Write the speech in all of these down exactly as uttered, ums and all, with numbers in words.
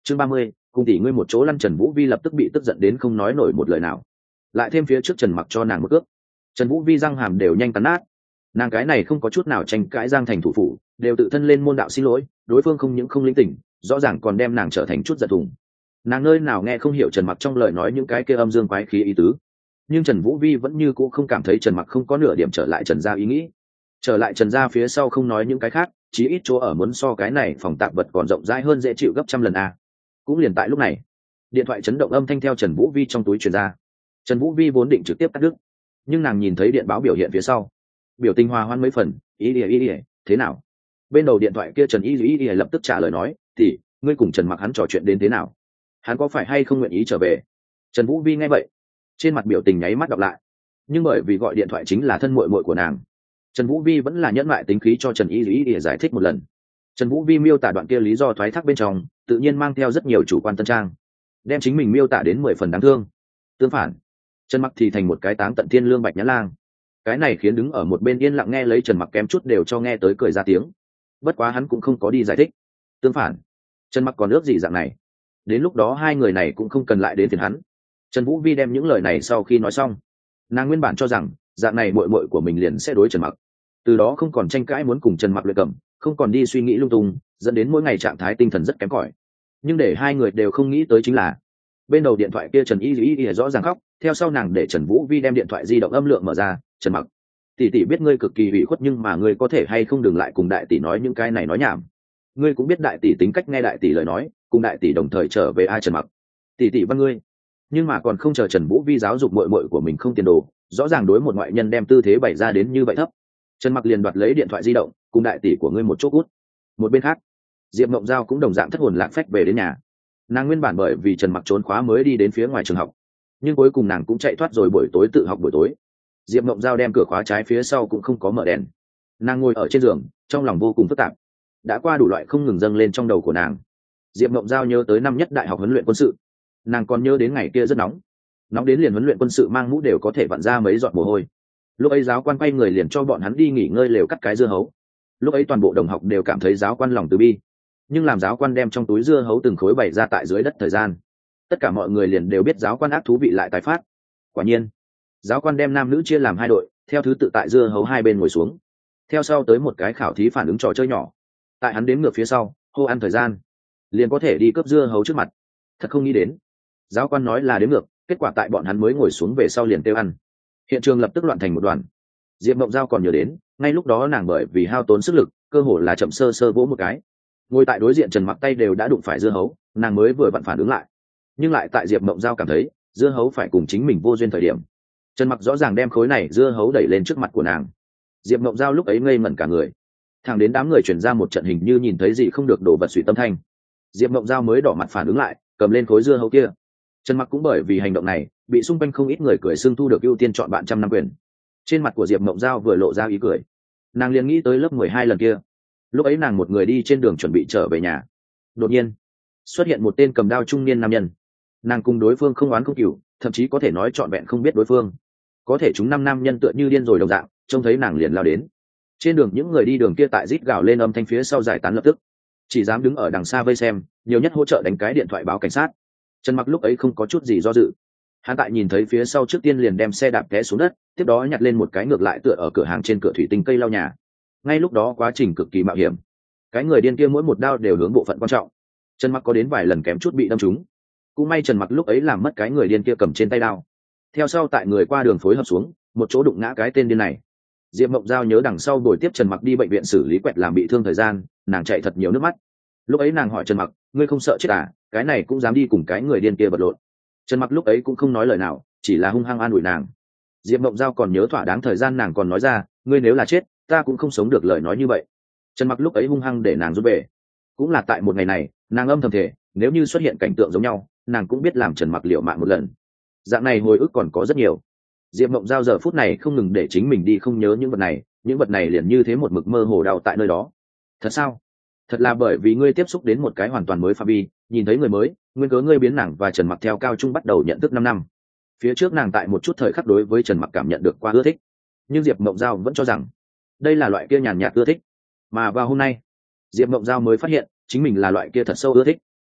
chương ba mươi, cùng tỷ ngươi một chỗ lăn. Trần Vũ Vi lập tức bị tức giận đến không nói nổi một lời nào, lại thêm phía trước Trần Mặc cho nàng một cước, Trần Vũ Vi răng hàm đều nhanh cắn nát. Nàng cái này không có chút nào tranh cãi, Giang Thành thủ phủ đều tự thân lên môn đạo xin lỗi, đối phương không những không linh tỉnh, rõ ràng còn đem nàng trở thành chút giật thùng. Nàng nơi nào nghe không hiểu Trần Mặc trong lời nói những cái kia âm dương quái khí ý tứ, nhưng Trần Vũ Vi vẫn như cũ không cảm thấy Trần Mặc không có nửa điểm trở lại Trần gia ý nghĩ. Trở lại Trần gia phía sau không nói những cái khác, chí ít chỗ ở muốn so cái này phòng tạp vật còn rộng rãi hơn, dễ chịu gấp trăm lần a. Cũng liền tại lúc này, điện thoại chấn động âm thanh theo Trần Vũ Vi trong túi truyền ra. Trần Vũ Vi vốn định trực tiếp cắt đứt, nhưng nàng nhìn thấy điện báo biểu hiện phía sau, biểu tình hòa hoan mấy phần. Ý ỉa ý ỉa, thế nào? Bên đầu điện thoại kia Trần Y Ý Ý lập tức trả lời nói, thì ngươi cùng Trần Mặc hắn trò chuyện đến thế nào? Hắn có phải hay không nguyện ý trở về? Trần Vũ Vi nghe vậy, trên mặt biểu tình nháy mắt đọc lại, nhưng bởi vì gọi điện thoại chính là thân muội muội của nàng, Trần Vũ Vi vẫn là nhẫn mại tính khí cho Trần Y Ý Ý giải thích một lần. Trần Vũ Vi miêu tả đoạn kia lý do thoái thác bên trong, tự nhiên mang theo rất nhiều chủ quan tân trang, đem chính mình miêu tả đến mười phần đáng thương. Tương phản, Trần Mặc thì thành một cái táng tận thiên lương bạch nhã lang. Cái này khiến đứng ở một bên yên lặng nghe lấy Trần Mặc kém chút đều cho nghe tới cười ra tiếng. Bất quá hắn cũng không có đi giải thích. Tương phản, Trần Mặc còn ước gì dạng này, đến lúc đó hai người này cũng không cần lại đến phiền hắn. Trần Vũ Vi đem những lời này sau khi nói xong, nàng nguyên bản cho rằng dạng này muội muội của mình liền sẽ đối Trần Mặc, từ đó không còn tranh cãi muốn cùng Trần Mặc luyện cầm, không còn đi suy nghĩ lung tung, dẫn đến mỗi ngày trạng thái tinh thần rất kém cỏi. Nhưng để hai người đều không nghĩ tới chính là, bên đầu điện thoại kia Trần Y Y Y rõ ràng khóc, theo sau nàng để Trần Vũ Vi đem điện thoại di động âm lượng mở ra. Trần Mặc, tỷ tỷ biết ngươi cực kỳ ủy khuất, nhưng mà ngươi có thể hay không đừng lại cùng đại tỷ nói những cái này nói nhảm. Ngươi cũng biết đại tỷ tính cách, nghe đại tỷ lời nói, cùng đại tỷ đồng thời trở về. Ai? Trần Mặc, tỷ tỷ văn ngươi. Nhưng mà còn không chờ Trần Vũ Vi giáo dục muội muội của mình không tiền đồ, rõ ràng đối một ngoại nhân đem tư thế bày ra đến như vậy thấp, Trần Mặc liền đoạt lấy điện thoại di động, cùng đại tỷ của ngươi một chỗ cút. Một bên khác, Diệp Mộng Giao cũng đồng dạng thất hồn lạc phách về đến nhà. Nàng nguyên bản bởi vì Trần Mặc trốn khóa mới đi đến phía ngoài trường học, nhưng cuối cùng nàng cũng chạy thoát rồi buổi tối tự học buổi tối. Diệp Mộng Giao đem cửa khóa trái phía sau cũng không có mở đèn. Nàng ngồi ở trên giường, trong lòng vô cùng phức tạp, đã qua đủ loại không ngừng dâng lên trong đầu của nàng. Diệp Mộng Giao nhớ tới năm nhất đại học huấn luyện quân sự, nàng còn nhớ đến ngày kia rất nóng, nóng đến liền huấn luyện quân sự mang mũ đều có thể vặn ra mấy giọt mồ hôi. Lúc ấy giáo quan quay người liền cho bọn hắn đi nghỉ ngơi lều cắt cái dưa hấu. Lúc ấy toàn bộ đồng học đều cảm thấy giáo quan lòng từ bi, nhưng làm giáo quan đem trong túi dưa hấu từng khối bày ra tại dưới đất thời gian, tất cả mọi người liền đều biết giáo quan ác thú vị lại tái phát. Quả nhiên, giáo quan đem nam nữ chia làm hai đội, theo thứ tự tại dưa hấu hai bên ngồi xuống, theo sau tới một cái khảo thí phản ứng trò chơi nhỏ. Tại hắn đếm ngược phía sau, hô ăn thời gian, liền có thể đi cướp dưa hấu trước mặt. Thật không nghĩ đến, giáo quan nói là đếm ngược, kết quả tại bọn hắn mới ngồi xuống về sau liền tiêu ăn. Hiện trường lập tức loạn thành một đoàn. Diệp Mộng Giao còn nhớ đến, ngay lúc đó nàng bởi vì hao tốn sức lực, cơ hồ là chậm sơ sơ vỗ một cái, ngồi tại đối diện Trần Mặc tay đều đã đụng phải dưa hấu, nàng mới vừa vặn phản ứng lại. Nhưng lại tại Diệp Mộng Giao cảm thấy dưa hấu phải cùng chính mình vô duyên thời điểm, Trần Mặc rõ ràng đem khối này dưa hấu đẩy lên trước mặt của nàng. Diệp Mộng Giao lúc ấy ngây ngẩn cả người, thẳng đến đám người chuyển ra một trận hình như nhìn thấy gì không được đổ vật suy tâm thanh, Diệp Mộng Giao mới đỏ mặt phản ứng lại, cầm lên khối dưa hấu kia. Trần Mặc cũng bởi vì hành động này bị xung quanh không ít người cười xưng thu được ưu tiên chọn bạn trăm năm quyền. Trên mặt của Diệp Mộng Giao vừa lộ ra ý cười, nàng liền nghĩ tới lớp mười hai lần kia, lúc ấy nàng một người đi trên đường chuẩn bị trở về nhà, đột nhiên xuất hiện một tên cầm đao trung niên nam nhân. Nàng cùng đối phương không oán không cừu, thậm chí có thể nói trọn vẹn không biết đối phương, có thể chúng năm nam nhân tựa như điên rồi đồng dạng, trông thấy nàng liền lao đến. Trên đường những người đi đường kia tại rít gào lên âm thanh phía sau giải tán lập tức, chỉ dám đứng ở đằng xa vây xem, nhiều nhất hỗ trợ đánh cái điện thoại báo cảnh sát. Trần Mặc lúc ấy không có chút gì do dự, hắn tại nhìn thấy phía sau trước tiên liền đem xe đạp té xuống đất, tiếp đó nhặt lên một cái ngược lại tựa ở cửa hàng trên cửa thủy tinh cây lau nhà. Ngay lúc đó quá trình cực kỳ mạo hiểm, cái người điên kia mỗi một đao đều hướng bộ phận quan trọng. Trần Mặc có đến vài lần kém chút bị đâm trúng, cũng may Trần Mặc lúc ấy làm mất cái người điên kia cầm trên tay đao, theo sau tại người qua đường phối hợp xuống một chỗ đụng ngã cái tên điên này. Diệp Mộng Giao nhớ đằng sau buổi tiếp Trần Mặc đi bệnh viện xử lý quẹt làm bị thương thời gian, nàng chạy thật nhiều nước mắt. Lúc ấy nàng hỏi Trần Mặc, ngươi không sợ chết à, cái này cũng dám đi cùng cái người điên kia vật lộn. Trần Mặc lúc ấy cũng không nói lời nào, chỉ là hung hăng an ủi nàng. Diệp Mộng Giao còn nhớ thỏa đáng thời gian nàng còn nói ra, ngươi nếu là chết ta cũng không sống được, lời nói như vậy. Trần Mặc lúc ấy hung hăng để nàng rút về. Cũng là tại một ngày này, nàng âm thầm thể, nếu như xuất hiện cảnh tượng giống nhau, nàng cũng biết làm Trần Mặc liều mạng một lần. Dạng này hồi ức còn có rất nhiều. Diệp Mộng Giao giờ phút này không ngừng để chính mình đi không nhớ những vật này, những vật này liền như thế một mực mơ hồ đau tại nơi đó. Thật sao? Thật là bởi vì ngươi tiếp xúc đến một cái hoàn toàn mới phạm vi, nhìn thấy người mới, nguyên cớ ngươi biến nàng và Trần Mặc theo cao trung bắt đầu nhận thức năm năm. Phía trước nàng tại một chút thời khắc đối với Trần Mặc cảm nhận được qua ưa thích, nhưng Diệp Mộng Giao vẫn cho rằng đây là loại kia nhàn nhạt ưa thích, mà vào hôm nay Diệp Mộng Giao mới phát hiện chính mình là loại kia thật sâu ưa thích.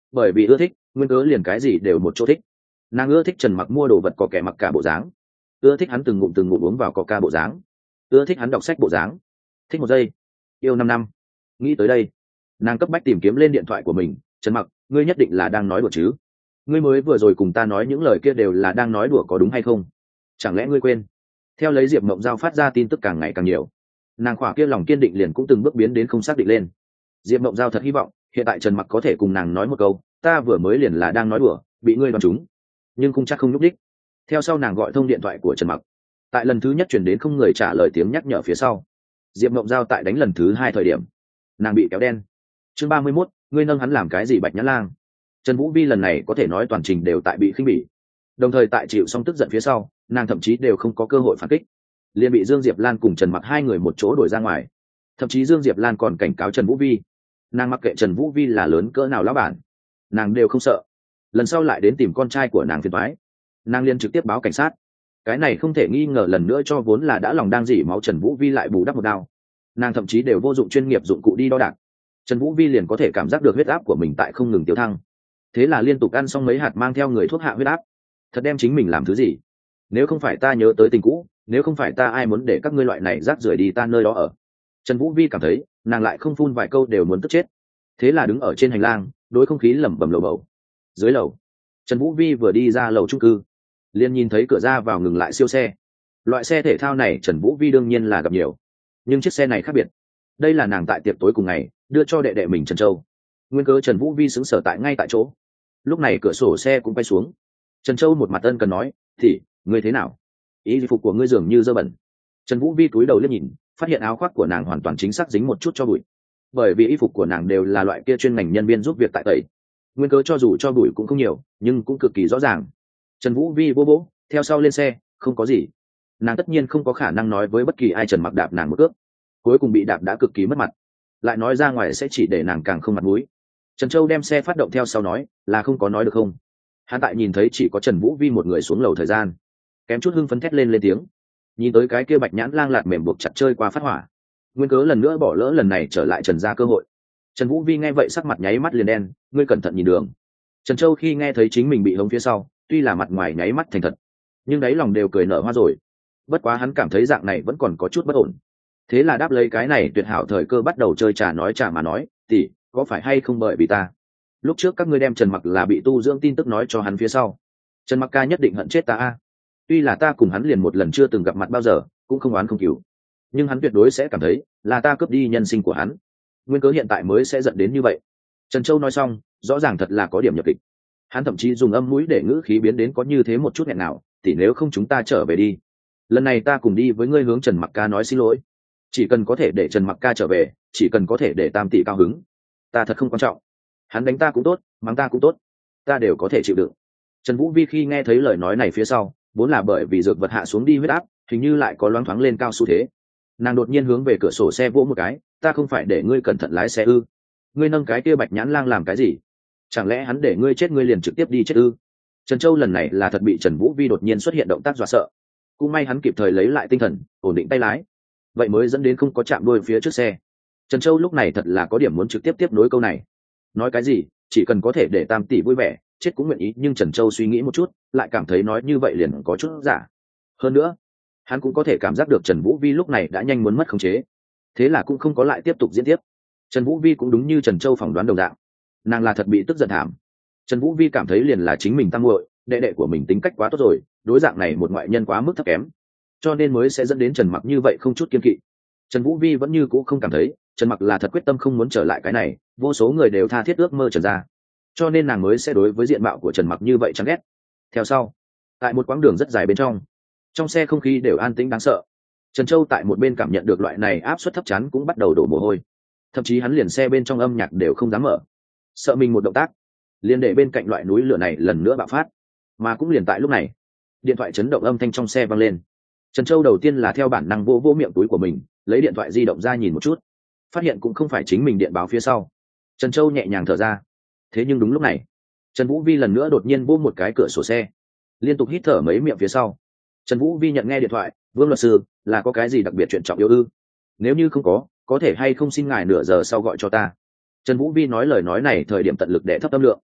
bởi vì ưa thích nguyên cớ liền cái gì đều một chỗ thích. Nàng ưa thích Trần Mặc mua đồ vật có kẻ mặc cả bộ dáng, ưa thích hắn từng ngụm từng ngụm uống vào coca bộ dáng, ưa thích hắn đọc sách bộ dáng. Thích một giây, yêu năm năm. Nghĩ tới đây, nàng cấp bách tìm kiếm lên điện thoại của mình. Trần Mặc, ngươi nhất định là đang nói đùa chứ? Ngươi mới vừa rồi cùng ta nói những lời kia đều là đang nói đùa có đúng hay không? Chẳng lẽ ngươi quên? Theo lấy Diệp Mộng Giao phát ra tin tức càng ngày càng nhiều, nàng khỏa kia lòng kiên định liền cũng từng bước biến đến không xác định lên. Diệp Mộng Giao thật hy vọng hiện tại Trần Mặc có thể cùng nàng nói một câu, ta vừa mới liền là đang nói đùa, bị ngươi đoán trúng. Nhưng không chắc không nhúc đích. Theo sau nàng gọi thông điện thoại của Trần Mặc. Tại lần thứ nhất chuyển đến không người trả lời tiếng nhắc nhở phía sau, Diệp Mộng Giao tại đánh lần thứ hai thời điểm, nàng bị kéo đen. Chương ba mươi mốt, ngươi nâng hắn làm cái gì Bạch Nhã Lang? Trần Vũ Vi lần này có thể nói toàn trình đều tại bị khinh bỉ, đồng thời tại chịu xong tức giận phía sau, nàng thậm chí đều không có cơ hội phản kích, liền bị Dương Diệp Lan cùng Trần Mặc hai người một chỗ đuổi ra ngoài. Thậm chí Dương Diệp Lan còn cảnh cáo Trần Vũ Vi, nàng mặc kệ Trần Vũ Vi là lớn cỡ nào lão bản, nàng đều không sợ. Lần sau lại đến tìm con trai của nàng phiền toái, nàng liền trực tiếp báo cảnh sát. Cái này không thể nghi ngờ lần nữa cho vốn là đã lòng đang dỉ máu Trần Vũ Vi lại bù đắp một đao. Nàng thậm chí đều vô dụng chuyên nghiệp dụng cụ đi đo đạc, Trần Vũ Vi liền có thể cảm giác được huyết áp của mình tại không ngừng tiêu thăng. Thế là liên tục ăn xong mấy hạt mang theo người thuốc hạ huyết áp. Thật đem chính mình làm thứ gì? Nếu không phải ta nhớ tới tình cũ, nếu không phải ta ai muốn để các ngươi loại này rác rưởi đi ta nơi đó ở. Trần Vũ Vi cảm thấy nàng lại không phun vài câu đều muốn tức chết. Thế là đứng ở trên hành lang, đối không khí lẩm bẩm lầu bầu. Dưới lầu, Trần Vũ Vi vừa đi ra lầu chung cư, liền nhìn thấy cửa ra vào ngừng lại siêu xe. Loại xe thể thao này Trần Vũ Vi đương nhiên là gặp nhiều, nhưng chiếc xe này khác biệt. Đây là nàng tại tiệc tối cùng ngày đưa cho đệ đệ mình Trần Châu. Nguyên cớ Trần Vũ Vi sững sờ tại ngay tại chỗ. Lúc này cửa sổ xe cũng quay xuống. Trần Châu một mặt ân cần nói, thì ngươi thế nào? Ý phục của ngươi dường như dơ bẩn. Trần Vũ Vi cúi đầu liếc nhìn, phát hiện áo khoác của nàng hoàn toàn chính xác dính một chút cho bụi, bởi vì y phục của nàng đều là loại kia chuyên ngành nhân viên giúp việc tại tẩy. Nguyên cớ cho dù cho bụi cũng không nhiều, nhưng cũng cực kỳ rõ ràng. Trần Vũ Vi bố bố theo sau lên xe, không có gì. Nàng tất nhiên không có khả năng nói với bất kỳ ai Trần Mặc đạp nàng một cước, cuối cùng bị đạp đã cực kỳ mất mặt, lại nói ra ngoài sẽ chỉ để nàng càng không mặt mũi. Trần Châu đem xe phát động theo sau nói, là không có nói được không? Hắn tại nhìn thấy chỉ có Trần Vũ Vi một người xuống lầu thời gian, kém chút hưng phấn thét lên lên tiếng. Nhìn tới cái kia Bạch Nhãn Lang lạt mềm buộc chặt chơi qua phát hỏa, nguyên cớ lần nữa bỏ lỡ lần này trở lại Trần gia cơ hội. Trần Vũ Vi nghe vậy sắc mặt nháy mắt liền đen, ngươi cẩn thận nhìn đường. Trần Châu khi nghe thấy chính mình bị hống phía sau, tuy là mặt ngoài nháy mắt thành thật, nhưng đáy lòng đều cười nở hoa rồi. Bất quá hắn cảm thấy dạng này vẫn còn có chút bất ổn. Thế là đáp lấy cái này tuyệt hảo thời cơ bắt đầu chơi trà nói trà mà nói, tỷ, có phải hay không bởi vì ta lúc trước các ngươi đem Trần Mặc là bị tu dưỡng tin tức nói cho hắn phía sau, Trần Mặc ca nhất định hận chết ta a. Tuy là ta cùng hắn liền một lần chưa từng gặp mặt bao giờ, cũng không oán không cứu, nhưng hắn tuyệt đối sẽ cảm thấy là ta cướp đi nhân sinh của hắn, nguyên cớ hiện tại mới sẽ giận đến như vậy. Trần Châu nói xong, rõ ràng thật là có điểm nhập kịch. Hắn thậm chí dùng âm mũi để ngữ khí biến đến có như thế một chút nghẹn nào, tỷ nếu không chúng ta trở về đi, lần này ta cùng đi với ngươi hướng Trần Mặc ca nói xin lỗi. Chỉ cần có thể để Trần Mặc ca trở về, chỉ cần có thể để Tam tỷ cao hứng, ta thật không quan trọng. Hắn đánh ta cũng tốt, mắng ta cũng tốt, ta đều có thể chịu đựng. Trần Vũ Vi khi nghe thấy lời nói này phía sau, vốn là bởi vì dược vật hạ xuống đi huyết áp, hình như lại có loáng thoáng lên cao xu thế. Nàng đột nhiên hướng về cửa sổ xe vỗ một cái, ta không phải để ngươi cẩn thận lái xe ư? Ngươi nâng cái kia Bạch Nhãn Lang làm cái gì? Chẳng lẽ hắn để ngươi chết ngươi liền trực tiếp đi chết ư? Trần Châu lần này là thật bị Trần Vũ Vi đột nhiên xuất hiện động tác dọa sợ. Cũng may hắn kịp thời lấy lại tinh thần, ổn định tay lái, vậy mới dẫn đến không có chạm đuôi phía trước xe. Trần Châu lúc này thật là có điểm muốn trực tiếp tiếp nối câu này. Nói cái gì, chỉ cần có thể để Tam tỷ vui vẻ, chết cũng nguyện ý, nhưng Trần Châu suy nghĩ một chút, lại cảm thấy nói như vậy liền có chút giả. Hơn nữa, hắn cũng có thể cảm giác được Trần Vũ Vi lúc này đã nhanh muốn mất khống chế. Thế là cũng không có lại tiếp tục diễn tiếp. Trần Vũ Vi cũng đúng như Trần Châu phỏng đoán đồng dạng, nàng là thật bị tức giận thảm. Trần Vũ Vi cảm thấy liền là chính mình tăng muội, đệ đệ của mình tính cách quá tốt rồi, đối dạng này một ngoại nhân quá mức thấp kém, cho nên mới sẽ dẫn đến Trần Mặc như vậy không chút kiên kỵ. Trần Vũ Vi vẫn như cũ không cảm thấy Trần Mặc là thật quyết tâm không muốn trở lại cái này, vô số người đều tha thiết ước mơ Trần gia, cho nên nàng mới sẽ đối với diện mạo của Trần Mặc như vậy chán ghét. Theo sau, tại một quãng đường rất dài bên trong, trong xe không khí đều an tĩnh đáng sợ. Trần Châu tại một bên cảm nhận được loại này áp suất thấp chắn cũng bắt đầu đổ mồ hôi, thậm chí hắn liền xe bên trong âm nhạc đều không dám mở, sợ mình một động tác liền để bên cạnh loại núi lửa này lần nữa bạo phát. Mà cũng liền tại lúc này, điện thoại chấn động âm thanh trong xe vang lên. Trần Châu đầu tiên là theo bản năng vô vô miệng túi của mình, lấy điện thoại di động ra nhìn một chút, phát hiện cũng không phải chính mình điện báo phía sau. Trần Châu nhẹ nhàng thở ra. Thế nhưng đúng lúc này, Trần Vũ Vi lần nữa đột nhiên vô một cái cửa sổ xe, liên tục hít thở mấy miệng phía sau. Trần Vũ Vi nhận nghe điện thoại, Vương luật sư, là có cái gì đặc biệt chuyện trọng yếu ư? Nếu như không có, có thể hay không xin ngài nửa giờ sau gọi cho ta. Trần Vũ Vi nói lời nói này thời điểm tận lực để thấp tâm lượng.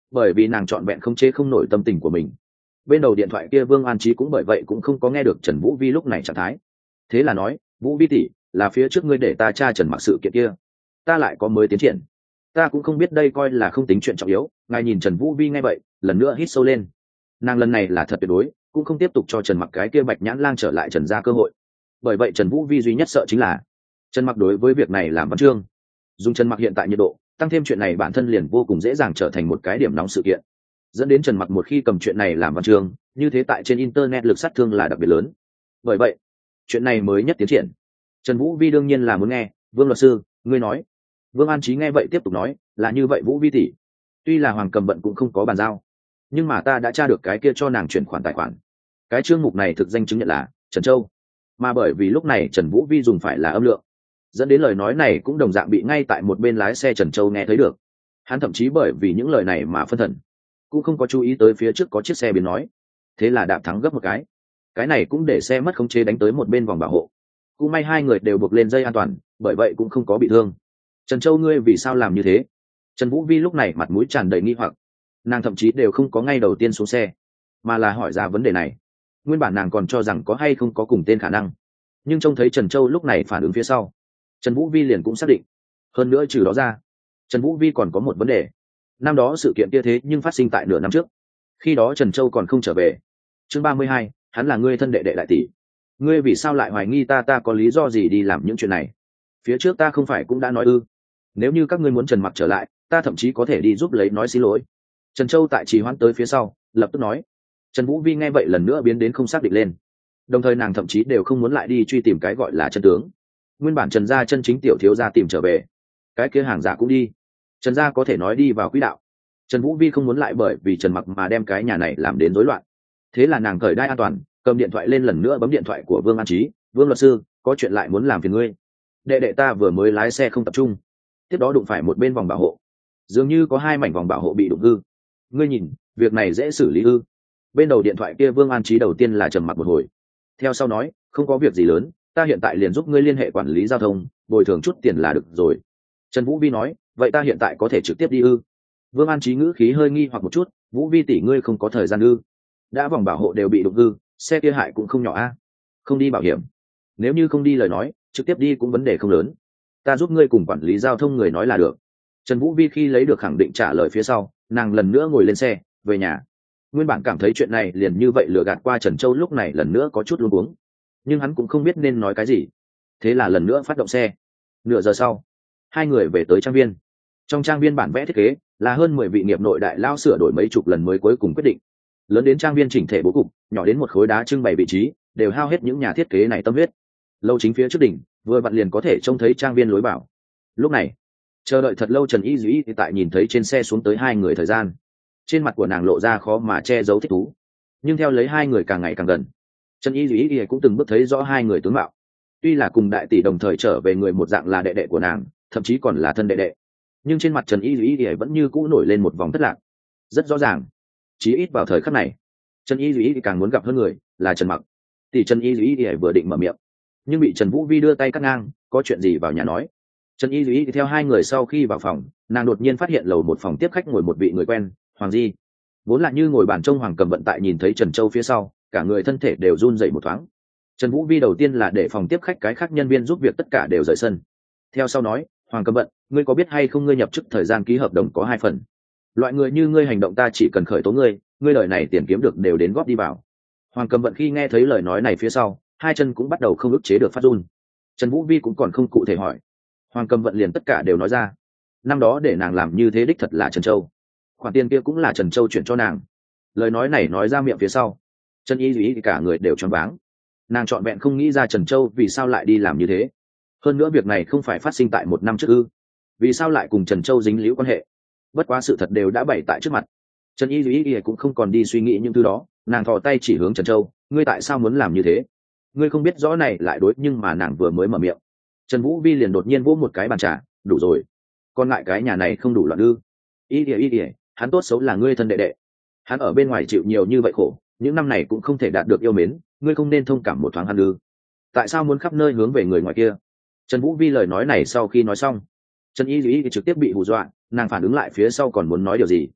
bởi vì nàng trọn vẹn không chế không nổi tâm tình của mình. Bên đầu điện thoại kia Vương An Chí cũng bởi vậy cũng không có nghe được Trần Vũ Vi lúc này trạng thái, thế là nói, Vũ Vi tỷ, là phía trước ngươi để ta tra Trần Mặc sự kiện kia, ta lại có mới tiến triển. Ta cũng không biết đây coi là không tính chuyện trọng yếu. Ngài nhìn Trần Vũ Vi nghe vậy lần nữa hít sâu lên, nàng lần này là thật tuyệt đối cũng không tiếp tục cho Trần Mặc cái kia bạch nhãn lang trở lại Trần gia cơ hội. Bởi vậy Trần Vũ Vi duy nhất sợ chính là Trần Mặc đối với việc này làm văn chương. Dùng Trần Mặc hiện tại nhiệt độ tăng thêm chuyện này bản thân liền vô cùng dễ dàng trở thành một cái điểm nóng sự kiện, dẫn đến Trần Mặc một khi cầm chuyện này làm văn chương như thế tại trên internet lực sát thương là đặc biệt lớn. Bởi vậy chuyện này mới nhất tiến triển. Trần Vũ Vi đương nhiên là muốn nghe. Vương luật sư, ngươi nói. Vương An Chí nghe vậy tiếp tục nói, là như vậy Vũ Vi tỷ, tuy là Hoàng Cầm Vận cũng không có bàn giao, nhưng mà ta đã tra được cái kia cho nàng chuyển khoản tài khoản, cái chương mục này thực danh chứng nhận là Trần Châu, mà bởi vì lúc này Trần Vũ Vi dùng phải là âm lượng, dẫn đến lời nói này cũng đồng dạng bị ngay tại một bên lái xe Trần Châu nghe thấy được. Hắn thậm chí bởi vì những lời này mà phân thần, cũng không có chú ý tới phía trước có chiếc xe biến nói, thế là đạp thắng gấp một cái, cái này cũng để xe mất khống chế đánh tới một bên vòng bảo hộ. Cũng may hai người đều buộc lên dây an toàn, bởi vậy cũng không có bị thương. Trần Châu, ngươi vì sao làm như thế? Trần Vũ Vi lúc này mặt mũi tràn đầy nghi hoặc, nàng thậm chí đều không có ngay đầu tiên xuống xe, mà là hỏi ra vấn đề này. Nguyên bản nàng còn cho rằng có hay không có cùng tên khả năng, nhưng trông thấy Trần Châu lúc này phản ứng phía sau, Trần Vũ Vi liền cũng xác định. Hơn nữa trừ đó ra, Trần Vũ Vi còn có một vấn đề. Năm đó sự kiện kia thế nhưng phát sinh tại nửa năm trước, khi đó Trần Châu còn không trở về. Chương ba mươi hai, hắn là ngươi thân đệ đệ đại tỷ, ngươi vì sao lại hoài nghi ta? Ta có lý do gì đi làm những chuyện này? Phía trước ta không phải cũng đã nói ư? Nếu như các ngươi muốn Trần Mặc trở lại, ta thậm chí có thể đi giúp lấy nói xin lỗi. Trần Châu tại trì hoãn tới phía sau lập tức nói. Trần Vũ Vi nghe vậy lần nữa biến đến không xác định lên, đồng thời nàng thậm chí đều không muốn lại đi truy tìm cái gọi là chân tướng. Nguyên bản Trần gia chân chính tiểu thiếu gia tìm trở về, cái kia hàng giả cũng đi, Trần gia có thể nói đi vào quỹ đạo. Trần Vũ Vi không muốn lại bởi vì Trần Mặc mà đem cái nhà này làm đến rối loạn, thế là nàng cởi đai an toàn, cầm điện thoại lên lần nữa bấm điện thoại của Vương An Chí. Vương luật sư, có chuyện lại muốn làm phiền ngươi. Đệ đệ ta vừa mới lái xe không tập trung, tiếp đó đụng phải một bên vòng bảo hộ, dường như có hai mảnh vòng bảo hộ bị đụng hư. Ngươi nhìn, việc này dễ xử lý ư? Bên đầu điện thoại kia Vương An Chí đầu tiên là trầm mặc một hồi, theo sau nói, không có việc gì lớn, ta hiện tại liền giúp ngươi liên hệ quản lý giao thông, bồi thường chút tiền là được rồi. Trần Vũ Vi nói, vậy ta hiện tại có thể trực tiếp đi ư? Vương An Chí ngữ khí hơi nghi hoặc một chút. Vũ Vi tỷ, ngươi không có thời gian ư? Đã vòng bảo hộ đều bị đụng hư, xe kia hại cũng không nhỏ a. Không đi bảo hiểm? Nếu như không đi lời nói, trực tiếp đi cũng vấn đề không lớn, ta giúp ngươi cùng quản lý giao thông người nói là được. Trần Vũ Vi khi lấy được khẳng định trả lời phía sau, nàng lần nữa ngồi lên xe về nhà. Nguyên bản cảm thấy chuyện này liền như vậy lừa gạt qua Trần Châu lúc này lần nữa có chút luống cuống, nhưng hắn cũng không biết nên nói cái gì, thế là lần nữa phát động xe. Nửa giờ sau, hai người về tới trang viên. Trong trang viên bản vẽ thiết kế là hơn mười vị nghiệp nội đại lao sửa đổi mấy chục lần mới cuối cùng quyết định. Lớn đến trang viên chỉnh thể bố cục, nhỏ đến một khối đá trưng bày vị trí, đều hao hết những nhà thiết kế này tâm huyết. Lâu chính phía trước đỉnh, vừa vặn liền có thể trông thấy trang viên lối vào. Lúc này, chờ đợi thật lâu Trần Y Dĩ tại nhìn thấy trên xe xuống tới hai người thời gian, trên mặt của nàng lộ ra khó mà che giấu thích thú. Nhưng theo lấy hai người càng ngày càng gần, Trần Y Dĩ cũng từng bước thấy rõ hai người tướng mạo. Tuy là cùng đại tỷ đồng thời trở về người một dạng là đệ đệ của nàng, thậm chí còn là thân đệ đệ, nhưng trên mặt Trần Y Dĩ vẫn như cũ nổi lên một vòng thất lạc. Rất rõ ràng, chí ít vào thời khắc này, Trần Y Dĩ càng muốn gặp hơn người là Trần Mặc. Tỷ Trần Y Dĩ vừa định mở miệng, nhưng bị Trần Vũ Vi đưa tay cắt ngang. Có chuyện gì vào nhà nói. Trần Y Dĩ theo hai người sau khi vào phòng, nàng đột nhiên phát hiện lầu một phòng tiếp khách ngồi một vị người quen, Hoàng Di. Vốn là như ngồi bàn trông Hoàng Cầm Vận tại nhìn thấy Trần Châu phía sau, cả người thân thể đều run dậy một thoáng. Trần Vũ Vi đầu tiên là để phòng tiếp khách cái khác nhân viên giúp việc tất cả đều rời sân, theo sau nói, Hoàng Cầm Vận, ngươi có biết hay không ngươi nhập chức thời gian ký hợp đồng có hai phần, loại người như ngươi hành động ta chỉ cần khởi tố ngươi, ngươi lời này tiền kiếm được đều đến góp đi vào. Hoàng Cầm Vận khi nghe thấy lời nói này phía sau, hai chân cũng bắt đầu không ức chế được phát run. Trần Vũ Vi cũng còn không cụ thể hỏi, Hoàng Cầm Vận liền tất cả đều nói ra. Năm đó để nàng làm như thế đích thật là Trần Châu, khoản tiền kia cũng là Trần Châu chuyển cho nàng. Lời nói này nói ra miệng phía sau, Trần Y Dĩ thì cả người đều choáng váng. Nàng trọn vẹn không nghĩ ra Trần Châu vì sao lại đi làm như thế. Hơn nữa việc này không phải phát sinh tại một năm trước ư? Vì sao lại cùng Trần Châu dính líu quan hệ? Bất quá sự thật đều đã bày tại trước mặt, Trần Y Dĩ cũng không còn đi suy nghĩ những thứ đó. Nàng thò tay chỉ hướng Trần Châu, ngươi tại sao muốn làm như thế? Ngươi không biết rõ này lại đối, nhưng mà nàng vừa mới mở miệng, Trần Vũ Vi liền đột nhiên vỗ một cái bàn trà, đủ rồi, còn lại cái nhà này không đủ loạn ư? Y ỉa y ỉa, hắn tốt xấu là ngươi thân đệ đệ, hắn ở bên ngoài chịu nhiều như vậy khổ, những năm này cũng không thể đạt được yêu mến, ngươi không nên thông cảm một thoáng hắn ư? Tại sao muốn khắp nơi hướng về người ngoài kia? Trần Vũ Vi lời nói này sau khi nói xong, Trần Y Dĩ trực tiếp bị hù dọa, nàng phản ứng lại phía sau còn muốn nói điều gì,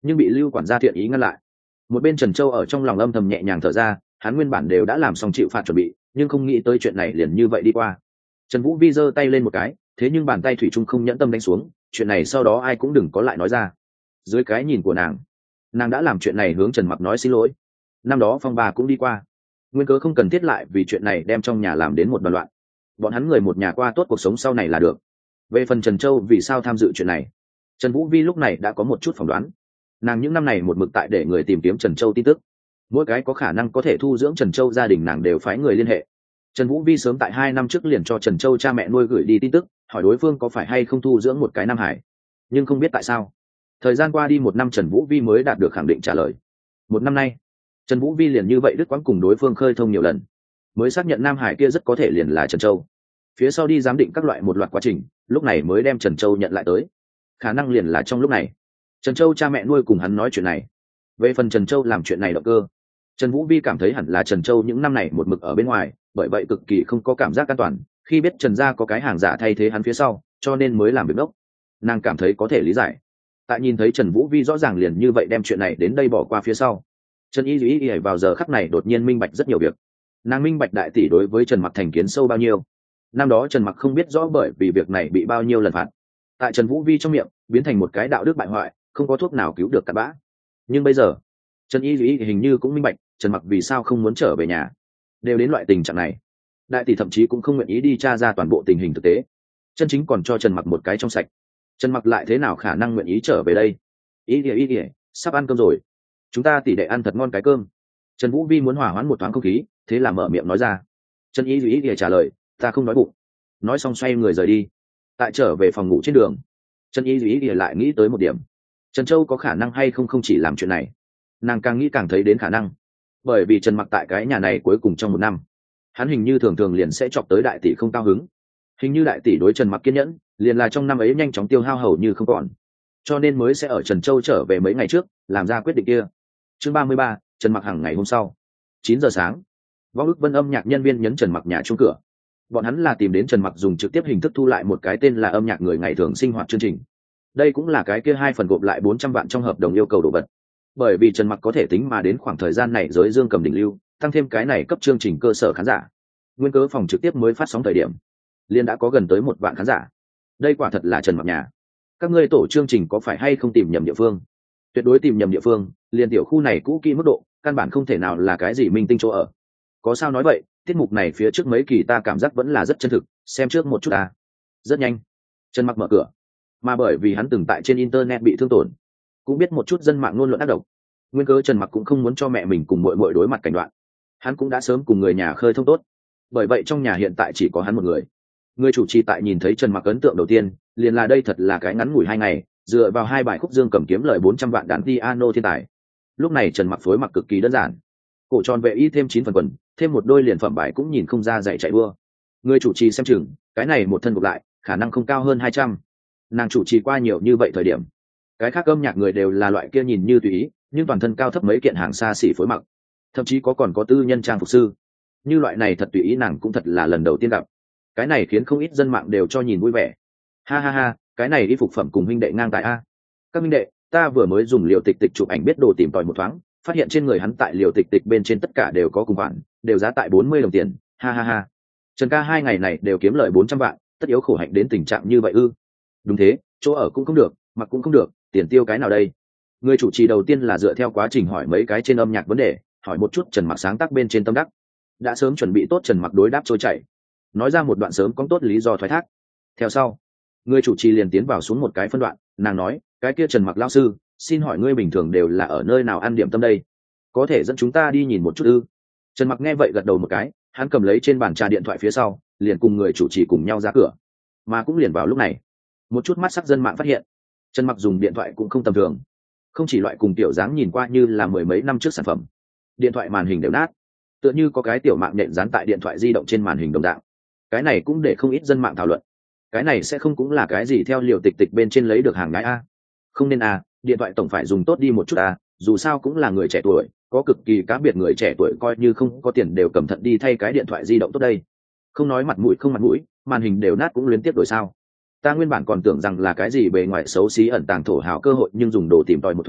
nhưng bị lưu quản gia thiện ý ngăn lại. Một bên Trần Châu ở trong lòng âm thầm nhẹ nhàng thở ra, hắn nguyên bản đều đã làm xong chịu phạt chuẩn bị, nhưng không nghĩ tới chuyện này liền như vậy đi qua. Trần Vũ Vi giơ tay lên một cái, thế nhưng bàn tay thủy chung không nhẫn tâm đánh xuống, chuyện này sau đó ai cũng đừng có lại nói ra. Dưới cái nhìn của nàng, nàng đã làm chuyện này hướng Trần Mặc nói xin lỗi. Năm đó phong ba cũng đi qua, nguyên cớ không cần thiết lại vì chuyện này đem trong nhà làm đến một đoàn loạn. Bọn hắn người một nhà qua tốt cuộc sống sau này là được. Về phần Trần Châu vì sao tham dự chuyện này, Trần Vũ Vi lúc này đã có một chút phỏng đoán. Nàng những năm này một mực tại để người tìm kiếm Trần Châu tin tức, mỗi cái có khả năng có thể thu dưỡng Trần Châu gia đình nàng đều phái người liên hệ. Trần Vũ Vi sớm tại hai năm trước liền cho Trần Châu cha mẹ nuôi gửi đi tin tức, hỏi đối phương có phải hay không thu dưỡng một cái Nam Hải, nhưng không biết tại sao thời gian qua đi một năm Trần Vũ Vi mới đạt được khẳng định trả lời. Một năm nay Trần Vũ Vi liền như vậy đứt quãng cùng đối phương khơi thông nhiều lần, mới xác nhận Nam Hải kia rất có thể liền là Trần Châu. Phía sau đi giám định các loại một loạt quá trình, lúc này mới đem Trần Châu nhận lại tới. Khả năng liền là trong lúc này Trần Châu cha mẹ nuôi cùng hắn nói chuyện này. Về phần Trần Châu làm chuyện này động cơ, Trần Vũ Vi cảm thấy hẳn là Trần Châu những năm này một mực ở bên ngoài, bởi vậy cực kỳ không có cảm giác an toàn, khi biết Trần gia có cái hàng giả thay thế hắn phía sau, cho nên mới làm việc đốc. Nàng cảm thấy có thể lý giải. Tại nhìn thấy Trần Vũ Vi rõ ràng liền như vậy đem chuyện này đến đây bỏ qua phía sau, Trần Y Duy Y vào giờ khắc này đột nhiên minh bạch rất nhiều việc. Nàng minh bạch đại tỷ đối với Trần Mặc thành kiến sâu bao nhiêu. Năm đó Trần Mặc không biết rõ bởi vì việc này bị bao nhiêu lần phạt, tại Trần Vũ Vi trong miệng biến thành một cái đạo đức bại hoại, không có thuốc nào cứu được cặn bã. Nhưng bây giờ Trần Y Duy hình như cũng minh bạch Trần Mặc vì sao không muốn trở về nhà, đều đến loại tình trạng này, đại tỷ thậm chí cũng không nguyện ý đi tra ra toàn bộ tình hình thực tế, chân chính còn cho Trần Mặc một cái trong sạch. Trần Mặc lại thế nào khả năng nguyện ý trở về đây? Ý ỉa ý ỉa, sắp ăn cơm rồi, chúng ta tỷ đệ ăn thật ngon cái cơm. Trần Vũ Vi muốn hòa hoãn một thoáng không khí, thế là mở miệng nói ra. Trần Y Duy ý trả lời, ta không nói bụng. Nói xong xoay người rời đi. Tại trở về phòng ngủ trên đường, Trần Y Duy ý lại nghĩ tới một điểm, Trần Châu có khả năng hay không không chỉ làm chuyện này. Nàng càng nghĩ càng thấy đến khả năng, bởi vì Trần Mặc tại cái nhà này cuối cùng trong một năm, hắn hình như thường thường liền sẽ chọc tới đại tỷ không cao hứng. Hình như đại tỷ đối Trần Mặc kiên nhẫn liền là trong năm ấy nhanh chóng tiêu hao hầu như không còn, cho nên mới sẽ ở Trần Châu trở về mấy ngày trước làm ra quyết định kia. Chương ba mươi ba, Trần Mặc hàng ngày hôm sau chín giờ sáng, Võ Ức Vân âm nhạc nhân viên nhấn Trần Mặc nhà chuông cửa. Bọn hắn là tìm đến Trần Mặc dùng trực tiếp hình thức thu lại một cái tên là âm nhạc người ngày thường sinh hoạt chương trình. Đây cũng là cái kia hai phần gộp lại bốn trăm vạn trong hợp đồng yêu cầu đồ vật. Bởi vì Trần Mặc có thể tính mà đến khoảng thời gian này giới dương cầm đỉnh lưu, tăng thêm cái này cấp chương trình cơ sở khán giả, nguyên cớ phòng trực tiếp mới phát sóng thời điểm liên đã có gần tới một vạn khán giả. Đây quả thật là Trần Mặc nhà. Các ngươi tổ chương trình có phải hay không tìm nhầm địa phương? Tuyệt đối tìm nhầm địa phương, liền tiểu khu này cũ kỹ mức độ, căn bản không thể nào là cái gì minh tinh chỗ ở. Có sao nói vậy, tiết mục này phía trước mấy kỳ ta cảm giác vẫn là rất chân thực, xem trước một chút à. Rất nhanh, Trần Mặc mở cửa, mà bởi vì hắn từng tại trên internet bị thương tổn, cũng biết một chút dân mạng ngôn luận ác độc, nguyên cớ Trần Mặc cũng không muốn cho mẹ mình cùng muội muội đối mặt cảnh đoạn. Hắn cũng đã sớm cùng người nhà khơi thông tốt, bởi vậy trong nhà hiện tại chỉ có hắn một người. Người chủ trì tại nhìn thấy Trần Mặc ấn tượng đầu tiên liền là đây thật là cái ngắn ngủi hai ngày, dựa vào hai bài khúc dương cầm kiếm lời bốn trăm vạn đàn piano thiên tài. Lúc này Trần Mặc phối mặc cực kỳ đơn giản, cổ tròn vệ y thêm chín phần quần, thêm một đôi liền phẩm bài cũng nhìn không ra dạy chạy đua. Người chủ trì xem chừng cái này một thân gộp lại khả năng không cao hơn hai trăm. Nàng chủ trì qua nhiều như vậy thời điểm, cái khác âm nhạc người đều là loại kia nhìn như tùy ý nhưng toàn thân cao thấp mấy kiện hàng xa xỉ phối mặc, thậm chí có còn có tư nhân trang phục sư. Như loại này thật tùy ý nàng cũng thật là lần đầu tiên gặp. Cái này khiến không ít dân mạng đều cho nhìn vui vẻ. Ha ha ha, cái này y phục phẩm cùng huynh đệ ngang tài a. Các huynh đệ, ta vừa mới dùng liều tịch tịch chụp ảnh biết đồ tìm tòi một thoáng, phát hiện trên người hắn tại liều tịch tịch bên trên tất cả đều có cùng khoản, đều giá tại bốn mươi đồng tiền. Ha ha ha. Trần ca hai ngày này đều kiếm lời bốn trăm vạn, tất yếu khổ hạnh đến tình trạng như vậy ư? Đúng thế, chỗ ở cũng không được, mặc cũng không được, tiền tiêu cái nào đây? Người chủ trì đầu tiên là dựa theo quá trình hỏi mấy cái trên âm nhạc vấn đề, hỏi một chút Trần Mặc sáng tác bên trên tâm đắc. Đã sớm chuẩn bị tốt Trần Mặc đối đáp trôi chảy, nói ra một đoạn sớm có tốt lý do thoái thác. Theo sau, người chủ trì liền tiến vào xuống một cái phân đoạn, nàng nói, cái kia Trần Mặc lão sư, xin hỏi ngươi bình thường đều là ở nơi nào ăn điểm tâm đây? Có thể dẫn chúng ta đi nhìn một chút ư? Trần Mặc nghe vậy gật đầu một cái, hắn cầm lấy trên bàn trà điện thoại phía sau, liền cùng người chủ trì cùng nhau ra cửa. Mà cũng liền vào lúc này, một chút mắt sắc dân mạng phát hiện, Trần Mặc dùng điện thoại cũng không tầm thường, không chỉ loại cùng tiểu dáng nhìn qua như là mười mấy năm trước sản phẩm, điện thoại màn hình đều nát, tựa như có cái tiểu mạng nhện dán tại điện thoại di động trên màn hình đồng dạng. Cái này cũng để không ít dân mạng thảo luận, cái này sẽ không cũng là cái gì theo liều tịch tịch bên trên lấy được hàng nhái a? Không nên a, điện thoại tổng phải dùng tốt đi một chút a, dù sao cũng là người trẻ tuổi, có cực kỳ cá biệt người trẻ tuổi coi như không có tiền đều cầm thận đi thay cái điện thoại di động tốt đây. Không nói mặt mũi không mặt mũi, màn hình đều nát cũng liên tiếp đổi sao? Ta nguyên bản còn tưởng rằng là cái gì bề ngoài xấu xí ẩn tàng thổ hào cơ hội, nhưng dùng đồ tìm tòi một thoáng,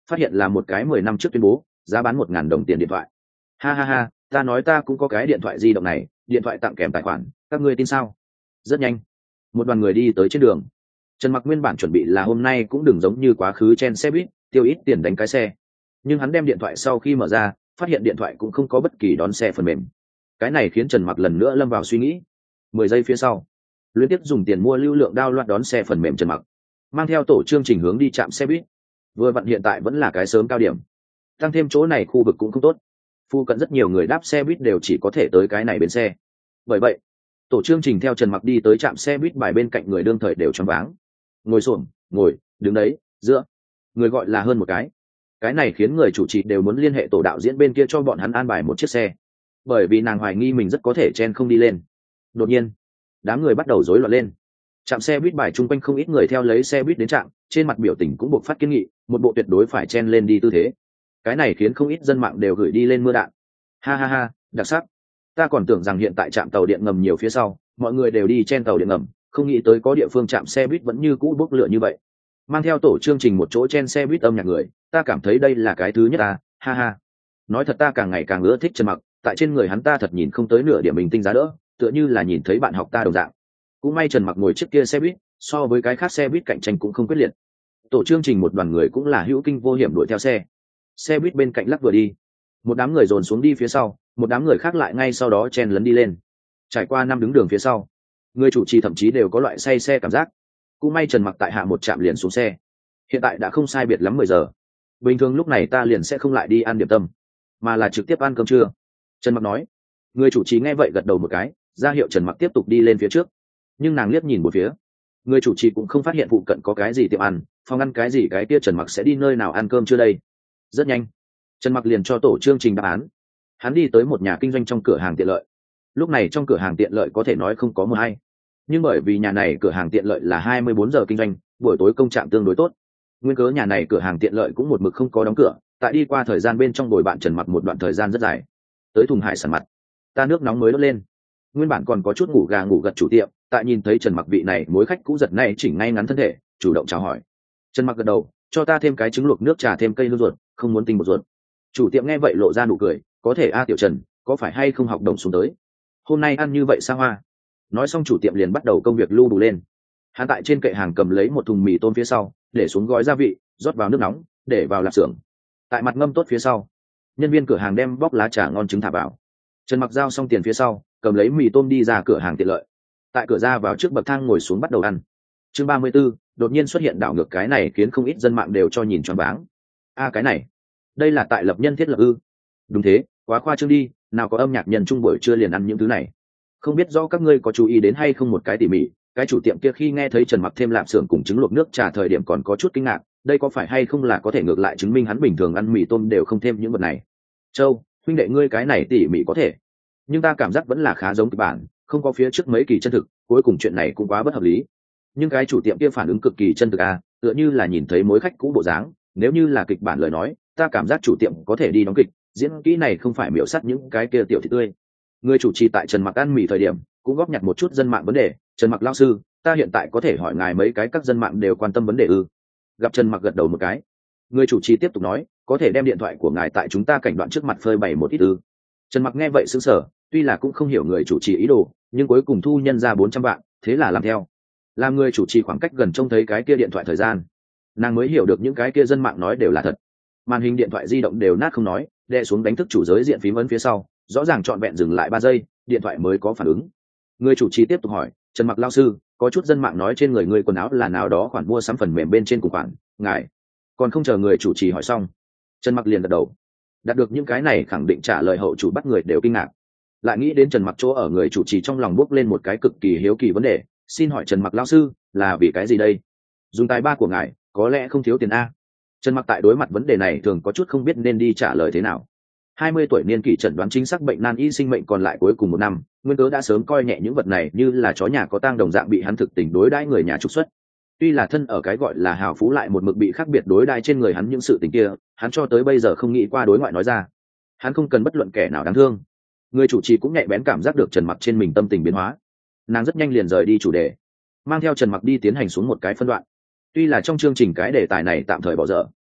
phát hiện là một cái mười năm trước tuyên bố giá bán một ngàn đồng tiền điện thoại. Ha ha ha, ta nói ta cũng có cái điện thoại di động này, điện thoại tặng kèm tài khoản, các ngươi tin sao? Rất nhanh, một đoàn người đi tới trên đường. Trần Mặc nguyên bản chuẩn bị là hôm nay cũng đừng giống như quá khứ chen xe buýt, tiêu ít tiền đánh cái xe. Nhưng hắn đem điện thoại sau khi mở ra, phát hiện điện thoại cũng không có bất kỳ đón xe phần mềm. Cái này khiến Trần Mặc lần nữa lâm vào suy nghĩ. Mười giây phía sau, liên tiếp dùng tiền mua lưu lượng download đón xe phần mềm Trần Mặc, mang theo tổ chương trình hướng đi trạm xe buýt. Vừa vặn hiện tại vẫn là cái sớm cao điểm, tăng thêm chỗ này khu vực cũng không tốt, phu cận rất nhiều người đáp xe buýt đều chỉ có thể tới cái này bến xe. Bởi vậy, tổ chương trình theo Trần Mặc đi tới trạm xe buýt bài bên cạnh người đương thời đều choáng váng. Ngồi xổm, ngồi, đứng đấy, giữa, người gọi là hơn một cái. Cái này khiến người chủ trì đều muốn liên hệ tổ đạo diễn bên kia cho bọn hắn an bài một chiếc xe, bởi vì nàng hoài nghi mình rất có thể chen không đi lên. Đột nhiên, đám người bắt đầu rối loạn lên. Trạm xe buýt bài chung quanh không ít người theo lấy xe buýt đến trạm, trên mặt biểu tình cũng buộc phát kiên nghị, một bộ tuyệt đối phải chen lên đi tư thế. Cái này khiến không ít dân mạng đều gửi đi lên mưa đạn. Ha ha ha, đặc sắc. Ta còn tưởng rằng hiện tại trạm tàu điện ngầm nhiều phía sau, mọi người đều đi chen tàu điện ngầm, không nghĩ tới có địa phương trạm xe buýt vẫn như cũ bốc lửa như vậy. Mang theo tổ chương trình một chỗ chen xe buýt âm nhạc người, ta cảm thấy đây là cái thứ nhất ta, ha ha. Nói thật ta càng ngày càng ưa thích Trần Mặc, tại trên người hắn ta thật nhìn không tới nửa điểm bình tinh giá đỡ, tựa như là nhìn thấy bạn học ta đồng dạng. Cũng may Trần Mặc ngồi chiếc kia xe buýt, so với cái khác xe buýt cạnh tranh cũng không quyết liệt. Tổ chương trình một đoàn người cũng là hữu kinh vô hiểm đuổi theo xe. Xe buýt bên cạnh lắc vừa đi, một đám người dồn xuống đi phía sau, một đám người khác lại ngay sau đó chen lấn đi lên. Trải qua năm đứng đường phía sau, người chủ trì thậm chí đều có loại say xe cảm giác. Cũng may Trần Mặc tại hạ một trạm liền xuống xe. Hiện tại đã không sai biệt lắm mười giờ. Bình thường lúc này ta liền sẽ không lại đi ăn điểm tâm, mà là trực tiếp ăn cơm trưa. Trần Mặc nói. Người chủ trì nghe vậy gật đầu một cái, ra hiệu Trần Mặc tiếp tục đi lên phía trước. Nhưng nàng liếc nhìn một phía, người chủ trì cũng không phát hiện phụ cận có cái gì tiệm ăn, phòng ăn cái gì cái kia Trần Mặc sẽ đi nơi nào ăn cơm trưa đây. Rất nhanh, Trần Mặc liền cho tổ chương trình đáp án. Hắn đi tới một nhà kinh doanh trong cửa hàng tiện lợi. Lúc này trong cửa hàng tiện lợi có thể nói không có mờ hay, nhưng bởi vì nhà này cửa hàng tiện lợi là hai mươi bốn giờ kinh doanh, buổi tối công trạng tương đối tốt, nguyên cớ nhà này cửa hàng tiện lợi cũng một mực không có đóng cửa. Tại đi qua thời gian bên trong bồi bạn Trần Mặc một đoạn thời gian rất dài, tới thùng hải sản mặt, ta nước nóng mới đốt lên. Nguyên bản còn có chút ngủ gà ngủ gật chủ tiệm, tại nhìn thấy Trần Mặc vị này mối khách cũ giật này chỉnh ngay ngắn thân thể, chủ động chào hỏi. Trần Mặc gật đầu, cho ta thêm cái trứng luộc nước trà thêm cây hương ruột, không muốn tinh bột ruột. Chủ tiệm nghe vậy lộ ra nụ cười, có thể a Tiểu Trần, có phải hay không học đồng xuống tới, hôm nay ăn như vậy xa hoa. Nói xong chủ tiệm liền bắt đầu công việc lưu đủ lên. Hắn tại trên kệ hàng cầm lấy một thùng mì tôm phía sau, để xuống gói gia vị, rót vào nước nóng, để vào lạp xưởng. Tại mặt ngâm tốt phía sau, nhân viên cửa hàng đem bóc lá trà ngon trứng thả vào. Trần Mặc giao xong tiền phía sau, cầm lấy mì tôm đi ra cửa hàng tiện lợi. Tại cửa ra vào trước bậc thang ngồi xuống bắt đầu ăn. Chương ba mươi 34, đột nhiên xuất hiện đảo ngược, cái này khiến không ít dân mạng đều cho nhìn choáng váng. A cái này, đây là tại lập nhân thiết lập ư? Đúng thế, quá khoa trương đi, nào có âm nhạc nhân trung buổi trưa liền ăn những thứ này. Không biết do các ngươi có chú ý đến hay không một cái tỉ mỉ, cái chủ tiệm kia khi nghe thấy Trần Mặc thêm lạp xưởng cùng trứng luộc nước trà thời điểm còn có chút kinh ngạc, đây có phải hay không là có thể ngược lại chứng minh hắn bình thường ăn mì tôm đều không thêm những vật này. Châu, huynh đệ ngươi cái này tỉ mỉ có thể, nhưng ta cảm giác vẫn là khá giống kịch bản, không có phía trước mấy kỳ chân thực, cuối cùng chuyện này cũng quá bất hợp lý. Nhưng cái chủ tiệm kia phản ứng cực kỳ chân thực à, tựa như là nhìn thấy mối khách cũ bộ dáng, nếu như là kịch bản lời nói, ta cảm giác chủ tiệm có thể đi đóng kịch, diễn kỹ này không phải miểu sát những cái kia tiểu thị tươi. Người chủ trì tại Trần Mặc ăn mì thời điểm cũng góp nhặt một chút dân mạng vấn đề. Trần Mặc lao sư, ta hiện tại có thể hỏi ngài mấy cái các dân mạng đều quan tâm vấn đề ư? Gặp Trần Mặc gật đầu một cái, người chủ trì tiếp tục nói, có thể đem điện thoại của ngài tại chúng ta cảnh đoạn trước mặt phơi bày một ít ư? Trần Mặc nghe vậy sững sờ, tuy là cũng không hiểu người chủ trì ý đồ, nhưng cuối cùng thu nhân ra bốn trăm vạn, thế là làm theo. Làm người chủ trì khoảng cách gần trông thấy cái kia điện thoại thời gian, nàng mới hiểu được những cái kia dân mạng nói đều là thật. Màn hình điện thoại di động đều nát không nói, đè xuống đánh thức chủ giới diện phím ấn phía sau, rõ ràng trọn vẹn dừng lại ba giây, điện thoại mới có phản ứng. Người chủ trì tiếp tục hỏi, Trần Mặc lao sư, có chút dân mạng nói trên người người quần áo là nào đó khoản mua sắm phần mềm bên trên cùng khoản, ngài còn không chờ người chủ trì hỏi xong, Trần Mặc liền gật đầu. Đạt được những cái này khẳng định trả lời hậu chủ bắt người đều kinh ngạc. Lại nghĩ đến Trần Mặc chỗ ở, người chủ trì trong lòng bốc lên một cái cực kỳ hiếu kỳ vấn đề, xin hỏi Trần Mặc lao sư, là vì cái gì đây? Dùng tài ba của ngài, có lẽ không thiếu tiền a. Trần Mặc tại đối mặt vấn đề này thường có chút không biết nên đi trả lời thế nào. hai mươi tuổi niên kỷ chẩn đoán chính xác bệnh nan y, sinh mệnh còn lại cuối cùng một năm, nguyên cớ đã sớm coi nhẹ những vật này như là chó nhà có tang đồng dạng, bị hắn thực tình đối đãi người nhà trục xuất. Tuy là thân ở cái gọi là hào phú, lại một mực bị khác biệt đối đãi trên người hắn những sự tình kia, hắn cho tới bây giờ không nghĩ qua đối ngoại nói ra. Hắn không cần bất luận kẻ nào đáng thương. Người chủ trì cũng nhạy bén cảm giác được Trần Mặc trên mình tâm tình biến hóa, nàng rất nhanh liền rời đi chủ đề, mang theo Trần Mặc đi tiến hành xuống một cái phân đoạn. Tuy là trong chương trình cái đề tài này tạm thời bỏ dở,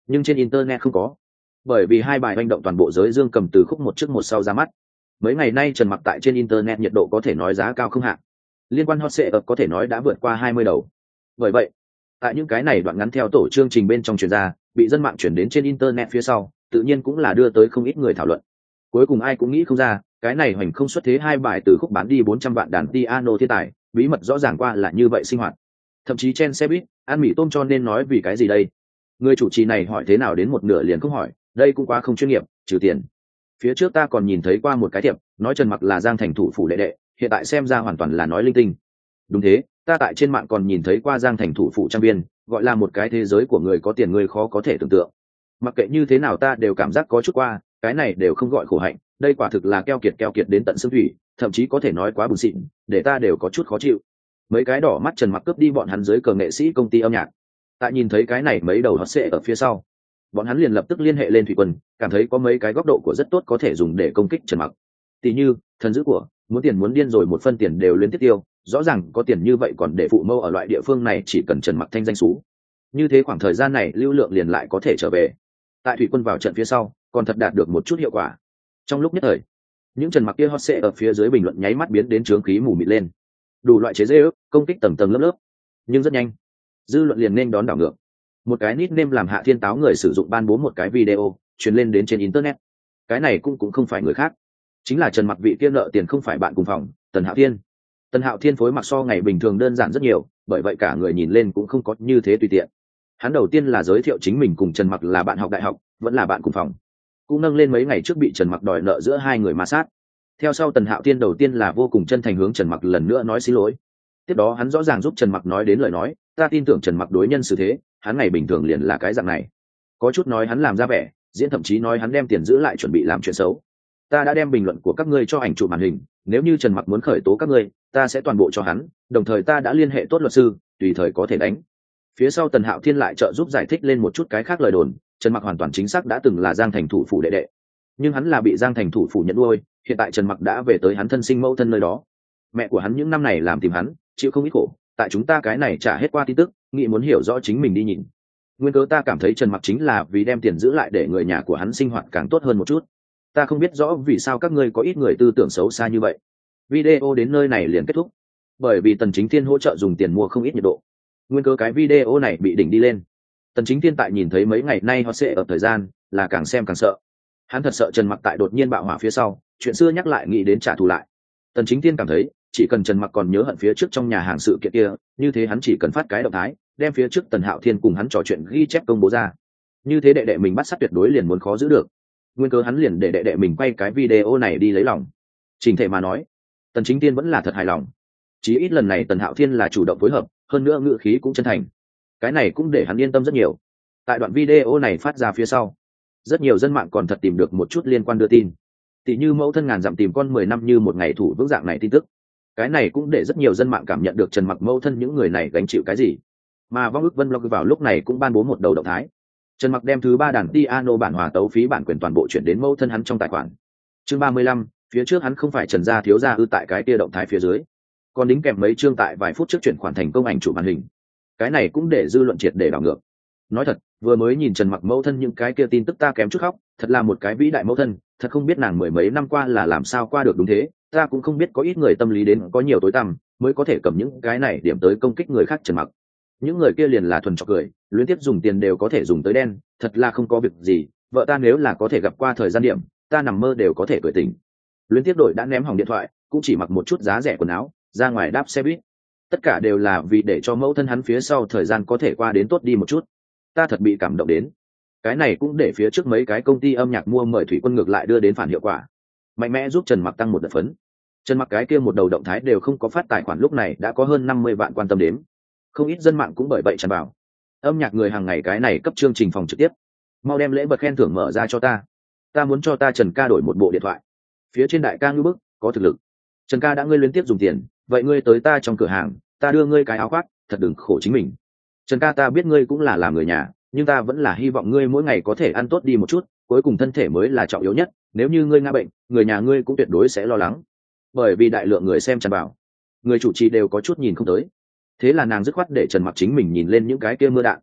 nhưng trên internet không có, bởi vì hai bài hành động toàn bộ giới dương cầm từ khúc một trước một sau ra mắt. Mấy ngày nay Trần Mặc tại trên internet nhiệt độ có thể nói giá cao không hạn, liên quan hot sệ ập có thể nói đã vượt qua hai mươi đầu. Bởi vậy tại những cái này đoạn ngắn theo tổ chương trình bên trong truyền ra, bị dân mạng chuyển đến trên internet phía sau, tự nhiên cũng là đưa tới không ít người thảo luận. Cuối cùng ai cũng nghĩ không ra, cái này hoành không xuất thế hai bài từ khúc bán đi bốn trăm vạn đàn piano thiên tài, bí mật rõ ràng qua là như vậy sinh hoạt. Thậm chí trên xe buýt, ăn mì tôm cho nên nói vì cái gì đây? Người chủ trì này hỏi thế nào đến một nửa liền không hỏi, đây cũng quá không chuyên nghiệp, trừ tiền. Phía trước ta còn nhìn thấy qua một cái thiệp, nói Trần Mặc là Giang Thành thủ phủ đệ đệ, hiện tại xem ra hoàn toàn là nói linh tinh. Đúng thế, ta tại trên mạng còn nhìn thấy qua Giang Thành thủ phủ trang viên, gọi là một cái thế giới của người có tiền người khó có thể tưởng tượng. Mặc kệ như thế nào ta đều cảm giác có chút qua, cái này đều không gọi khổ hạnh, đây quả thực là keo kiệt keo kiệt đến tận xương thủy, thậm chí có thể nói quá bùn xịn, để ta đều có chút khó chịu. Mấy cái đỏ mắt Trần Mặc cướp đi bọn hắn dưới cờ nghệ sĩ công ty âm nhạc. Tại nhìn thấy cái này mấy đầu hot sệ ở phía sau, bọn hắn liền lập tức liên hệ lên Thủy Quân, cảm thấy có mấy cái góc độ của rất tốt có thể dùng để công kích Trần Mặc. Tỷ như thần dữ của muốn tiền muốn điên rồi một phân tiền đều liên tiếp tiêu, rõ ràng có tiền như vậy còn để phụ mâu ở loại địa phương này chỉ cần Trần Mặc thanh danh xú, như thế khoảng thời gian này lưu lượng liền lại có thể trở về. Tại Thủy Quân vào trận phía sau còn thật đạt được một chút hiệu quả. Trong lúc nhất thời, những Trần Mặc kia hot sệ ở phía dưới bình luận nháy mắt biến đến trướng khí mù mịt lên, đủ loại chế giễu, công kích tầng tầng lớp lớp. Nhưng rất nhanh dư luận liền nên đón đảo ngược, một cái nickname làm Hạ Thiên Táo người sử dụng ban bố một cái video truyền lên đến trên internet. Cái này cũng cũng không phải người khác, chính là Trần Mặc vị kia nợ tiền không phải bạn cùng phòng, Tần Hạo Thiên. Tần Hạo Thiên phối mặc so ngày bình thường đơn giản rất nhiều, bởi vậy cả người nhìn lên cũng không có như thế tùy tiện. Hắn đầu tiên là giới thiệu chính mình cùng Trần Mặc là bạn học đại học, vẫn là bạn cùng phòng, cũng nâng lên mấy ngày trước bị Trần Mặc đòi nợ giữa hai người ma sát. Theo sau Tần Hạo Thiên đầu tiên là vô cùng chân thành hướng Trần Mặc lần nữa nói xin lỗi. Tiếp đó hắn rõ ràng giúp Trần Mặc nói đến lời nói, ta tin tưởng Trần Mặc đối nhân xử thế, hắn ngày bình thường liền là cái dạng này. Có chút nói hắn làm ra vẻ, diễn thậm chí nói hắn đem tiền giữ lại chuẩn bị làm chuyện xấu. Ta đã đem bình luận của các ngươi cho ảnh chụp màn hình, nếu như Trần Mặc muốn khởi tố các ngươi, ta sẽ toàn bộ cho hắn, đồng thời ta đã liên hệ tốt luật sư, tùy thời có thể đánh. Phía sau Tần Hạo Thiên lại trợ giúp giải thích lên một chút cái khác lời đồn, Trần Mặc hoàn toàn chính xác đã từng là Giang Thành thủ phủ đệ đệ, nhưng hắn là bị Giang Thành thủ phủ nhận nuôi, hiện tại Trần Mặc đã về tới hắn thân sinh mẫu thân nơi đó. Mẹ của hắn những năm này làm tìm hắn, chịu không ít khổ, tại chúng ta cái này trả hết qua tin tức, nghĩ muốn hiểu rõ chính mình đi nhìn. Nguyên cớ ta cảm thấy Trần Mặc chính là vì đem tiền giữ lại để người nhà của hắn sinh hoạt càng tốt hơn một chút. Ta không biết rõ vì sao các ngươi có ít người tư tưởng xấu xa như vậy. Video đến nơi này liền kết thúc, bởi vì Tần Chính Thiên hỗ trợ dùng tiền mua không ít nhiệt độ. Nguyên cớ cái video này bị đỉnh đi lên. Tần Chính Thiên tại nhìn thấy mấy ngày nay họ sẽ ở thời gian, là càng xem càng sợ. Hắn thật sợ Trần Mặc tại đột nhiên bạo hỏa phía sau, chuyện xưa nhắc lại nghĩ đến trả thù lại. Tần Chính Thiên cảm thấy, chỉ cần Trần Mặc còn nhớ hận phía trước trong nhà hàng sự kiện kia, như thế hắn chỉ cần phát cái động thái, đem phía trước Tần Hạo Thiên cùng hắn trò chuyện ghi chép công bố ra. Như thế đệ đệ mình bắt sát tuyệt đối liền muốn khó giữ được. Nguyên cớ hắn liền để đệ đệ mình quay cái video này đi lấy lòng. Trình thể mà nói, Tần Chính Thiên vẫn là thật hài lòng. Chí ít lần này Tần Hạo Thiên là chủ động phối hợp, hơn nữa ngữ khí cũng chân thành. Cái này cũng để hắn yên tâm rất nhiều. Tại đoạn video này phát ra phía sau, rất nhiều dân mạng còn thật tìm được một chút liên quan đưa tin. Tỷ như mẫu thân ngàn dặm tìm con mười năm như một ngày thủ vững dạng này tin tức. Cái này cũng để rất nhiều dân mạng cảm nhận được Trần Mặc mẫu thân những người này gánh chịu cái gì. Mà Vong Ức Vân Blog vào lúc này cũng ban bố một đầu động thái. Trần Mặc đem thứ ba đàn piano bản hòa tấu phí bản quyền toàn bộ chuyển đến mẫu thân hắn trong tài khoản. Chương ba mươi lăm, phía trước hắn không phải Trần gia thiếu gia ư tại cái kia động thái phía dưới. Còn đính kèm mấy chương tại vài phút trước chuyển khoản thành công ảnh chụp màn hình. Cái này cũng để dư luận triệt để đảo ngược. Nói thật, vừa mới nhìn Trần Mặc mẫu thân những cái kia tin tức ta kém chút khóc, thật là một cái vĩ đại mẫu thân, thật không biết nàng mười mấy năm qua là làm sao qua được đúng thế, ta cũng không biết có ít người tâm lý đến có nhiều tối tăm, mới có thể cầm những cái này điểm tới công kích người khác Trần Mặc. Những người kia liền là thuần trọc cười, luyến tiếp dùng tiền đều có thể dùng tới đen, thật là không có việc gì, vợ ta nếu là có thể gặp qua thời gian điểm, ta nằm mơ đều có thể cười tỉnh. Luyến tiếp đội đã ném hỏng điện thoại, cũng chỉ mặc một chút giá rẻ quần áo, ra ngoài đáp xe buýt. Tất cả đều là vì để cho mẫu thân hắn phía sau thời gian có thể qua đến tốt đi một chút. Ta thật bị cảm động đến. Cái này cũng để phía trước mấy cái công ty âm nhạc mua mời Thủy Quân ngược lại đưa đến phản hiệu quả, mạnh mẽ giúp Trần Mặc tăng một đợt phấn. Trần Mặc cái kia một đầu động thái đều không có phát tài khoản lúc này đã có hơn năm mươi vạn quan tâm đến. Không ít dân mạng cũng bởi vậy tràn vào. Âm nhạc người hàng ngày cái này cấp chương trình phòng trực tiếp. Mau đem lễ vật khen thưởng mở ra cho ta. Ta muốn cho ta Trần ca đổi một bộ điện thoại. Phía trên đại ca ngư bức, có thực lực. Trần ca đã ngươi liên tiếp dùng tiền, vậy ngươi tới ta trong cửa hàng, ta đưa ngươi cái áo khoác, thật đừng khổ chính mình. Trần ca ta biết ngươi cũng là làm người nhà, nhưng ta vẫn là hy vọng ngươi mỗi ngày có thể ăn tốt đi một chút, cuối cùng thân thể mới là trọng yếu nhất, nếu như ngươi ngã bệnh, người nhà ngươi cũng tuyệt đối sẽ lo lắng. Bởi vì đại lượng người xem tràn vào, người chủ trì đều có chút nhìn không tới. Thế là nàng dứt khoát để Trần Mặc chính mình nhìn lên những cái kia mưa đạn.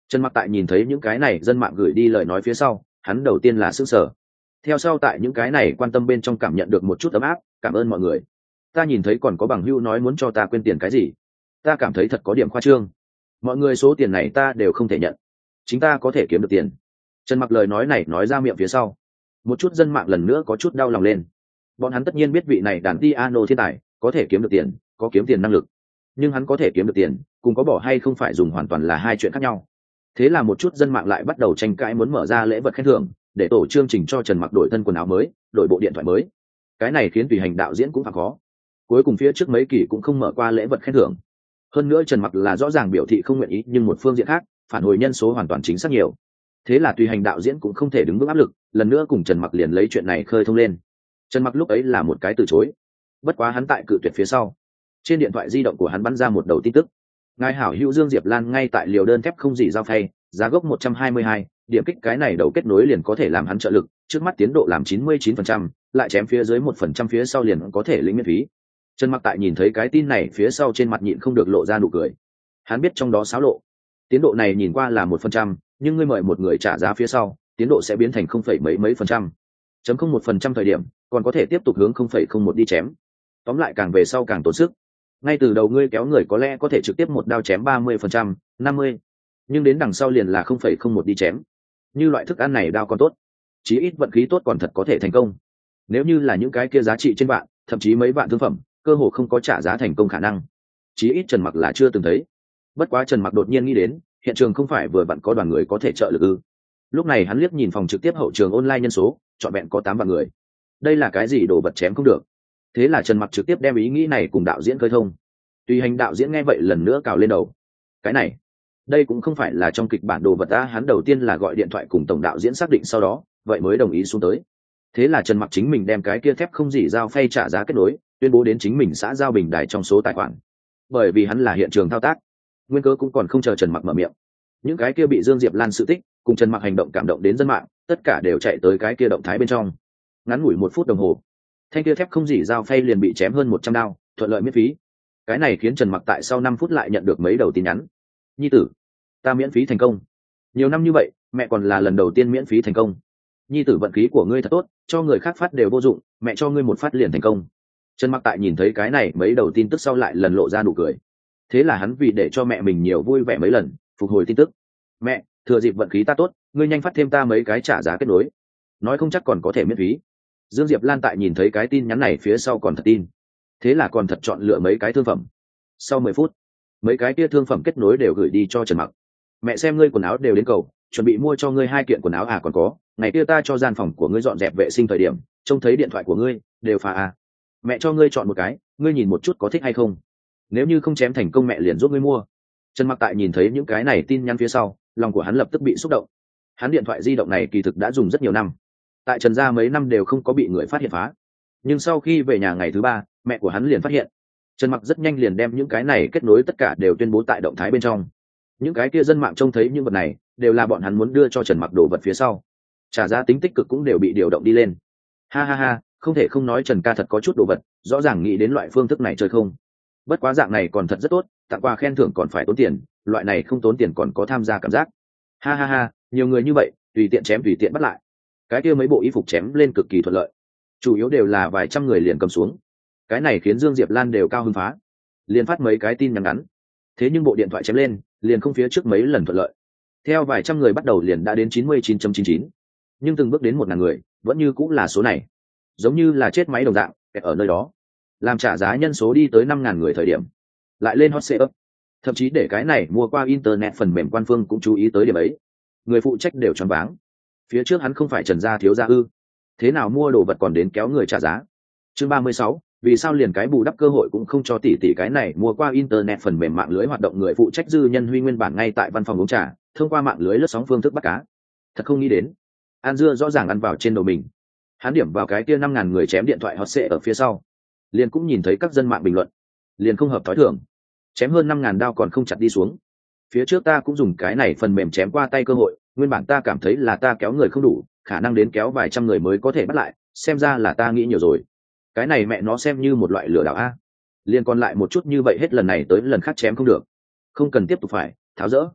Trần Mặc tại nhìn thấy những cái này dân mạng gửi đi lời nói phía sau, hắn đầu tiên là sững sờ. Theo sau tại những cái này quan tâm bên trong cảm nhận được một chút ấm áp, cảm ơn mọi người. Ta nhìn thấy còn có bằng hữu nói muốn cho ta quên tiền cái gì, ta cảm thấy thật có điểm khoa trương. Mọi người số tiền này ta đều không thể nhận, chính ta có thể kiếm được tiền. Trần Mặc lời nói này nói ra miệng phía sau, một chút dân mạng lần nữa có chút đau lòng lên. Bọn hắn tất nhiên biết vị này đàn piano thiên tài có thể kiếm được tiền, có kiếm tiền năng lực, nhưng hắn có thể kiếm được tiền cùng có bỏ hay không phải dùng hoàn toàn là hai chuyện khác nhau. Thế là một chút dân mạng lại bắt đầu tranh cãi muốn mở ra lễ vật khen thưởng để tổ chương trình cho Trần Mặc đổi thân quần áo mới, đổi bộ điện thoại mới. Cái này khiến tùy hành đạo diễn cũng phải khó. Cuối cùng phía trước mấy kỳ cũng không mở qua lễ vật khen thưởng. Hơn nữa Trần Mặc là rõ ràng biểu thị không nguyện ý, nhưng một phương diện khác phản hồi nhân số hoàn toàn chính xác nhiều. Thế là tùy hành đạo diễn cũng không thể đứng vững áp lực, lần nữa cùng Trần Mặc liền lấy chuyện này khơi thông lên. Trần Mặc lúc ấy là một cái từ chối, bất quá hắn tại cự tuyệt phía sau, trên điện thoại di động của hắn bắn ra một đầu tin tức. Ngài hảo hữu Dương Diệp Lan ngay tại liều đơn thép không gì giao phay, giá gốc một trăm hai mươi hai, điểm kích cái này đầu kết nối liền có thể làm hắn trợ lực, trước mắt tiến độ làm chín mươi chín phần trăm, lại chém phía dưới một phần trăm phía sau liền có thể lĩnh miễn phí. Trần Mặc tại nhìn thấy cái tin này phía sau trên mặt nhịn không được lộ ra nụ cười. Hắn biết trong đó xáo lộ. Tiến độ này nhìn qua là một phần trăm, nhưng ngươi mời một người trả giá phía sau, tiến độ sẽ biến thành không phẩy mấy mấy phần trăm. Chấm không một phần trăm thời điểm, còn có thể tiếp tục hướng không phẩy không một đi chém. Tóm lại càng về sau càng tốn sức. Ngay từ đầu ngươi kéo người có lẽ có thể trực tiếp một đao chém ba mươi phần trăm, năm mươi, nhưng đến đằng sau liền là không phẩy không một đi chém. Như loại thức ăn này đao còn tốt, chí ít vận khí tốt còn thật có thể thành công. Nếu như là những cái kia giá trị trên vạn, thậm chí mấy vạn thương phẩm, cơ hồ không có trả giá thành công khả năng. Chí ít Trần Mặc là chưa từng thấy. Bất quá Trần Mặc đột nhiên nghĩ đến, hiện trường không phải vừa vặn có đoàn người có thể trợ lực ư? Lúc này hắn liếc nhìn phòng trực tiếp hậu trường online nhân số, trọn vẹn có tám vạn người. Đây là cái gì đồ vật chém không được? Thế là Trần Mặc trực tiếp đem ý nghĩ này cùng đạo diễn khơi thông. Tùy hành đạo diễn nghe vậy lần nữa cào lên đầu. Cái này, đây cũng không phải là trong kịch bản đồ vật ta, hắn đầu tiên là gọi điện thoại cùng tổng đạo diễn xác định, sau đó vậy mới đồng ý xuống tới. Thế là Trần Mặc chính mình đem cái kia thép không gì giao phay trả giá kết nối, tuyên bố đến chính mình xã giao bình đài trong số tài khoản. Bởi vì hắn là hiện trường thao tác, nguyên cớ cũng còn không chờ Trần Mặc mở miệng. Những cái kia bị Dương Diệp Lan sự tích cùng Trần Mặc hành động cảm động đến dân mạng, tất cả đều chạy tới cái kia động thái bên trong. Ngắn ngủi một phút đồng hồ, thanh kia thép không gì giao phay liền bị chém hơn một trăm đao, thuận lợi miễn phí. Cái này khiến Trần Mặc tại sau năm phút lại nhận được mấy đầu tin nhắn. Nhi tử, ta miễn phí thành công. Nhiều năm như vậy, mẹ còn là lần đầu tiên miễn phí thành công. Nhi tử, vận khí của ngươi thật tốt, cho người khác phát đều vô dụng, mẹ cho ngươi một phát liền thành công. Trần Mặc tại nhìn thấy cái này mấy đầu tin tức sau lại lần lộ ra nụ cười. Thế là hắn vì để cho mẹ mình nhiều vui vẻ mấy lần, phục hồi tin tức. Mẹ, thừa dịp vận khí ta tốt, ngươi nhanh phát thêm ta mấy cái trả giá kết nối, nói không chắc còn có thể miễn phí. Dương Diệp Lan tại nhìn thấy cái tin nhắn này phía sau còn thật tin. Thế là còn thật chọn lựa mấy cái thương phẩm. Sau mười phút, mấy cái kia thương phẩm kết nối đều gửi đi cho Trần Mặc. Mẹ xem ngươi quần áo đều đến cầu, chuẩn bị mua cho ngươi hai kiện quần áo à, còn có, ngày kia ta cho gian phòng của ngươi dọn dẹp vệ sinh thời điểm, trông thấy điện thoại của ngươi, đều phá à. Mẹ cho ngươi chọn một cái, ngươi nhìn một chút có thích hay không. Nếu như không chém thành công mẹ liền giúp ngươi mua. Trần Mặc tại nhìn thấy những cái này tin nhắn phía sau, lòng của hắn lập tức bị xúc động. Hắn điện thoại di động này kỳ thực đã dùng rất nhiều năm, tại Trần gia mấy năm đều không có bị người phát hiện phá. Nhưng sau khi về nhà ngày thứ ba, mẹ của hắn liền phát hiện. Trần Mặc rất nhanh liền đem những cái này kết nối tất cả đều tuyên bố tại động thái bên trong. Những cái kia dân mạng trông thấy những vật này, đều là bọn hắn muốn đưa cho Trần Mặc đồ vật phía sau. Trả giá tính tích cực cũng đều bị điều động đi lên. Ha ha ha, không thể không nói Trần ca thật có chút đồ vật, rõ ràng nghĩ đến loại phương thức này chơi không. Bất quá dạng này còn thật rất tốt, tặng quà khen thưởng còn phải tốn tiền, loại này không tốn tiền còn có tham gia cảm giác. Ha ha ha, nhiều người như vậy, tùy tiện chém tùy tiện bắt lại. Cái kia mấy bộ y phục chém lên cực kỳ thuận lợi, chủ yếu đều là vài trăm người liền cầm xuống. Cái này khiến Dương Diệp Lan đều cao hứng phá, liền phát mấy cái tin nhắn ngắn. Thế nhưng bộ điện thoại chém lên, liền không phía trước mấy lần thuận lợi. Theo vài trăm người bắt đầu liền đã đến chín mươi chín chấm chín chín, nhưng từng bước đến một ngàn người, vẫn như cũng là số này, giống như là chết máy đồng dạng, kẹt ở nơi đó. Làm trả giá nhân số đi tới năm ngàn người thời điểm, lại lên hot sale up. Thậm chí để cái này mua qua internet phần mềm quan phương cũng chú ý tới điểm ấy. Người phụ trách đều choáng váng. Phía trước hắn không phải Trần gia thiếu gia ư? Thế nào mua đồ vật còn đến kéo người trả giá? Chương ba mươi sáu, vì sao liền cái bù đắp cơ hội cũng không cho tỷ tỷ cái này mua qua internet phần mềm mạng lưới hoạt động. Người phụ trách Dư Nhân Huy nguyên bản ngay tại văn phòng uống trà, thông qua mạng lưới lướt sóng phương thức bắt cá. Thật không nghĩ đến, An Dưa rõ ràng ăn vào trên đầu mình. Hắn điểm vào cái kia năm ngàn người chém điện thoại hot sale ở phía sau, liền cũng nhìn thấy các dân mạng bình luận, liền không hợp thói thường, chém hơn năm ngàn đao còn không chặt đi xuống. Phía trước ta cũng dùng cái này phần mềm chém qua tay cơ hội, nguyên bản ta cảm thấy là ta kéo người không đủ, khả năng đến kéo vài trăm người mới có thể bắt lại, xem ra là ta nghĩ nhiều rồi. Cái này mẹ nó xem như một loại lừa đảo a. Liền còn lại một chút như vậy hết lần này tới lần khác chém không được, không cần tiếp tục phải tháo rỡ.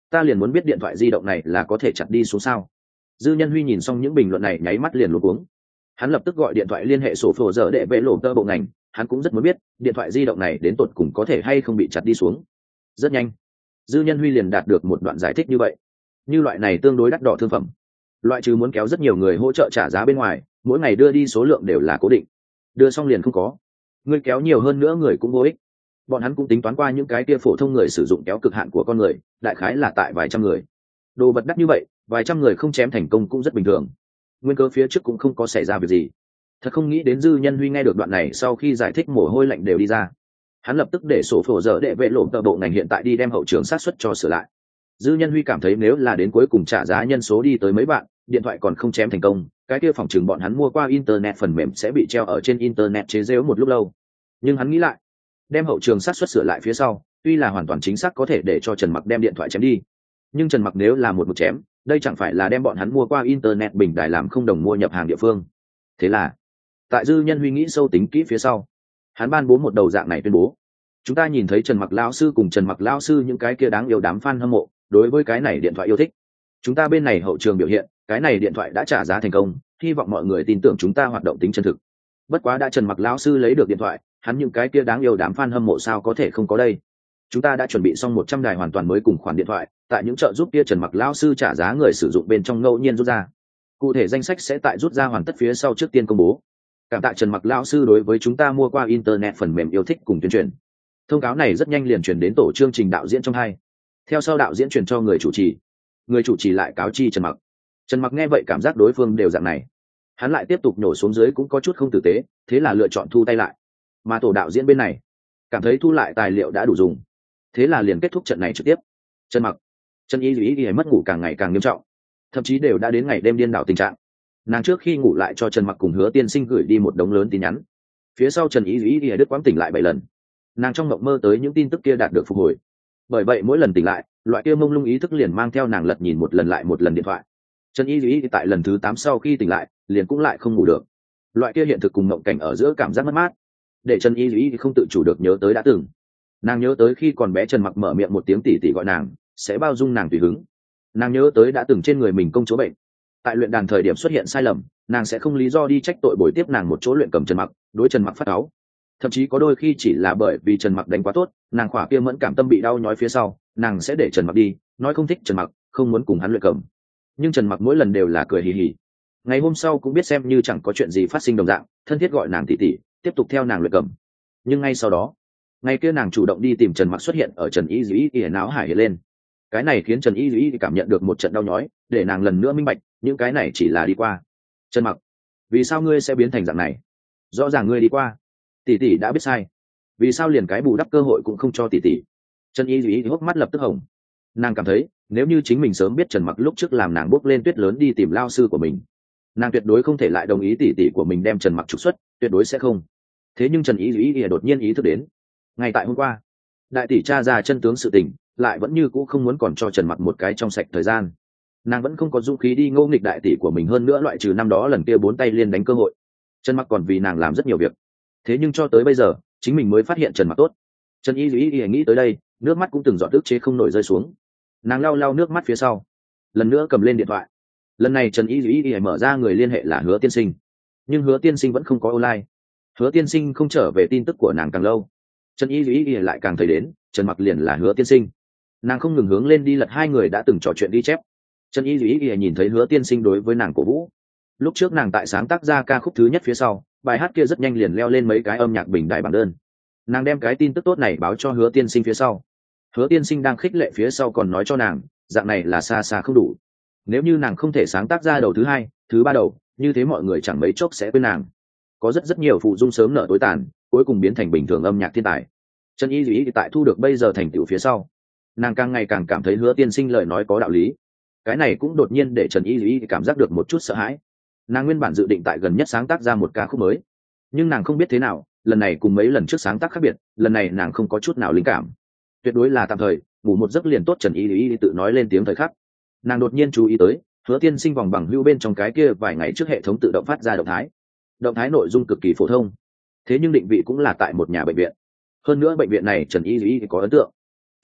ta liền muốn biết điện thoại di động này là có thể chặt đi xuống sao. Dư Nhân Huy nhìn xong những bình luận này nháy mắt liền luống cuống. Hắn lập tức gọi điện thoại liên hệ sổ phổ dở để vệ lộ tơ bộ ngành, hắn cũng rất muốn biết điện thoại di động này đến tột cùng có thể hay không bị chặt đi xuống. Rất nhanh, Dư Nhân Huy liền đạt được một đoạn giải thích như vậy. Như loại này tương đối đắt đỏ thương phẩm, loại trừ muốn kéo rất nhiều người hỗ trợ trả giá bên ngoài, mỗi ngày đưa đi số lượng đều là cố định, đưa xong liền không có. Người kéo nhiều hơn nữa người cũng vô ích. Bọn hắn cũng tính toán qua những cái kia phổ thông người sử dụng kéo cực hạn của con người, đại khái là tại vài trăm người. Đồ vật đắt như vậy, vài trăm người không chém thành công cũng rất bình thường. Nguyên cơ phía trước cũng không có xảy ra việc gì. Thật không nghĩ đến Dư Nhân Huy nghe được đoạn này sau khi giải thích mồ hôi lạnh đều đi ra. Hắn lập tức để sổ phổ dở đệ vệ lộ tờ bộ ngành hiện tại đi đem hậu trường sát xuất cho sửa lại. Dư Nhân Huy cảm thấy nếu là đến cuối cùng trả giá nhân số đi tới mấy bạn, điện thoại còn không chém thành công, cái kia phòng trường bọn hắn mua qua internet phần mềm sẽ bị treo ở trên internet chế giễu một lúc lâu. Nhưng hắn nghĩ lại, đem hậu trường sát xuất sửa lại phía sau, tuy là hoàn toàn chính xác có thể để cho Trần Mặc đem điện thoại chém đi, nhưng Trần Mặc nếu là một một chém, đây chẳng phải là đem bọn hắn mua qua internet bình đài làm không đồng mua nhập hàng địa phương. Thế là, tại Dư Nhân Huy nghĩ sâu tính kỹ phía sau, hắn ban bố một đầu dạng này tuyên bố: chúng ta nhìn thấy Trần Mặc lão sư cùng Trần Mặc lão sư những cái kia đáng yêu đám fan hâm mộ, đối với cái này điện thoại yêu thích. Chúng ta bên này hậu trường biểu hiện, cái này điện thoại đã trả giá thành công, hy vọng mọi người tin tưởng chúng ta hoạt động tính chân thực. Bất quá đã Trần Mặc lão sư lấy được điện thoại, hắn những cái kia đáng yêu đám fan hâm mộ sao có thể không có đây. Chúng ta đã chuẩn bị xong một trăm đài hoàn toàn mới cùng khoản điện thoại, tại những trợ giúp kia Trần Mặc lão sư trả giá người sử dụng bên trong ngẫu nhiên rút ra. Cụ thể danh sách sẽ tại rút ra hoàn tất phía sau trước tiên công bố. Cảm tạ Trần Mặc lão sư đối với chúng ta mua qua internet phần mềm yêu thích cùng tuyên truyền. Thông cáo này rất nhanh liền truyền đến tổ chương trình đạo diễn trong hai. Theo sau đạo diễn truyền cho người chủ trì, người chủ trì lại cáo chi Trần Mặc. Trần Mặc nghe vậy cảm giác đối phương đều dạng này, hắn lại tiếp tục nhổ xuống dưới cũng có chút không tử tế, thế là lựa chọn thu tay lại. Mà tổ đạo diễn bên này cảm thấy thu lại tài liệu đã đủ dùng, thế là liền kết thúc trận này trực tiếp. Trần Mặc, Trần Y Duy Y mất ngủ càng ngày càng nghiêm trọng, thậm chí đều đã đến ngày đêm điên đảo tình trạng. Nàng trước khi ngủ lại cho Trần Mặc cùng Hứa Tiên Sinh gửi đi một đống lớn tin nhắn. Phía sau Trần Y Duy Y đứt quãng tỉnh lại bảy lần, nàng trong mộng mơ tới những tin tức kia đạt được phục hồi. Bởi vậy mỗi lần tỉnh lại, loại kia mông lung ý thức liền mang theo nàng lật nhìn một lần lại một lần điện thoại. Trần Y Duy tại lần thứ tám sau khi tỉnh lại, liền cũng lại không ngủ được. Loại kia hiện thực cùng mộng cảnh ở giữa cảm giác mất mát, để Trần Y Duy không tự chủ được nhớ tới đã từng. Nàng nhớ tới khi còn bé Trần Mặc mở miệng một tiếng tỉ tỉ gọi nàng, sẽ bao dung nàng tùy hứng. Nàng nhớ tới đã từng trên người mình công chỗ bệnh, tại luyện đàn thời điểm xuất hiện sai lầm, nàng sẽ không lý do đi trách tội bồi tiếp nàng một chỗ luyện cầm Trần Mặc, đối Trần Mặc phát cáu. Thậm chí có đôi khi chỉ là bởi vì Trần Mặc đánh quá tốt, nàng khỏa kia mẫn cảm tâm bị đau nhói phía sau, nàng sẽ để Trần Mặc đi, nói không thích Trần Mặc, không muốn cùng hắn luyện cầm. Nhưng Trần Mặc mỗi lần đều là cười hì hì. Ngày hôm sau cũng biết xem như chẳng có chuyện gì phát sinh đồng dạng, thân thiết gọi nàng tỉ tỉ, tiếp tục theo nàng luyện cầm. Nhưng ngay sau đó, ngày kia nàng chủ động đi tìm Trần Mặc xuất hiện ở Trần Y Duy Y náo hải hiện lên. Cái này khiến Trần Y Duy cảm nhận được một trận đau nhói, để nàng lần nữa minh bạch, những cái này chỉ là đi qua. Trần Mặc, vì sao ngươi sẽ biến thành dạng này? Rõ ràng ngươi đi qua, tỷ tỷ đã biết sai, vì sao liền cái bù đắp cơ hội cũng không cho tỷ tỷ? Trần Y Duy hốc mắt lập tức hồng. Nàng cảm thấy nếu như chính mình sớm biết Trần Mặc lúc trước làm nàng bước lên tuyết lớn đi tìm lao sư của mình, nàng tuyệt đối không thể lại đồng ý tỷ tỷ của mình đem Trần Mặc trục xuất, tuyệt đối sẽ không. Thế nhưng Trần Y Duy đột nhiên ý thức đến, ngay tại hôm qua, đại tỷ tra ra chân tướng sự tình, lại vẫn như cũ không muốn còn cho Trần Mặc một cái trong sạch thời gian. Nàng vẫn không có dũng khí đi ngô nghịch đại tỷ của mình, hơn nữa loại trừ năm đó lần kia bốn tay liên đánh cơ hội. Trần Mặc còn vì nàng làm rất nhiều việc, thế nhưng cho tới bây giờ chính mình mới phát hiện Trần Mặc tốt. Trần Y Duy nghĩ tới đây, nước mắt cũng từng giọt tức chế không nổi rơi xuống. Nàng lau lau nước mắt phía sau, lần nữa cầm lên điện thoại. Lần này Trần Y Duy mở ra người liên hệ là Hứa Tiên Sinh, nhưng Hứa Tiên Sinh vẫn không có online. Hứa Tiên Sinh không trở về tin tức của nàng càng lâu, Trần Y Duy lại càng thấy đến Trần Mặc liền là Hứa Tiên Sinh. Nàng không ngừng hướng lên đi lật hai người đã từng trò chuyện đi chép. Trần Y Duy nhìn thấy Hứa Tiên Sinh đối với nàng cổ vũ. Lúc trước nàng tại sáng tác ra ca khúc thứ nhất phía sau, bài hát kia rất nhanh liền leo lên mấy cái âm nhạc bình đại bảng đơn. Nàng đem cái tin tức tốt này báo cho Hứa Tiên Sinh phía sau. Hứa Tiên Sinh đang khích lệ phía sau còn nói cho nàng, dạng này là xa xa không đủ. Nếu như nàng không thể sáng tác ra đầu thứ hai, thứ ba đầu, như thế mọi người chẳng mấy chốc sẽ quên nàng. Có rất rất nhiều phụ dung sớm nợ tối tàn, cuối cùng biến thành bình thường âm nhạc thiên tài. Trần Y Duy tại thu được bây giờ thành tựu phía sau, nàng càng ngày càng cảm thấy Hứa Tiên Sinh lời nói có đạo lý. Cái này cũng đột nhiên để Trần Y Duy cảm giác được một chút sợ hãi. Nàng nguyên bản dự định tại gần nhất sáng tác ra một ca khúc mới, nhưng nàng không biết thế nào, lần này cùng mấy lần trước sáng tác khác biệt, lần này nàng không có chút nào linh cảm, tuyệt đối là tạm thời, ngủ một giấc liền tốt. Trần Y Duy tự nói lên tiếng thời khắc, nàng đột nhiên chú ý tới Hứa Tiên Sinh vòng bằng hưu bên trong cái kia vài ngày trước hệ thống tự động phát ra động thái. Động thái nội dung cực kỳ phổ thông, thế nhưng định vị cũng là tại một nhà bệnh viện. Hơn nữa bệnh viện này Trần Y Duy có ấn tượng,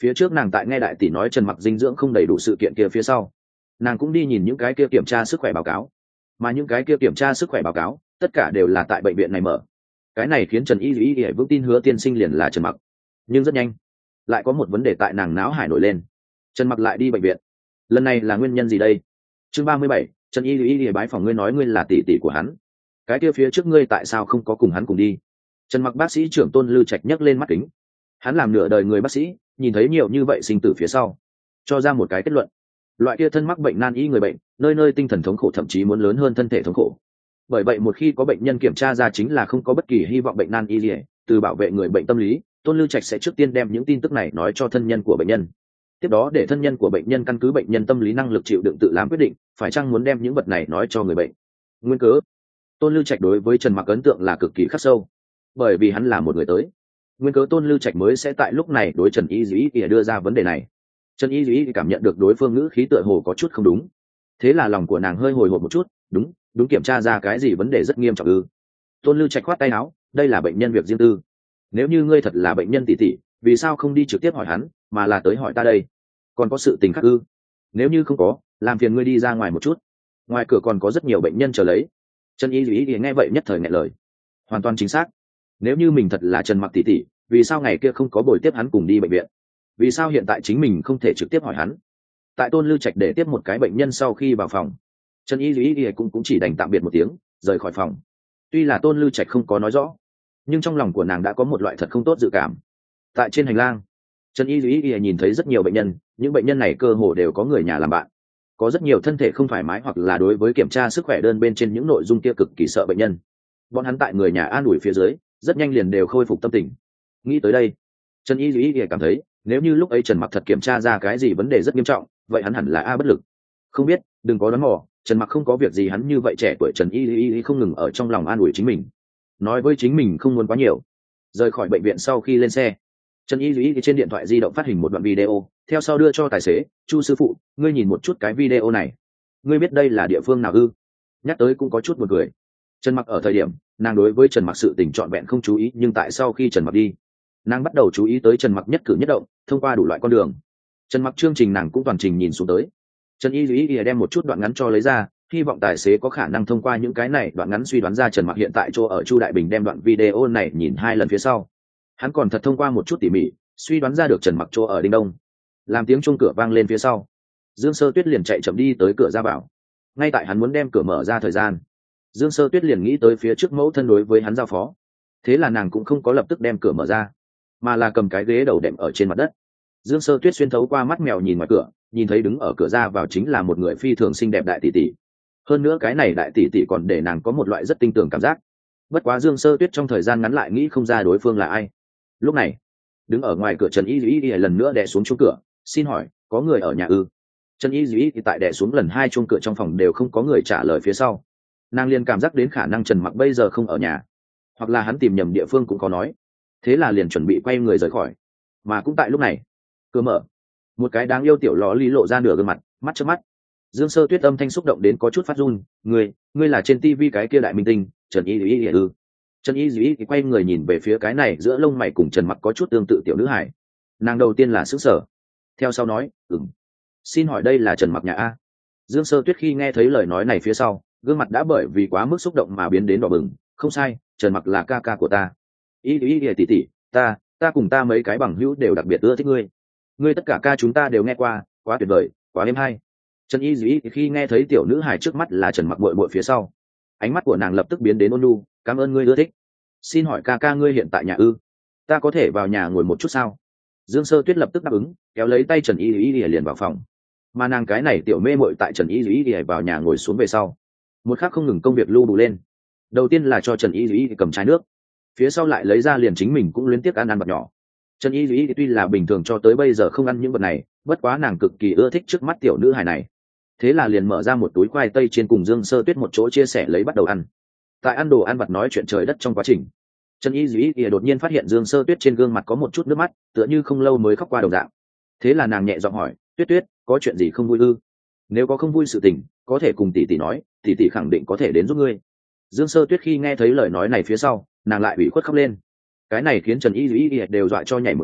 Phía trước nàng tại nghe đại tỷ nói Trần Mặc dinh dưỡng không đầy đủ sự kiện kia phía sau, nàng cũng đi nhìn những cái kia kiểm tra sức khỏe báo cáo, mà những cái kia kiểm tra sức khỏe báo cáo tất cả đều là tại bệnh viện này mở. Cái này khiến Trần Y Y Y vững tin Hứa tiên sinh liền là Trần Mặc. Nhưng rất nhanh lại có một vấn đề tại nàng não hải nổi lên. Trần Mặc lại đi bệnh viện, lần này là nguyên nhân gì đây? Chương ba mươi bảy, Trần Y Y Y bái phòng ngươi nói ngươi là tỷ tỷ của hắn, cái kia phía trước ngươi tại sao không có cùng hắn cùng đi? Trần Mặc bác sĩ trưởng Tôn Lư Trạch nhấc lên mắt kính, hắn làm nửa đời người bác sĩ, nhìn thấy nhiều như vậy sinh tử phía sau, cho ra một cái kết luận: loại kia thân mắc bệnh nan y người bệnh, nơi nơi tinh thần thống khổ thậm chí muốn lớn hơn thân thể thống khổ. Bởi vậy một khi có bệnh nhân kiểm tra ra chính là không có bất kỳ hy vọng bệnh nan y gì, từ bảo vệ người bệnh tâm lý, Tôn Lư Trạch sẽ trước tiên đem những tin tức này nói cho thân nhân của bệnh nhân. Tiếp đó để thân nhân của bệnh nhân căn cứ bệnh nhân tâm lý năng lực chịu đựng tự làm quyết định, phải chăng muốn đem những vật này nói cho người bệnh. Nguyên cớ, Tôn Lư Trạch đối với Trần Mặc ấn tượng là cực kỳ khắc sâu, bởi vì hắn là một người tới. Nguyên cớ Tôn Lư Trạch mới sẽ tại lúc này đối Trần Y Dĩ Kỳ đưa ra vấn đề này. Trần Y Dĩ cảm nhận được đối phương ngữ khí tựa hồ có chút không đúng, thế là lòng của nàng hơi hồi hộp một chút. Đúng, đúng, kiểm tra ra cái gì vấn đề rất nghiêm trọng ư? Tôn Lư Trạch khoát tay áo, đây là bệnh nhân việc riêng tư. Nếu như ngươi thật là bệnh nhân tỷ tỷ, vì sao không đi trực tiếp hỏi hắn, mà là tới hỏi ta đây? Còn có sự tình khác ư? Nếu như không có, làm phiền ngươi đi ra ngoài một chút, ngoài cửa còn có rất nhiều bệnh nhân chờ lấy. Trần Y Dĩ nghe vậy nhất thời nghẹn lời. Hoàn toàn chính xác. Nếu như mình thật là Trần Mặc tỷ tỷ, vì sao ngày kia không có bồi tiếp hắn cùng đi bệnh viện? Vì sao hiện tại chính mình không thể trực tiếp hỏi hắn? Tại Tôn Lư Trạch để tiếp một cái bệnh nhân sau khi vào phòng, Trần Y Dĩ cũng cũng chỉ đành tạm biệt một tiếng, rời khỏi phòng. Tuy là Tôn Lư Trạch không có nói rõ, nhưng trong lòng của nàng đã có một loại thật không tốt dự cảm. Tại trên hành lang, Trần Y Dĩ nhìn thấy rất nhiều bệnh nhân, những bệnh nhân này cơ hồ đều có người nhà làm bạn. Có rất nhiều thân thể không thoải mái hoặc là đối với kiểm tra sức khỏe đơn bên trên những nội dung kia cực kỳ sợ bệnh nhân. Bọn hắn tại người nhà an ủi phía dưới, rất nhanh liền đều khôi phục tâm tình. Nghĩ tới đây, Trần Y Dĩ cảm thấy, nếu như lúc ấy Trần Mặc thật kiểm tra ra cái gì vấn đề rất nghiêm trọng, vậy hắn hẳn là a bất lực. Không biết, đừng có đoán mò, Trần Mặc không có việc gì, hắn như vậy trẻ tuổi. Trần Y Y không ngừng ở trong lòng an ủi chính mình, nói với chính mình không muốn quá nhiều. Rời khỏi bệnh viện sau khi lên xe, Trần Y Y trên điện thoại di động phát hình một đoạn video, theo sau đưa cho tài xế. Chu sư phụ, ngươi nhìn một chút cái video này, ngươi biết đây là địa phương nào ư? Nhắc tới cũng có chút buồn cười. Trần Mặc ở thời điểm, nàng đối với Trần Mặc sự tình trọn vẹn không chú ý, nhưng tại sau khi Trần Mặc đi, nàng bắt đầu chú ý tới Trần Mặc nhất cử nhất động, thông qua đủ loại con đường. Trần Mặc chương trình nàng cũng toàn trình nhìn xuống tới. Trần Y Y đem một chút đoạn ngắn cho lấy ra, hy vọng tài xế có khả năng thông qua những cái này đoạn ngắn suy đoán ra Trần Mặc hiện tại chỗ ở. Chu Đại Bình đem đoạn video này nhìn hai lần phía sau, hắn còn thật thông qua một chút tỉ mỉ suy đoán ra được Trần Mặc chỗ ở Đinh Đông. Làm tiếng chuông cửa vang lên phía sau, Dương Sơ Tuyết liền chạy chậm đi tới cửa ra vào. Ngay tại hắn muốn đem cửa mở ra thời gian, Dương Sơ Tuyết liền nghĩ tới phía trước mẫu thân đối với hắn giao phó, thế là nàng cũng không có lập tức đem cửa mở ra, mà là cầm cái ghế đầu đệm ở trên mặt đất. Dương Sơ Tuyết xuyên thấu qua mắt mèo nhìn ngoài cửa, nhìn thấy đứng ở cửa ra vào chính là một người phi thường xinh đẹp đại tỷ tỷ. Hơn nữa cái này đại tỷ tỷ còn để nàng có một loại rất tinh tường cảm giác. Bất quá Dương Sơ Tuyết trong thời gian ngắn lại nghĩ không ra đối phương là ai. Lúc này, đứng ở ngoài cửa Trần Y Dĩ lần nữa đè xuống chuông cửa, xin hỏi, có người ở nhà ư? Trần Y Dĩ thì tại đè xuống lần hai chuông cửa trong phòng đều không có người trả lời phía sau, nàng liền cảm giác đến khả năng Trần Mặc bây giờ không ở nhà, hoặc là hắn tìm nhầm địa phương cũng có nói. Thế là liền chuẩn bị quay người rời khỏi. Mà cũng tại lúc này, cửa mở, một cái đáng yêu tiểu ló lý lộ ra nửa gương mặt, mắt chớp mắt. Dương Sơ Tuyết âm thanh xúc động đến có chút phát run. Ngươi, ngươi là trên tivi cái kia đại minh tinh, Trần Y Dĩ ư? Trần Y Dĩ thì quay người nhìn về phía cái này giữa lông mày cùng Trần Mặc có chút tương tự tiểu nữ hải. Nàng đầu tiên là sững sờ, theo sau nói, ừm. Xin hỏi đây là Trần Mặc nhà a? Dương Sơ Tuyết khi nghe thấy lời nói này phía sau, gương mặt đã bởi vì quá mức xúc động mà biến đến đỏ bừng. Không sai, Trần Mặc là ca ca của ta. Y Y tỷ tỷ, ta, ta cùng ta mấy cái bằng hữu đều đặc biệt ưa thích ngươi. Ngươi tất cả ca chúng ta đều nghe qua, quá tuyệt vời, quá êm hay. Trần Y Dĩ khi nghe thấy tiểu nữ hài trước mắt là Trần Mặc muội muội phía sau, ánh mắt của nàng lập tức biến đến ôn nhu. Cảm ơn ngươi ưa thích. Xin hỏi ca ca ngươi hiện tại nhà ư? Ta có thể vào nhà ngồi một chút sao? Dương Sơ Tuyết lập tức đáp ứng, kéo lấy tay Trần Y Dĩ liền vào phòng. Mà nàng cái này tiểu mê muội tại Trần Y Dĩ vào nhà ngồi xuống về sau, một khắc không ngừng công việc lưu đủ lên. Đầu tiên là cho Trần Y Dĩ cầm chai nước, phía sau lại lấy ra liền chính mình cũng luyến tiếc ăn ăn vật nhỏ. Trần Y Dĩ tuy là bình thường cho tới bây giờ không ăn những vật này, bất quá nàng cực kỳ ưa thích trước mắt tiểu nữ hài này, thế là liền mở ra một túi khoai tây chiên cùng Dương Sơ Tuyết một chỗ chia sẻ lấy bắt đầu ăn. Tại ăn đồ ăn vặt nói chuyện trời đất trong quá trình, Trần Y Dĩ đột nhiên phát hiện Dương Sơ Tuyết trên gương mặt có một chút nước mắt, tựa như không lâu mới khóc qua đồng dạng. Thế là nàng nhẹ giọng hỏi, Tuyết Tuyết, có chuyện gì không vui ư? Nếu có không vui sự tình, có thể cùng tỷ tỷ nói, tỷ tỷ khẳng định có thể đến giúp ngươi. Dương Sơ Tuyết khi nghe thấy lời nói này phía sau, nàng lại ủy khuất khóc lên. Cái này khiến Trần Y Dĩ đều dọa cho nhảy một cái,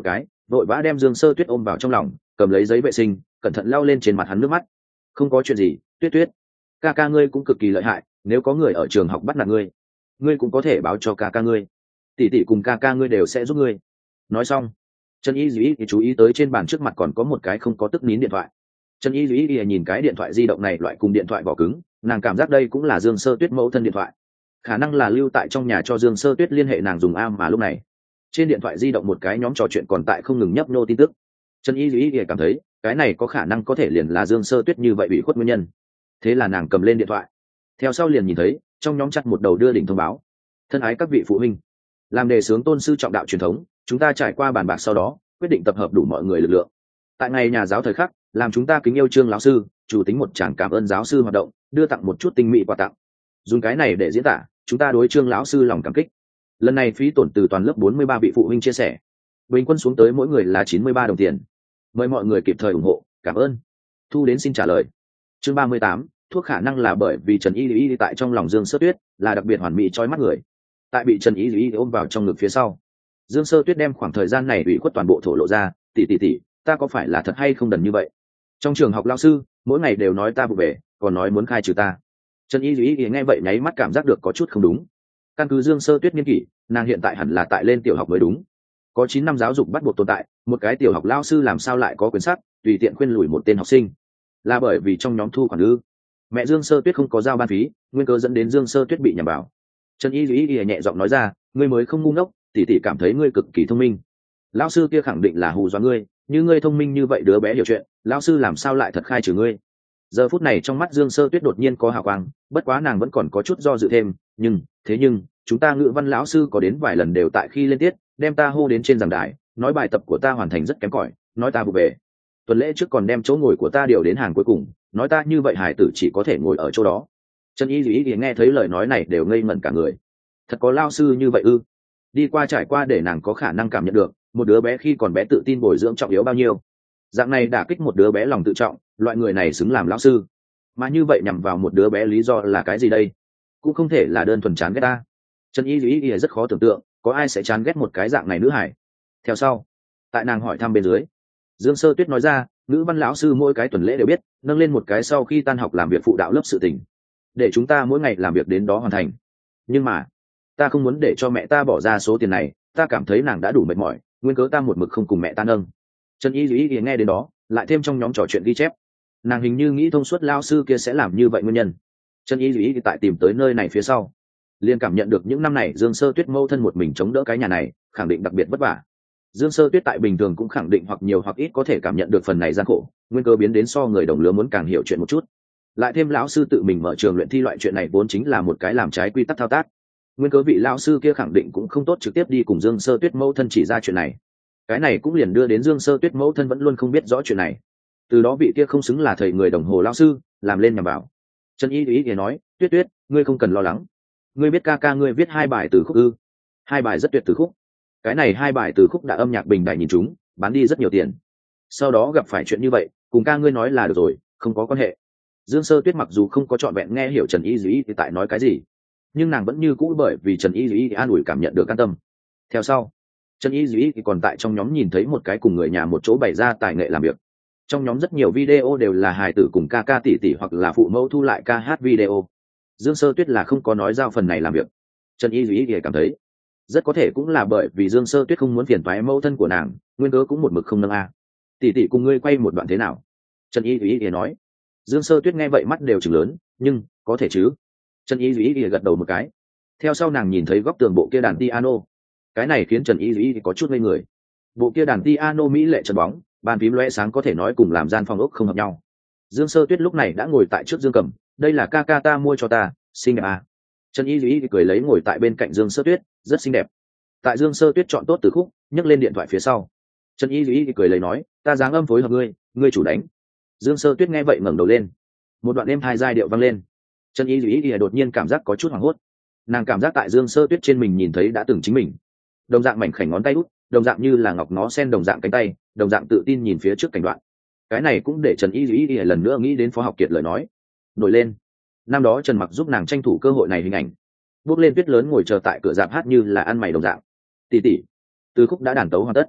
vội vã đem Dương Sơ Tuyết ôm vào trong lòng, cầm lấy giấy vệ sinh cẩn thận lau lên trên mặt hắn nước mắt. Không có chuyện gì, Tuyết Tuyết, ca ca ngươi cũng cực kỳ lợi hại, nếu có người ở trường học bắt nạt ngươi ngươi cũng có thể báo cho ca ca ngươi, tỷ tỷ cùng ca ca ngươi đều sẽ giúp ngươi. Nói xong, Trần Y Dĩ thì chú ý tới trên bàn trước mặt còn có một cái không có tức nín điện thoại. Trần Y Dĩ thì nhìn cái điện thoại di động này loại cùng điện thoại vỏ cứng, nàng cảm giác đây cũng là Dương Sơ Tuyết mẫu thân điện thoại, khả năng là lưu tại trong nhà cho Dương Sơ Tuyết liên hệ nàng dùng a. Mà lúc này trên điện thoại di động một cái nhóm trò chuyện còn tại không ngừng nhấp nhô tin tức. Trần Y Dĩ thì cảm thấy cái này có khả năng có thể liền là Dương Sơ Tuyết như vậy bị khuất nguyên nhân, thế là nàng cầm lên điện thoại, theo sau liền nhìn thấy trong nhóm chặt một đầu đưa đỉnh thông báo: thân ái các vị phụ huynh, làm đề xướng tôn sư trọng đạo truyền thống, chúng ta trải qua bàn bạc sau đó quyết định tập hợp đủ mọi người lực lượng, tại ngày nhà giáo thời khắc làm chúng ta kính yêu Trương lão sư, chủ tính một tràng cảm ơn giáo sư hoạt động, đưa tặng một chút tinh mỹ quà tặng. Dùng cái này để diễn tả chúng ta đối Trương lão sư lòng cảm kích. Lần này phí tổn từ toàn lớp bốn mươi ba vị phụ huynh chia sẻ, bình quân xuống tới mỗi người là chín mươi ba đồng tiền. Mời mọi người kịp thời ủng hộ, cảm ơn. Thu đến xin trả lời. Chương ba mươi tám, thuốc khả năng là bởi vì Trần Y Y tại trong lòng Dương Sơ Tuyết là đặc biệt hoàn mỹ chói mắt người. Tại bị Trần Y Y ôm vào trong ngực phía sau, Dương Sơ Tuyết đem khoảng thời gian này ủy khuất toàn bộ thổ lộ ra: tỷ tỷ tỷ, ta có phải là thật hay không đần như vậy? Trong trường học lao sư mỗi ngày đều nói ta vụ về, còn nói muốn khai trừ ta. Trần Y Y nghe vậy nháy mắt cảm giác được có chút không đúng. Căn cứ Dương Sơ Tuyết nghiên kỷ, nàng hiện tại hẳn là tại lên tiểu học mới đúng. Có chín năm giáo dục bắt buộc tồn tại, một cái tiểu học lao sư làm sao lại có quyền sắc tùy tiện khuyên lùi một tên học sinh? Là bởi vì trong nhóm thu khoản ư? Mẹ Dương Sơ Tuyết không có giao ban phí, nguyên cớ dẫn đến Dương Sơ Tuyết bị nhầm vào. Trần Y Y nhẹ giọng nói ra: ngươi mới không ngu ngốc, tỷ tỷ cảm thấy ngươi cực kỳ thông minh. Lão sư kia khẳng định là hù dọa ngươi, như ngươi thông minh như vậy đứa bé hiểu chuyện, lão sư làm sao lại thật khai trừ ngươi? Giờ phút này trong mắt Dương Sơ Tuyết đột nhiên có hào quang, bất quá nàng vẫn còn có chút do dự thêm, nhưng thế nhưng chúng ta ngữ văn lão sư có đến vài lần đều tại khi lên tiết đem ta hô đến trên giảng đài, nói bài tập của ta hoàn thành rất kém cỏi, nói ta vụ về. Tuần lễ trước còn đem chỗ ngồi của ta điều đến hàng cuối cùng, nói ta như vậy hải tử chỉ có thể ngồi ở chỗ đó. Trần Y Dĩ thì nghe thấy lời nói này đều ngây ngẩn cả người. Thật có lao sư như vậy ư? Đi qua trải qua để nàng có khả năng cảm nhận được một đứa bé khi còn bé tự tin bồi dưỡng trọng yếu bao nhiêu. Dạng này đả kích một đứa bé lòng tự trọng, loại người này xứng làm lão sư. Mà như vậy nhằm vào một đứa bé lý do là cái gì đây? Cũng không thể là đơn thuần chán ghét ta. Trần Y Dĩ thì rất khó tưởng tượng có ai sẽ chán ghét một cái dạng này nữ hải. Theo sau, tại nàng hỏi thăm bên dưới, Dương Sơ Tuyết nói ra: nữ văn lão sư mỗi cái tuần lễ đều biết nâng lên một cái sau khi tan học làm việc phụ đạo lớp sự tình, để chúng ta mỗi ngày làm việc đến đó hoàn thành. Nhưng mà ta không muốn để cho mẹ ta bỏ ra số tiền này, ta cảm thấy nàng đã đủ mệt mỏi, nguyên cớ ta một mực không cùng mẹ ta nâng. Trần Y Dĩ nghe đến đó lại thêm trong nhóm trò chuyện ghi chép, nàng hình như nghĩ thông suốt lao sư kia sẽ làm như vậy nguyên nhân. Trần Y Dĩ tại tìm tới nơi này phía sau, liền cảm nhận được những năm này Dương Sơ Tuyết mâu thân một mình chống đỡ cái nhà này khẳng định đặc biệt vất vả. Dương Sơ Tuyết tại bình thường cũng khẳng định hoặc nhiều hoặc ít có thể cảm nhận được phần này gian khổ, nguyên cơ biến đến so người đồng lứa muốn càng hiểu chuyện một chút. Lại thêm lão sư tự mình mở trường luyện thi loại chuyện này vốn chính là một cái làm trái quy tắc thao tác, nguyên cớ vị lão sư kia khẳng định cũng không tốt trực tiếp đi cùng Dương Sơ Tuyết mẫu thân chỉ ra chuyện này. Cái này cũng liền đưa đến Dương Sơ Tuyết mẫu thân vẫn luôn không biết rõ chuyện này, từ đó vị kia không xứng là thầy người đồng hồ lão sư làm lên nhằm vào. Trần Y ý thì nói: Tuyết Tuyết, ngươi không cần lo lắng, ngươi biết ca ca ngươi viết hai bài từ khúc ư? Hai bài rất tuyệt từ khúc. Cái này hai bài từ khúc đã âm nhạc bình đại nhìn chúng, bán đi rất nhiều tiền. Sau đó gặp phải chuyện như vậy, cùng ca ngươi nói là được rồi, không có quan hệ. Dương Sơ Tuyết mặc dù không có trọn vẹn nghe hiểu Trần Y Dĩ thì tại nói cái gì, nhưng nàng vẫn như cũ bởi vì Trần Y Dĩ an ủi cảm nhận được an tâm. Theo sau, Trần Y Dĩ thì còn tại trong nhóm nhìn thấy một cái cùng người nhà một chỗ bày ra tài nghệ làm việc. Trong nhóm rất nhiều video đều là hài tử cùng ca ca tỷ tỷ hoặc là phụ mẫu thu lại ca hát video. Dương Sơ Tuyết là không có nói giao phần này làm việc. Trần Y Dĩ thì cảm thấy rất có thể cũng là bởi vì Dương Sơ Tuyết không muốn phiền toái mẫu thân của nàng, nguyên cớ cũng một mực không nâng a. Tỷ tỷ cùng ngươi quay một đoạn thế nào? Trần Y Dĩ thì nói. Dương Sơ Tuyết nghe vậy mắt đều trừng lớn, nhưng có thể chứ? Trần Y Dĩ thì gật đầu một cái. Theo sau nàng nhìn thấy góc tường bộ kia đàn piano, cái này khiến Trần Y Dĩ thì có chút ngây người. Bộ kia đàn piano mỹ lệ trần bóng, bàn phím lóe sáng có thể nói cùng làm gian phòng ốc không hợp nhau. Dương Sơ Tuyết lúc này đã ngồi tại trước Dương Cầm, đây là ca ca ta mua cho ta, xinh đẹp à? Trần Y Dĩ cười lấy ngồi tại bên cạnh Dương Sơ Tuyết, rất xinh đẹp. Tại Dương Sơ Tuyết chọn tốt từ khúc, nhấc lên điện thoại phía sau, Trần Y Dĩ cười lấy nói: ta dáng âm phối hợp ngươi, ngươi chủ đánh. Dương Sơ Tuyết nghe vậy ngẩng đầu lên, một đoạn êm hai giai điệu vang lên. Trần Y Dĩ đột nhiên cảm giác có chút hoảng hốt, nàng cảm giác tại Dương Sơ Tuyết trên mình nhìn thấy đã từng chính mình, đồng dạng mảnh khảnh ngón tay út, đồng dạng như là ngọc nó sen đồng dạng cánh tay, đồng dạng tự tin nhìn phía trước cảnh đoạn. Cái này cũng để Trần Y Dĩ lần nữa nghĩ đến Phó Học Kiệt lời nói, nổi lên năm đó Trần Mặc giúp nàng tranh thủ cơ hội này hình ảnh, bước lên tuyết lớn ngồi chờ tại cửa dạp hát như là ăn mày đồng dạng. Tỷ tỷ, từ khúc đã đàn tấu hoàn tất.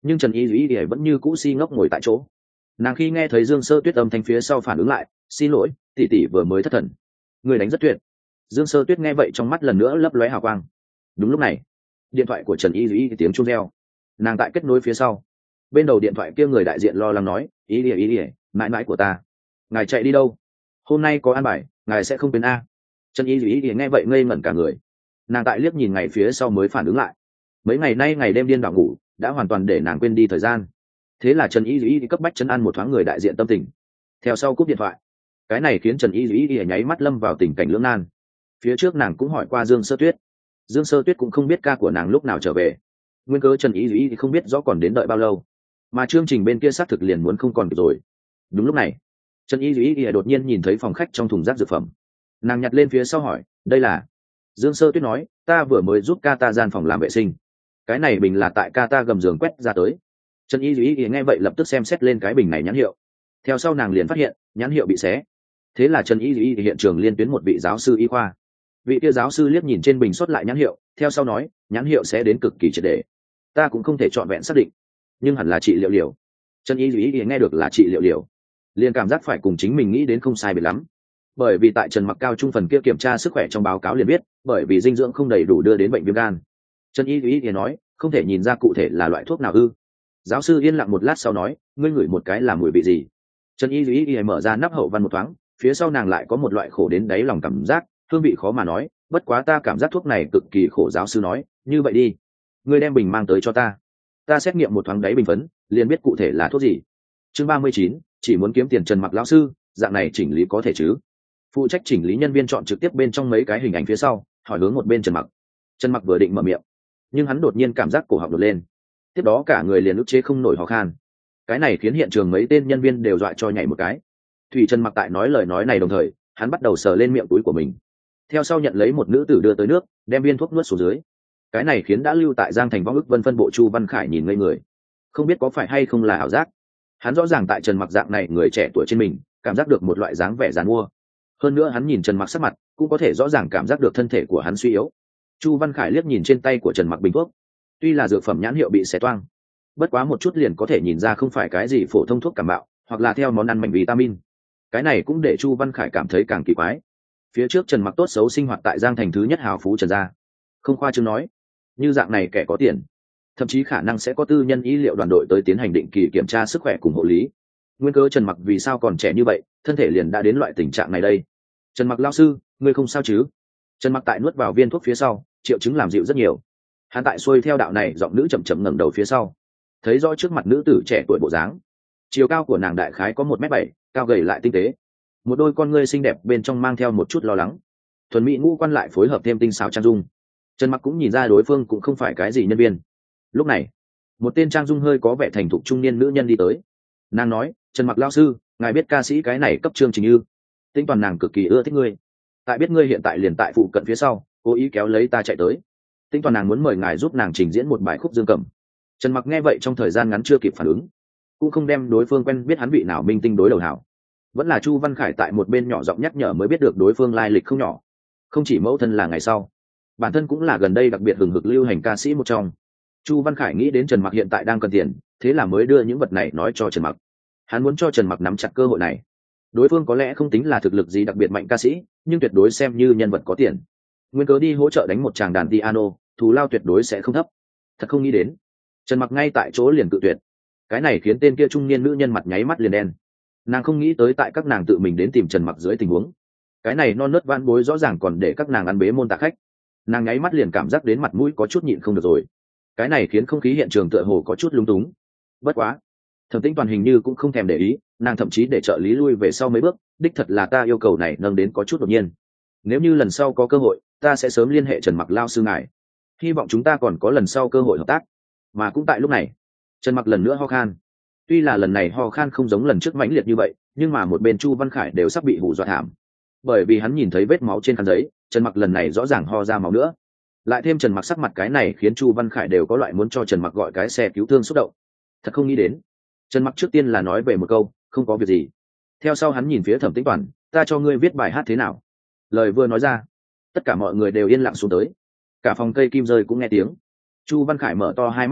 nhưng trần y duy thì vẫn như cũ si ngốc ngồi tại chỗ. Nàng khi nghe thấy Dương Sơ Tuyết âm thanh phía sau phản ứng lại, xin lỗi, tỷ tỷ vừa mới thất thần. Người đánh rất tuyệt. Dương Sơ Tuyết nghe vậy trong mắt lần nữa lấp lóe hào quang. Đúng lúc này, điện thoại của Trần Y Duy tiếng chuông reo. Nàng tại kết nối phía sau, bên đầu điện thoại kia người đại diện lo lắng nói, ý ỉa ý ỉa mãi mãi của ta, ngài chạy đi đâu? Hôm nay có an bài, ngài sẽ không quên a. Trần Y Duy nghe vậy ngây ngẩn cả người. Nàng tại liếc nhìn ngày phía sau mới phản ứng lại, mấy ngày nay ngày đêm điên đảo ngủ đã hoàn toàn để nàng quên đi thời gian. Thế là Trần Y Duy cấp bách chân ăn một thoáng người đại diện tâm tình. Theo sau cúp điện thoại, cái này khiến Trần Y Duy nháy mắt lâm vào tình cảnh lưỡng nan. Phía trước nàng cũng hỏi qua Dương Sơ Tuyết, Dương Sơ Tuyết cũng không biết ca của nàng lúc nào trở về. Nguyên cớ Trần Y Duy thì không biết rõ còn đến đợi bao lâu, mà chương trình bên kia xác thực liền muốn không còn kịp rồi. Đúng lúc này, Trần Y Duy đột nhiên nhìn thấy phòng khách trong thùng rác dược phẩm. Nàng nhặt lên phía sau hỏi, đây là? Dương Sơ Tuyết nói, ta vừa mới giúp ca ta gian phòng làm vệ sinh, cái này bình là tại ca ta gầm giường quét ra tới. Trần Y Duy nghe vậy lập tức xem xét lên cái bình này nhãn hiệu. Theo sau nàng liền phát hiện nhãn hiệu bị xé. Thế là Trần Y Duy hiện trường liên tuyến một vị giáo sư y khoa. Vị kia giáo sư liếc nhìn trên bình xuất lại nhãn hiệu, theo sau nói, nhãn hiệu sẽ đến cực kỳ triệt để, ta cũng không thể trọn vẹn xác định, nhưng hẳn là trị liệu liều. Trần Y Duy nghe được là trị liệu liều, liền cảm giác phải cùng chính mình nghĩ đến không sai biệt lắm. Bởi vì tại Trần Mặc cao trung phần kia kiểm tra sức khỏe trong báo cáo liền biết, bởi vì dinh dưỡng không đầy đủ đưa đến bệnh viêm gan. Trần Y Duy nói, không thể nhìn ra cụ thể là loại thuốc nào ư? Giáo sư yên lặng một lát sau nói, ngươi ngửi một cái là mùi vị gì? Trần Y Duy mở ra nắp hậu văn một thoáng, phía sau nàng lại có một loại khổ đến đáy lòng cảm giác, hương vị khó mà nói, bất quá ta cảm giác thuốc này cực kỳ khổ. Giáo sư nói, như vậy đi, ngươi đem bình mang tới cho ta, ta xét nghiệm một thoáng đáy bình phấn, liền biết cụ thể là thuốc gì. Chương ba mươi chín, chỉ muốn kiếm tiền. Trần Mặc lão sư, dạng này chỉnh lý có thể chứ? Phụ trách chỉnh lý nhân viên chọn trực tiếp bên trong mấy cái hình ảnh phía sau, hỏi hướng một bên Trần Mặc. Trần Mặc vừa định mở miệng, nhưng hắn đột nhiên cảm giác cổ họng đột lên, tiếp đó cả người liền ức chế không nổi ho khan. Cái này khiến hiện trường mấy tên nhân viên đều dọa cho nhảy một cái. Thủy Trần Mặc tại nói lời nói này đồng thời, hắn bắt đầu sờ lên miệng túi của mình, theo sau nhận lấy một nữ tử đưa tới nước, đem viên thuốc nuốt xuống dưới. Cái này khiến đã lưu tại Giang Thành Vong Ức Vân phân bộ Chu Văn Khải nhìn ngây người, không biết có phải hay không là ảo giác. Hắn rõ ràng tại Trần Mặc dạng này người trẻ tuổi trên mình cảm giác được một loại dáng vẻ giàn mua, hơn nữa hắn nhìn Trần Mặc sắc mặt cũng có thể rõ ràng cảm giác được thân thể của hắn suy yếu. Chu Văn Khải liếc nhìn trên tay của Trần Mặc bình thuốc, tuy là dược phẩm nhãn hiệu bị xé toang, bất quá một chút liền có thể nhìn ra không phải cái gì phổ thông thuốc cảm mạo, hoặc là theo món ăn mạnh vitamin. Cái này cũng để Chu Văn Khải cảm thấy càng kỳ quái. Phía trước Trần Mặc tốt xấu sinh hoạt tại Giang Thành thứ nhất hào phú Trần gia, không khoa trương nói, như dạng này kẻ có tiền, thậm chí khả năng sẽ có tư nhân ý liệu đoàn đội tới tiến hành định kỳ kiểm tra sức khỏe cùng hộ lý. Nguyên cớ Trần Mặc vì sao còn trẻ như vậy, thân thể liền đã đến loại tình trạng này đây? Trần Mặc lão sư, ngươi không sao chứ? Trần Mặc tại nuốt vào viên thuốc phía sau, triệu chứng làm dịu rất nhiều. Hắn tại xuôi theo đạo này, giọng nữ chậm chậm ngẩng đầu phía sau, thấy rõ trước mặt nữ tử trẻ tuổi bộ dáng. Chiều cao của nàng đại khái có một mét bảy, cao gầy lại tinh tế, một đôi con ngươi xinh đẹp bên trong mang theo một chút lo lắng, thuần mỹ ngũ quan lại phối hợp thêm tinh xảo trang dung. Trần Mặc cũng nhìn ra đối phương cũng không phải cái gì nhân viên. Lúc này, một tên trang dung hơi có vẻ thành thục trung niên nữ nhân đi tới. Nàng nói, Trần Mặc lão sư, ngài biết ca sĩ cái này cấp chương trình ư? Tinh toàn nàng cực kỳ ưa thích ngươi, tại biết ngươi hiện tại liền tại phụ cận phía sau, cố ý kéo lấy ta chạy tới. Tinh toàn nàng muốn mời ngài giúp nàng trình diễn một bài khúc dương cầm. Trần Mặc nghe vậy trong thời gian ngắn chưa kịp phản ứng, cũng không đem đối phương quen biết hắn vị nào minh tinh đối đầu hảo. Vẫn là Chu Văn Khải tại một bên nhỏ giọng nhắc nhở mới biết được đối phương lai lịch không nhỏ, không chỉ mẫu thân là ngày sau, bản thân cũng là gần đây đặc biệt hừng hực lưu hành ca sĩ một trong. Chu Văn Khải nghĩ đến Trần Mặc hiện tại đang cần tiền, thế là mới đưa những vật này nói cho Trần Mặc. Hắn muốn cho Trần Mặc nắm chặt cơ hội này. Đối phương có lẽ không tính là thực lực gì đặc biệt mạnh ca sĩ, nhưng tuyệt đối xem như nhân vật có tiền. Nguyên cớ đi hỗ trợ đánh một tràng đàn piano, thù lao tuyệt đối sẽ không thấp. Thật không nghĩ đến, Trần Mặc ngay tại chỗ liền cự tuyệt. Cái này khiến tên kia trung niên nữ nhân mặt nháy mắt liền đen. Nàng không nghĩ tới tại các nàng tự mình đến tìm Trần Mặc dưới tình huống, cái này non nớt van bối rõ ràng còn để các nàng ăn bế môn tạ khách. Nàng nháy mắt liền cảm giác đến mặt mũi có chút nhịn không được rồi. Cái này khiến không khí hiện trường tựa hồ có chút lung túng. Bất quá, Thẩm Tĩnh Toàn hình như cũng không thèm để ý, nàng thậm chí để trợ lý lui về sau mấy bước, đích thật là ta yêu cầu này nâng đến có chút đột nhiên. Nếu như lần sau có cơ hội, ta sẽ sớm liên hệ Trần Mặc lao sư ngài. Hy vọng chúng ta còn có lần sau cơ hội hợp tác. Mà cũng tại lúc này, Trần Mặc lần nữa ho khan. Tuy là lần này ho khan không giống lần trước mãnh liệt như vậy, nhưng mà một bên Chu Văn Khải đều sắp bị hù dọa thảm. Bởi vì hắn nhìn thấy vết máu trên khăn giấy, Trần Mặc lần này rõ ràng ho ra máu nữa. Lại thêm Trần Mặc sắc mặt cái này khiến Chu Văn Khải đều có loại muốn cho Trần Mặc gọi cái xe cứu thương xúc động. Thật không nghĩ đến, Trần Mặc trước tiên là nói về một câu, không có việc gì. Theo sau hắn nhìn phía Thẩm Tĩnh Toàn, ta cho ngươi viết bài hát thế nào? Lời vừa nói ra, tất cả mọi người đều yên lặng xuống tới. Cả phòng cây kim rơi cũng nghe tiếng. Chu Văn Khải mở to hai mắt nhìn,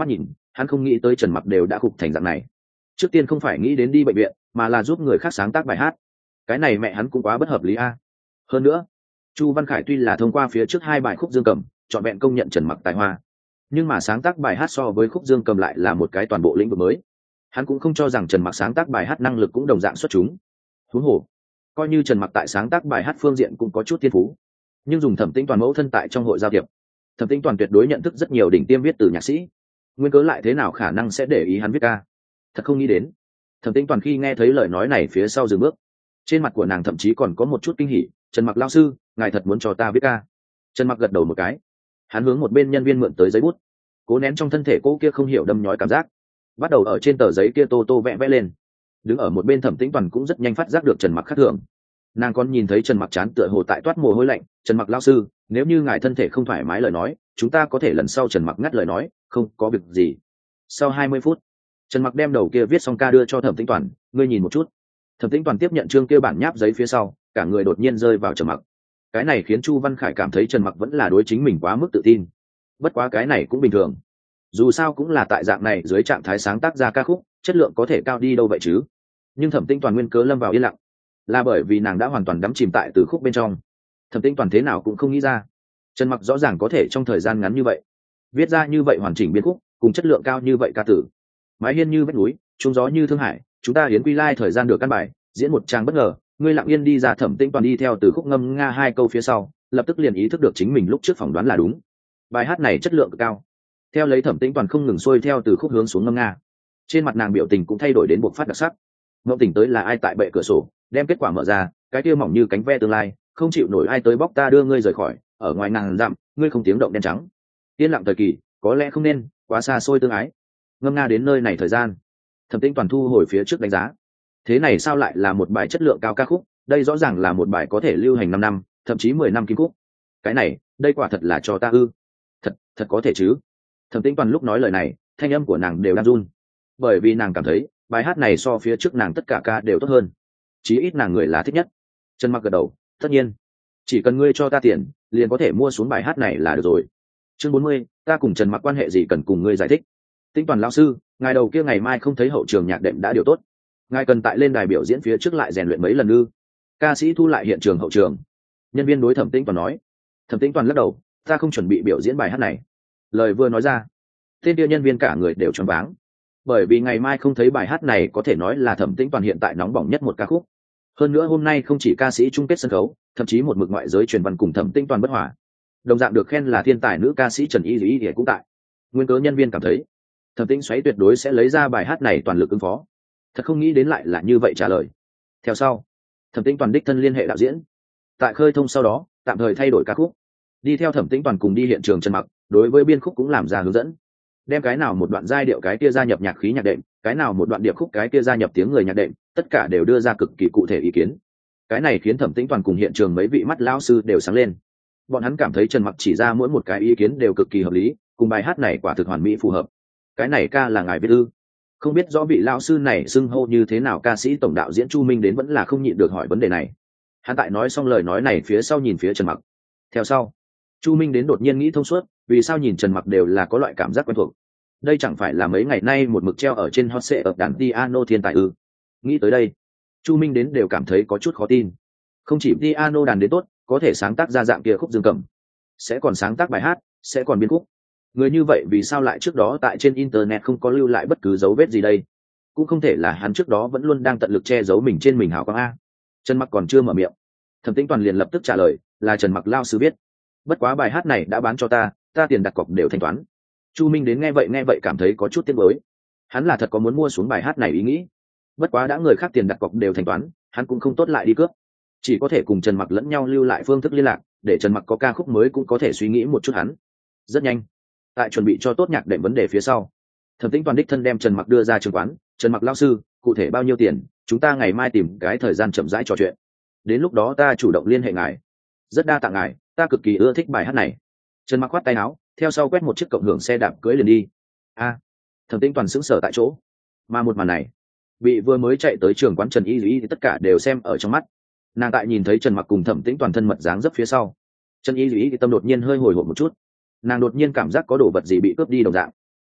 hắn không nghĩ tới Trần Mặc đều đã khục thành dạng này. Trước tiên không phải nghĩ đến đi bệnh viện, mà là giúp người khác sáng tác bài hát. Cái này mẹ hắn cũng quá bất hợp lý a. Hơn nữa, Chu Văn Khải tuy là thông qua phía trước hai bài khúc dương cầm, chọn vẹn công nhận Trần Mặc tài hoa, nhưng mà sáng tác bài hát so với khúc dương cầm lại là một cái toàn bộ lĩnh vực mới. Hắn cũng không cho rằng Trần Mặc sáng tác bài hát năng lực cũng đồng dạng xuất chúng. Huống hồ, coi như Trần Mặc tại sáng tác bài hát phương diện cũng có chút thiên phú, nhưng dùng Thẩm Tĩnh Toàn mẫu thân tại trong hội giao thiệp, Thẩm Tĩnh Toàn tuyệt đối nhận thức rất nhiều đỉnh tiêm viết từ nhạc sĩ, nguyên cớ lại thế nào khả năng sẽ để ý hắn viết ca. Thật không nghĩ đến. Thẩm Tĩnh Toàn khi nghe thấy lời nói này phía sau dừng bước, trên mặt của nàng thậm chí còn có một chút kinh hỉ. Trần Mặc lao sư, ngài thật muốn cho ta viết ca? Trần Mặc gật đầu một cái, hắn hướng một bên nhân viên mượn tới giấy bút, cố nén trong thân thể cô kia không hiểu đâm nhói cảm giác, bắt đầu ở trên tờ giấy kia tô tô vẽ vẽ lên. Đứng ở một bên Thẩm Tĩnh Toàn cũng rất nhanh phát giác được Trần Mặc khác thường. Nàng còn nhìn thấy Trần Mặc chán tựa hồ tại toát mồ hôi lạnh. Trần Mặc lao sư, nếu như ngài thân thể không thoải mái lời nói, chúng ta có thể lần sau. Trần Mặc ngắt lời nói, không có việc gì. Sau hai mươi phút, Trần Mặc đem đầu kia viết xong ca đưa cho Thẩm Tĩnh Toàn, ngươi nhìn một chút. Thẩm Tĩnh Toàn tiếp nhận chương kia bản nháp giấy phía sau, cả người đột nhiên rơi vào trầm mặc. Cái này khiến Chu Văn Khải cảm thấy Trần Mặc vẫn là đối chính mình quá mức tự tin. Bất quá cái này cũng bình thường, dù sao cũng là tại dạng này dưới trạng thái sáng tác ra ca khúc, chất lượng có thể cao đi đâu vậy chứ. Nhưng Thẩm Tĩnh Toàn nguyên cớ lâm vào yên lặng, là bởi vì nàng đã hoàn toàn đắm chìm tại từ khúc bên trong. Thẩm Tĩnh Toàn thế nào cũng không nghĩ ra, Trần Mặc rõ ràng có thể trong thời gian ngắn như vậy viết ra như vậy hoàn chỉnh biên khúc, cùng chất lượng cao như vậy ca tử. Mái hiên như vách núi, trung gió như thương hải, chúng ta hiến quy lai thời gian được căn bài, diễn một trang bất ngờ. Ngươi lặng yên đi ra. Thẩm Tĩnh Toàn đi theo từ khúc ngâm nga hai câu phía sau, lập tức liền ý thức được chính mình lúc trước phỏng đoán là đúng. Bài hát này chất lượng cực cao. Theo lấy Thẩm Tĩnh Toàn không ngừng xuôi theo từ khúc hướng xuống ngâm nga, trên mặt nàng biểu tình cũng thay đổi đến buộc phát đặc sắc. Ngẫm tỉnh tới là ai tại bệ cửa sổ đem kết quả mở ra, cái kia mỏng như cánh ve tương lai, không chịu nổi ai tới bóc ta đưa ngươi rời khỏi, ở ngoài ngàn dặm ngươi không tiếng động đen trắng. Yên lặng thời kỳ, có lẽ không nên quá xa xôi tương ái. Ngâm nga đến nơi này thời gian, Thẩm Tĩnh Toàn thu hồi phía trước đánh giá. Thế này sao lại là một bài chất lượng cao ca khúc? Đây rõ ràng là một bài có thể lưu hành năm năm, thậm chí mười năm kim khúc. Cái này, đây quả thật là cho ta ư? Thật, thật có thể chứ? Thẩm Tĩnh Toàn lúc nói lời này, thanh âm của nàng đều đang run, bởi vì nàng cảm thấy bài hát này so phía trước nàng tất cả ca đều tốt hơn, chí ít nàng người là thích nhất. Trần Mặc gật đầu, tất nhiên, chỉ cần ngươi cho ta tiền, liền có thể mua xuống bài hát này là được rồi. Chương bốn mươi, ta cùng Trần Mặc quan hệ gì cần cùng ngươi giải thích. Tĩnh Toàn lão sư, ngài đầu kia ngày mai không thấy hậu trường nhạc đệm đã điều tốt, ngài cần tại lên đài biểu diễn phía trước lại rèn luyện mấy lần ư? Ca sĩ thu lại hiện trường hậu trường. Nhân viên đối Thẩm Tĩnh Toàn nói. Thẩm Tĩnh Toàn lắc đầu, ta không chuẩn bị biểu diễn bài hát này. Lời vừa nói ra, tên kia nhân viên cả người đều choáng váng, bởi vì ngày mai không thấy bài hát này có thể nói là Thẩm Tĩnh Toàn hiện tại nóng bỏng nhất một ca khúc. Hơn nữa hôm nay không chỉ ca sĩ chung kết sân khấu, thậm chí một mực ngoại giới truyền văn cùng Thẩm Tĩnh Toàn bất hòa, đồng dạng được khen là thiên tài nữ ca sĩ Trần Y Dĩ Ý cũng tại. Nguyên cớ nhân viên cảm thấy Thẩm Tĩnh xoáy tuyệt đối sẽ lấy ra bài hát này toàn lực ứng phó. Thật không nghĩ đến lại là như vậy trả lời. Theo sau, Thẩm Tĩnh Toàn đích thân liên hệ đạo diễn, tại khơi thông sau đó tạm thời thay đổi ca khúc, đi theo Thẩm Tĩnh Toàn cùng đi hiện trường Trần Mặc, đối với biên khúc cũng làm ra hướng dẫn, đem cái nào một đoạn giai điệu cái kia gia nhập nhạc khí nhạc đệm, cái nào một đoạn điệp khúc cái kia gia nhập tiếng người nhạc đệm, tất cả đều đưa ra cực kỳ cụ thể ý kiến. Cái này khiến Thẩm Tĩnh Toàn cùng hiện trường mấy vị mắt lão sư đều sáng lên. Bọn hắn cảm thấy Trần Mặc chỉ ra mỗi một cái ý kiến đều cực kỳ hợp lý, cùng bài hát này quả thực hoàn mỹ phù hợp. Cái này ca là ngài viết ư? Không biết rõ vị lão sư này xưng hô như thế nào, ca sĩ tổng đạo diễn Chu Minh đến vẫn là không nhịn được hỏi vấn đề này. Hắn tại nói xong lời nói này phía sau nhìn phía Trần Mặc. Theo sau, Chu Minh đến đột nhiên nghĩ thông suốt, vì sao nhìn Trần Mặc đều là có loại cảm giác quen thuộc. Đây chẳng phải là mấy ngày nay một mực treo ở trên hot search ở đàn piano thiên tài ư? Nghĩ tới đây, Chu Minh đến đều cảm thấy có chút khó tin. Không chỉ piano đàn đến tốt, có thể sáng tác ra dạng kia khúc dương cầm, sẽ còn sáng tác bài hát, sẽ còn biên khúc. Người như vậy vì sao lại trước đó tại trên internet không có lưu lại bất cứ dấu vết gì đây? Cũng không thể là hắn trước đó vẫn luôn đang tận lực che giấu mình trên mình hào quang a. Trần Mặc còn chưa mở miệng, Thẩm Tĩnh Toàn liền lập tức trả lời, là Trần Mặc lao sư viết. Bất quá bài hát này đã bán cho ta, ta tiền đặt cọc đều thanh toán. Chu Minh đến nghe vậy nghe vậy cảm thấy có chút tiếc nuối. Hắn là thật có muốn mua xuống bài hát này ý nghĩ. Bất quá đã người khác tiền đặt cọc đều thanh toán, hắn cũng không tốt lại đi cướp, chỉ có thể cùng Trần Mặc lẫn nhau lưu lại phương thức liên lạc, để Trần Mặc có ca khúc mới cũng có thể suy nghĩ một chút hắn. Rất nhanh, tại chuẩn bị cho tốt nhạc đệm vấn đề phía sau, Thẩm Tĩnh Toàn đích thân đem Trần Mặc đưa ra trường quán. Trần Mặc lao sư, cụ thể bao nhiêu tiền, chúng ta ngày mai tìm cái thời gian chậm rãi trò chuyện, đến lúc đó ta chủ động liên hệ ngài. Rất đa tạ ngài, ta cực kỳ ưa thích bài hát này. Trần Mặc khoát tay áo, theo sau quét một chiếc cộng hưởng xe đạp cưỡi liền đi. A, à, Thẩm Tĩnh Toàn sững sờ tại chỗ, mà một màn này bị vừa mới chạy tới trường quán Trần Y Dĩ thì tất cả đều xem ở trong mắt. Nàng tại nhìn thấy Trần Mặc cùng Thẩm Tĩnh Toàn thân mật dáng dấp phía sau, Trần Y Dĩ thì tâm đột nhiên hơi hồi hộp một chút. Nàng đột nhiên cảm giác có đồ vật gì bị cướp đi đồng dạng.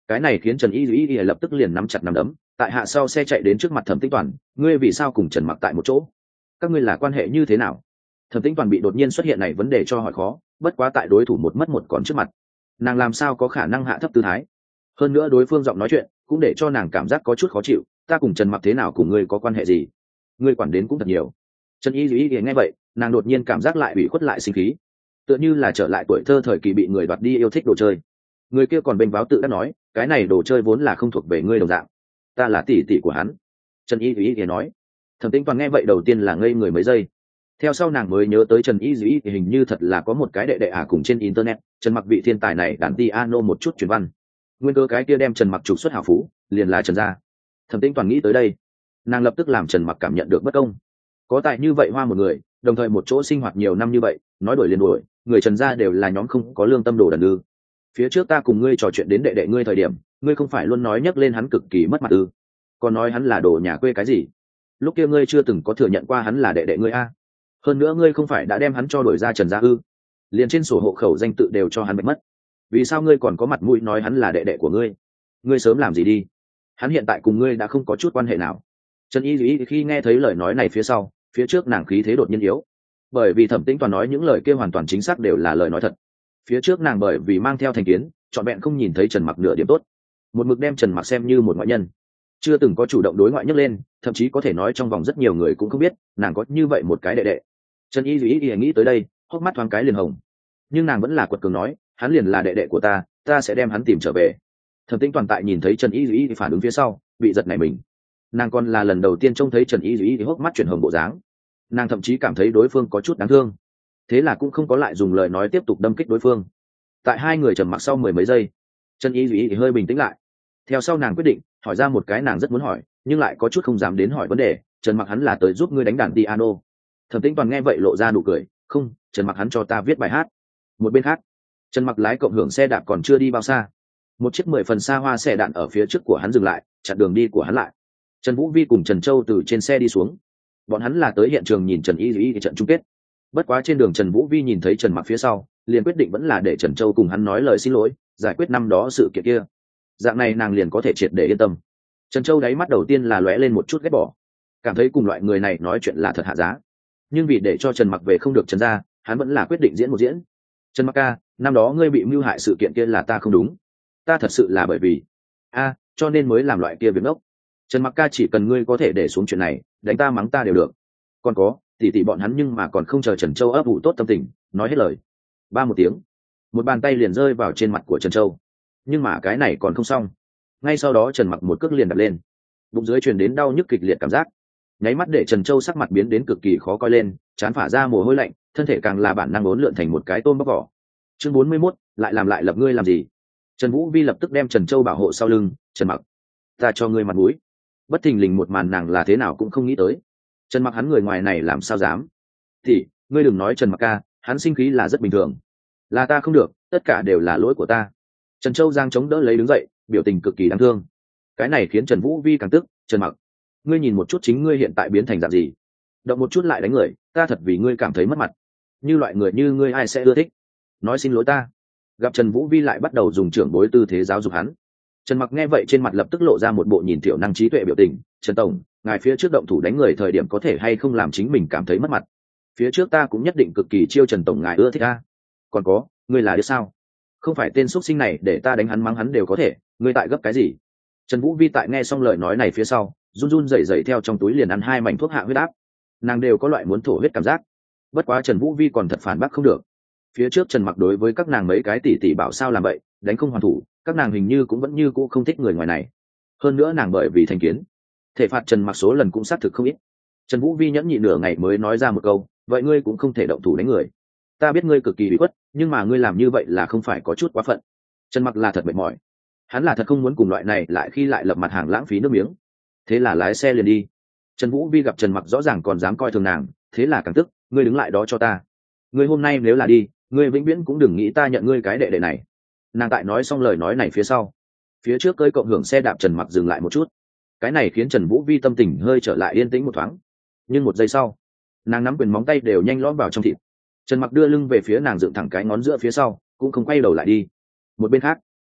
Cái này khiến Trần Y Y Y lập tức liền nắm chặt nắm đấm, tại hạ sau xe chạy đến trước mặt Thẩm Tĩnh Toàn, ngươi vì sao cùng Trần Mặc tại một chỗ? Các ngươi là quan hệ như thế nào? Thẩm Tĩnh Toàn bị đột nhiên xuất hiện này vấn đề cho hỏi khó, bất quá tại đối thủ một mất một còn trước mặt, nàng làm sao có khả năng hạ thấp tư thái? Hơn nữa đối phương giọng nói chuyện cũng để cho nàng cảm giác có chút khó chịu, ta cùng Trần Mặc thế nào cùng ngươi có quan hệ gì? Ngươi quản đến cũng thật nhiều. Trần Y Y Y nghe vậy, nàng đột nhiên cảm giác lại ủy khuất lại sinh khí, tựa như là trở lại tuổi thơ thời kỳ bị người đoạt đi yêu thích đồ chơi. Người kia còn bênh váo tự đắc nói, cái này đồ chơi vốn là không thuộc về ngươi đồng dạng, ta là tỷ tỷ của hắn. Trần Y Y Y nói. Thẩm Tĩnh Toàn nghe vậy đầu tiên là ngây người mấy giây, theo sau nàng mới nhớ tới Trần Y Y thì hình như thật là có một cái đệ đệ à, cùng trên internet Trần Mặc vị thiên tài này đàn piano một chút truyền văn, nguyên cơ cái kia đem Trần Mặc trục xuất hào phú liền là Trần gia. Thẩm Tĩnh Toàn nghĩ tới đây, nàng lập tức làm Trần Mặc cảm nhận được bất công. Có tài như vậy hoa một người, đồng thời một chỗ sinh hoạt nhiều năm như vậy, nói đổi liền đổi, người Trần gia đều là nhóm không có lương tâm đồ đần ư? Phía trước ta cùng ngươi trò chuyện đến đệ đệ ngươi thời điểm, ngươi không phải luôn nói nhắc lên hắn cực kỳ mất mặt ư? Còn nói hắn là đồ nhà quê cái gì? Lúc kia ngươi chưa từng có thừa nhận qua hắn là đệ đệ ngươi a? Hơn nữa ngươi không phải đã đem hắn cho đổi ra Trần gia ư? Liền trên sổ hộ khẩu danh tự đều cho hắn bị mất, vì sao ngươi còn có mặt mũi nói hắn là đệ đệ của ngươi? Ngươi sớm làm gì đi? Hắn hiện tại cùng ngươi đã không có chút quan hệ nào. Trần Y Dĩ khi nghe thấy lời nói này phía sau, phía trước nàng khí thế đột nhiên yếu, bởi vì Thẩm Tĩnh Toàn nói những lời kia hoàn toàn chính xác đều là lời nói thật. Phía trước nàng bởi vì mang theo thành kiến, trọn vẹn không nhìn thấy Trần Mặc nửa điểm tốt, một mực đem Trần Mặc xem như một ngoại nhân, chưa từng có chủ động đối ngoại nhấc lên, thậm chí có thể nói trong vòng rất nhiều người cũng không biết nàng có như vậy một cái đệ đệ. Trần Y Dĩ ý nghĩ tới đây, hốc mắt thoáng cái liền hồng, nhưng nàng vẫn là quật cường nói, hắn liền là đệ đệ của ta, ta sẽ đem hắn tìm trở về. Thẩm Tĩnh Toàn tại nhìn thấy Trần Y Dĩ phản ứng phía sau, bị giật nảy mình. Nàng còn là lần đầu tiên trông thấy Trần Y Dĩ hốc mắt chuyển hồng bộ dáng, nàng thậm chí cảm thấy đối phương có chút đáng thương, thế là cũng không có lại dùng lời nói tiếp tục đâm kích đối phương. Tại hai người trầm mặc sau mười mấy giây, Trần Y Dĩ hơi bình tĩnh lại, theo sau nàng quyết định hỏi ra một cái nàng rất muốn hỏi nhưng lại có chút không dám đến hỏi vấn đề, Trần Mặc hắn là tới giúp ngươi đánh đàn piano? Thẩm Tĩnh Toàn nghe vậy lộ ra nụ cười, không, Trần Mặc hắn cho ta viết bài hát. Một bên khác, Trần Mặc lái cộng hưởng xe đạp còn chưa đi bao xa, một chiếc mười phần xa hoa xe đạn ở phía trước của hắn dừng lại, chặn đường đi của hắn lại. Trần Vũ Vi cùng Trần Châu từ trên xe đi xuống, bọn hắn là tới hiện trường nhìn Trần Y Dĩ trận chung kết. Bất quá trên đường Trần Vũ Vi nhìn thấy Trần Mặc phía sau, liền quyết định vẫn là để Trần Châu cùng hắn nói lời xin lỗi, giải quyết năm đó sự kiện kia, dạng này nàng liền có thể triệt để yên tâm. Trần Châu đáy mắt đầu tiên là lóe lên một chút ghét bỏ, cảm thấy cùng loại người này nói chuyện là thật hạ giá, nhưng vì để cho Trần Mặc về không được Trần gia, hắn vẫn là quyết định diễn một diễn. Trần Mặc ca, năm đó ngươi bị mưu hại sự kiện kia là ta không đúng, ta thật sự là bởi vì a cho nên mới làm loại kia việc ngốc. Trần Mặc ca, chỉ cần ngươi có thể để xuống chuyện này, đánh ta mắng ta đều được. Còn có tỷ tỷ bọn hắn, nhưng mà còn không chờ Trần Châu ấp ủ tốt tâm tình nói hết lời, ba một tiếng, một bàn tay liền rơi vào trên mặt của Trần Châu. Nhưng mà cái này còn không xong, ngay sau đó Trần Mặc một cước liền đập lên, bụng dưới truyền đến đau nhức kịch liệt cảm giác, nháy mắt để Trần Châu sắc mặt biến đến cực kỳ khó coi lên, trán phả ra mồ hôi lạnh, thân thể càng là bản năng uốn lượn thành một cái tôm bóc vỏ. Chương bốn mươi mốt, lại làm lại lập ngươi làm gì? Trần Vũ Vi lập tức đem Trần Châu bảo hộ sau lưng. Trần Mặc, ta cho ngươi mặt mũi. Bất thình lình một màn nàng là thế nào cũng không nghĩ tới. Trần Mặc hắn người ngoài này làm sao dám? Thì ngươi đừng nói Trần Mặc ca, hắn sinh khí là rất bình thường, là ta không được, tất cả đều là lỗi của ta. Trần Châu giang chống đỡ lấy đứng dậy, biểu tình cực kỳ đáng thương. Cái này khiến Trần Vũ Vi càng tức. Trần Mặc, ngươi nhìn một chút chính ngươi hiện tại biến thành dạng gì, động một chút lại đánh người, ta thật vì ngươi cảm thấy mất mặt. Như loại người như ngươi ai sẽ ưa thích? Nói xin lỗi ta. Gặp Trần Vũ Vi lại bắt đầu dùng trưởng bối tư thế giáo dục hắn, Trần Mặc nghe vậy trên mặt lập tức lộ ra một bộ nhìn thiểu năng trí tuệ biểu tình. Trần tổng, ngài phía trước động thủ đánh người thời điểm có thể hay không làm chính mình cảm thấy mất mặt? Phía trước ta cũng nhất định cực kỳ chiêu Trần tổng ngài ưa thích ta. Còn có, ngươi là đứa sao? Không phải tên xuất sinh này để ta đánh hắn mắng hắn đều có thể, ngươi tại gấp cái gì? Trần Vũ Vi tại nghe xong lời nói này phía sau, run run rẩy rẩy theo trong túi liền ăn hai mảnh thuốc hạ huyết áp, nàng đều có loại muốn thổ huyết cảm giác. Bất quá Trần Vũ Vi còn thật phản bác không được. Phía trước Trần Mặc đối với các nàng mấy cái tỷ tỷ bảo sao làm vậy, đánh không hoàn thủ, các nàng hình như cũng vẫn như cũ không thích người ngoài này. Hơn nữa nàng bởi vì thành kiến, thể phạt Trần Mặc số lần cũng xác thực không ít. Trần Vũ Vi nhẫn nhịn nửa ngày mới nói ra một câu, vậy ngươi cũng không thể động thủ đánh người. Ta biết ngươi cực kỳ bị khuất, nhưng mà ngươi làm như vậy là không phải có chút quá phận? Trần Mặc là thật mệt mỏi, hắn là thật không muốn cùng loại này lại khi lại lập mặt hàng lãng phí nước miếng, thế là lái xe liền đi. Trần Vũ Vi gặp Trần Mặc rõ ràng còn dám coi thường nàng, thế là càng tức, ngươi đứng lại đó cho ta. Ngươi hôm nay nếu là đi, ngươi vĩnh viễn cũng đừng nghĩ ta nhận ngươi cái đệ đệ này. Nàng tại nói xong lời nói này phía sau, phía trước cơi cộng hưởng xe đạp Trần Mặc dừng lại một chút, cái này khiến Trần Vũ Vi tâm tình hơi trở lại yên tĩnh một thoáng. Nhưng một giây sau, nàng nắm quyền móng tay đều nhanh lõm vào trong thịt. Trần Mặc đưa lưng về phía nàng, dựng thẳng cái ngón giữa phía sau, cũng không quay đầu lại đi. Một bên khác,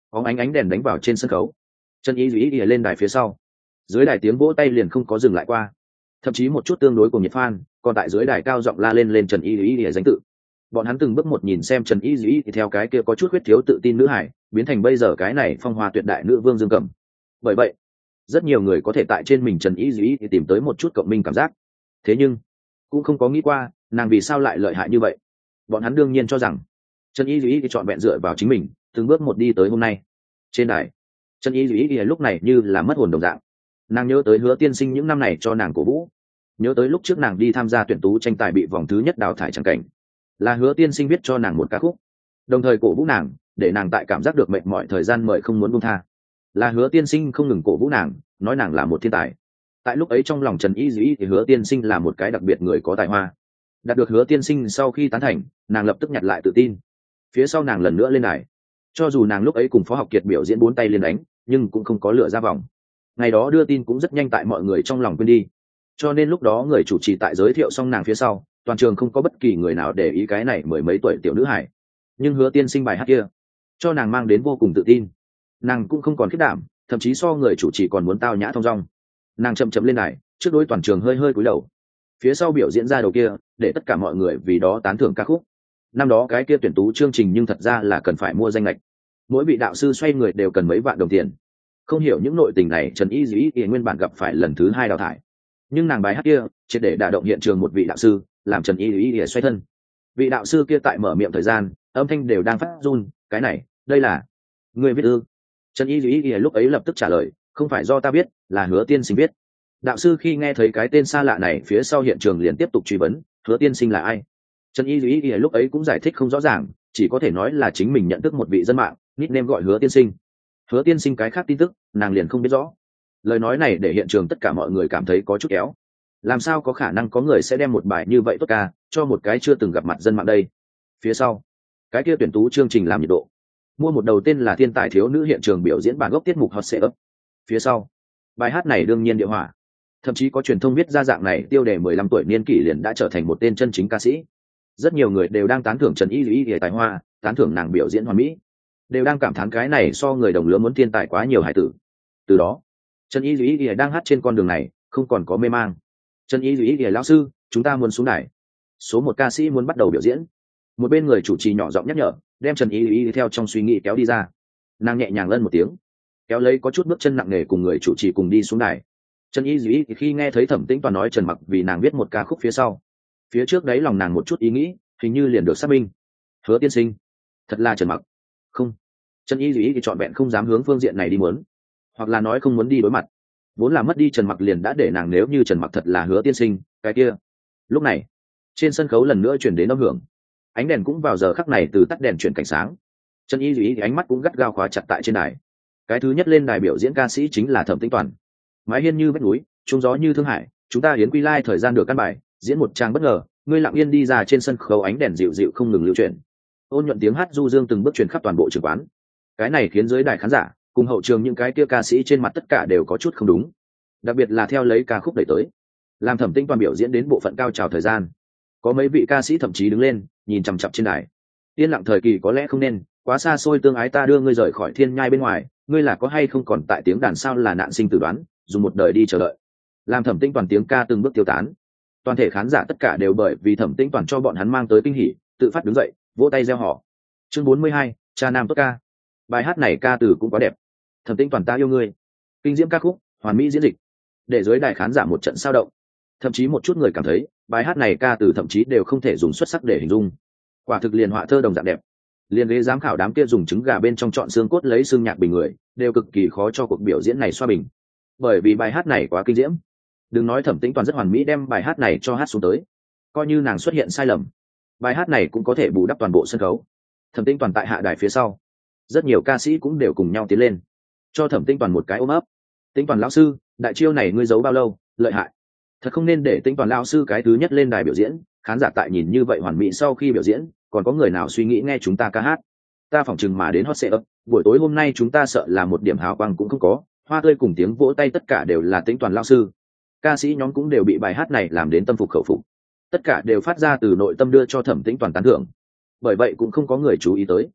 có ánh ánh đèn đánh vào trên sân khấu. Trần Y Duy ỉa lên đài phía sau, dưới đài tiếng vỗ tay liền không có dừng lại qua, thậm chí một chút tương đối cùng nhiệt fan còn tại dưới đài cao giọng la lên lên Trần Y Duy ỉa danh tự. Bọn hắn từng bước một nhìn xem Trần Y Duy thì theo cái kia có chút huyết thiếu tự tin nữ hải biến thành bây giờ cái này phong hoa tuyệt đại nữ vương Dương Cẩm. Bởi vậy rất nhiều người có thể tại trên mình Trần Y Duy thì tìm tới một chút cộng minh cảm giác, thế nhưng cũng không có nghĩ qua nàng vì sao lại lợi hại như vậy. Bọn hắn đương nhiên cho rằng Trần Y Duy thì chọn vẹn dựa vào chính mình từng bước một đi tới hôm nay. Trên đài Trần Y Duy thì lúc này như là mất hồn đồng dạng. Nàng nhớ tới Hứa Tiên Sinh những năm này cho nàng cổ vũ, nhớ tới lúc trước nàng đi tham gia tuyển tú tranh tài bị vòng thứ nhất đào thải chẳng cảnh, là Hứa Tiên Sinh viết cho nàng một ca khúc, đồng thời cổ vũ nàng để nàng tại cảm giác được mệt mỏi thời gian mời không muốn buông tha, là Hứa Tiên Sinh không ngừng cổ vũ nàng nói nàng là một thiên tài. Tại lúc ấy trong lòng Trần Y Duy thì Hứa Tiên Sinh là một cái đặc biệt người có tài hoa. Đạt được Hứa Tiên Sinh sau khi tán thành, nàng lập tức nhặt lại tự tin. Phía sau nàng lần nữa lên đài, cho dù nàng lúc ấy cùng Phó Học Kiệt biểu diễn bốn tay liên đánh, nhưng cũng không có lựa ra vòng. Ngày đó đưa tin cũng rất nhanh tại mọi người trong lòng quên đi, cho nên lúc đó người chủ trì tại giới thiệu xong nàng phía sau, toàn trường không có bất kỳ người nào để ý cái này mười mấy tuổi tiểu nữ hải. Nhưng Hứa Tiên Sinh bài hát kia cho nàng mang đến vô cùng tự tin, nàng cũng không còn khiết đảm, thậm chí so người chủ trì còn muốn tao nhã thong dong. Nàng chậm chậm lên đài, trước đối toàn trường hơi hơi cúi đầu. Phía sau biểu diễn ra đầu kia để tất cả mọi người vì đó tán thưởng ca khúc. Năm đó cái kia tuyển tú chương trình nhưng thật ra là cần phải mua danh lệch, mỗi vị đạo sư xoay người đều cần mấy vạn đồng tiền. Không hiểu những nội tình này, Trần Y Duy thì nguyên bản gặp phải lần thứ hai đào thải, nhưng nàng bài hát kia triệt để đả động hiện trường một vị đạo sư, làm Trần Y Duy xoay thân. Vị đạo sư kia tại mở miệng thời gian âm thanh đều đang phát run. Cái này đây là người viết ư? Trần Y Duy lúc ấy lập tức trả lời, không phải do ta biết, là Hứa Tiên Sinh viết. Đạo sư khi nghe thấy cái tên xa lạ này phía sau hiện trường liền tiếp tục truy vấn, Hứa Tiên Sinh là ai? Trần Y Duy lúc ấy cũng giải thích không rõ ràng, chỉ có thể nói là chính mình nhận thức một vị dân mạng nickname gọi Hứa Tiên Sinh. Hứa Tiên Sinh cái khác tin tức nàng liền không biết rõ. Lời nói này để hiện trường tất cả mọi người cảm thấy có chút kéo. Làm sao có khả năng có người sẽ đem một bài như vậy tốt ca cho một cái chưa từng gặp mặt dân mạng đây? Phía sau cái kia tuyển tú chương trình làm nhiệt độ, mua một đầu tên là Thiên Tài Thiếu Nữ hiện trường biểu diễn bản gốc tiết mục hot setup. Phía sau bài hát này đương nhiên địa hỏa, thậm chí có truyền thông viết ra dạng này tiêu đề mười lăm tuổi niên kỷ liền đã trở thành một tên chân chính ca sĩ. Rất nhiều người đều đang tán thưởng Trần Y Duy tài hoa, tán thưởng nàng biểu diễn hoàn mỹ, đều đang cảm thán cái này so người đồng lứa muốn thiên tài quá nhiều hải tử. Từ đó Trần Y Duy đang hát trên con đường này không còn có mê mang. Trần Y Duy lão sư, chúng ta muốn xuống đài, số một ca sĩ muốn bắt đầu biểu diễn. Một bên người chủ trì nhỏ giọng nhắc nhở, đem Trần Y Duy theo trong suy nghĩ kéo đi ra. Nàng nhẹ nhàng lân một tiếng, kéo lấy có chút bước chân nặng nề cùng người chủ trì cùng đi xuống đài. Trần Y Duy khi nghe thấy Thẩm Tĩnh Toàn nói Trần Mặc vì nàng viết một ca khúc phía sau, phía trước đấy lòng nàng một chút ý nghĩ hình như liền được xác minh. Hứa Tiên Sinh thật là Trần Mặc? Không, Trần Y Duy thì chọn vẹn không dám hướng phương diện này đi muốn, hoặc là nói không muốn đi đối mặt. Vốn là mất đi Trần Mặc liền đã để nàng, nếu như Trần Mặc thật là Hứa Tiên Sinh, cái kia. Lúc này trên sân khấu lần nữa chuyển đến âm hưởng, ánh đèn cũng vào giờ khắc này từ tắt đèn chuyển cảnh sáng. Trần Y Duy thì ánh mắt cũng gắt gao khóa chặt tại trên đài. Cái thứ nhất lên đài biểu diễn ca sĩ chính là Thẩm Tĩnh Toàn. Mái hiên như vách núi, trung gió như thương hải, chúng ta hiến quy lai thời gian được căn bài, diễn một trang bất ngờ, ngươi lặng yên đi ra trên sân khấu, ánh đèn dịu dịu không ngừng lưu chuyển, ôn nhuận tiếng hát du dương từng bước truyền khắp toàn bộ trường quán. Cái này khiến dưới đài khán giả cùng hậu trường những cái kia ca sĩ trên mặt tất cả đều có chút không đúng, đặc biệt là theo lấy ca khúc đẩy tới, làm Thẩm Tĩnh Toàn biểu diễn đến bộ phận cao trào thời gian, có mấy vị ca sĩ thậm chí đứng lên nhìn chằm chằm trên đài. Yên lặng thời kỳ có lẽ không nên quá xa xôi, tương ái ta đưa ngươi rời khỏi thiên nhai bên ngoài, ngươi là có hay không còn tại, tiếng đàn sao là nạn sinh tử đoán, dùng một đời đi chờ đợi. Làm Thẩm Tĩnh Toàn tiếng ca từng bước tiêu tán, toàn thể khán giả tất cả đều bởi vì Thẩm Tĩnh Toàn cho bọn hắn mang tới kinh hỉ tự phát đứng dậy vỗ tay reo hò. Chương bốn mươi hai, cha nam tốt ca. Bài hát này ca từ cũng quá đẹp. Thẩm Tĩnh Toàn ta yêu ngươi, kinh diễm ca khúc, hoàn mỹ diễn dịch, để dưới đài khán giả một trận sao động. Thậm chí một chút người cảm thấy bài hát này ca từ thậm chí đều không thể dùng xuất sắc để hình dung, quả thực liền họa thơ đồng dạng đẹp. Liên ghế giám khảo đám kia dùng trứng gà bên trong chọn xương cốt lấy xương nhạc bình người đều cực kỳ khó cho cuộc biểu diễn này xoa bình, bởi vì bài hát này quá kinh diễm. Đừng nói Thẩm Tĩnh Toàn rất hoàn mỹ đem bài hát này cho hát xuống tới, coi như nàng xuất hiện sai lầm, bài hát này cũng có thể bù đắp toàn bộ sân khấu. Thẩm Tĩnh Toàn tại hạ đài phía sau, rất nhiều ca sĩ cũng đều cùng nhau tiến lên cho Thẩm Tĩnh Toàn một cái ôm ấp. Tĩnh Toàn lão sư, đại chiêu này ngươi giấu bao lâu, lợi hại. Thật không nên để Tĩnh Toàn lão sư cái thứ nhất lên đài biểu diễn. Khán giả tại nhìn như vậy hoàn mỹ sau khi biểu diễn, còn có người nào suy nghĩ nghe chúng ta ca hát? Ta phỏng chừng mà đến hot setup, buổi tối hôm nay chúng ta sợ là một điểm hào quang cũng không có, hoa tươi cùng tiếng vỗ tay tất cả đều là Tĩnh Toàn lão sư. Ca sĩ nhóm cũng đều bị bài hát này làm đến tâm phục khẩu phục, tất cả đều phát ra từ nội tâm đưa cho Thẩm Tĩnh Toàn tán thưởng. Bởi vậy cũng không có người chú ý tới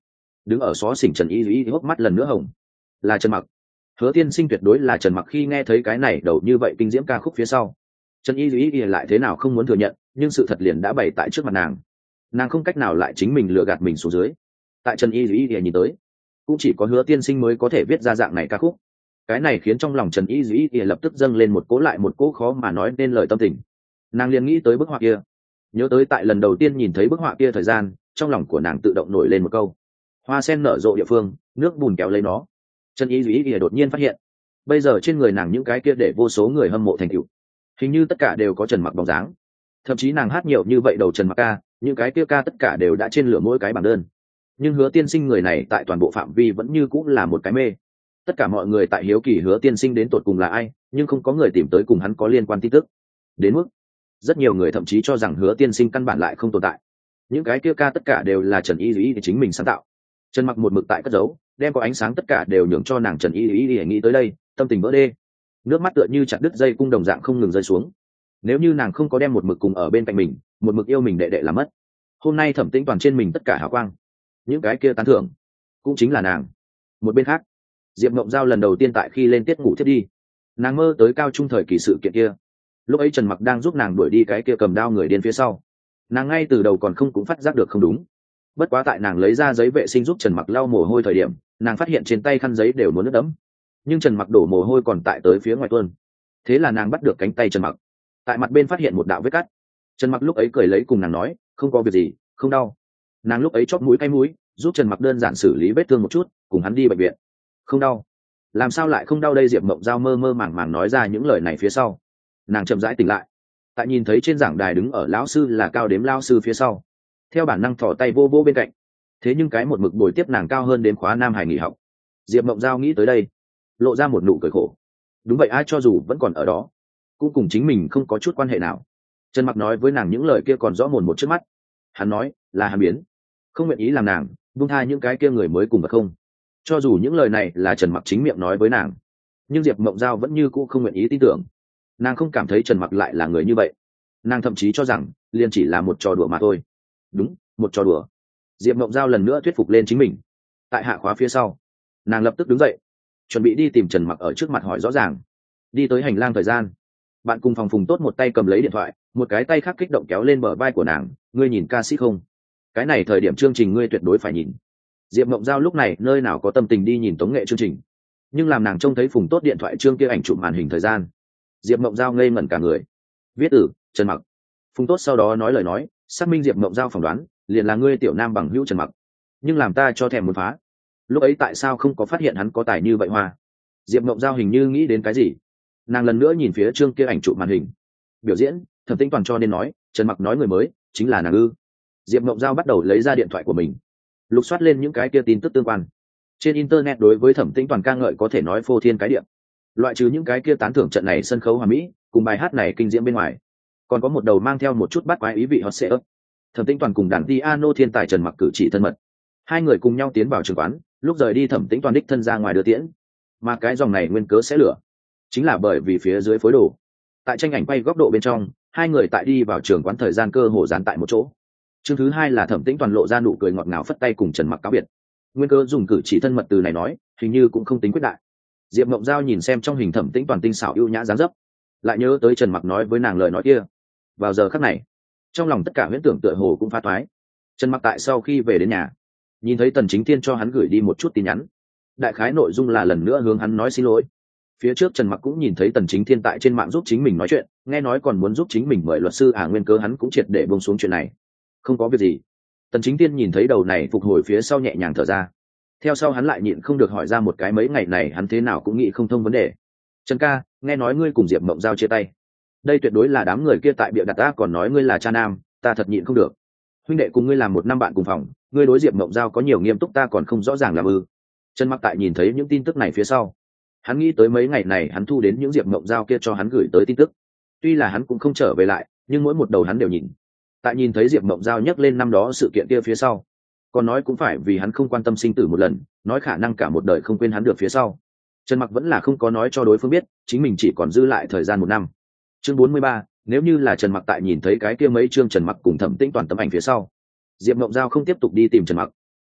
đứng ở xó xỉnh Trần Y Dĩ hốc mắt lần nữa hồng. Là Trần Mặc. Hứa Tiên Sinh tuyệt đối là Trần Mặc. Khi nghe thấy cái này đầu như vậy kinh diễm ca khúc phía sau, Trần Y Dĩ lại thế nào không muốn thừa nhận, nhưng sự thật liền đã bày tại trước mặt nàng. Nàng không cách nào lại chính mình lừa gạt mình xuống dưới. Tại Trần Y Dĩ nhìn tới, cũng chỉ có Hứa Tiên Sinh mới có thể viết ra dạng này ca khúc. Cái này khiến trong lòng Trần Y Dĩ lập tức dâng lên một cỗ lại một cỗ khó mà nói nên lời tâm tình. Nàng liền nghĩ tới bức họa kia, nhớ tới tại lần đầu tiên nhìn thấy bức họa kia thời gian, trong lòng của nàng tự động nổi lên một câu: hoa sen nở rộ địa phương, nước bùn kéo lấy nó. Trần Y Dĩ đột nhiên phát hiện, bây giờ trên người nàng những cái kia để vô số người hâm mộ thành tựu, hình như tất cả đều có Trần Mặc bóng dáng. Thậm chí nàng hát nhiều như vậy đầu Trần Mặc ca, những cái kia ca tất cả đều đã trên lửa mỗi cái bảng đơn. Nhưng Hứa Tiên Sinh người này tại toàn bộ phạm vi vẫn như cũng là một cái mê. Tất cả mọi người tại hiếu kỳ Hứa Tiên Sinh đến tột cùng là ai, nhưng không có người tìm tới cùng hắn có liên quan tin tức. Đến mức rất nhiều người thậm chí cho rằng Hứa Tiên Sinh căn bản lại không tồn tại. Những cái kia ca tất cả đều là Trần Y Dĩ chính mình sáng tạo. Trần Mặc một mực tại cất giấu, đem có ánh sáng tất cả đều nhường cho nàng. Trần Y Dĩ nghĩ tới đây, tâm tình vỡ đê, nước mắt tựa như chặt đứt dây cung đồng dạng không ngừng rơi xuống. Nếu như nàng không có đem một mực cùng ở bên cạnh mình, một mực yêu mình đệ đệ làm mất, hôm nay Thẩm Tĩnh Toàn trên mình tất cả hào quang, những cái kia tán thưởng cũng chính là nàng. Một bên khác, Diệp Mộng Giao lần đầu tiên tại khi lên tiết ngủ thiết đi, nàng mơ tới cao trung thời kỳ sự kiện kia. Lúc ấy Trần Mặc đang giúp nàng đuổi đi cái kia cầm đao người điên phía sau, nàng ngay từ đầu còn không cũng phát giác được không đúng. Bất quá tại nàng lấy ra giấy vệ sinh giúp Trần Mặc lau mồ hôi thời điểm, nàng phát hiện trên tay khăn giấy đều muốn nước đẫm, nhưng Trần Mặc đổ mồ hôi còn tại tới phía ngoài tuôn. Thế là nàng bắt được cánh tay Trần Mặc, tại mặt bên phát hiện một đạo vết cắt. Trần Mặc lúc ấy cười lấy cùng nàng nói, không có việc gì, không đau. Nàng lúc ấy chóp mũi cay mũi, giúp Trần Mặc đơn giản xử lý vết thương một chút, cùng hắn đi bệnh viện. Không đau. Làm sao lại không đau đây? Diệp Mộng Giao mơ mơ màng màng nói ra những lời này phía sau, nàng chậm rãi tỉnh lại. Tại nhìn thấy trên giảng đài đứng ở lão sư là Cao Đếm lão sư phía sau, theo bản năng thò tay vô vô bên cạnh. Thế nhưng cái một mực bồi tiếp nàng cao hơn đến khóa Nam Hải nghỉ học. Diệp Mộng Giao nghĩ tới đây, lộ ra một nụ cười khổ. Đúng vậy, ai cho dù vẫn còn ở đó, cũng cùng chính mình không có chút quan hệ nào. Trần Mặc nói với nàng những lời kia còn rõ mồn một trước mắt. Hắn nói là hắn biến, không nguyện ý làm nàng buông tha những cái kia người mới cùng vật không. Cho dù những lời này là Trần Mặc chính miệng nói với nàng, nhưng Diệp Mộng Giao vẫn như cũ không nguyện ý tin tưởng. Nàng không cảm thấy Trần Mặc lại là người như vậy. Nàng thậm chí cho rằng liền chỉ là một trò đùa mà thôi. Đúng, một trò đùa. Diệp Mộng Giao lần nữa thuyết phục lên chính mình. Tại hạ khóa phía sau, nàng lập tức đứng dậy, chuẩn bị đi tìm Trần Mặc ở trước mặt hỏi rõ ràng. Đi tới hành lang thời gian, bạn cùng phòng Phùng Tốt một tay cầm lấy điện thoại, một cái tay khác kích động kéo lên bờ vai của nàng. Ngươi nhìn ca sĩ không? Cái này thời điểm chương trình ngươi tuyệt đối phải nhìn. Diệp Mộng Giao lúc này nơi nào có tâm tình đi nhìn tống nghệ chương trình, nhưng làm nàng trông thấy Phùng Tốt điện thoại trương kia ảnh chụp màn hình thời gian, Diệp Mộng Giao ngây ngẩn cả người. Viết tử Trần Mặc. Phùng Tốt sau đó nói lời nói, xác minh Diệp Mộng Giao phỏng đoán, liền là ngươi tiểu nam bằng hữu Trần Mặc. Nhưng làm ta cho thèm muốn phá. Lúc ấy tại sao không có phát hiện hắn có tài như vậy hoa? Diệp Mộng Giao hình như nghĩ đến cái gì, nàng lần nữa nhìn phía trương kia ảnh chụp màn hình. Biểu diễn Thẩm Tĩnh Toàn cho nên nói Trần Mặc nói người mới chính là nàng ư? Diệp Mộng Giao bắt đầu lấy ra điện thoại của mình, lục soát lên những cái kia tin tức tương quan. Trên internet đối với Thẩm Tĩnh Toàn ca ngợi có thể nói phô thiên cái địa. Loại trừ những cái kia tán thưởng trận này sân khấu hoàn mỹ cùng bài hát này kinh diễm bên ngoài, còn có một đầu mang theo một chút bắt quái ý vị hot setup. Thẩm Tĩnh Toàn cùng đàn piano thiên tài Trần Mặc cử chỉ thân mật, hai người cùng nhau tiến vào trường quán. Lúc rời đi Thẩm Tĩnh Toàn đích thân ra ngoài đưa tiễn. Mà cái dòng này nguyên cớ sẽ lửa, chính là bởi vì phía dưới phối đồ. Tại tranh ảnh quay góc độ bên trong, hai người tại đi vào trường quán thời gian cơ hồ dán tại một chỗ. Chương thứ hai là Thẩm Tĩnh Toàn lộ ra nụ cười ngọt ngào phất tay cùng Trần Mặc cáo biệt. Nguyên cớ dùng cử chỉ thân mật từ này nói, hình như cũng không tính quyết đại. Diệp Mộng Giao nhìn xem trong hình Thẩm Tĩnh Toàn tinh xảo ưu nhã dáng dấp, lại nhớ tới Trần Mặc nói với nàng lời nói kia. Vào giờ khắc này, trong lòng tất cả huyễn tưởng tựa hồ cũng phá toái. Trần Mặc tại sau khi về đến nhà, nhìn thấy Tần Chính Thiên cho hắn gửi đi một chút tin nhắn, đại khái nội dung là lần nữa hướng hắn nói xin lỗi. Phía trước Trần Mặc cũng nhìn thấy Tần Chính Thiên tại trên mạng giúp chính mình nói chuyện, nghe nói còn muốn giúp chính mình mời luật sư, à nguyên cớ hắn cũng triệt để buông xuống chuyện này. Không có việc gì. Tần Chính Thiên nhìn thấy đầu này phục hồi phía sau nhẹ nhàng thở ra. Theo sau hắn lại nhịn không được hỏi ra một cái mấy ngày này hắn thế nào cũng nghĩ không thông vấn đề. Trần ca, nghe nói ngươi cùng Diệp Mộng Giao chia tay. Đây tuyệt đối là đám người kia tại bịa đặt, ta còn nói ngươi là cha nam, ta thật nhịn không được. Huynh đệ cùng ngươi làm một năm bạn cùng phòng, ngươi đối Diệp Mộng Giao có nhiều nghiêm túc ta còn không rõ ràng làm ư? Trần Mặc tại nhìn thấy những tin tức này phía sau, hắn nghĩ tới mấy ngày này hắn thu đến những Diệp Mộng Giao kia cho hắn gửi tới tin tức. Tuy là hắn cũng không trở về lại, nhưng mỗi một đầu hắn đều nhìn. Tại nhìn thấy Diệp Mộng Giao nhắc lên năm đó sự kiện kia phía sau, còn nói cũng phải vì hắn không quan tâm sinh tử một lần, nói khả năng cả một đời không quên hắn được phía sau, Trần Mặc vẫn là không có nói cho đối phương biết chính mình chỉ còn dư lại thời gian một năm. Chương bốn mươi ba, nếu như là Trần Mặc tại nhìn thấy cái kia mấy chương Trần Mặc cùng Thẩm Tĩnh Toàn tấm ảnh phía sau, Diệp Mộng Giao không tiếp tục đi tìm Trần Mặc,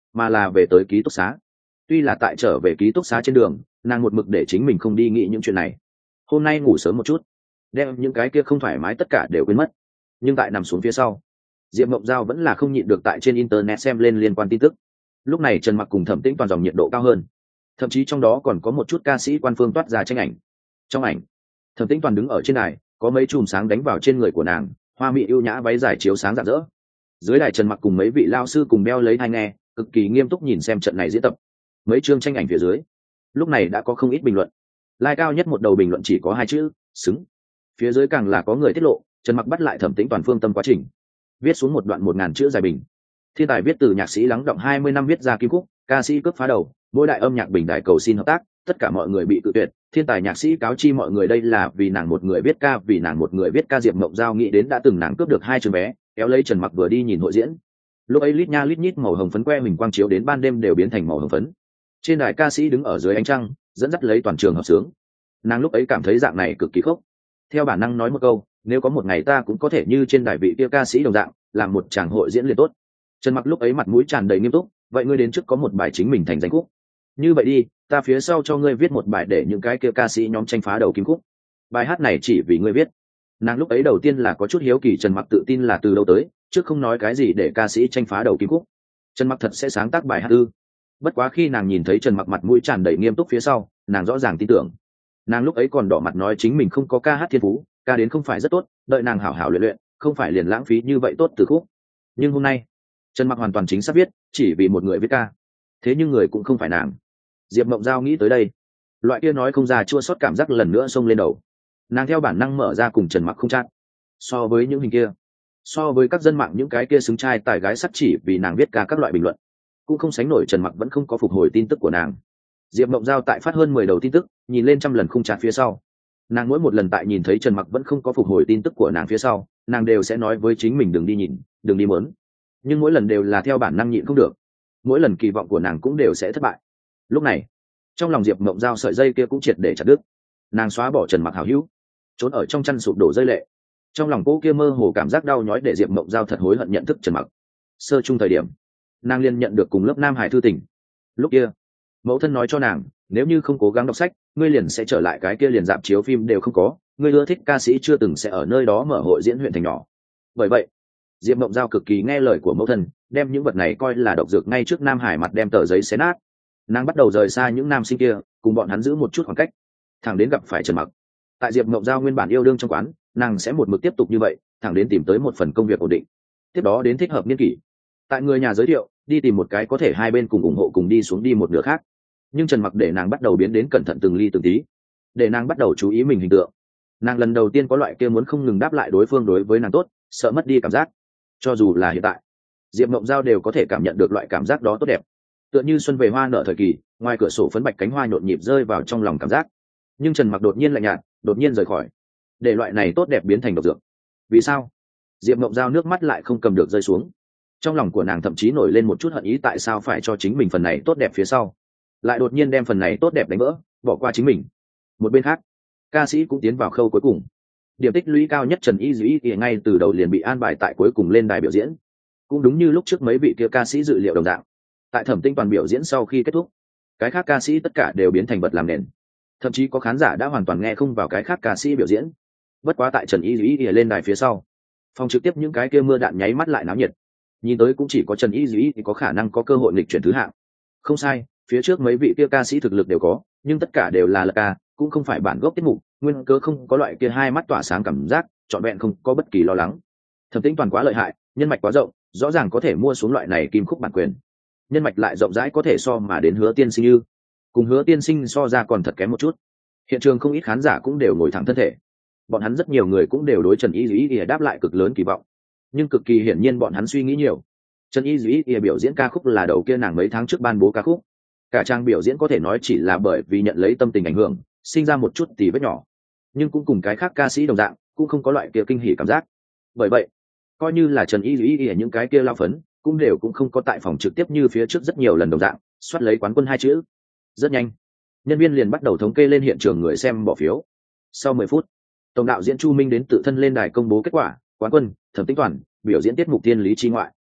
mà là về tới ký túc xá. Tuy là tại trở về ký túc xá trên đường, nàng một mực để chính mình không đi nghĩ những chuyện này. Hôm nay ngủ sớm một chút, đem những cái kia không thoải mái tất cả đều quên mất. Nhưng tại nằm xuống phía sau, Diệp Mộng Giao vẫn là không nhịn được tại trên internet xem lên liên quan tin tức. Lúc này Trần Mặc cùng Thẩm Tĩnh Toàn dòng nhiệt độ cao hơn, thậm chí trong đó còn có một chút ca sĩ quan phương toát ra tranh ảnh. Trong ảnh, Thẩm Tĩnh Toàn đứng ở trên đài, có mấy chùm sáng đánh vào trên người của nàng, hoa mỹ ưu nhã váy dài chiếu sáng rạng rỡ. Dưới đài Trần Mặc cùng mấy vị lao sư cùng đeo lấy tai nghe, cực kỳ nghiêm túc nhìn xem trận này diễn tập. Mấy chương tranh ảnh phía dưới, lúc này đã có không ít bình luận. Like cao nhất một đầu bình luận chỉ có hai chữ, xứng. Phía dưới càng là có người tiết lộ, Trần Mặc bắt lại Thẩm Tĩnh Toàn phương tâm quá trình, viết xuống một đoạn một ngàn chữ dài bình. Thiên tài viết từ nhạc sĩ lắng động hai mươi năm viết ra kim khúc, ca sĩ cướp phá đầu, mỗi đại âm nhạc bình đại cầu xin hợp tác, tất cả mọi người bị cự tuyệt. Thiên tài nhạc sĩ cáo chi mọi người đây là vì nàng một người viết ca, vì nàng một người viết ca. Diệp Mộng Giao nghĩ đến đã từng nàng cướp được hai trường vé, kéo lấy Trần Mặc vừa đi nhìn hội diễn. Lúc ấy lít nha lít nhít màu hồng phấn que mình quang chiếu đến ban đêm đều biến thành màu hồng phấn. Trên đài ca sĩ đứng ở dưới ánh trăng, dẫn dắt lấy toàn trường hợp sướng. Nàng lúc ấy cảm thấy dạng này cực kỳ khốc. Theo bản năng nói một câu, nếu có một ngày ta cũng có thể như trên đài vị kia ca sĩ đồng dạng, làm một tràng hội diễn liền tốt. Trần Mặc lúc ấy mặt mũi tràn đầy nghiêm túc, vậy ngươi đến trước có một bài chính mình thành danh khúc. Như vậy đi, ta phía sau cho ngươi viết một bài để những cái kia ca sĩ nhóm tranh phá đầu kim khúc. Bài hát này chỉ vì ngươi viết. Nàng lúc ấy đầu tiên là có chút hiếu kỳ Trần Mặc tự tin là từ đâu tới, trước không nói cái gì để ca sĩ tranh phá đầu kim khúc. Trần Mặc thật sẽ sáng tác bài hát ư? Bất quá khi nàng nhìn thấy Trần Mặc mặt mũi tràn đầy nghiêm túc phía sau, nàng rõ ràng tin tưởng. Nàng lúc ấy còn đỏ mặt nói chính mình không có ca hát thiên phú, ca đến không phải rất tốt, đợi nàng hảo hảo luyện luyện, không phải liền lãng phí như vậy tốt từ khúc. Nhưng hôm nay, Trần Mặc hoàn toàn chính xác viết, chỉ vì một người viết ca. Thế nhưng người cũng không phải nàng. Diệp Mộng Giao nghĩ tới đây, loại kia nói không ra chua xót cảm giác lần nữa xông lên đầu. Nàng theo bản năng mở ra cùng Trần Mặc không chat. So với những hình kia, so với các dân mạng những cái kia xứng trai tài gái sắc chỉ vì nàng viết ca các loại bình luận, cũng không sánh nổi Trần Mặc vẫn không có phục hồi tin tức của nàng. Diệp Mộng Giao tại phát hơn mười đầu tin tức, nhìn lên trăm lần không chat phía sau, nàng mỗi một lần tại nhìn thấy Trần Mặc vẫn không có phục hồi tin tức của nàng phía sau, nàng đều sẽ nói với chính mình đừng đi nhìn, đừng đi mớn. Nhưng mỗi lần đều là theo bản năng nhịn không được, mỗi lần kỳ vọng của nàng cũng đều sẽ thất bại. Lúc này, trong lòng Diệp Mộng Giao sợi dây kia cũng triệt để chặt đứt. Nàng xóa bỏ Trần Mặc hảo hữu, trốn ở trong chăn sụp đổ rơi lệ. Trong lòng cô kia mơ hồ cảm giác đau nhói để Diệp Mộng Giao thật hối hận nhận thức Trần Mặc. Sơ chung thời điểm, nàng liền nhận được cùng lớp Nam Hải thư tình. Lúc kia, mẫu thân nói cho nàng, nếu như không cố gắng đọc sách, ngươi liền sẽ trở lại cái kia liền dạp chiếu phim đều không có, ngươi ưa thích ca sĩ chưa từng sẽ ở nơi đó mở hội diễn huyện thành nhỏ. Bởi vậy, Diệp Mộng Giao cực kỳ nghe lời của mẫu thân, đem những vật này coi là độc dược ngay trước Nam Hải mặt đem tờ giấy xé nát. Nàng bắt đầu rời xa những nam sinh kia, cùng bọn hắn giữ một chút khoảng cách, thẳng đến gặp phải Trần Mặc. Tại Diệp Mộng Giao nguyên bản yêu đương trong quán, nàng sẽ một mực tiếp tục như vậy, thẳng đến tìm tới một phần công việc ổn định, tiếp đó đến thích hợp niên kỷ, tại người nhà giới thiệu, đi tìm một cái có thể hai bên cùng ủng hộ cùng đi xuống đi một nửa khác. Nhưng Trần Mặc để nàng bắt đầu biến đến cẩn thận từng ly từng tí, để nàng bắt đầu chú ý mình hình tượng. Nàng lần đầu tiên có loại kia muốn không ngừng đáp lại đối phương đối với nàng tốt, sợ mất đi cảm giác. Cho dù là hiện tại, Diệp Mộng Giao đều có thể cảm nhận được loại cảm giác đó tốt đẹp, tựa như xuân về hoa nở thời kỳ, ngoài cửa sổ phấn bạch cánh hoa nhộn nhịp rơi vào trong lòng cảm giác. Nhưng Trần Mặc đột nhiên lạnh nhạt, đột nhiên rời khỏi, để loại này tốt đẹp biến thành độc dược. Vì sao? Diệp Mộng Giao nước mắt lại không cầm được rơi xuống. Trong lòng của nàng thậm chí nổi lên một chút hận ý, tại sao phải cho chính mình phần này tốt đẹp phía sau, lại đột nhiên đem phần này tốt đẹp đánh vỡ, bỏ qua chính mình. Một bên khác, ca sĩ cũng tiến vào khâu cuối cùng. Điểm tích lũy cao nhất Trần Y Dĩ thì ngay từ đầu liền bị an bài tại cuối cùng lên đài biểu diễn. Cũng đúng như lúc trước mấy vị kia ca sĩ dự liệu đồng dạng, tại Thẩm Tĩnh Toàn biểu diễn sau khi kết thúc, cái khác ca sĩ tất cả đều biến thành vật làm nền. Thậm chí có khán giả đã hoàn toàn nghe không vào cái khác ca sĩ biểu diễn. Bất quá tại Trần Y Dĩ thì lên đài phía sau, phòng trực tiếp những cái kia mưa đạn nháy mắt lại náo nhiệt. Nhìn tới cũng chỉ có Trần Y Dĩ thì có khả năng có cơ hội nghịch chuyển thứ hạng. Không sai, phía trước mấy vị kia ca sĩ thực lực đều có, nhưng tất cả đều là lật ca, cũng không phải bản gốc tiết mục, nguyên cớ không có loại kia hai mắt tỏa sáng cảm giác, trọn vẹn không có bất kỳ lo lắng. Thẩm Tĩnh Toàn quá lợi hại, nhân mạch quá rộng, rõ ràng có thể mua xuống loại này kim khúc bản quyền. Nhân mạch lại rộng rãi có thể so mà đến Hứa Tiên Sinh như, cùng Hứa Tiên Sinh so ra còn thật kém một chút. Hiện trường không ít khán giả cũng đều ngồi thẳng thân thể. Bọn hắn rất nhiều người cũng đều đối Trần Y Dĩ để đáp lại cực lớn kỳ vọng. Nhưng cực kỳ hiển nhiên bọn hắn suy nghĩ nhiều. Trần Y Dĩ biểu diễn ca khúc là đầu kia nàng mấy tháng trước ban bố ca khúc. Cả trang biểu diễn có thể nói chỉ là bởi vì nhận lấy tâm tình ảnh hưởng, sinh ra một chút tì vết nhỏ, nhưng cũng cùng cái khác ca sĩ đồng dạng, cũng không có loại kia kinh hỉ cảm giác. Bởi vậy, coi như là Trần Y Dĩ những cái kia lao phấn, cũng đều cũng không có tại phòng trực tiếp như phía trước rất nhiều lần đồng dạng, soát lấy quán quân hai chữ. Rất nhanh, nhân viên liền bắt đầu thống kê lên hiện trường người xem bỏ phiếu. Sau mười phút, tổng đạo diễn Chu Minh đến tự thân lên đài công bố kết quả, quán quân Thẩm Tĩnh Toàn, biểu diễn tiết mục Thiên Lý Chi Ngoại.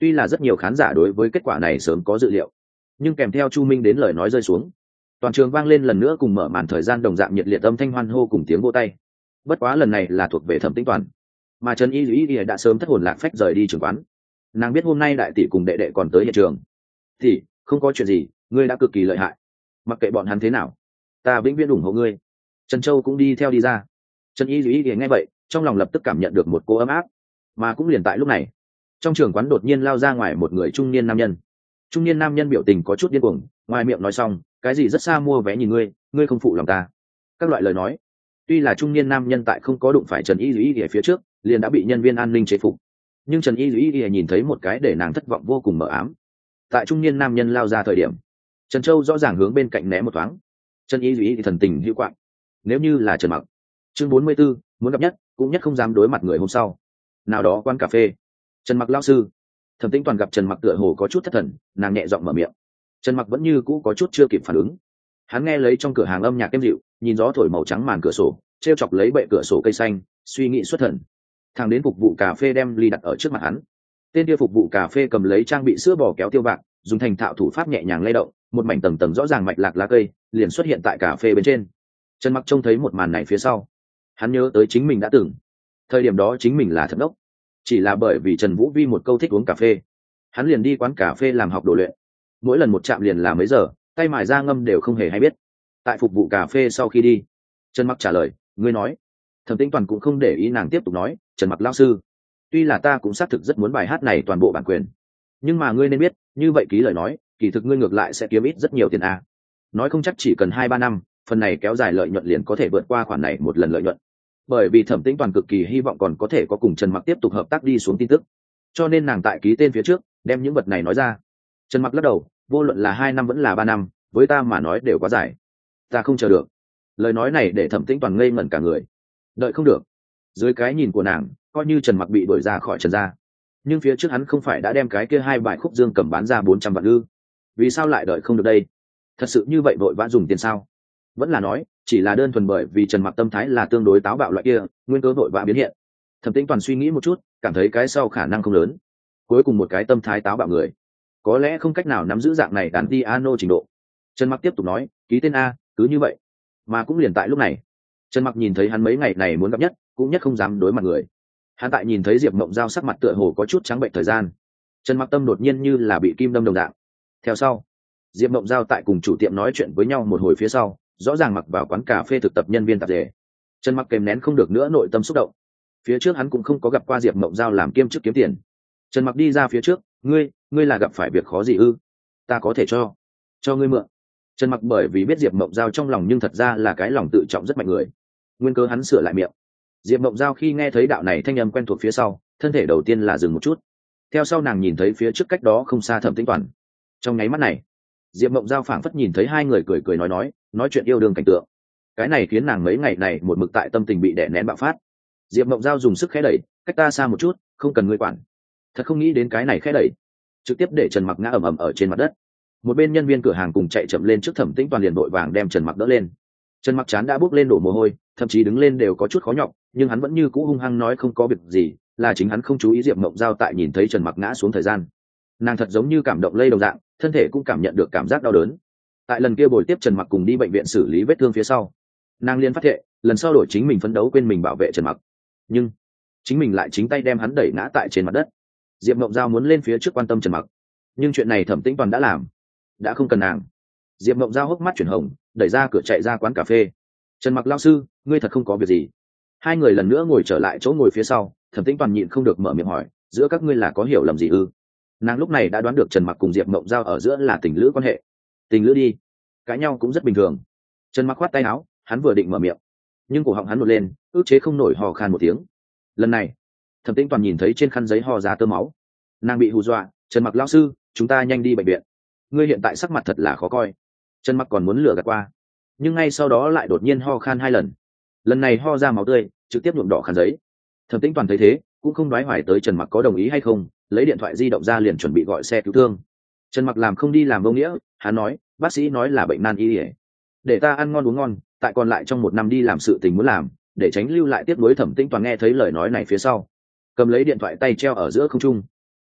Tuy là rất nhiều khán giả đối với kết quả này sớm có dự liệu, nhưng kèm theo Chu Minh đến lời nói rơi xuống, toàn trường vang lên lần nữa cùng mở màn thời gian đồng dạng nhiệt liệt âm thanh hoan hô cùng tiếng vỗ tay. Bất quá lần này là thuộc về Thẩm Tĩnh Toàn, mà Trần Y Dĩ đã sớm thất hồn lạc phách rời đi trường quán. Nàng biết hôm nay đại tỷ cùng đệ đệ còn tới hiện trường. Thì không có chuyện gì, ngươi đã cực kỳ lợi hại, mặc kệ bọn hắn thế nào, ta vĩnh viễn ủng hộ ngươi. Trần Châu cũng đi theo đi ra. Trần Y Dĩ nghe vậy, trong lòng lập tức cảm nhận được một cô ấm áp. Mà cũng liền tại lúc này, trong trường quán đột nhiên lao ra ngoài một người trung niên nam nhân. Trung niên nam nhân biểu tình có chút điên cuồng, ngoài miệng nói xong cái gì rất xa mua vé nhìn ngươi, ngươi không phụ lòng ta, các loại lời nói. Tuy là trung niên nam nhân tại không có đụng phải Trần Y Dĩ ở phía trước liền đã bị nhân viên an ninh chế phục, nhưng Trần Y Dĩ nhìn thấy một cái để nàng thất vọng vô cùng mờ ám. Tại trung niên nam nhân lao ra thời điểm, Trần Châu rõ ràng hướng bên cạnh né một thoáng. Trần Y Dĩ thì thần tình hữu quạng. Nếu như là Trần Mặc. Chương bốn mươi 44, muốn gặp nhất cũng nhất không dám đối mặt người hôm sau. Nào đó quán cà phê. Trần Mặc lão sư. Thẩm Tĩnh Toàn gặp Trần Mặc tựa hồ có chút thất thần, nàng nhẹ giọng mở miệng. Trần Mặc vẫn như cũ có chút chưa kịp phản ứng. Hắn nghe lấy trong cửa hàng âm nhạc êm dịu, nhìn gió thổi màu trắng màn cửa sổ, treo chọc lấy bệ cửa sổ cây xanh, suy nghĩ xuất thần. Thằng đến phục vụ cà phê đem ly đặt ở trước mặt hắn. Tên kia phục vụ cà phê cầm lấy trang bị sữa bò kéo tiêu bạc, dùng thành thạo thủ pháp nhẹ nhàng lay động, một mảnh tầng tầng rõ ràng mạch lạc lá cây liền xuất hiện tại cà phê bên trên. Trần Mặc trông thấy một màn này phía sau, hắn nhớ tới chính mình đã từng, thời điểm đó chính mình là thật đốc, chỉ là bởi vì Trần Vũ Vi một câu thích uống cà phê, hắn liền đi quán cà phê làm học đồ luyện, mỗi lần một chạm liền là mấy giờ, tay mài da ngâm đều không hề hay biết. Tại phục vụ cà phê sau khi đi, Trần Mặc trả lời, ngươi nói. Thẩm Tĩnh Toàn cũng không để ý nàng tiếp tục nói, Trần Mặc lão sư, tuy là ta cũng xác thực rất muốn bài hát này toàn bộ bản quyền, nhưng mà ngươi nên biết, như vậy ký lời nói, kỳ thực ngươi ngược lại sẽ kiếm ít rất nhiều tiền a. Nói không chắc chỉ cần hai ba năm, phần này kéo dài lợi nhuận liền có thể vượt qua khoản này một lần lợi nhuận. Bởi vì Thẩm Tĩnh Toàn cực kỳ hy vọng còn có thể có cùng Trần Mặc tiếp tục hợp tác đi xuống tin tức, cho nên nàng tại ký tên phía trước đem những vật này nói ra. Trần Mặc lắc đầu, vô luận là hai năm vẫn là ba năm, với ta mà nói đều quá dài, ta không chờ được. Lời nói này để Thẩm Tĩnh Toàn ngây ngẩn cả người. Đợi không được. Dưới cái nhìn của nàng, coi như Trần Mặc bị đuổi ra khỏi Trần gia, nhưng phía trước hắn không phải đã đem cái kia hai bài khúc dương cầm bán ra bốn trăm vạn ư? Vì sao lại đợi không được đây? Thật sự như vậy vội vã dùng tiền sao? Vẫn là nói chỉ là đơn thuần bởi vì Trần Mặc tâm thái là tương đối táo bạo loại kia, nguyên cớ vội vã biến hiện? Thẩm Tĩnh Toàn suy nghĩ một chút, cảm thấy cái sau khả năng không lớn. Cuối cùng một cái tâm thái táo bạo người, có lẽ không cách nào nắm giữ dạng này đàn piano trình độ. Trần Mặc tiếp tục nói, ký tên a, cứ như vậy. Mà cũng liền tại lúc này, Trần Mặc nhìn thấy hắn mấy ngày này muốn gặp nhất, cũng nhất không dám đối mặt người. Hắn tại nhìn thấy Diệp Mộng Giao sắc mặt tựa hồ có chút trắng bệnh thời gian, Trần Mặc tâm đột nhiên như là bị kim đâm đồng dạng. Theo sau, Diệp Mộng Giao tại cùng chủ tiệm nói chuyện với nhau một hồi phía sau, rõ ràng mặc vào quán cà phê thực tập nhân viên tạp dề. Trần Mặc kèm nén không được nữa nội tâm xúc động. Phía trước hắn cũng không có gặp qua Diệp Mộng Giao làm kiêm chức kiếm tiền. Trần Mặc đi ra phía trước, ngươi, ngươi là gặp phải việc khó gì ư? Ta có thể cho, cho ngươi mượn. Trần Mặc bởi vì biết Diệp Mộng Giao trong lòng nhưng thật ra là cái lòng tự trọng rất mạnh người, nguyên cớ hắn sửa lại miệng. Diệp Mộng Giao khi nghe thấy đạo này thanh âm quen thuộc phía sau, thân thể đầu tiên là dừng một chút. Theo sau nàng nhìn thấy phía trước cách đó không xa Thẩm Tĩnh Toàn. Trong nháy mắt này, Diệp Mộng Giao phảng phất nhìn thấy hai người cười cười nói nói, nói chuyện yêu đương cảnh tượng. Cái này khiến nàng mấy ngày này một mực tại tâm tình bị đè nén bạo phát. Diệp Mộng Giao dùng sức khẽ đẩy, cách ta xa một chút, không cần ngươi quản. Thật không nghĩ đến cái này khẽ đẩy, trực tiếp để Trần Mặc ngã ầm ầm ở trên mặt đất. Một bên nhân viên cửa hàng cùng chạy chậm lên trước Thẩm Tĩnh Toàn liền vội vàng đem Trần Mặc đỡ lên. Trần Mặc chán đã bốc lên đổ mồ hôi, thậm chí đứng lên đều có chút khó nhọc, nhưng hắn vẫn như cũ hung hăng nói không có việc gì, là chính hắn không chú ý Diệp Mộng Giao tại nhìn thấy Trần Mặc ngã xuống thời gian, nàng thật giống như cảm động lây đồng dạng, thân thể cũng cảm nhận được cảm giác đau đớn. Tại lần kia bồi tiếp Trần Mặc cùng đi bệnh viện xử lý vết thương phía sau, nàng liên phát thệ lần sau đổi chính mình phấn đấu quên mình bảo vệ Trần Mặc, nhưng chính mình lại chính tay đem hắn đẩy ngã tại trên mặt đất. Diệp Mộng Giao muốn lên phía trước quan tâm Trần Mặc, nhưng chuyện này Thẩm Tĩnh Toàn đã làm, đã không cần nàng. Diệp Mộng Giao hốc mắt chuyển hồng, đẩy ra cửa chạy ra quán cà phê. Trần Mặc lao sư, ngươi thật không có việc gì? Hai người lần nữa ngồi trở lại chỗ ngồi phía sau, Thẩm Tĩnh Toàn nhịn không được mở miệng hỏi, giữa các ngươi là có hiểu lầm gì ư? Nàng lúc này đã đoán được Trần Mặc cùng Diệp Mộng Giao ở giữa là tình lữ quan hệ. Tình lữ đi, cãi nhau cũng rất bình thường. Trần Mặc khoát tay áo, hắn vừa định mở miệng, nhưng cổ họng hắn nổi lên, ức chế không nổi hò khan một tiếng. Lần này, Thẩm Tĩnh Toàn nhìn thấy trên khăn giấy ho ra tơ máu, nàng bị hù dọa. Trần Mặc lão sư, chúng ta nhanh đi bệnh viện. Ngươi hiện tại sắc mặt thật là khó coi. Trần Mặc còn muốn lừa gạt qua, nhưng ngay sau đó lại đột nhiên ho khan hai lần. Lần này ho ra máu tươi, trực tiếp nhuộm đỏ khăn giấy. Thẩm Tĩnh Toàn thấy thế, cũng không đoái hoài tới Trần Mặc có đồng ý hay không, lấy điện thoại di động ra liền chuẩn bị gọi xe cứu thương. Trần Mặc làm không đi làm vô nghĩa, hắn nói, bác sĩ nói là bệnh nan y, để ta ăn ngon uống ngon, tại còn lại trong một năm đi làm sự tình muốn làm, để tránh lưu lại tiếp nối. Thẩm Tĩnh Toàn nghe thấy lời nói này phía sau, cầm lấy điện thoại tay treo ở giữa không trung.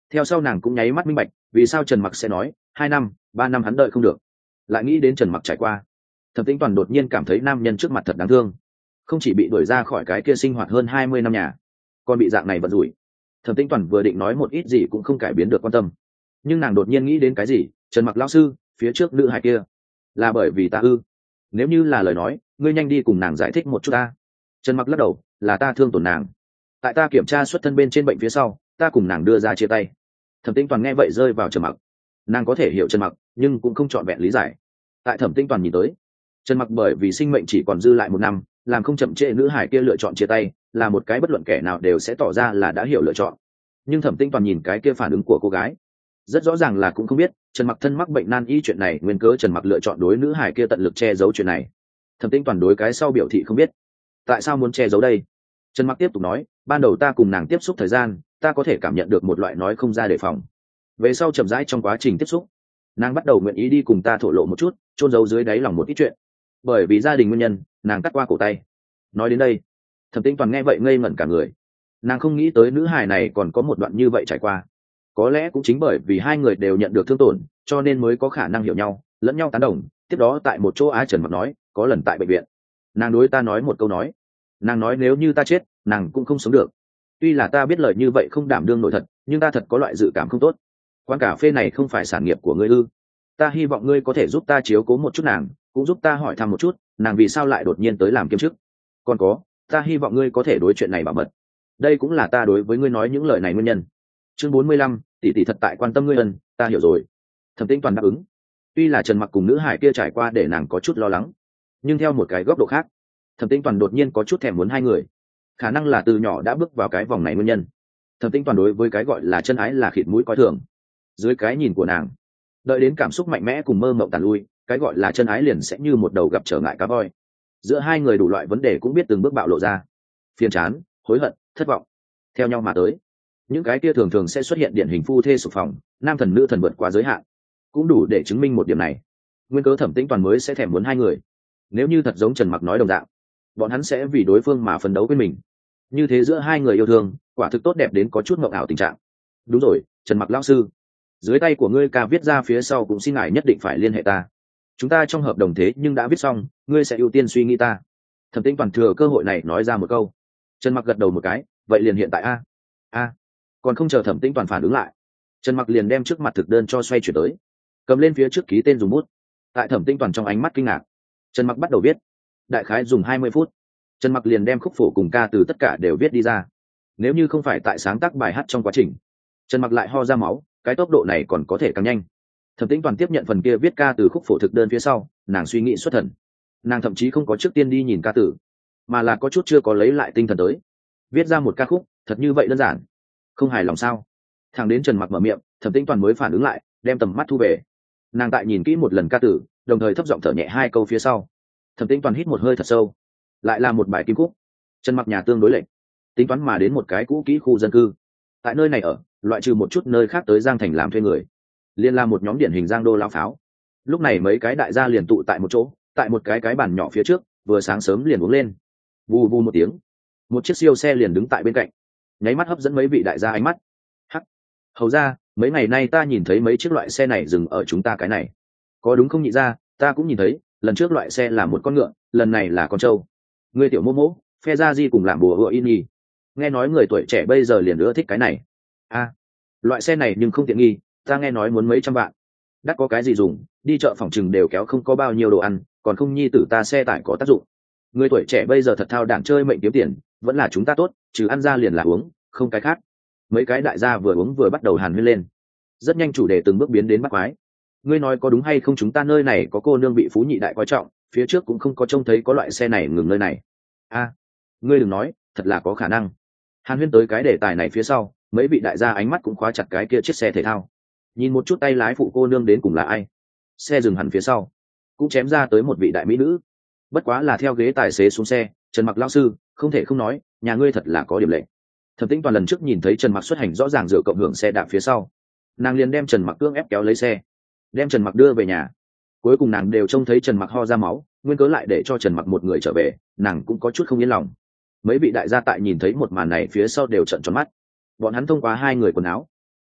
theo sau nàng cũng nháy mắt minh bạch vì sao trần mặc sẽ nói hai năm ba năm hắn đợi không được. Lại nghĩ đến trần mặc trải qua, Thẩm Tĩnh Toàn đột nhiên cảm thấy nam nhân trước mặt thật đáng thương, không chỉ bị đuổi ra khỏi cái kia sinh hoạt hơn hai mươi năm nhà, còn bị dạng này vận rủi. Thẩm Tĩnh Toàn vừa định nói một ít gì cũng không cải biến được quan tâm, nhưng nàng đột nhiên nghĩ đến cái gì. Trần Mặc lão sư, phía trước nữ hài kia là bởi vì ta ư? Nếu như là lời nói, ngươi nhanh đi cùng nàng giải thích một chút ta. Trần Mặc lắc đầu, là ta thương tổn nàng. Tại ta kiểm tra xuất thân bên trên bệnh phía sau, ta cùng nàng đưa ra chia tay. Thẩm Tĩnh Toàn nghe vậy rơi vào trầm mặc. Nàng có thể hiểu Trần Mặc, nhưng cũng không trọn vẹn lý giải. Tại Thẩm Tĩnh Toàn nhìn tới, Trần Mặc bởi vì sinh mệnh chỉ còn dư lại một năm, làm không chậm trễ nữ hải kia lựa chọn chia tay, là một cái bất luận kẻ nào đều sẽ tỏ ra là đã hiểu lựa chọn. Nhưng Thẩm Tĩnh Toàn nhìn cái kia phản ứng của cô gái, rất rõ ràng là cũng không biết Trần Mặc thân mắc bệnh nan y chuyện này nguyên cớ Trần Mặc lựa chọn đối nữ hải kia tận lực che giấu chuyện này. Thẩm Tĩnh Toàn đối cái sau biểu thị không biết, tại sao muốn che giấu đây. Trần Mặc tiếp tục nói, ban đầu ta cùng nàng tiếp xúc thời gian, ta có thể cảm nhận được một loại nói không ra đề phòng. Về sau chậm rãi trong quá trình tiếp xúc, nàng bắt đầu nguyện ý đi cùng ta thổ lộ một chút, chôn giấu dưới đáy lòng một ít chuyện. Bởi vì gia đình nguyên nhân, nàng cắt qua cổ tay. Nói đến đây, Thẩm Tĩnh Toàn nghe vậy ngây ngẩn cả người. Nàng không nghĩ tới nữ hài này còn có một đoạn như vậy trải qua. Có lẽ cũng chính bởi vì hai người đều nhận được thương tổn, cho nên mới có khả năng hiểu nhau, lẫn nhau tán đồng. Tiếp đó tại một chỗ Á Trần Mặc nói, có lần tại bệnh viện, nàng đối ta nói một câu nói. Nàng nói nếu như ta chết, nàng cũng không sống được. Tuy là ta biết lời như vậy không đảm đương nổi thật, nhưng ta thật có loại dự cảm không tốt. Quán cà phê này không phải sản nghiệp của ngươi ư? Ta hy vọng ngươi có thể giúp ta chiếu cố một chút nàng, cũng giúp ta hỏi thăm một chút, nàng vì sao lại đột nhiên tới làm kiêm chức. Còn có, ta hy vọng ngươi có thể đối chuyện này bảo mật. Đây cũng là ta đối với ngươi nói những lời này nguyên nhân. Chương bốn mươi lăm, tỷ tỷ thật tại quan tâm ngươi ân, ta hiểu rồi. Thẩm Tĩnh Toàn đáp ứng. Tuy là Trần Mặc cùng nữ hải kia trải qua để nàng có chút lo lắng, nhưng theo một cái góc độ khác, Thẩm Tĩnh Toàn đột nhiên có chút thèm muốn hai người. Khả năng là từ nhỏ đã bước vào cái vòng này nguyên nhân. Thẩm Tĩnh Toàn đối với cái gọi là chân ái là khịt mũi coi thường. Dưới cái nhìn của nàng, đợi đến cảm xúc mạnh mẽ cùng mơ mộng tàn lui, cái gọi là chân ái liền sẽ như một đầu gặp trở ngại cá voi. Giữa hai người đủ loại vấn đề cũng biết từng bước bạo lộ ra. Phiền chán, hối hận, thất vọng, theo nhau mà tới. Những cái kia thường thường sẽ xuất hiện điển hình phu thê sụp phòng, nam thần nữ thần vượt qua giới hạn, cũng đủ để chứng minh một điểm này. Nguyên cớ Thẩm Tĩnh Toàn mới sẽ thèm muốn hai người. Nếu như thật giống Trần Mặc nói đồng dạng, bọn hắn sẽ vì đối phương mà phấn đấu với mình. Như thế giữa hai người yêu thương, quả thực tốt đẹp đến có chút mộng ảo tình trạng. Đúng rồi, Trần Mặc lão sư, dưới tay của ngươi ca viết ra phía sau cũng xin ngài nhất định phải liên hệ ta. Chúng ta trong hợp đồng thế nhưng đã viết xong, ngươi sẽ ưu tiên suy nghĩ ta. Thẩm Tĩnh Toàn thừa cơ hội này nói ra một câu. Trần Mặc gật đầu một cái, vậy liền hiện tại a a còn không chờ Thẩm Tĩnh Toàn phản ứng lại, Trần Mặc liền đem trước mặt thực đơn cho xoay chuyển tới, cầm lên phía trước ký tên dùng bút. Tại Thẩm Tĩnh Toàn trong ánh mắt kinh ngạc, Trần Mặc bắt đầu viết. Đại khái dùng hai mươi phút, Trần Mặc liền đem khúc phổ cùng ca từ tất cả đều viết đi ra. Nếu như không phải tại sáng tác bài hát trong quá trình, Trần Mặc lại ho ra máu, cái tốc độ này còn có thể càng nhanh. Thẩm Tĩnh Toàn tiếp nhận phần kia viết ca từ khúc phổ thực đơn phía sau, nàng suy nghĩ xuất thần. Nàng thậm chí không có trước tiên đi nhìn ca từ, mà là có chút chưa có lấy lại tinh thần tới. Viết ra một ca khúc, thật như vậy đơn giản. Không hài lòng sao? Thằng đến Trần Mặc mở miệng, Thẩm Tĩnh Toàn mới phản ứng lại, đem tầm mắt thu về. Nàng tại nhìn kỹ một lần ca từ, đồng thời thấp giọng thở nhẹ hai câu phía sau. Thẩm Tĩnh Toàn hít một hơi thật sâu, lại là một bài kim khúc. Trần Mặc nhà tương đối lệch, tính toán mà đến một cái cũ kỹ khu dân cư. Tại nơi này ở, loại trừ một chút nơi khác tới Giang Thành làm thuê người, liên là một nhóm điển hình Giang đô lao pháo. Lúc này mấy cái đại gia liền tụ tại một chỗ, tại một cái cái bàn nhỏ phía trước, vừa sáng sớm liền uống lên. Vù vù một tiếng, một chiếc siêu xe liền đứng tại bên cạnh, nháy mắt hấp dẫn mấy vị đại gia ánh mắt. Hắc, hầu ra, mấy ngày nay ta nhìn thấy mấy chiếc loại xe này dừng ở chúng ta cái này. Có đúng không nhị ra? Ta cũng nhìn thấy, lần trước loại xe là một con ngựa, lần này là con trâu. Ngươi tiểu mô mỗ, phe ra di cùng làm bùa hựa in nhì. Nghe nói người tuổi trẻ bây giờ liền ưa thích cái này. A, loại xe này nhưng không tiện nghi, ta nghe nói muốn mấy trăm vạn. Đắt có cái gì dùng, đi chợ phòng chừng đều kéo không có bao nhiêu đồ ăn, còn không nhi tử ta xe tải có tác dụng. Người tuổi trẻ bây giờ thật thao đảng chơi mệnh kiếm tiền, vẫn là chúng ta tốt, trừ ăn ra liền là uống, không cái khác. Mấy cái đại gia vừa uống vừa bắt đầu hàn huyên lên. Rất nhanh chủ đề từng bước biến đến bắt quái. Ngươi nói có đúng hay không, chúng ta nơi này có cô nương bị phú nhị đại coi trọng, phía trước cũng không có trông thấy có loại xe này ngừng nơi này. A, ngươi đừng nói, thật là có khả năng. Hàn huyên tới cái đề tài này phía sau, mấy vị đại gia ánh mắt cũng khóa chặt cái kia chiếc xe thể thao. Nhìn một chút tay lái phụ cô nương đến cùng là ai. Xe dừng hẳn phía sau, cũng chém ra tới một vị đại mỹ nữ. Bất quá là theo ghế tài xế xuống xe. Trần Mặc lão sư, không thể không nói, nhà ngươi thật là có điểm lệ. Thẩm Tĩnh Toàn lần trước nhìn thấy Trần Mặc xuất hành rõ ràng dựa cộng hưởng xe đạp phía sau, nàng liền đem Trần Mặc cưỡng ép kéo lấy xe, đem Trần Mặc đưa về nhà. Cuối cùng nàng đều trông thấy Trần Mặc ho ra máu, nguyên cớ lại để cho Trần Mặc một người trở về, nàng cũng có chút không yên lòng. Mấy vị đại gia tại nhìn thấy một màn này phía sau đều trợn tròn mắt. Bọn hắn thông qua hai người quần áo,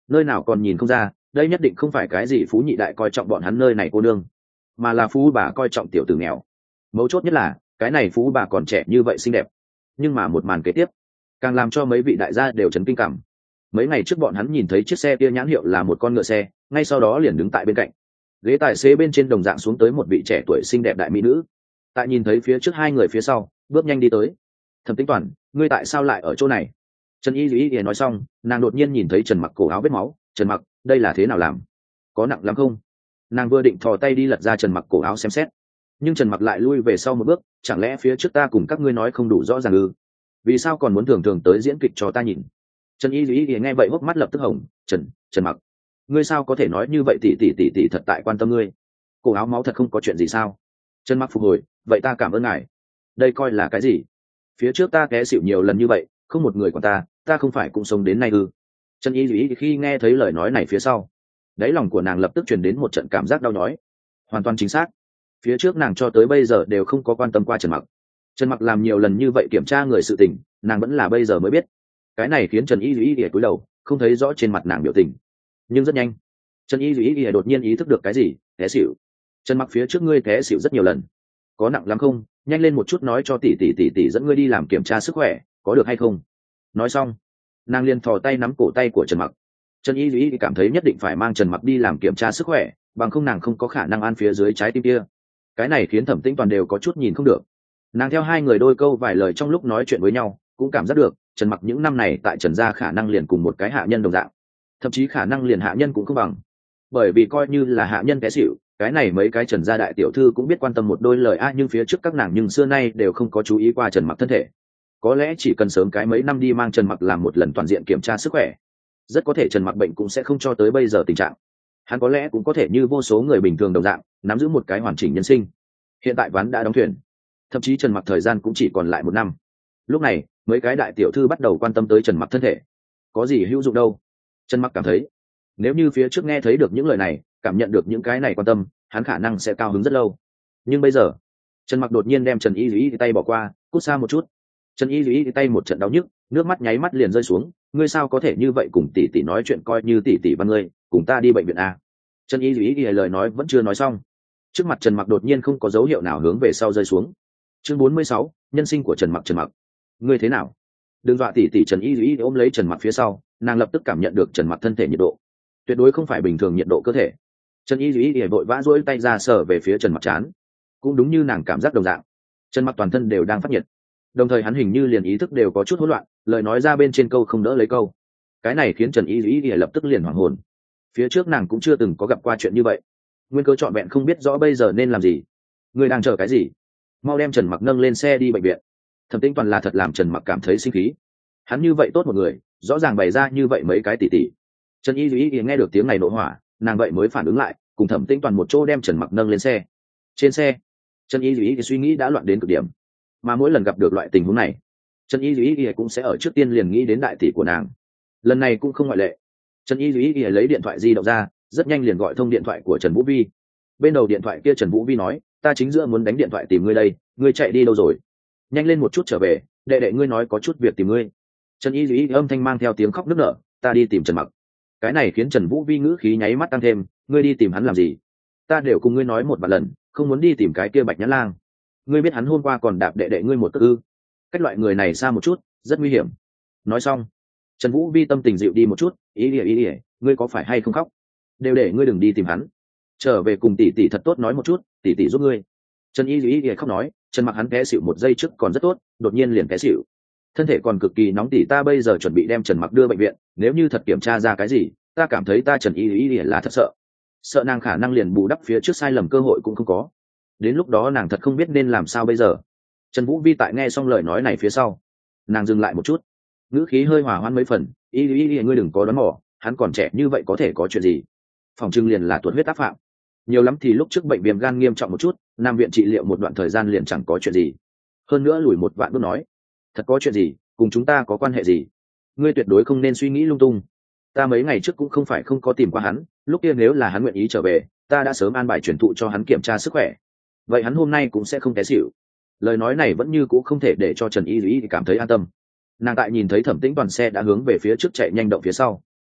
nơi nào còn nhìn không ra, đây nhất định không phải cái gì phú nhị đại coi trọng bọn hắn nơi này cô nương, mà là phú bà coi trọng tiểu tử nghèo. Mấu chốt nhất là cái này phú bà còn trẻ như vậy xinh đẹp. Nhưng mà một màn kế tiếp càng làm cho mấy vị đại gia đều chấn kinh cảm. Mấy ngày trước bọn hắn nhìn thấy chiếc xe kia nhãn hiệu là một con ngựa xe, ngay sau đó liền đứng tại bên cạnh ghế tài xế bên trên đồng dạng xuống tới một vị trẻ tuổi xinh đẹp đại mỹ nữ. Tại nhìn thấy phía trước hai người phía sau, bước nhanh đi tới. Thẩm Tĩnh Toàn, ngươi tại sao lại ở chỗ này? Trần Y Duy nói xong, nàng đột nhiên nhìn thấy Trần Mặc cổ áo vết máu. Trần Mặc, đây là thế nào làm? Có nặng lắm không? Nàng vừa định thò tay đi lật ra Trần Mặc cổ áo xem xét, nhưng Trần Mặc lại lui về sau một bước. Chẳng lẽ phía trước ta cùng các ngươi nói không đủ rõ ràng ư? Vì sao còn muốn thường thường tới diễn kịch cho ta nhìn? Trần Y Duy nghe vậy hốc mắt lập tức hồng. Trần, Trần Mặc, ngươi sao có thể nói như vậy? Tỷ tỷ tỷ tỷ thật tại quan tâm ngươi. Cổ áo máu thật không có chuyện gì sao? Trần Mặc phục hồi, vậy ta cảm ơn ngài. Đây coi là cái gì? Phía trước ta té xỉu nhiều lần như vậy, không một người của ta, ta không phải cũng sống đến nay ư? Trần Y Duy khi nghe thấy lời nói này phía sau, đáy lòng của nàng lập tức truyền đến một trận cảm giác đau nhói. Hoàn toàn chính xác, phía trước nàng cho tới bây giờ đều không có quan tâm qua Trần Mặc. Trần Mặc làm nhiều lần như vậy kiểm tra người sự tình, nàng vẫn là bây giờ mới biết. Cái này khiến Trần Y Duy cúi đầu, không thấy rõ trên mặt nàng biểu tình. Nhưng rất nhanh, Trần Y Duy đột nhiên ý thức được cái gì, té xỉu. Trần Mặc, phía trước ngươi té xỉu rất nhiều lần, có nặng lắm không? Nhanh lên một chút nói cho tỷ tỷ tỷ tỷ dẫn ngươi đi làm kiểm tra sức khỏe, có được hay không? Nói xong, nàng liền thò tay nắm cổ tay của Trần Mặc. Trần Y Duy cảm thấy nhất định phải mang Trần Mặc đi làm kiểm tra sức khỏe, bằng không nàng không có khả năng an phía dưới trái tim kia. Cái này khiến Thẩm Tĩnh Toàn đều có chút nhìn không được. Nàng theo hai người đôi câu vài lời trong lúc nói chuyện với nhau, cũng cảm giác được Trần Mặc những năm này tại Trần gia khả năng liền cùng một cái hạ nhân đồng dạng, thậm chí khả năng liền hạ nhân cũng không bằng. Bởi vì coi như là hạ nhân té xỉu, cái này mấy cái Trần gia đại tiểu thư cũng biết quan tâm một đôi lời a, nhưng phía trước các nàng nhưng xưa nay đều không có chú ý qua Trần Mặc thân thể. Có lẽ chỉ cần sớm cái mấy năm đi mang Trần Mặc làm một lần toàn diện kiểm tra sức khỏe, rất có thể Trần Mặc bệnh cũng sẽ không cho tới bây giờ tình trạng. Hắn có lẽ cũng có thể như vô số người bình thường đồng dạng, nắm giữ một cái hoàn chỉnh nhân sinh. Hiện tại ván đã đóng thuyền, thậm chí Trần Mặc thời gian cũng chỉ còn lại một năm. Lúc này mấy cái đại tiểu thư bắt đầu quan tâm tới Trần Mặc thân thể. Có gì hữu dụng đâu? Trần Mặc cảm thấy, nếu như phía trước nghe thấy được những lời này, cảm nhận được những cái này quan tâm, hắn khả năng sẽ cao hứng rất lâu. Nhưng bây giờ, Trần Mặc đột nhiên đem Trần Y Duy tay bỏ qua, cút xa một chút. Trần Y Duy tay một trận đau nhức, nước mắt nháy mắt liền rơi xuống. Ngươi sao có thể như vậy cùng tỷ tỷ nói chuyện, coi như tỷ tỷ ban ngươi, cùng ta đi bệnh viện a? Trần Y Duy lời nói vẫn chưa nói xong, trước mặt Trần Mặc đột nhiên không có dấu hiệu nào hướng về sau rơi xuống. Chương bốn mươi sáu, nhân sinh của Trần Mặc. Trần Mặc, ngươi thế nào? Đừng dọa tỷ tỷ. Trần Y Duy ôm lấy Trần Mặc phía sau, nàng lập tức cảm nhận được Trần Mặc thân thể nhiệt độ, tuyệt đối không phải bình thường nhiệt độ cơ thể. Trần Y Duy vội vã duỗi tay ra sờ về phía Trần Mặc trán, cũng đúng như nàng cảm giác đồng dạng, Trần Mặc toàn thân đều đang phát nhiệt, đồng thời hắn hình như liền ý thức đều có chút hỗn loạn, lời nói ra bên trên câu không đỡ lấy câu. Cái này khiến Trần Y Duy lập tức liền hoảng hồn. Phía trước nàng cũng chưa từng có gặp qua chuyện như vậy, nguyên cơ trọn vẹn không biết rõ bây giờ nên làm gì. Ngươi đang chờ cái gì? Mau đem Trần Mặc nâng lên xe đi bệnh viện. Thẩm Tĩnh Toàn là thật làm Trần Mặc cảm thấy sinh khí. Hắn như vậy tốt một người, rõ ràng bày ra như vậy mấy cái tỉ tỉ. Trần Y Duy nghe được tiếng này nổ hỏa, nàng vậy mới phản ứng lại, cùng Thẩm Tĩnh Toàn một chỗ đem Trần Mặc nâng lên xe. Trên xe, Trần Y Duy suy nghĩ đã loạn đến cực điểm, mà mỗi lần gặp được loại tình huống này, Trần Y Duy cũng sẽ ở trước tiên liền nghĩ đến đại tỷ của nàng. Lần này cũng không ngoại lệ. Trần Y Duy lấy điện thoại di động ra, rất nhanh liền gọi thông điện thoại của Trần Vũ Vi. Bên đầu điện thoại kia Trần Vũ Vi nói, ta chính giữa muốn đánh điện thoại tìm ngươi đây, ngươi chạy đi đâu rồi? Nhanh lên một chút trở về, đệ đệ ngươi nói có chút việc tìm ngươi. Trần Y Duy âm thanh mang theo tiếng khóc nức nở, ta đi tìm Trần Mặc. Cái này khiến Trần Vũ Vi ngữ khí nháy mắt tăng thêm, ngươi đi tìm hắn làm gì? Ta đều cùng ngươi nói một vài lần, không muốn đi tìm cái kia Bạch Nhãn Lang. Ngươi biết hắn hôm qua còn đạp đệ đệ ngươi một cước ư? Cách loại người này xa một chút, rất nguy hiểm. Nói xong, Trần Vũ Vi tâm tình dịu đi một chút, ý ỉa ý ỉa, ngươi có phải hay không khóc? Đều để ngươi đừng đi tìm hắn, trở về cùng tỷ tỷ thật tốt nói một chút, tỷ tỷ giúp ngươi. Trần Y Duy khóc nói, Trần Mặc hắn té xỉu một giây trước còn rất tốt, đột nhiên liền té xỉu, thân thể còn cực kỳ nóng, tỷ ta bây giờ chuẩn bị đem Trần Mặc đưa bệnh viện, nếu như thật kiểm tra ra cái gì, ta cảm thấy ta Trần Y Duy là thật sợ, sợ nàng khả năng liền bù đắp phía trước sai lầm cơ hội cũng không có, đến lúc đó nàng thật không biết nên làm sao bây giờ. Trần Vũ Vi tại nghe xong lời nói này phía sau, nàng dừng lại một chút, ngữ khí hơi hòa hoãn mấy phần, Y Duy ngươi đừng có đoán mò, hắn còn trẻ như vậy có thể có chuyện gì? Phòng trưng liền là tuột huyết tác phạm, nhiều lắm thì lúc trước bệnh viêm gan nghiêm trọng một chút, nam viện trị liệu một đoạn thời gian liền chẳng có chuyện gì. Hơn nữa lùi một vạn bước nói, thật có chuyện gì, cùng chúng ta có quan hệ gì? Ngươi tuyệt đối không nên suy nghĩ lung tung. Ta mấy ngày trước cũng không phải không có tìm qua hắn, lúc kia nếu là hắn nguyện ý trở về, ta đã sớm an bài chuyển thụ cho hắn kiểm tra sức khỏe. Vậy hắn hôm nay cũng sẽ không té xỉu. Lời nói này vẫn như cũ không thể để cho Trần Y Duy cảm thấy an tâm. Nàng tại nhìn thấy Thẩm Tĩnh Toàn xe đã hướng về phía trước chạy nhanh động phía sau,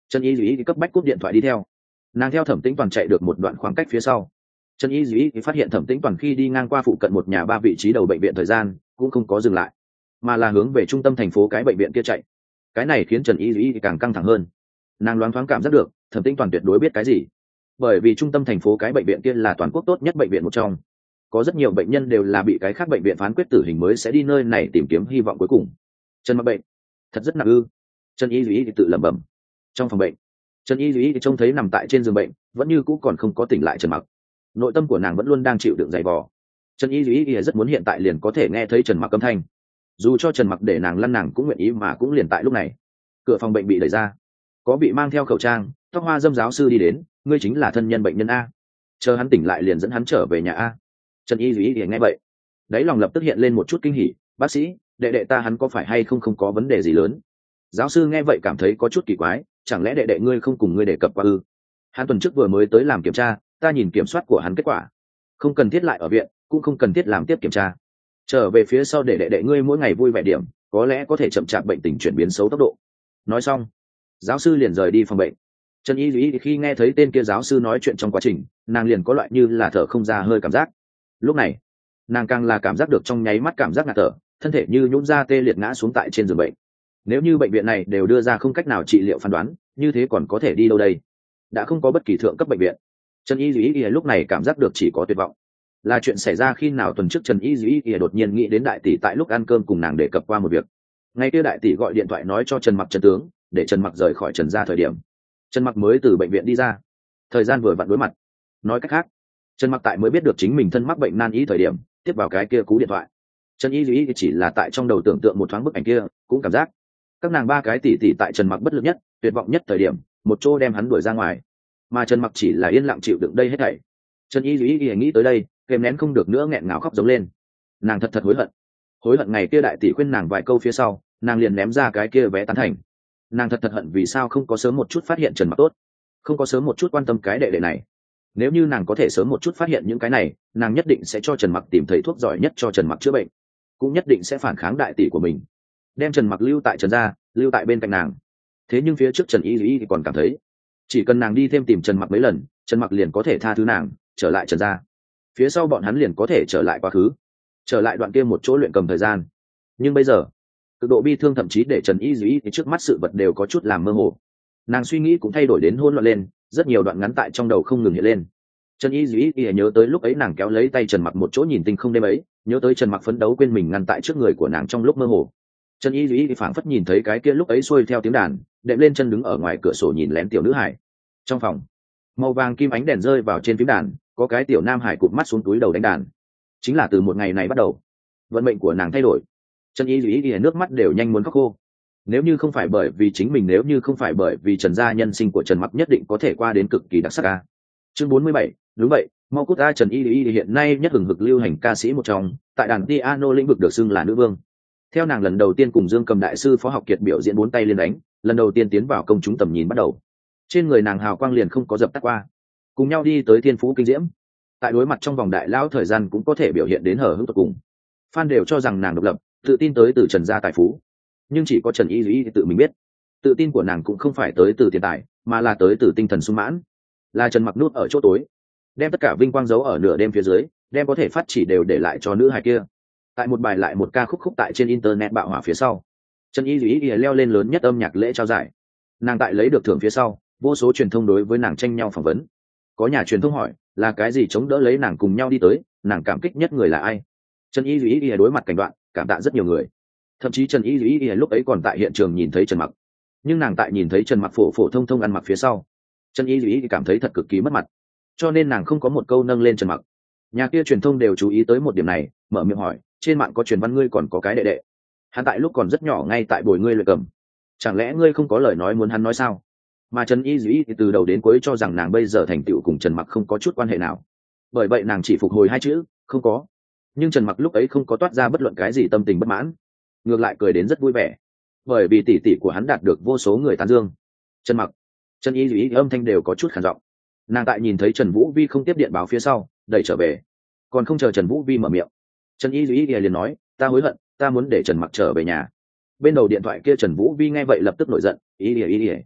Trần Y Duy cấp bách cúp điện thoại đi theo. Nàng theo Thẩm Tĩnh Toàn chạy được một đoạn khoảng cách phía sau. Trần Y Duy phát hiện Thẩm Tĩnh Toàn khi đi ngang qua phụ cận một nhà ba vị trí đầu bệnh viện thời gian cũng không có dừng lại, mà là hướng về trung tâm thành phố cái bệnh viện kia chạy. Cái này khiến Trần Y Duy càng căng thẳng hơn. Nàng loáng thoáng cảm giác được Thẩm Tĩnh Toàn tuyệt đối biết cái gì, bởi vì trung tâm thành phố cái bệnh viện kia là toàn quốc tốt nhất bệnh viện một trong, có rất nhiều bệnh nhân đều là bị cái khác bệnh viện phán quyết tử hình mới sẽ đi nơi này tìm kiếm hy vọng cuối cùng. Trần Mặc bệnh thật rất nặng ư? Trần Y Duy tự lẩm bẩm. Trong phòng bệnh, Trần Y Duy trông thấy nằm tại trên giường bệnh vẫn như cũ còn không có tỉnh lại Trần Mặc, nội tâm của nàng vẫn luôn đang chịu đựng dày vò. Trần Y Duy rất muốn hiện tại liền có thể nghe thấy Trần Mặc âm thanh, dù cho Trần Mặc để nàng lăn nàng cũng nguyện ý, mà cũng liền tại lúc này cửa phòng bệnh bị đẩy ra, có bị mang theo khẩu trang tóc hoa dâm giáo sư đi đến. Ngươi chính là thân nhân bệnh nhân a, chờ hắn tỉnh lại liền dẫn hắn trở về nhà a. Trần Y Duy nghe vậy đáy lòng lập tức hiện lên một chút kinh hỉ. Bác sĩ, đệ đệ ta hắn có phải hay không không có vấn đề gì lớn? Giáo sư nghe vậy cảm thấy có chút kỳ quái, chẳng lẽ đệ đệ ngươi không cùng ngươi đề cập qua ư? Hắn tuần trước vừa mới tới làm kiểm tra, ta nhìn kiểm soát của hắn kết quả không cần thiết lại ở viện, cũng không cần thiết làm tiếp kiểm tra. Trở về phía sau để đệ đệ ngươi mỗi ngày vui vẻ điểm, có lẽ có thể chậm chạp bệnh tình chuyển biến xấu tốc độ. Nói xong, giáo sư liền rời đi phòng bệnh. Trần Y Duy khi nghe thấy tên kia giáo sư nói chuyện trong quá trình, nàng liền có loại như là thở không ra hơi cảm giác. Lúc này, nàng càng là cảm giác được trong nháy mắt cảm giác ngạt thở, thân thể như nhũn ra tê liệt ngã xuống tại trên giường bệnh. Nếu như bệnh viện này đều đưa ra không cách nào trị liệu phán đoán, như thế còn có thể đi đâu đây? Đã không có bất kỳ thượng cấp bệnh viện. Trần Y Duy lúc này cảm giác được chỉ có tuyệt vọng. Là chuyện xảy ra khi nào? Tuần trước Trần Y Duy đột nhiên nghĩ đến đại tỷ tại lúc ăn cơm cùng nàng đề cập qua một việc. Ngày kia đại tỷ gọi điện thoại nói cho Trần Mặc chân tướng, để Trần Mặc rời khỏi Trần gia thời điểm, Trần Mặc mới từ bệnh viện đi ra, thời gian vừa vặn đối mặt. Nói cách khác, Trần Mặc tại mới biết được chính mình thân mắc bệnh nan y thời điểm tiếp vào cái kia cú điện thoại. Trần Y Duy chỉ là tại trong đầu tưởng tượng một thoáng bức ảnh kia, cũng cảm giác các nàng ba cái tỷ tỷ tại Trần Mặc bất lực nhất, tuyệt vọng nhất thời điểm, một chỗ đem hắn đuổi ra ngoài, mà Trần Mặc chỉ là yên lặng chịu đựng đây hết thảy. Trần Y Duy nghĩ tới đây, kèm nén không được nữa nghẹn ngào khóc giống lên. Nàng thật thật hối hận, hối hận ngày kia đại tỷ khuyên nàng vài câu phía sau, nàng liền ném ra cái kia vé tán thành. Nàng thật thật hận vì sao không có sớm một chút phát hiện Trần Mặc tốt, không có sớm một chút quan tâm cái đệ đệ này. Nếu như nàng có thể sớm một chút phát hiện những cái này, nàng nhất định sẽ cho Trần Mặc tìm thầy thuốc giỏi nhất cho Trần Mặc chữa bệnh, cũng nhất định sẽ phản kháng đại tỷ của mình, đem Trần Mặc lưu tại Trần gia, lưu tại bên cạnh nàng. Thế nhưng phía trước Trần Y Duy thì còn cảm thấy, chỉ cần nàng đi thêm tìm Trần Mặc mấy lần, Trần Mặc liền có thể tha thứ nàng, trở lại Trần gia. Phía sau bọn hắn liền có thể trở lại quá khứ, trở lại đoạn kia một chỗ luyện cầm thời gian. Nhưng bây giờ, cực độ bi thương thậm chí để Trần Y Duy thì trước mắt sự vật đều có chút làm mơ hồ. Nàng suy nghĩ cũng thay đổi đến hỗn loạn lên, rất nhiều đoạn ngắn tại trong đầu không ngừng hiện lên. Trần Y Duy thì nhớ tới lúc ấy nàng kéo lấy tay Trần Mặc một chỗ nhìn tinh không đêm ấy, nhớ tới Trần Mặc phấn đấu quên mình ngăn tại trước người của nàng trong lúc mơ hồ. Trần Y Duy thì phảng phất nhìn thấy cái kia lúc ấy xuôi theo tiếng đàn, đệm lên chân đứng ở ngoài cửa sổ nhìn lén tiểu nữ hải. Trong phòng, màu vàng kim ánh đèn rơi vào trên phím đàn, có cái tiểu nam hải cụp mắt xuống túi đầu đánh đàn. Chính là từ một ngày này bắt đầu, vận mệnh của nàng thay đổi. Trần Y Duy thì nước mắt đều nhanh muốn khóc khô. Nếu như không phải bởi vì chính mình, nếu như không phải bởi vì Trần gia, nhân sinh của Trần Mặc nhất định có thể qua đến cực kỳ đặc sắc a. Chương bốn mươi bảy, đúng vậy, mau cút a. Trần Y Duy hiện nay nhất hừng hực lưu hành ca sĩ một trong, tại đàn piano lĩnh vực được xưng là nữ vương. Theo nàng lần đầu tiên cùng Dương Cầm đại sư Phó Học Kiệt biểu diễn bốn tay liên đánh, lần đầu tiên tiến vào công chúng tầm nhìn bắt đầu, trên người nàng hào quang liền không có dập tắt qua. Cùng nhau đi tới thiên phú kinh diễm, tại đối mặt trong vòng đại lão thời gian cũng có thể biểu hiện đến hở hững tột cùng. Fan đều cho rằng nàng độc lập, tự tin tới từ Trần gia tài phú, nhưng chỉ có Trần Y Duy tự mình biết, tự tin của nàng cũng không phải tới từ tiền tài, mà là tới từ tinh thần sung mãn. Là Trần Mặc nút ở chỗ tối, đem tất cả vinh quang giấu ở nửa đêm phía dưới, đem có thể phát chỉ đều để lại cho nữ hài kia. Tại một bài lại một ca khúc khúc tại trên internet bạo hỏa phía sau, Trần Y Duy leo lên lớn nhất âm nhạc lễ trao giải. Nàng tại lấy được thưởng phía sau, vô số truyền thông đối với nàng tranh nhau phỏng vấn. Có nhà truyền thông hỏi là cái gì chống đỡ lấy nàng cùng nhau đi tới, nàng cảm kích nhất người là ai. Trần Y Duy đối mặt cảnh đoạn, cảm tạ rất nhiều người. Thậm chí Trần Y Duy lúc ấy còn tại hiện trường nhìn thấy Trần Mặc, nhưng nàng tại nhìn thấy Trần Mặc phổ phổ thông thông ăn mặc phía sau, Trần Y Duy cảm thấy thật cực kỳ mất mặt, cho nên nàng không có một câu nâng lên Trần Mặc. Nhà kia truyền thông đều chú ý tới một điểm này, mở miệng hỏi, trên mạng có truyền văn ngươi còn có cái đệ đệ, hắn tại lúc còn rất nhỏ ngay tại bồi ngươi luyện cầm, chẳng lẽ ngươi không có lời nói muốn hắn nói sao? Mà Trần Y Duy thì từ đầu đến cuối cho rằng nàng bây giờ thành tựu cùng Trần Mặc không có chút quan hệ nào, bởi vậy nàng chỉ phục hồi hai chữ không có. Nhưng Trần Mặc lúc ấy không có toát ra bất luận cái gì tâm tình bất mãn, ngược lại cười đến rất vui vẻ, bởi vì tỷ tỷ của hắn đạt được vô số người tán dương. Trần Mặc, Trần Y Duy âm thanh đều có chút khàn giọng. Nàng tại nhìn thấy Trần Vũ Vi không tiếp điện báo phía sau, đẩy trở về, còn không chờ Trần Vũ Vi mở miệng, Trần Y Duy liền nói, ta hối hận, ta muốn để Trần Mặc trở về nhà. Bên đầu điện thoại kia Trần Vũ Vi nghe vậy lập tức nổi giận, ý ỉa ý ỉa,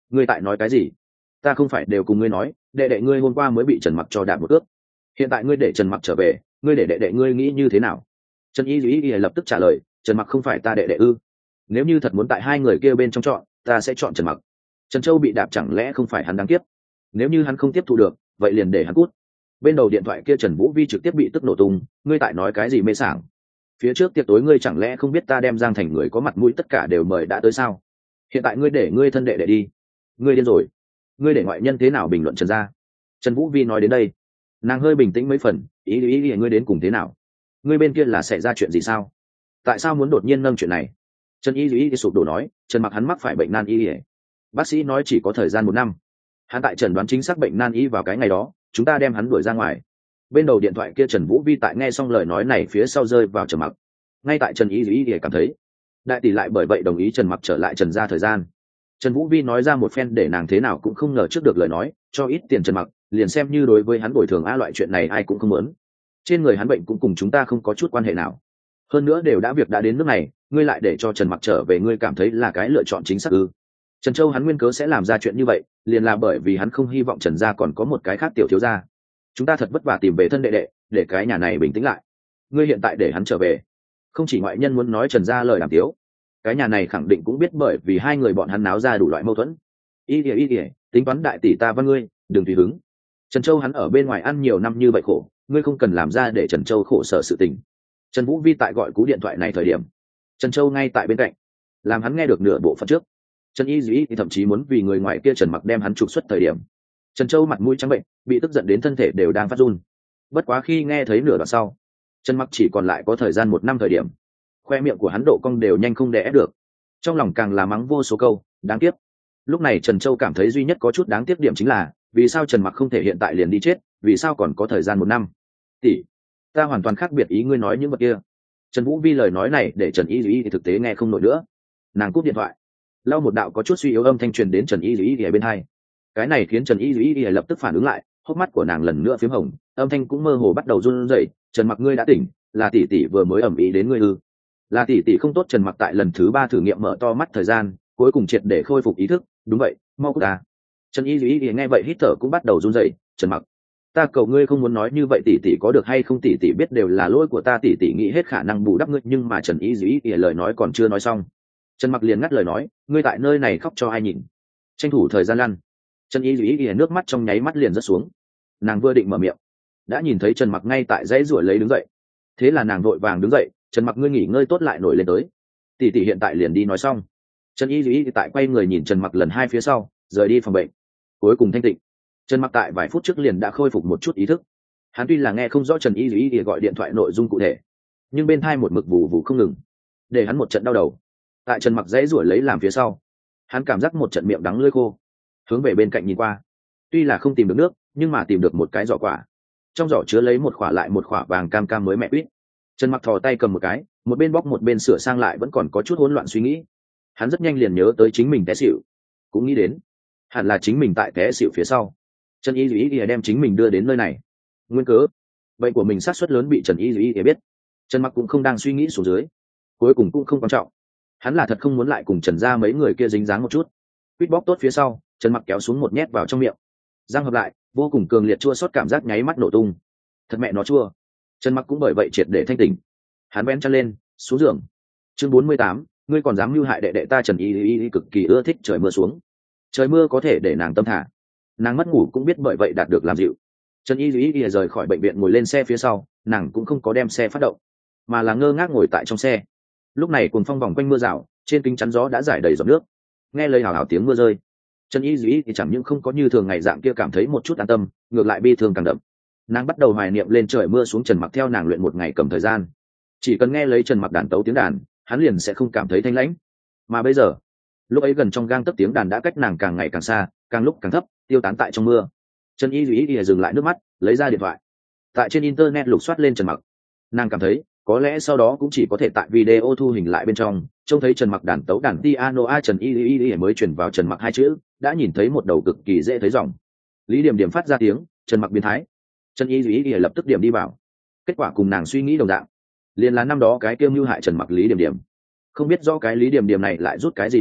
ngươi tại nói cái gì? Ta không phải đều cùng ngươi nói đệ đệ ngươi hôm qua mới bị trần mặc cho đạp một ước, hiện tại ngươi để trần mặc trở về, ngươi để đệ đệ ngươi nghĩ như thế nào? Trần y duy y lập tức trả lời, trần mặc không phải ta đệ đệ ư? Nếu như thật muốn tại hai người kia bên trong chọn, ta sẽ chọn trần mặc. Trần Châu bị đạp chẳng lẽ không phải hắn đáng kiếp? Nếu như hắn không tiếp thu được, vậy liền để hắn cút. Bên đầu điện thoại kia Trần Vũ Vi trực tiếp bị tức nổ tung, ngươi tại nói cái gì mê sảng? Phía trước tiệc tối ngươi chẳng lẽ không biết ta đem Giang Thành người có mặt mũi tất cả đều mời đã tới sao? Hiện tại ngươi để ngươi thân đệ đệ đi, ngươi điên rồi. Ngươi để ngoại nhân thế nào bình luận Trần gia? Trần Vũ Vi nói đến đây, nàng hơi bình tĩnh mấy phần, ý ý ý ngươi đến cùng thế nào? Ngươi bên kia là xảy ra chuyện gì sao? Tại sao muốn đột nhiên nâng chuyện này? Trần y ý sụp đổ nói, Trần mặc hắn mắc phải bệnh nan y, bác sĩ nói chỉ có thời gian một năm. Hắn tại chẩn đoán chính xác bệnh nan y vào cái ngày đó, chúng ta đem hắn đuổi ra ngoài. Bên đầu điện thoại kia Trần Vũ Vi tại nghe xong lời nói này phía sau rơi vào trầm mặc. Ngay tại Trần y ý cảm thấy đại tỷ lại bởi vậy đồng ý Trần mặc trở lại Trần gia thời gian. Trần Vũ Vi nói ra một phen để nàng thế nào cũng không ngờ trước được lời nói, cho ít tiền Trần mặc, liền xem như đối với hắn bồi thường a loại chuyện này ai cũng không muốn. Trên người hắn bệnh cũng cùng chúng ta không có chút quan hệ nào. Hơn nữa đều đã việc đã đến nước này, ngươi lại để cho Trần mặc trở về, ngươi cảm thấy là cái lựa chọn chính xác ư? Trần Châu hắn nguyên cớ sẽ làm ra chuyện như vậy, liền là bởi vì hắn không hy vọng Trần gia còn có một cái khác tiểu thiếu gia. Chúng ta thật vất vả tìm về thân đệ đệ, để cái nhà này bình tĩnh lại. Ngươi hiện tại để hắn trở về, không chỉ ngoại nhân muốn nói Trần gia lời làm tiếu, cái nhà này khẳng định cũng biết bởi vì hai người bọn hắn náo ra đủ loại mâu thuẫn. Y kìa y kìa, tính toán đại tỷ ta văn ngươi, đừng tùy hứng. Trần Châu hắn ở bên ngoài ăn nhiều năm như vậy khổ, ngươi không cần làm ra để Trần Châu khổ sở sự tình. Trần Vũ Vi tại gọi cú điện thoại này thời điểm, Trần Châu ngay tại bên cạnh, làm hắn nghe được nửa bộ phận trước. Trần Y Dĩ thì thậm chí muốn vì người ngoài kia Trần mặc đem hắn trục xuất thời điểm, Trần Châu mặt mũi trắng bệnh, bị tức giận đến thân thể đều đang phát run. Bất quá khi nghe thấy nửa đoạn sau, Trần mặc chỉ còn lại có thời gian một năm thời điểm, khoe miệng của hắn độ cong đều nhanh không đè ép được, trong lòng càng là mắng vô số câu đáng tiếc. Lúc này Trần Châu cảm thấy duy nhất có chút đáng tiếc điểm chính là vì sao Trần mặc không thể hiện tại liền đi chết, vì sao còn có thời gian một năm? Tỷ, ta hoàn toàn khác biệt ý ngươi nói những vật kia. Trần Vũ Vi lời nói này để Trần Y Dĩ thì thực tế nghe không nổi nữa, nàng cúp điện thoại, lau một đạo có chút suy yếu âm thanh truyền đến Trần Y Dĩ ở bên hai. Cái này khiến Trần Y Dĩ lập tức phản ứng lại, hốc mắt của nàng lần nữa phím hồng, âm thanh cũng mơ hồ bắt đầu run rẩy. Trần mặc ngươi đã tỉnh, là tỷ tỷ vừa mới ẩm ý đến ngươi ư? Là tỷ tỷ không tốt. Trần mặc tại lần thứ ba thử nghiệm mở to mắt thời gian, cuối cùng triệt để khôi phục ý thức. Đúng vậy, mau cút ta. Trần Y Dĩ nghe vậy hít thở cũng bắt đầu run rẩy. Trần mặc, ta cầu ngươi không muốn nói như vậy, tỷ tỷ có được hay không? Tỷ tỷ biết đều là lỗi của ta, tỷ tỷ nghĩ hết khả năng bù đắp ngươi. Nhưng mà Trần Y Dĩ lời nói còn chưa nói xong, Trần mặc liền ngắt lời nói, ngươi tại nơi này khóc cho ai nhìn? Tranh thủ thời gian lăn. Trần Y Dĩ nước mắt trong nháy mắt liền rớt xuống, nàng vừa định mở miệng, đã nhìn thấy Trần mặc ngay tại dãy ruổi lấy đứng dậy. Thế là nàng vội vàng đứng dậy, Trần mặc ngươi nghỉ ngơi tốt lại nổi lên tới, tỷ tỷ hiện tại liền đi. Nói xong, Trần Y Dĩ tại quay người nhìn Trần mặc lần hai phía sau, rời đi phòng bệnh. Cuối cùng thanh tịnh, Trần mặc tại vài phút trước liền đã khôi phục một chút ý thức. Hắn tuy là nghe không rõ Trần Y Dĩ gọi điện thoại nội dung cụ thể, nhưng bên thai một mực vù vù không ngừng, để hắn một trận đau đầu. Tại Trần mặc dãy ruổi lấy làm phía sau, hắn cảm giác một trận miệng đắng lưỡi khô, hướng về bên cạnh nhìn qua, tuy là không tìm được nước nhưng mà tìm được một cái giỏ quả, trong giỏ chứa lấy một quả lại một quả vàng cam cam mới mẹ quýt. Trần mặc thò tay cầm một cái, một bên bóc một bên sửa sang lại, vẫn còn có chút hỗn loạn suy nghĩ. Hắn rất nhanh liền nhớ tới chính mình té xỉu, cũng nghĩ đến hẳn là chính mình tại té xỉu phía sau Trần Y Dĩ đem chính mình đưa đến nơi này. Nguyên cớ bệnh của mình sát suất lớn bị Trần Y Dĩ biết. Trần mặc cũng không đang suy nghĩ xuống dưới, cuối cùng cũng không quan trọng, hắn là thật không muốn lại cùng Trần gia mấy người kia dính dáng một chút. Quýt bóc tốt phía sau, Trần mặc kéo xuống một nhét vào trong miệng, răng hợp lại, vô cùng cường liệt chua xót cảm giác nháy mắt nổ tung. Thật mẹ nó chua. Trần mặc cũng bởi vậy triệt để thanh tỉnh, hắn vén chăn lên xuống giường. Chương bốn mươi tám, ngươi còn dám mưu hại đệ đệ ta. Trần Y Y cực kỳ ưa thích trời mưa xuống, trời mưa có thể để nàng tâm thả, nàng mất ngủ cũng biết bởi vậy đạt được làm dịu. Trần Y Y rời khỏi bệnh viện ngồi lên xe phía sau, nàng cũng không có đem xe phát động, mà là ngơ ngác ngồi tại trong xe. Lúc này cuồng phong vòng quanh mưa rào, trên kính chắn gió đã giải đầy giọt nước, nghe lời hào hào tiếng mưa rơi, Trần Y Dĩ thì chẳng những không có như thường ngày dạng kia cảm thấy một chút an tâm, ngược lại bi thương càng đậm. Nàng bắt đầu hoài niệm lên trời mưa xuống Trần mặc theo nàng luyện một ngày cầm thời gian, chỉ cần nghe lấy Trần mặc đàn tấu tiếng đàn, hắn liền sẽ không cảm thấy thanh lãnh. Mà bây giờ, lúc ấy gần trong gang tấc tiếng đàn đã cách nàng càng ngày càng xa, càng lúc càng thấp, tiêu tán tại trong mưa. Trần Y Dĩ dừng lại nước mắt, lấy ra điện thoại, tại trên internet lục soát lên Trần mặc. Nàng cảm thấy có lẽ sau đó cũng chỉ có thể tại video thu hình lại bên trong trông thấy Trần mặc đàn tấu đàn piano. A Trần Y Y mới chuyển vào Trần mặc hai chữ, đã nhìn thấy một đầu cực kỳ dễ thấy dòng. Lý Điểm Điểm phát ra tiếng, Trần mặc biến thái. Trần Y Y lập tức điểm đi vào, kết quả cùng nàng suy nghĩ đồng dạng, liền là năm đó cái kiêm mưu hại Trần mặc Lý Điểm Điểm. Không biết do cái Lý Điểm Điểm này lại rút cái gì điên,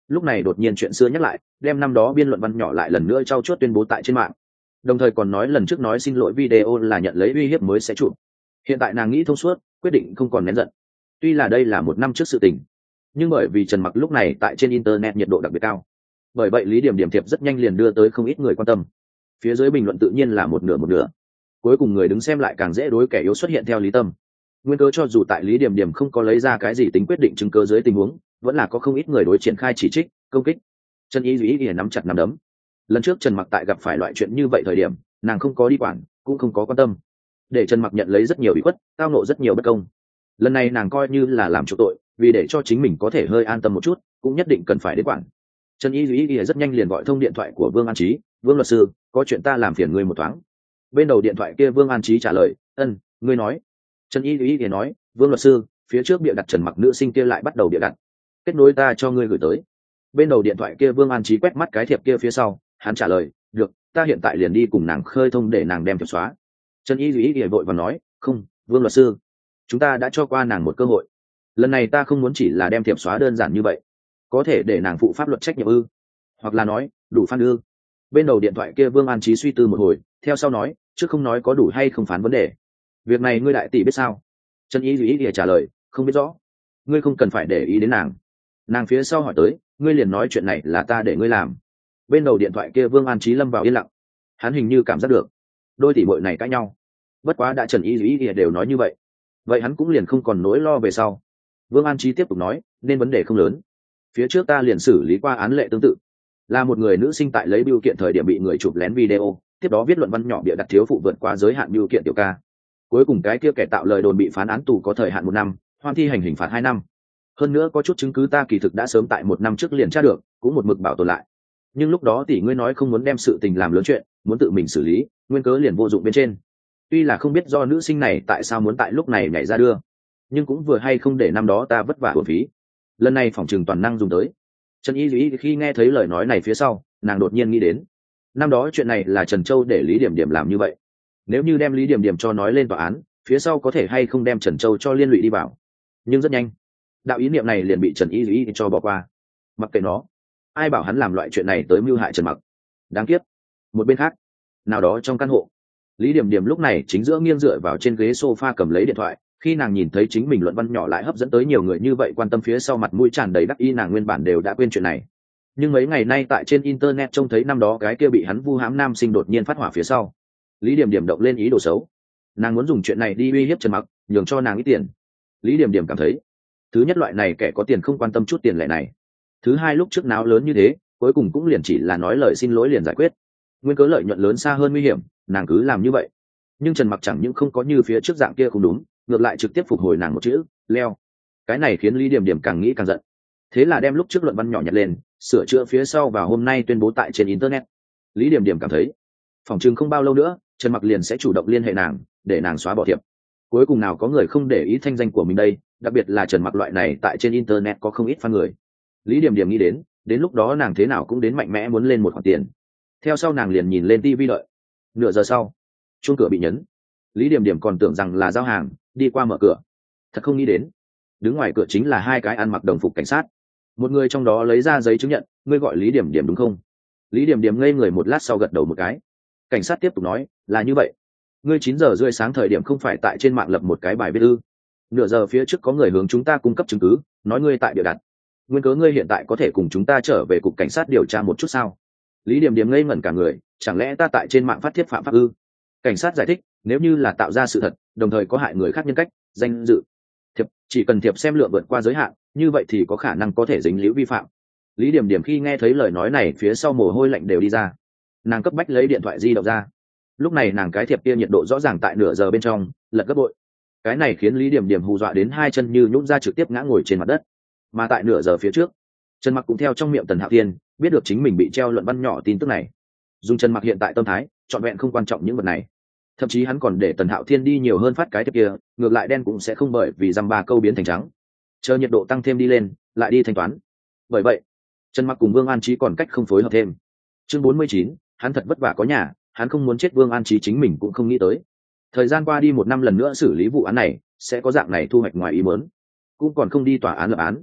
lúc này đột nhiên chuyện xưa nhắc lại, đem năm đó biên luận văn nhỏ lại lần nữa trao chuốt tuyên bố tại trên mạng, đồng thời còn nói lần trước nói xin lỗi video là nhận lấy uy hiếp mới sẽ chụp. Hiện tại nàng nghĩ thông suốt, quyết định không còn nén giận. Tuy là đây là một năm trước sự tình, nhưng bởi vì Trần Mặc lúc này tại trên internet nhiệt độ đặc biệt cao, bởi vậy Lý Điểm Điểm thiệp rất nhanh liền đưa tới không ít người quan tâm. Phía dưới bình luận tự nhiên là một nửa một nửa, cuối cùng người đứng xem lại càng dễ đối kẻ yếu xuất hiện theo lý tâm. Nguyên cớ cho dù tại Lý Điểm Điểm không có lấy ra cái gì tính quyết định chứng cứ dưới tình huống, vẫn là có không ít người đối triển khai chỉ trích, công kích. Trần Y Duy Ý nắm chặt nắm đấm. Lần trước Trần Mặc tại gặp phải loại chuyện như vậy thời điểm, nàng không có đi quản, cũng không có quan tâm, để Trần Mặc nhận lấy rất nhiều ủy khuất, tao nộ rất nhiều bất công. Lần này nàng coi như là làm chỗ tội, vì để cho chính mình có thể hơi an tâm một chút, cũng nhất định cần phải đến quản. Trần Y Duy Ý rất nhanh liền gọi thông điện thoại của Vương An Chí. Vương luật sư, có chuyện ta làm phiền ngươi một thoáng. Bên đầu điện thoại kia Vương An Chí trả lời, ân, ngươi nói. Trần Y Duy Ý nói, Vương luật sư, phía trước bịa đặt Trần Mặc nữ sinh kia lại bắt đầu bịa đặt, kết nối ta cho ngươi gửi tới. Bên đầu điện thoại kia Vương An Chí quét mắt cái thiệp kia phía sau, hắn trả lời, được, ta hiện tại liền đi cùng nàng khơi thông để nàng đem thiệp xóa. Trần Y Duy Ý vội vàng nói, không, Vương luật sư, chúng ta đã cho qua nàng một cơ hội, lần này ta không muốn chỉ là đem thiệp xóa đơn giản như vậy, có thể để nàng phụ pháp luật trách nhiệm ư, hoặc là nói đủ phán ư. Bên đầu điện thoại kia Vương An Chí suy tư một hồi, theo sau nói, chứ không nói có đủ hay không phán vấn đề, việc này ngươi đại tỷ biết sao? Trần Y Duy Ý trả lời, không biết rõ, ngươi không cần phải để ý đến nàng. Nàng phía sau hỏi tới, ngươi liền nói chuyện này là ta để ngươi làm. Bên đầu điện thoại kia Vương An Chí lâm vào yên lặng, hắn hình như cảm giác được đôi tỷ muội này cãi nhau, bất quá đã Trần Y Duy Ý đều nói như vậy, vậy hắn cũng liền không còn nỗi lo về sau. Vương An Chí tiếp tục nói, nên vấn đề không lớn, phía trước ta liền xử lý qua án lệ tương tự, là một người nữ sinh tại lấy bưu kiện thời điểm bị người chụp lén video, tiếp đó viết luận văn nhỏ bịa đặt thiếu phụ vượt quá giới hạn bưu kiện tiểu ca, cuối cùng cái kia kẻ tạo lời đồn bị phán án tù có thời hạn một năm, hoan thi hành hình phạt hai năm. Hơn nữa có chút chứng cứ ta kỳ thực đã sớm tại một năm trước liền tra được, cũng một mực bảo tồn lại, nhưng lúc đó tỷ ngươi nói không muốn đem sự tình làm lớn chuyện, muốn tự mình xử lý, nguyên cớ liền vô dụng bên trên. Tuy là không biết do nữ sinh này tại sao muốn tại lúc này nhảy ra đưa, nhưng cũng vừa hay không để năm đó ta vất vả uổng phí, lần này phòng trường toàn năng dùng tới. Trần Y Duy khi nghe thấy lời nói này phía sau, nàng đột nhiên nghĩ đến, năm đó chuyện này là Trần Châu để Lý Điểm Điểm làm như vậy, nếu như đem Lý Điểm Điểm cho nói lên tòa án, phía sau có thể hay không đem Trần Châu cho liên lụy đi vào. Nhưng rất nhanh, đạo ý niệm này liền bị Trần Y Duy cho bỏ qua, mặc kệ nó, ai bảo hắn làm loại chuyện này tới mưu hại Trần Mặc, đáng kiếp. Một bên khác, nào đó trong căn hộ, Lý Điểm Điểm lúc này chính giữa nghiêng dựa vào trên ghế sofa cầm lấy điện thoại, khi nàng nhìn thấy chính mình luận văn nhỏ lại hấp dẫn tới nhiều người như vậy quan tâm phía sau, mặt mũi tràn đầy đắc ý, nàng nguyên bản đều đã quên chuyện này, nhưng mấy ngày nay tại trên internet trông thấy năm đó cái kia bị hắn vu hãm nam sinh đột nhiên phát hỏa phía sau, Lý Điểm Điểm động lên ý đồ xấu, nàng muốn dùng chuyện này đi uy hiếp Trần Mặc, nhường cho nàng ít tiền. Lý Điểm Điểm cảm thấy, thứ nhất, loại này kẻ có tiền không quan tâm chút tiền lệ này, thứ hai, lúc trước náo lớn như thế, cuối cùng cũng liền chỉ là nói lời xin lỗi liền giải quyết, nguyên cớ lợi nhuận lớn xa hơn nguy hiểm, nàng cứ làm như vậy. Nhưng Trần Mặc chẳng những không có như phía trước dạng kia không đúng, ngược lại trực tiếp phục hồi nàng một chữ, leo. Cái này khiến Lý Điểm Điểm càng nghĩ càng giận, thế là đem lúc trước luận văn nhỏ nhặt lên, sửa chữa phía sau và hôm nay tuyên bố tại trên internet. Lý Điểm Điểm cảm thấy, phòng chừng không bao lâu nữa Trần Mặc liền sẽ chủ động liên hệ nàng, để nàng xóa bỏ thiệp. Cuối cùng nào có người không để ý thanh danh của mình đây, đặc biệt là Trần Mặc loại này tại trên internet có không ít fan người. Lý Điểm Điểm nghĩ đến, đến lúc đó nàng thế nào cũng đến mạnh mẽ muốn lên một khoản tiền. Theo sau nàng liền nhìn lên tivi đợi. Nửa giờ sau, chuông cửa bị nhấn. Lý Điểm Điểm còn tưởng rằng là giao hàng, đi qua mở cửa, thật không nghĩ đến, đứng ngoài cửa chính là hai cái ăn mặc đồng phục cảnh sát. Một người trong đó lấy ra giấy chứng nhận, ngươi gọi Lý Điểm Điểm đúng không? Lý Điểm Điểm ngây người một lát sau gật đầu một cái. Cảnh sát tiếp tục nói, là như vậy. Ngươi chín giờ rưỡi sáng thời điểm không phải tại trên mạng lập một cái bài viết ư? Nửa giờ phía trước có người hướng chúng ta cung cấp chứng cứ, nói ngươi tại địa đặt. Nguyên cớ ngươi hiện tại có thể cùng chúng ta trở về cục cảnh sát điều tra một chút sao? Lý Điểm Điểm ngây ngẩn cả người, chẳng lẽ ta tại trên mạng phát thiết phạm pháp ư? Cảnh sát giải thích, nếu như là tạo ra sự thật, đồng thời có hại người khác nhân cách, danh dự, thiệp, chỉ cần thiệp xem lượng vượt qua giới hạn, như vậy thì có khả năng có thể dính líu vi phạm. Lý Điểm Điểm khi nghe thấy lời nói này phía sau mồ hôi lạnh đều đi ra, nàng cấp bách lấy điện thoại di động ra. Lúc này nàng cái thiệp kia nhiệt độ rõ ràng tại nửa giờ bên trong lật gấp bội, cái này khiến Lý Điểm Điểm hù dọa đến hai chân như nhũn ra, trực tiếp ngã ngồi trên mặt đất. Mà tại nửa giờ phía trước, Trần Mặc cũng theo trong miệng Tần Hạo Thiên biết được chính mình bị treo luận văn nhỏ tin tức này. Dùng Trần Mặc hiện tại tâm thái, trọn vẹn không quan trọng những vật này, thậm chí hắn còn để Tần Hạo Thiên đi nhiều hơn phát cái thiệp kia, ngược lại đen cũng sẽ không bởi vì dăm ba câu biến thành trắng, chờ nhiệt độ tăng thêm đi lên lại đi thanh toán. Bởi vậy Trần Mặc cùng Vương An Chí còn cách không phối hợp thêm. Chương bốn mươi chín, hắn thật vất vả có nhà, hắn không muốn chết. Vương An Chí chính mình cũng không nghĩ tới, thời gian qua đi một năm lần nữa xử lý vụ án này sẽ có dạng này thu hoạch ngoài ý muốn, cũng còn không đi tòa án lập án.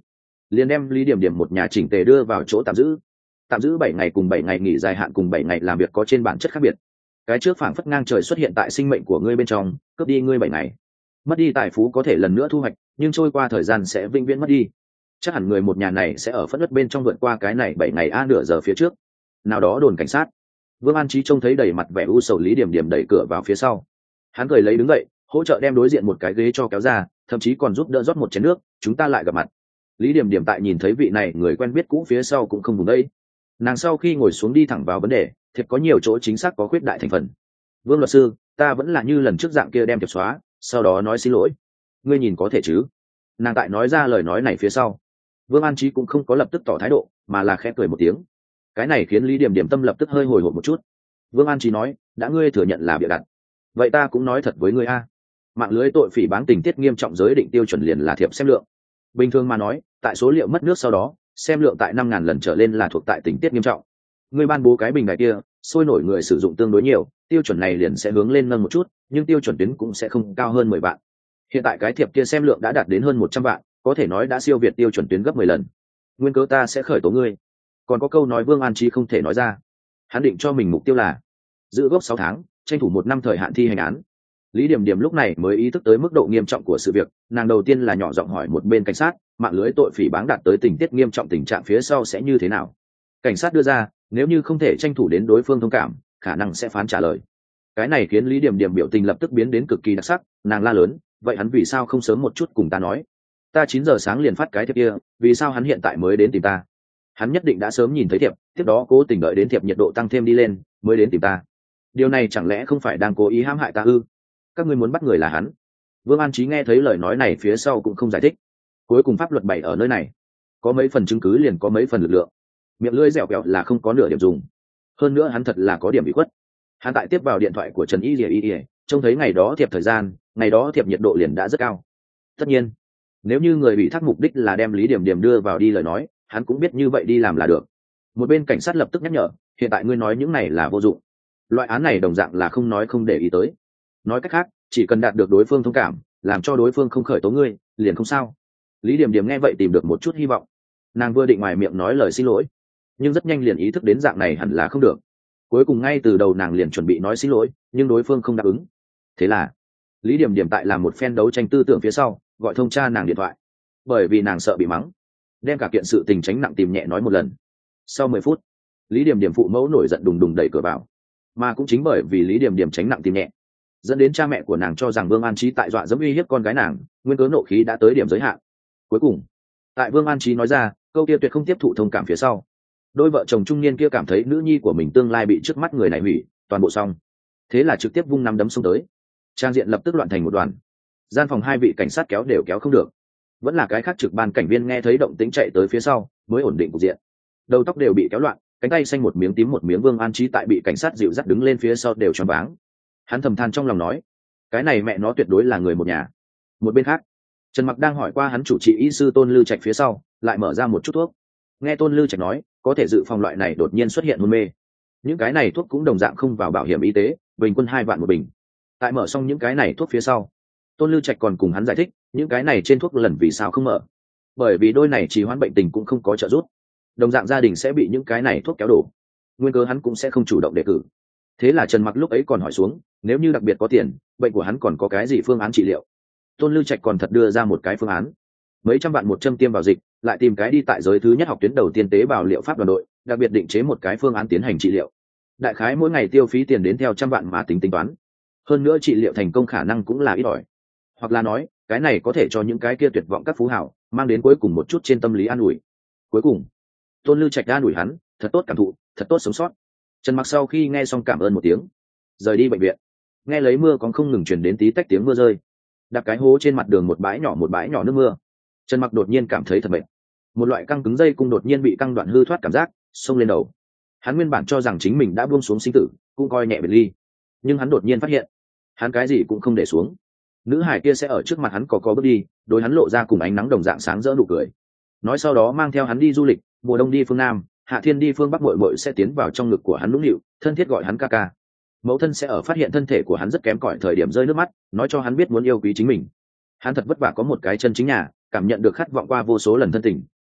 liền đem Lý Điểm Điểm một nhà chỉnh tề đưa vào chỗ tạm giữ. Tạm giữ bảy ngày cùng bảy ngày nghỉ dài hạn cùng bảy ngày làm việc có trên bản chất khác biệt. Cái trước phảng phất ngang trời xuất hiện tại sinh mệnh của ngươi bên trong, cướp đi ngươi bảy ngày. Mất đi tài phú có thể lần nữa thu hoạch, nhưng trôi qua thời gian sẽ vĩnh viễn mất đi. Chắc hẳn người một nhà này sẽ ở phẫn nộ bên trong vượt qua cái này bảy ngày a nửa giờ phía trước. Nào đó đồn cảnh sát. Vương An Trí trông thấy đầy mặt vẻ u sầu Lý Điểm Điểm đẩy cửa vào phía sau. Hắn cười lấy đứng dậy, hỗ trợ đem đối diện một cái ghế cho kéo ra, thậm chí còn giúp đỡ rót một chén nước, chúng ta lại gặp mặt. Lý Điểm Điểm tại nhìn thấy vị này người quen biết cũ phía sau cũng không vùng đây. Nàng sau khi ngồi xuống đi thẳng vào vấn đề, thiệp có nhiều chỗ chính xác có khuyết đại thành phần. Vương luật sư, ta vẫn là như lần trước dạng kia đem thiệp xóa, sau đó nói xin lỗi. Ngươi nhìn có thể chứ? Nàng tại nói ra lời nói này phía sau, Vương An Trí cũng không có lập tức tỏ thái độ, mà là khẽ cười một tiếng. Cái này khiến Lý Điểm Điểm tâm lập tức hơi hồi hộp một chút. Vương An Trí nói, đã ngươi thừa nhận là bịa đặt, vậy ta cũng nói thật với ngươi a. Mạng lưới tội phỉ báng tình tiết nghiêm trọng giới định tiêu chuẩn liền là thiệp xem lượng. Bình thường mà nói, tại số liệu mất nước sau đó, xem lượng tại năm ngàn lần trở lên là thuộc tại tình tiết nghiêm trọng. Ngươi ban bố cái bình đài kia, sôi nổi người sử dụng tương đối nhiều, tiêu chuẩn này liền sẽ hướng lên nâng một chút, nhưng tiêu chuẩn tuyến cũng sẽ không cao hơn mười vạn. Hiện tại cái thiệp kia xem lượng đã đạt đến hơn một trăm vạn, có thể nói đã siêu việt tiêu chuẩn tuyến gấp mười lần. Nguyên cớ ta sẽ khởi tố ngươi. Còn có câu nói Vương An Trí không thể nói ra. Hắn định cho mình mục tiêu là giữ gốc sáu tháng, tranh thủ một năm thời hạn thi hành án. Lý Điểm Điểm lúc này mới ý thức tới mức độ nghiêm trọng của sự việc, nàng đầu tiên là nhỏ giọng hỏi một bên cảnh sát, mạng lưới tội phỉ báng đạt tới tình tiết nghiêm trọng tình trạng phía sau sẽ như thế nào? Cảnh sát đưa ra, nếu như không thể tranh thủ đến đối phương thông cảm, khả năng sẽ phán trả lời. Cái này khiến Lý Điểm Điểm biểu tình lập tức biến đến cực kỳ đặc sắc, nàng la lớn, vậy hắn vì sao không sớm một chút cùng ta nói? Ta chín giờ sáng liền phát cái thiệp kia, vì sao hắn hiện tại mới đến tìm ta? Hắn nhất định đã sớm nhìn thấy thiệp, tiếp đó cố tình đợi đến thiệp nhiệt độ tăng thêm đi lên, mới đến tìm ta. Điều này chẳng lẽ không phải đang cố ý hãm hại ta ư? Các ngươi muốn bắt người là hắn. Vương An Trí nghe thấy lời nói này phía sau cũng không giải thích. Cuối cùng pháp luật bày ở nơi này, có mấy phần chứng cứ liền có mấy phần lực lượng. Miệng lưỡi dẻo quẹo là không có nửa điểm dùng. Hơn nữa hắn thật là có điểm bị khuất. Hắn tại tiếp vào điện thoại của Trần Y Lìa Y Lìa, trông thấy ngày đó thiệp thời gian, ngày đó thiệp nhiệt độ liền đã rất cao. Tất nhiên, nếu như người bị thác mục đích là đem Lý Điểm Điểm đưa vào đi lời nói, hắn cũng biết như vậy đi làm là được. Một bên cảnh sát lập tức nhắc nhở, hiện tại ngươi nói những này là vô dụng. Loại án này đồng dạng là không nói không để ý tới. Nói cách khác, chỉ cần đạt được đối phương thông cảm, làm cho đối phương không khởi tố ngươi, liền không sao. Lý Điểm Điểm nghe vậy tìm được một chút hy vọng. Nàng vừa định ngoài miệng nói lời xin lỗi, nhưng rất nhanh liền ý thức đến dạng này hẳn là không được. Cuối cùng ngay từ đầu nàng liền chuẩn bị nói xin lỗi, nhưng đối phương không đáp ứng. Thế là Lý Điểm Điểm tại làm một phen đấu tranh tư tưởng phía sau, gọi thông cha nàng điện thoại. Bởi vì nàng sợ bị mắng, đem cả kiện sự tình tránh nặng tìm nhẹ nói một lần. Sau mười phút, Lý Điểm Điểm phụ mẫu nổi giận đùng đùng đẩy cửa vào. Mà cũng chính bởi vì Lý Điểm Điểm tránh nặng tìm nhẹ, dẫn đến cha mẹ của nàng cho rằng Vương An Trí tại dọa dẫm uy hiếp con gái nàng, nguyên cớ nộ khí đã tới điểm giới hạn. Cuối cùng, tại Vương An Trí nói ra câu kia tuyệt không tiếp thụ thông cảm phía sau, đôi vợ chồng trung niên kia cảm thấy nữ nhi của mình tương lai bị trước mắt người này hủy toàn bộ xong, thế là trực tiếp vung nắm đấm xông tới. Trang diện lập tức loạn thành một đoàn. Gian phòng hai vị cảnh sát kéo đều kéo không được, vẫn là cái khác trực ban cảnh viên nghe thấy động tĩnh chạy tới phía sau mới ổn định cục diện. Đầu tóc đều bị kéo loạn, cánh tay xanh một miếng tím một miếng. Vương An Trí tại bị cảnh sát dịu dắt đứng lên phía sau đều choáng váng. Hắn thầm than trong lòng nói, cái này mẹ nó tuyệt đối là người một nhà. Một bên khác, Trần Mặc đang hỏi qua hắn chủ trị y sư Tôn Lư Trạch phía sau, lại mở ra một chút thuốc. Nghe Tôn Lư Trạch nói, có thể dự phòng loại này đột nhiên xuất hiện hôn mê. Những cái này thuốc cũng đồng dạng không vào bảo hiểm y tế, bình quân hai vạn một bình. Tại mở xong những cái này thuốc phía sau, Tôn Lư Trạch còn cùng hắn giải thích, những cái này trên thuốc lần vì sao không mở. Bởi vì đôi này trì hoãn bệnh tình cũng không có trợ giúp. Đồng dạng gia đình sẽ bị những cái này thuốc kéo đổ. Nguyên cớ hắn cũng sẽ không chủ động đề cử. Thế là Trần Mặc lúc ấy còn hỏi xuống, nếu như đặc biệt có tiền, bệnh của hắn còn có cái gì phương án trị liệu. Tôn Lư Trạch còn thật đưa ra một cái phương án, mấy trăm vạn một châm tiêm vào dịch, lại tìm cái đi tại giới thứ nhất học tuyến đầu tiên tế bào liệu pháp đoàn đội, đặc biệt định chế một cái phương án tiến hành trị liệu. Đại khái mỗi ngày tiêu phí tiền đến theo trăm vạn mà tính tính toán. Hơn nữa trị liệu thành công khả năng cũng là ít ỏi. Hoặc là nói, cái này có thể cho những cái kia tuyệt vọng các phú hào mang đến cuối cùng một chút trên tâm lý an ủi. Cuối cùng, Tôn Lư Trạch an ủi hắn, thật tốt cảm thụ, thật tốt sống sót. Trần Mặc sau khi nghe xong cảm ơn một tiếng, rời đi bệnh viện. Nghe lấy mưa còn không ngừng truyền đến tí tách tiếng mưa rơi, đặt cái hố trên mặt đường một bãi nhỏ một bãi nhỏ nước mưa. Trần Mặc đột nhiên cảm thấy thật mệt, một loại căng cứng dây cung đột nhiên bị căng đoạn hư thoát cảm giác xông lên đầu. Hắn nguyên bản cho rằng chính mình đã buông xuống sinh tử, cũng coi nhẹ biệt ly, nhưng hắn đột nhiên phát hiện, hắn cái gì cũng không để xuống. Nữ hải kia sẽ ở trước mặt hắn có có bước đi, đối hắn lộ ra cùng ánh nắng đồng dạng sáng rỡ nụ cười, nói sau đó mang theo hắn đi du lịch, mùa đông đi phương Nam, hạ thiên đi phương Bắc, muội muội sẽ tiến vào trong ngực của hắn nũng nịu, thân thiết gọi hắn ca ca. Mẫu thân sẽ ở phát hiện thân thể của hắn rất kém cỏi thời điểm rơi nước mắt, nói cho hắn biết muốn yêu quý chính mình. Hắn thật vất vả có một cái chân chính nhà, cảm nhận được khát vọng qua vô số lần thân tình,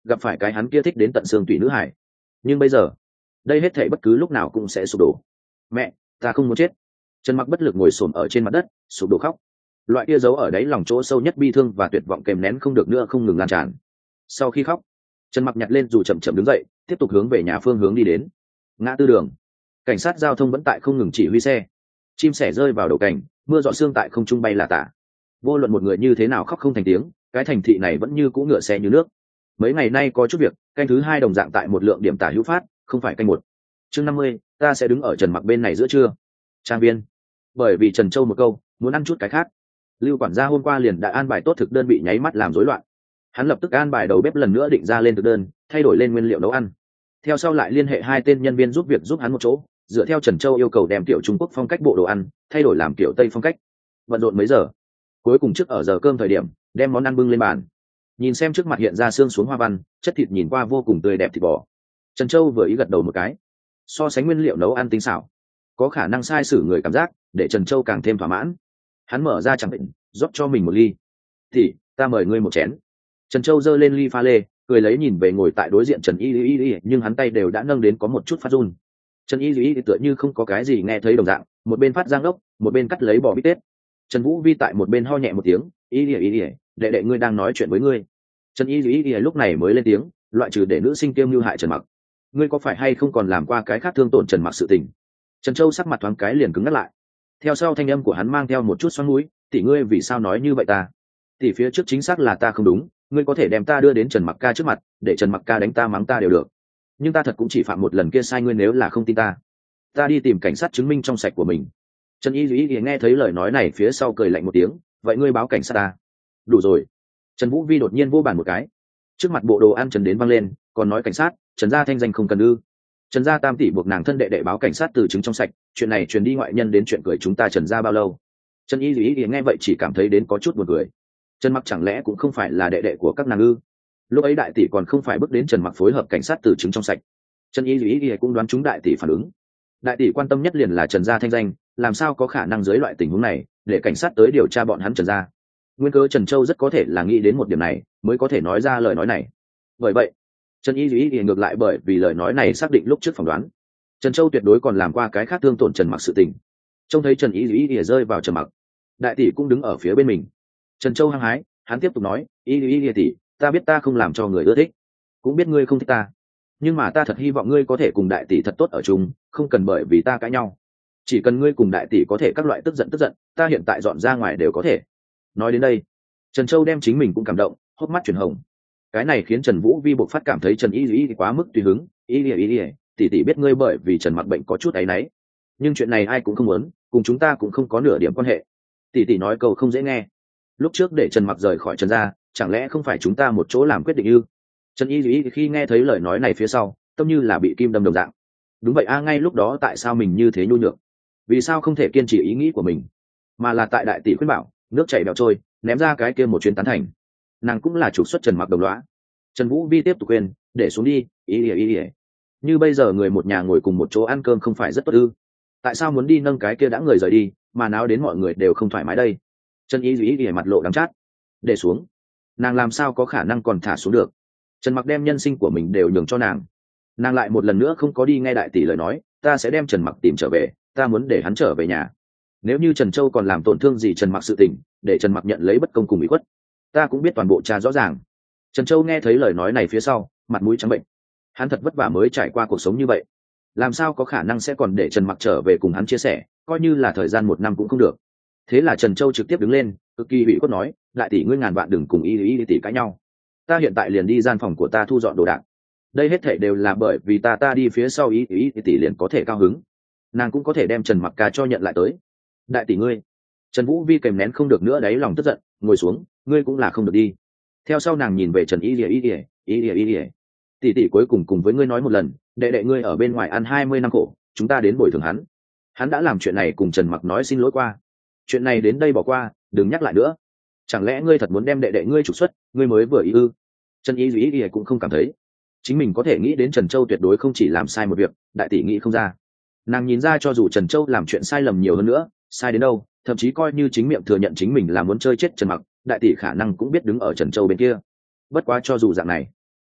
gặp phải cái hắn kia thích đến tận xương tủy nữ hải. Nhưng bây giờ đây hết thảy bất cứ lúc nào cũng sẽ sụp đổ. Mẹ, ta không muốn chết. Trần Mặc bất lực ngồi xổm ở trên mặt đất, sụp đổ khóc. Loại kia giấu ở đáy lòng chỗ sâu nhất bi thương và tuyệt vọng kèm nén không được nữa không ngừng lan tràn. Sau khi khóc, Trần Mặc nhặt lên dù chậm chậm đứng dậy, tiếp tục hướng về nhà phương hướng đi đến. Ngã tư đường, cảnh sát giao thông vẫn tại không ngừng chỉ huy xe. Chim sẻ rơi vào đầu cảnh, mưa giọt sương tại không trung bay là tả. Vô luận một người như thế nào khóc không thành tiếng, cái thành thị này vẫn như cũ ngựa xe như nước. Mấy ngày nay có chút việc, canh thứ hai đồng dạng tại một lượng điểm tả hữu phát, không phải canh một. Chương năm mươi, ta sẽ đứng ở Trần Mặc bên này giữa trưa. Trang viên. Bởi vì Trần Châu một câu, muốn ăn chút cái khác. Lưu quản gia hôm qua liền đã an bài tốt thực đơn bị nháy mắt làm rối loạn. Hắn lập tức an bài đầu bếp lần nữa định ra lên thực đơn, thay đổi lên nguyên liệu nấu ăn. Theo sau lại liên hệ hai tên nhân viên giúp việc giúp hắn một chỗ, dựa theo Trần Châu yêu cầu đem tiểu Trung Quốc phong cách bộ đồ ăn, thay đổi làm kiểu Tây phong cách. Bận rộn mấy giờ, cuối cùng trước ở giờ cơm thời điểm, đem món ăn bưng lên bàn. Nhìn xem trước mặt hiện ra xương xuống hoa văn, chất thịt nhìn qua vô cùng tươi đẹp thịt bò. Trần Châu vừa ý gật đầu một cái. So sánh nguyên liệu nấu ăn tinh xảo, có khả năng sai sử người cảm giác, để Trần Châu càng thêm thỏa mãn. Hắn mở ra chẳng định, rót cho mình một ly. Thì ta mời ngươi một chén. Trần Châu giơ lên ly pha lê, cười lấy nhìn về ngồi tại đối diện Trần Y Y Y, nhưng hắn tay đều đã nâng đến có một chút phát run. Trần Y Y tựa như không có cái gì nghe thấy đồng dạng, một bên phát giang ốc, một bên cắt lấy bò bít tết. Trần Vũ Vi tại một bên ho nhẹ một tiếng, Y Y Y, đệ đệ ngươi đang nói chuyện với ngươi. Trần Y Y Y lúc này mới lên tiếng, loại trừ để nữ sinh kiêm lưu hại Trần Mặc, ngươi có phải hay không còn làm qua cái khác thương tổn Trần Mặc sự tình? Trần Châu sắc mặt thoáng cái liền cứng ngắt lại. Theo sau thanh âm của hắn mang theo một chút xoắn mũi, tỷ ngươi vì sao nói như vậy ta? Tỷ phía trước chính xác là ta không đúng, ngươi có thể đem ta đưa đến Trần Mặc ca trước mặt, để Trần Mặc ca đánh ta mắng ta đều được. Nhưng ta thật cũng chỉ phạm một lần kia sai, ngươi nếu là không tin ta, ta đi tìm cảnh sát chứng minh trong sạch của mình. Trần Y Duy nghe thấy lời nói này phía sau cười lạnh một tiếng, vậy ngươi báo cảnh sát ta. Đủ rồi. Trần Vũ Vi đột nhiên vô bàn một cái. Trước mặt bộ đồ ăn Trần đến văng lên, còn nói cảnh sát, Trần gia thanh danh không cần ư? Trần gia tam tỷ buộc nàng thân đệ đệ báo cảnh sát từ chứng trong sạch, chuyện này truyền đi ngoại nhân đến chuyện cười chúng ta Trần gia bao lâu? Trần Y Duy nghe vậy chỉ cảm thấy đến có chút buồn cười. Trần Mặc chẳng lẽ cũng không phải là đệ đệ của các nàng ư? Lúc ấy đại tỷ còn không phải bước đến Trần Mặc phối hợp cảnh sát từ chứng trong sạch. Trần Y Duy cũng đoán chúng đại tỷ phản ứng. Đại tỷ quan tâm nhất liền là Trần gia thanh danh, làm sao có khả năng dưới loại tình huống này để cảnh sát tới điều tra bọn hắn Trần gia? Nguyên cớ Trần Châu rất có thể là nghĩ đến một điểm này mới có thể nói ra lời nói này. Bởi vậy Trần Y Duy ngược lại bởi vì lời nói này xác định lúc trước phỏng đoán Trần Châu tuyệt đối còn làm qua cái khác thương tổn Trần Mặc sự tình. Trông thấy Trần Y Duy rơi vào trầm mặc, đại tỷ cũng đứng ở phía bên mình. Trần Châu hăng hái, hắn tiếp tục nói, Y Duy tỷ, ta biết ta không làm cho người ưa thích, cũng biết ngươi không thích ta, nhưng mà ta thật hy vọng ngươi có thể cùng đại tỷ thật tốt ở chung, không cần bởi vì ta cãi nhau. Chỉ cần ngươi cùng đại tỷ có thể các loại tức giận tức giận, ta hiện tại dọn ra ngoài đều có thể. Nói đến đây, Trần Châu đem chính mình cũng cảm động, hốc mắt chuyển hồng. Cái này khiến Trần Vũ Vi bộc phát cảm thấy Trần Y Duy quá mức tùy hứng. Y Y Y, tỷ tỷ biết ngươi bởi vì Trần Mặc bệnh có chút áy náy, nhưng chuyện này ai cũng không muốn, cùng chúng ta cũng không có nửa điểm quan hệ. Tỷ tỷ nói câu không dễ nghe, lúc trước để Trần Mặc rời khỏi Trần gia, chẳng lẽ không phải chúng ta một chỗ làm quyết định ư? Trần Y Duy khi nghe thấy lời nói này phía sau, tâm như là bị kim đâm đồng dạng. Đúng vậy a, ngay lúc đó tại sao mình như thế nhu nhược? Vì sao không thể kiên trì ý nghĩ của mình, mà là tại đại tỷ khuyên bảo, nước chảy bèo trôi, ném ra cái kia một chuyến tán thành. Nàng cũng là trục xuất Trần Mặc đồng lõa. Trần Vũ Vi tiếp tục khuyên, để xuống đi, ý ỉa ý ỉa. Như bây giờ người một nhà ngồi cùng một chỗ ăn cơm không phải rất tốt ư? Tại sao muốn đi nâng cái kia đã người rời đi, mà náo đến mọi người đều không thoải mái đây? Trần Y Duy ỉa mặt lộ đắng chát, để xuống. Nàng làm sao có khả năng còn thả xuống được? Trần Mặc đem nhân sinh của mình đều nhường cho nàng, nàng lại một lần nữa không có đi nghe đại tỷ lời nói, ta sẽ đem Trần Mặc tìm trở về, ta muốn để hắn trở về nhà. Nếu như Trần Châu còn làm tổn thương gì Trần Mặc sự tình, để Trần Mặc nhận lấy bất công cùng ủy khuất, ta cũng biết toàn bộ tra rõ ràng. Trần Châu nghe thấy lời nói này phía sau, mặt mũi trắng bệnh. Hắn thật vất vả mới trải qua cuộc sống như vậy, làm sao có khả năng sẽ còn để Trần Mặc trở về cùng hắn chia sẻ, coi như là thời gian một năm cũng không được. Thế là Trần Châu trực tiếp đứng lên, cực kỳ ủy khuất nói, lại tỷ ngươi ngàn vạn đừng cùng Y Y tỷ cãi nhau, ta hiện tại liền đi gian phòng của ta thu dọn đồ đạc. Đây hết thảy đều là bởi vì ta ta đi phía sau Y Y tỷ liền có thể cao hứng, nàng cũng có thể đem Trần Mặc ca cho nhận lại tới. Đại tỷ ngươi. Trần Vũ Vi kèm nén không được nữa đáy lòng tức giận, ngồi xuống, ngươi cũng là không được đi. Theo sau nàng nhìn về Trần Y Y Y Y Y Y, tỷ tỷ cuối cùng cùng với ngươi nói một lần, đệ đệ ngươi ở bên ngoài ăn hai mươi năm khổ, chúng ta đến bồi thường hắn. Hắn đã làm chuyện này cùng Trần Mặc nói xin lỗi qua, chuyện này đến đây bỏ qua, đừng nhắc lại nữa. Chẳng lẽ ngươi thật muốn đem đệ đệ ngươi trục xuất, ngươi mới vừa ý ư? Trần Y Y Y cũng không cảm thấy chính mình có thể nghĩ đến Trần Châu tuyệt đối không chỉ làm sai một việc, đại tỷ nghĩ không ra. Nàng nhìn ra cho dù Trần Châu làm chuyện sai lầm nhiều hơn nữa, sai đến đâu, thậm chí coi như chính miệng thừa nhận chính mình là muốn chơi chết Trần Mặc, đại tỷ khả năng cũng biết đứng ở Trần Châu bên kia. Bất quá cho dù dạng này,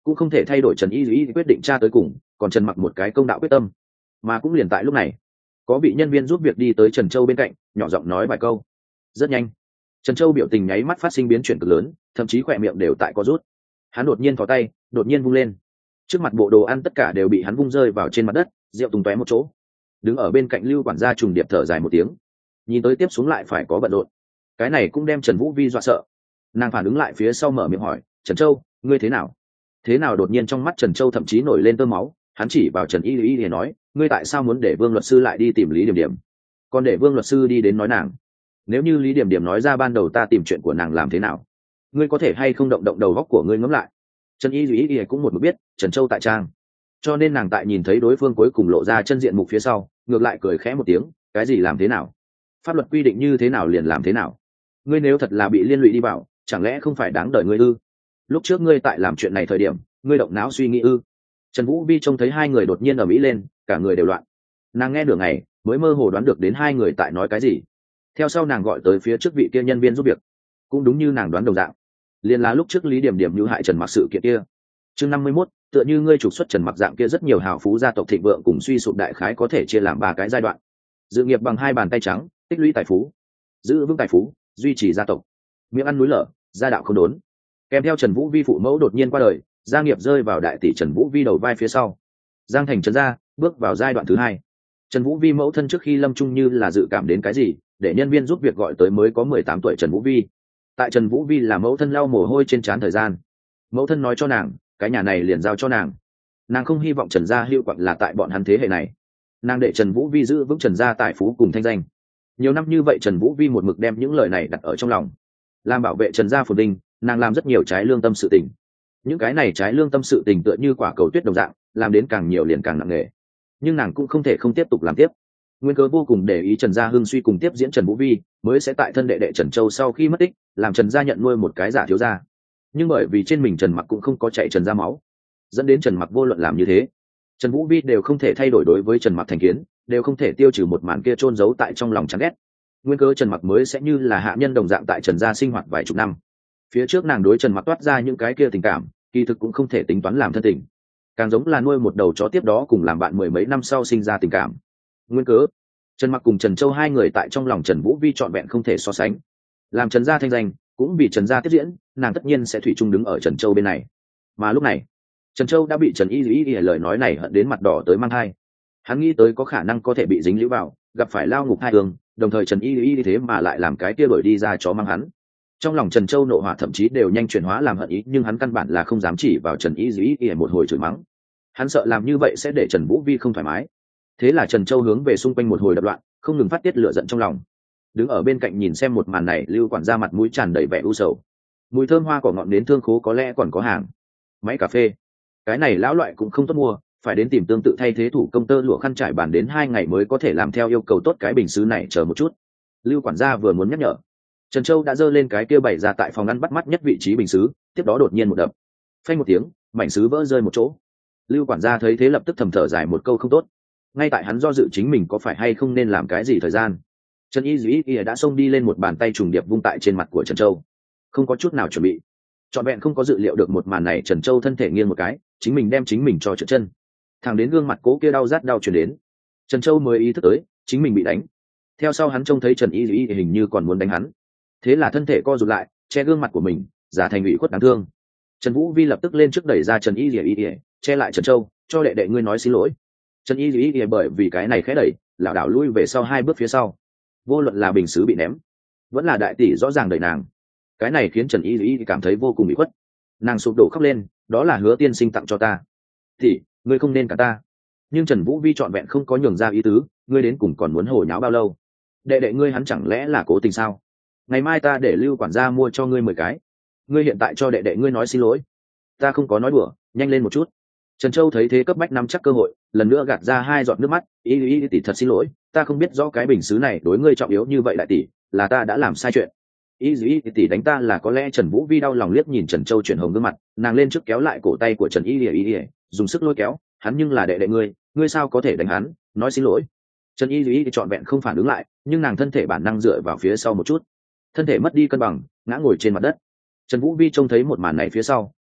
cũng không thể thay đổi trần y duy quyết định tra tới cùng, còn trần mặc một cái công đạo quyết tâm. Mà cũng liền tại lúc này, có vị nhân viên giúp việc đi tới Trần Châu bên cạnh, nhỏ giọng nói vài câu. Rất nhanh, Trần Châu biểu tình nháy mắt phát sinh biến chuyển cực lớn, thậm chí khỏe miệng đều tại có rút. Hắn đột nhiên thò tay, đột nhiên vung lên, trước mặt bộ đồ ăn tất cả đều bị hắn vung rơi vào trên mặt đất, rượu tung tóe một chỗ. Đứng ở bên cạnh Lưu quản gia trùng điệp thở dài một tiếng, nhìn tới tiếp xuống lại phải có bận rộn. Cái này cũng đem Trần Vũ Vi dọa sợ. Nàng phản ứng lại phía sau mở miệng hỏi, Trần Châu, ngươi thế nào? Thế nào? Đột nhiên trong mắt Trần Châu thậm chí nổi lên tơ máu, hắn chỉ vào Trần Y Y để nói, ngươi tại sao muốn để Vương luật sư lại đi tìm Lý Điểm Điểm, còn để Vương luật sư đi đến nói nàng? Nếu như Lý Điểm Điểm nói ra ban đầu ta tìm chuyện của nàng làm thế nào, ngươi có thể hay không động động đầu góc của ngươi ngẫm lại? Trần Y Y Y cũng một mực biết Trần Châu tại trang, cho nên nàng tại nhìn thấy đối phương cuối cùng lộ ra chân diện mục phía sau, ngược lại cười khẽ một tiếng, cái gì làm thế nào? Pháp luật quy định như thế nào liền làm thế nào? Ngươi nếu thật là bị liên lụy đi vào, chẳng lẽ không phải đáng đời ngươi ư? Lúc trước ngươi tại làm chuyện này thời điểm, ngươi động não suy nghĩ ư? Trần Vũ Vi trông thấy hai người đột nhiên ở mỹ lên, cả người đều loạn. Nàng nghe nửa ngày mới mơ hồ đoán được đến hai người tại nói cái gì. Theo sau nàng gọi tới phía trước vị kia nhân viên giúp việc, cũng đúng như nàng đoán đồng dạng, liền là lúc trước Lý Điểm Điểm hữu hại Trần Mặc sự kiện kia. Chương năm mươi mốt, tựa như ngươi trục xuất Trần Mặc dạng kia rất nhiều hào phú gia tộc thịnh vượng cùng suy sụp đại khái có thể chia làm ba cái giai đoạn. Dự nghiệp bằng hai bàn tay trắng, tích lũy tài phú, giữ vững tài phú, duy trì gia tộc, miệng ăn núi lở, gia đạo không đốn. Kèm theo Trần Vũ Vi phụ mẫu đột nhiên qua đời, gia nghiệp rơi vào đại tỷ Trần Vũ Vi đầu vai phía sau. Giang thành Trần gia bước vào giai đoạn thứ hai. Trần Vũ Vi mẫu thân trước khi lâm chung như là dự cảm đến cái gì, để nhân viên giúp việc gọi tới mới có mười tám tuổi Trần Vũ Vi. Tại Trần Vũ Vi là mẫu thân lau mồ hôi trên trán thời gian, mẫu thân nói cho nàng, cái nhà này liền giao cho nàng. Nàng không hy vọng Trần gia hữu quặng là tại bọn hắn thế hệ này. Nàng để Trần Vũ Vi giữ vững Trần gia tài phú cùng thanh danh. Nhiều năm như vậy Trần Vũ Vi một mực đem những lời này đặt ở trong lòng, làm bảo vệ Trần gia phồn vinh. Nàng làm rất nhiều trái lương tâm sự tình, những cái này trái lương tâm sự tình tựa như quả cầu tuyết đồng dạng, làm đến càng nhiều liền càng nặng nề. Nhưng nàng cũng không thể không tiếp tục làm tiếp. Nguyên cớ vô cùng để ý Trần gia hưng suy cùng tiếp diễn Trần Vũ Vi, mới sẽ tại thân đệ đệ Trần Châu sau khi mất tích, làm Trần gia nhận nuôi một cái giả thiếu gia. Nhưng bởi vì trên mình Trần Mặc cũng không có chạy Trần gia máu, dẫn đến Trần Mặc vô luận làm như thế, Trần Vũ Vi đều không thể thay đổi đối với Trần Mặc thành kiến, đều không thể tiêu trừ một màn kia chôn giấu tại trong lòng chán ghét. Nguyên cớ Trần Mặc mới sẽ như là hạ nhân đồng dạng tại Trần gia sinh hoạt vài chục năm. Phía trước nàng đối Trần Mặc toát ra những cái kia tình cảm, kỳ thực cũng không thể tính toán làm thân tình, càng giống là nuôi một đầu chó tiếp đó cùng làm bạn mười mấy năm sau sinh ra tình cảm. Nguyên cớ Trần Mặc cùng Trần Châu hai người tại trong lòng Trần Vũ Vi trọn vẹn không thể so sánh. Làm Trần gia thanh danh, cũng vì Trần gia tiếp diễn, nàng tất nhiên sẽ thủy chung đứng ở Trần Châu bên này. Mà lúc này, Trần Châu đã bị Trần Y Y Y lời nói này hận đến mặt đỏ tới mang hai. Hắn nghĩ tới có khả năng có thể bị dính líu vào, gặp phải lao ngục hai đường, đồng thời Trần Y Y thế mà lại làm cái kia đổi đi ra chó mang hắn. Trong lòng Trần Châu nộ hỏa thậm chí đều nhanh chuyển hóa làm hận ý, nhưng hắn căn bản là không dám chỉ vào Trần Y Y Y một hồi chửi mắng. Hắn sợ làm như vậy sẽ để Trần Vũ Vi không thoải mái. Thế là Trần Châu hướng về xung quanh một hồi đập loạn, không ngừng phát tiết lửa giận trong lòng. Đứng ở bên cạnh nhìn xem một màn này, Lưu quản gia mặt mũi tràn đầy vẻ u sầu. Mùi thơm hoa cỏ ngọn đến thương khố có lẽ còn có hàng. Máy cà phê, cái này lão loại cũng không tốt mua, phải đến tìm tương tự thay thế thủ công tơ lụa khăn trải bàn đến hai ngày mới có thể làm theo yêu cầu tốt cái bình sứ này, chờ một chút. Lưu quản gia vừa muốn nhắc nhở, Trần Châu đã giơ lên cái kia bày ra tại phòng ngăn bắt mắt nhất vị trí bình sứ, tiếp đó đột nhiên một đập, phanh một tiếng, mảnh sứ vỡ rơi một chỗ. Lưu quản gia thấy thế lập tức thầm thở dài một câu không tốt. Ngay tại hắn do dự chính mình có phải hay không nên làm cái gì thời gian, Trần Y Dĩ Y đã xông đi lên một bàn tay trùng điệp vung tại trên mặt của Trần Châu. Không có chút nào chuẩn bị, trọn vẹn không có dự liệu được một màn này, Trần Châu thân thể nghiêng một cái, chính mình đem chính mình cho trượt chân, thẳng đến gương mặt cố kia đau rát đau truyền đến. Trần Châu mới ý thức tới chính mình bị đánh. Theo sau hắn trông thấy Trần Y Dĩ hình như còn muốn đánh hắn, thế là thân thể co rụt lại, che gương mặt của mình, giả thành ủy khuất đáng thương. Trần Vũ Vi lập tức lên trước đẩy ra Trần Y Dĩ, che lại Trần Châu, cho đệ đệ ngươi nói xin lỗi. Trần Y Dĩ bởi vì cái này khẽ đẩy, lảo đảo lui về sau hai bước phía sau. Vô luận là bình sứ bị ném, vẫn là đại tỷ rõ ràng đẩy nàng, cái này khiến Trần Y Dĩ cảm thấy vô cùng bị khuất. Nàng sụp đổ khóc lên, đó là Hứa tiên sinh tặng cho ta, thì ngươi không nên cả ta. Nhưng Trần Vũ Vi trọn vẹn không có nhường ra ý tứ, ngươi đến cùng còn muốn hồi nháo bao lâu? Đệ đệ ngươi hắn chẳng lẽ là cố tình sao? Ngày mai ta để Lưu quản gia mua cho ngươi mười cái, ngươi hiện tại cho đệ đệ ngươi nói xin lỗi. Ta không có nói đùa, nhanh lên một chút. Trần Châu thấy thế cấp bách nắm chắc cơ hội, lần nữa gạt ra hai giọt nước mắt. Y Y tỷ thật xin lỗi, ta không biết rõ cái bình sứ này đối ngươi trọng yếu như vậy đại tỷ, là ta đã làm sai chuyện. Y Y tỷ đánh ta là có lẽ. Trần Vũ Vi đau lòng liếc nhìn Trần Châu chuyển hồng gương mặt, nàng lên trước kéo lại cổ tay của Trần Y Y, dùng sức lôi kéo, hắn nhưng là đệ đệ ngươi, ngươi sao có thể đánh hắn, nói xin lỗi. Trần Y Y trọn vẹn không phản ứng lại, nhưng nàng thân thể bản năng dựa vào phía sau một chút, thân thể mất đi cân bằng, ngã ngồi trên mặt đất. Trần Vũ Vi trông thấy một màn này phía sau,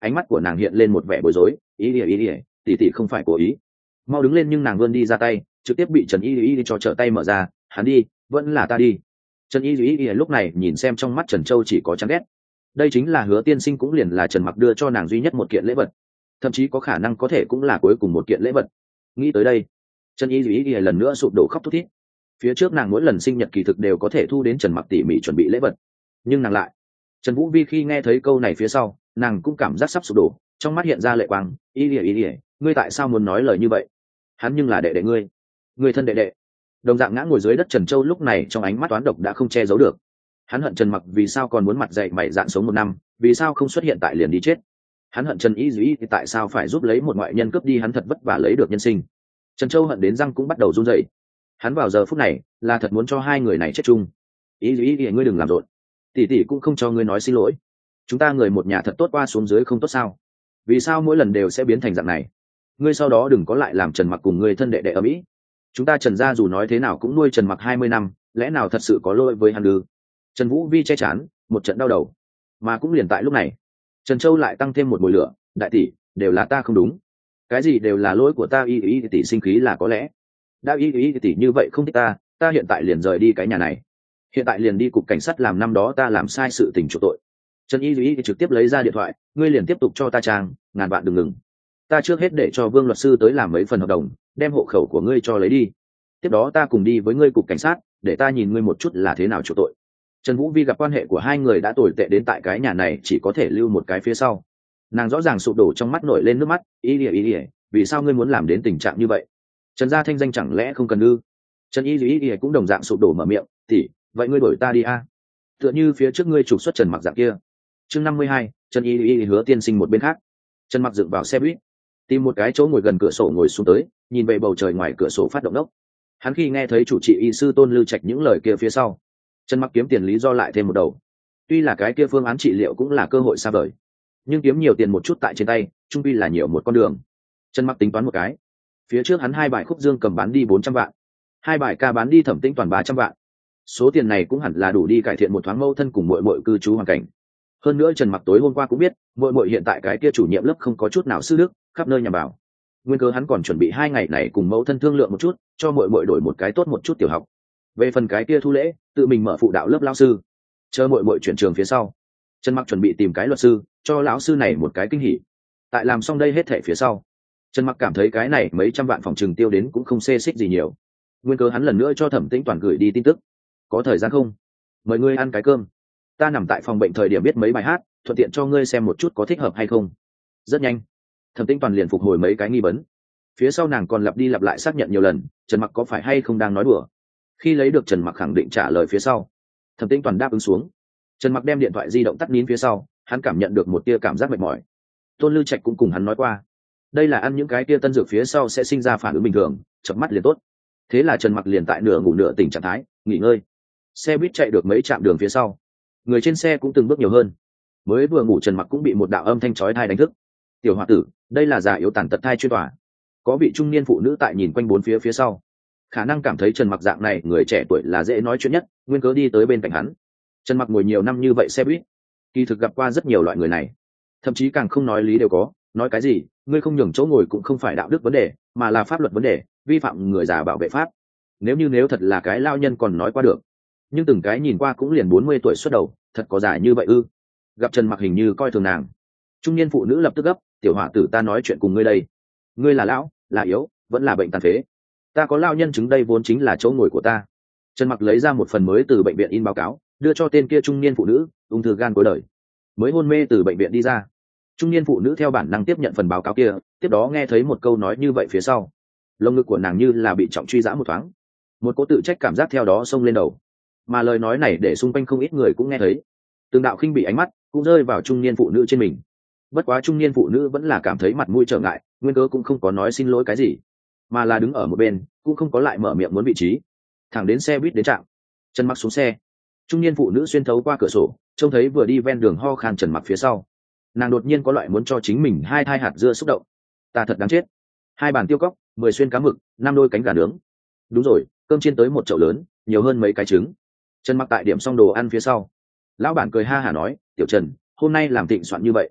ánh mắt của nàng hiện lên một vẻ bối rối. Ý ỉa ý ỉa, tỷ tỷ không phải cố ý. Mau đứng lên, nhưng nàng vươn đi ra tay trực tiếp bị Trần Y Y cho trở tay mở ra. Hắn đi, vẫn là ta đi. Trần Y Y lúc này nhìn xem trong mắt Trần Châu chỉ có chán ghét. Đây chính là Hứa Tiên Sinh, cũng liền là Trần Mặc đưa cho nàng duy nhất một kiện lễ vật, thậm chí có khả năng có thể cũng là cuối cùng một kiện lễ vật. Nghĩ tới đây, Trần Y Y lần nữa sụp đổ khóc thút thít. Phía trước nàng mỗi lần sinh nhật kỳ thực đều có thể thu đến Trần Mặc tỉ mỉ chuẩn bị lễ vật, nhưng nàng lại Trần Vũ Vi khi nghe thấy câu này phía sau, nàng cũng cảm giác sắp sụp đổ, trong mắt hiện ra lệ quang. Y Y Y, ngươi tại sao muốn nói lời như vậy? Hắn nhưng là đệ đệ ngươi, người thân đệ đệ. Đồng dạng ngã ngồi dưới đất Trần Châu lúc này trong ánh mắt toán độc đã không che giấu được. Hắn hận Trần Mặc vì sao còn muốn mặt dạy mày dạn sống một năm, vì sao không xuất hiện tại liền đi chết. Hắn hận Trần Y Dĩ thì tại sao phải giúp lấy một ngoại nhân cướp đi hắn thật vất vả lấy được nhân sinh. Trần Châu hận đến răng cũng bắt đầu run rẩy. Hắn vào giờ phút này là thật muốn cho hai người này chết chung. Y Dĩ thì ngươi đừng làm rộn, tỷ tỷ cũng không cho ngươi nói xin lỗi. Chúng ta người một nhà thật tốt, qua xuống dưới không tốt sao? Vì sao mỗi lần đều sẽ biến thành dạng này? Ngươi sau đó đừng có lại làm Trần Mặc cùng ngươi thân đệ đệ ở Mỹ. Chúng ta Trần gia dù nói thế nào cũng nuôi Trần Mặc hai mươi năm, lẽ nào thật sự có lỗi với hắn ư? Trần Vũ Vi che chắn, một trận đau đầu. Mà cũng liền tại lúc này, Trần Châu lại tăng thêm một mùi lửa. Đại tỷ, đều là ta không đúng, cái gì đều là lỗi của ta. Y Y tỷ sinh khí là có lẽ đã Y Y tỷ như vậy không thích ta, ta hiện tại liền rời đi cái nhà này, hiện tại liền đi cục cảnh sát làm năm đó ta làm sai sự tình chuộc tội. Trần Y Y trực tiếp lấy ra điện thoại, ngươi liền tiếp tục cho ta trang, ngàn vạn đừng ngừng. Ta trước hết để cho Vương luật sư tới làm mấy phần hợp đồng, đem hộ khẩu của ngươi cho lấy đi, tiếp đó ta cùng đi với ngươi cục cảnh sát, để ta nhìn ngươi một chút là thế nào chuộc tội. Trần Vũ Vi gặp quan hệ của hai người đã tồi tệ đến tại cái nhà này chỉ có thể lưu một cái phía sau, nàng rõ ràng sụp đổ, trong mắt nổi lên nước mắt. Ý ỉa ý ỉa, vì sao ngươi muốn làm đến tình trạng như vậy? Trần gia thanh danh chẳng lẽ không cần ư? Trần Y ý ỉa cũng đồng dạng sụp đổ mở miệng. Tỷ, vậy ngươi đổi ta đi a, tựa như phía trước ngươi trục xuất Trần Mặc dạng kia. Chương năm mươi hai, Trần Y ý Hứa Tiên Sinh một bên khác. Trần Mặc dựng vào xe buýt, tìm một cái chỗ ngồi gần cửa sổ ngồi xuống tới, nhìn về bầu trời ngoài cửa sổ phát động đốc. Hắn khi nghe thấy chủ trị y sư Tôn Lư Trạch những lời kia phía sau, Trần Mặc kiếm tiền lý do lại thêm một đầu. Tuy là cái kia phương án trị liệu cũng là cơ hội xa vời, nhưng kiếm nhiều tiền một chút tại trên tay trung quy là nhiều một con đường. Trần Mặc tính toán một cái, phía trước hắn hai bài khúc dương cầm bán đi bốn trăm vạn, hai bài ca bán đi Thẩm Tĩnh Toàn ba trăm vạn, số tiền này cũng hẳn là đủ đi cải thiện một thoáng mâu thân cùng muội muội cư trú hoàn cảnh. Hơn nữa Trần Mặc tối hôm qua cũng biết muội muội hiện tại cái kia chủ nhiệm lớp không có chút nào sư đức, khắp nơi nhằm vào. Nguyên cớ hắn còn chuẩn bị hai ngày này cùng mẫu thân thương lượng một chút, cho muội muội đổi một cái tốt một chút tiểu học. Về phần cái kia thu lễ, tự mình mở phụ đạo lớp lão sư, chờ muội muội chuyển trường phía sau, Trần Mặc chuẩn bị tìm cái luật sư cho lão sư này một cái kinh hỉ. Tại làm xong đây hết thảy phía sau, Trần Mặc cảm thấy cái này mấy trăm vạn phòng trừng tiêu đến cũng không xê xích gì nhiều. Nguyên cớ hắn lần nữa cho Thẩm Tĩnh Toàn gửi đi tin tức. Có thời gian không? Mời ngươi ăn cái cơm. Ta nằm tại phòng bệnh thời điểm biết mấy bài hát, thuận tiện cho ngươi xem một chút có thích hợp hay không. Rất nhanh, Thẩm Tĩnh Toàn liền phục hồi mấy cái nghi vấn. Phía sau nàng còn lặp đi lặp lại xác nhận nhiều lần, Trần Mặc có phải hay không đang nói đùa. Khi lấy được Trần Mặc khẳng định trả lời phía sau, Thẩm Tĩnh Toàn đáp ứng xuống. Trần Mặc đem điện thoại di động tắt nín phía sau, hắn cảm nhận được một tia cảm giác mệt mỏi. Tôn Lư Trạch cũng cùng hắn nói qua, đây là ăn những cái tia tân dược phía sau sẽ sinh ra phản ứng bình thường, chợp mắt liền tốt. Thế là Trần Mặc liền tại nửa ngủ nửa tỉnh trạng thái nghỉ ngơi. Xe buýt chạy được mấy trạm đường phía sau, người trên xe cũng từng bước nhiều hơn. Mới vừa ngủ Trần Mặc cũng bị một đạo âm thanh chói tai đánh thức. Tiểu hòa tử, đây là già yếu tàn tật thai chuyên tòa. Có vị trung niên phụ nữ tại nhìn quanh bốn phía phía sau, khả năng cảm thấy Trần Mặc dạng này người trẻ tuổi là dễ nói chuyện nhất, nguyên cớ đi tới bên cạnh hắn. Trần Mặc ngồi nhiều năm như vậy xe buýt, kỳ thực gặp qua rất nhiều loại người này, thậm chí càng không nói lý đều có. Nói cái gì ngươi không nhường chỗ ngồi cũng không phải đạo đức vấn đề, mà là pháp luật vấn đề, vi phạm người già bảo vệ pháp. Nếu như nếu thật là cái lao nhân còn nói qua được, nhưng từng cái nhìn qua cũng liền bốn mươi tuổi xuất đầu, thật có dài như vậy ư? Gặp Trần Mặc hình như coi thường nàng, trung niên phụ nữ lập tức gấp. Tiểu hỏa tử, ta nói chuyện cùng ngươi đây, ngươi là lão, là yếu, vẫn là bệnh tàn phế? Ta có lao nhân chứng đây vốn chính là chỗ ngồi của ta. Trần Mặc lấy ra một phần mới từ bệnh viện in báo cáo, đưa cho tên kia trung niên phụ nữ. Ung thư gan cuối đời, mới hôn mê từ bệnh viện đi ra. Trung niên phụ nữ theo bản năng tiếp nhận phần báo cáo kia, tiếp đó nghe thấy một câu nói như vậy phía sau, lồng ngực của nàng như là bị trọng truy giã một thoáng, một cỗ tự trách cảm giác theo đó xông lên đầu. Mà lời nói này để xung quanh không ít người cũng nghe thấy, từng đạo khinh bị ánh mắt cũng rơi vào trung niên phụ nữ trên mình. Bất quá trung niên phụ nữ vẫn là cảm thấy mặt mũi trở ngại, nguyên cớ cũng không có nói xin lỗi cái gì, mà là đứng ở một bên, cũng không có lại mở miệng muốn vị trí. Thẳng đến xe buýt đến trạm, Trần Mặc xuống xe, trung niên phụ nữ xuyên thấu qua cửa sổ trông thấy vừa đi ven đường ho khan Trần Mặc phía sau, nàng đột nhiên có loại muốn cho chính mình hai thai hạt dưa xúc động. Ta thật đáng chết, hai bàn tiêu cóc, mười xuyên cá mực, năm đôi cánh gà nướng. Đúng rồi, cơm chiên tới một chậu lớn, nhiều hơn mấy cái trứng. Trần Mặc tại điểm xong đồ ăn phía sau, lão bản cười ha hả nói, tiểu Trần, hôm nay làm thịnh soạn như vậy,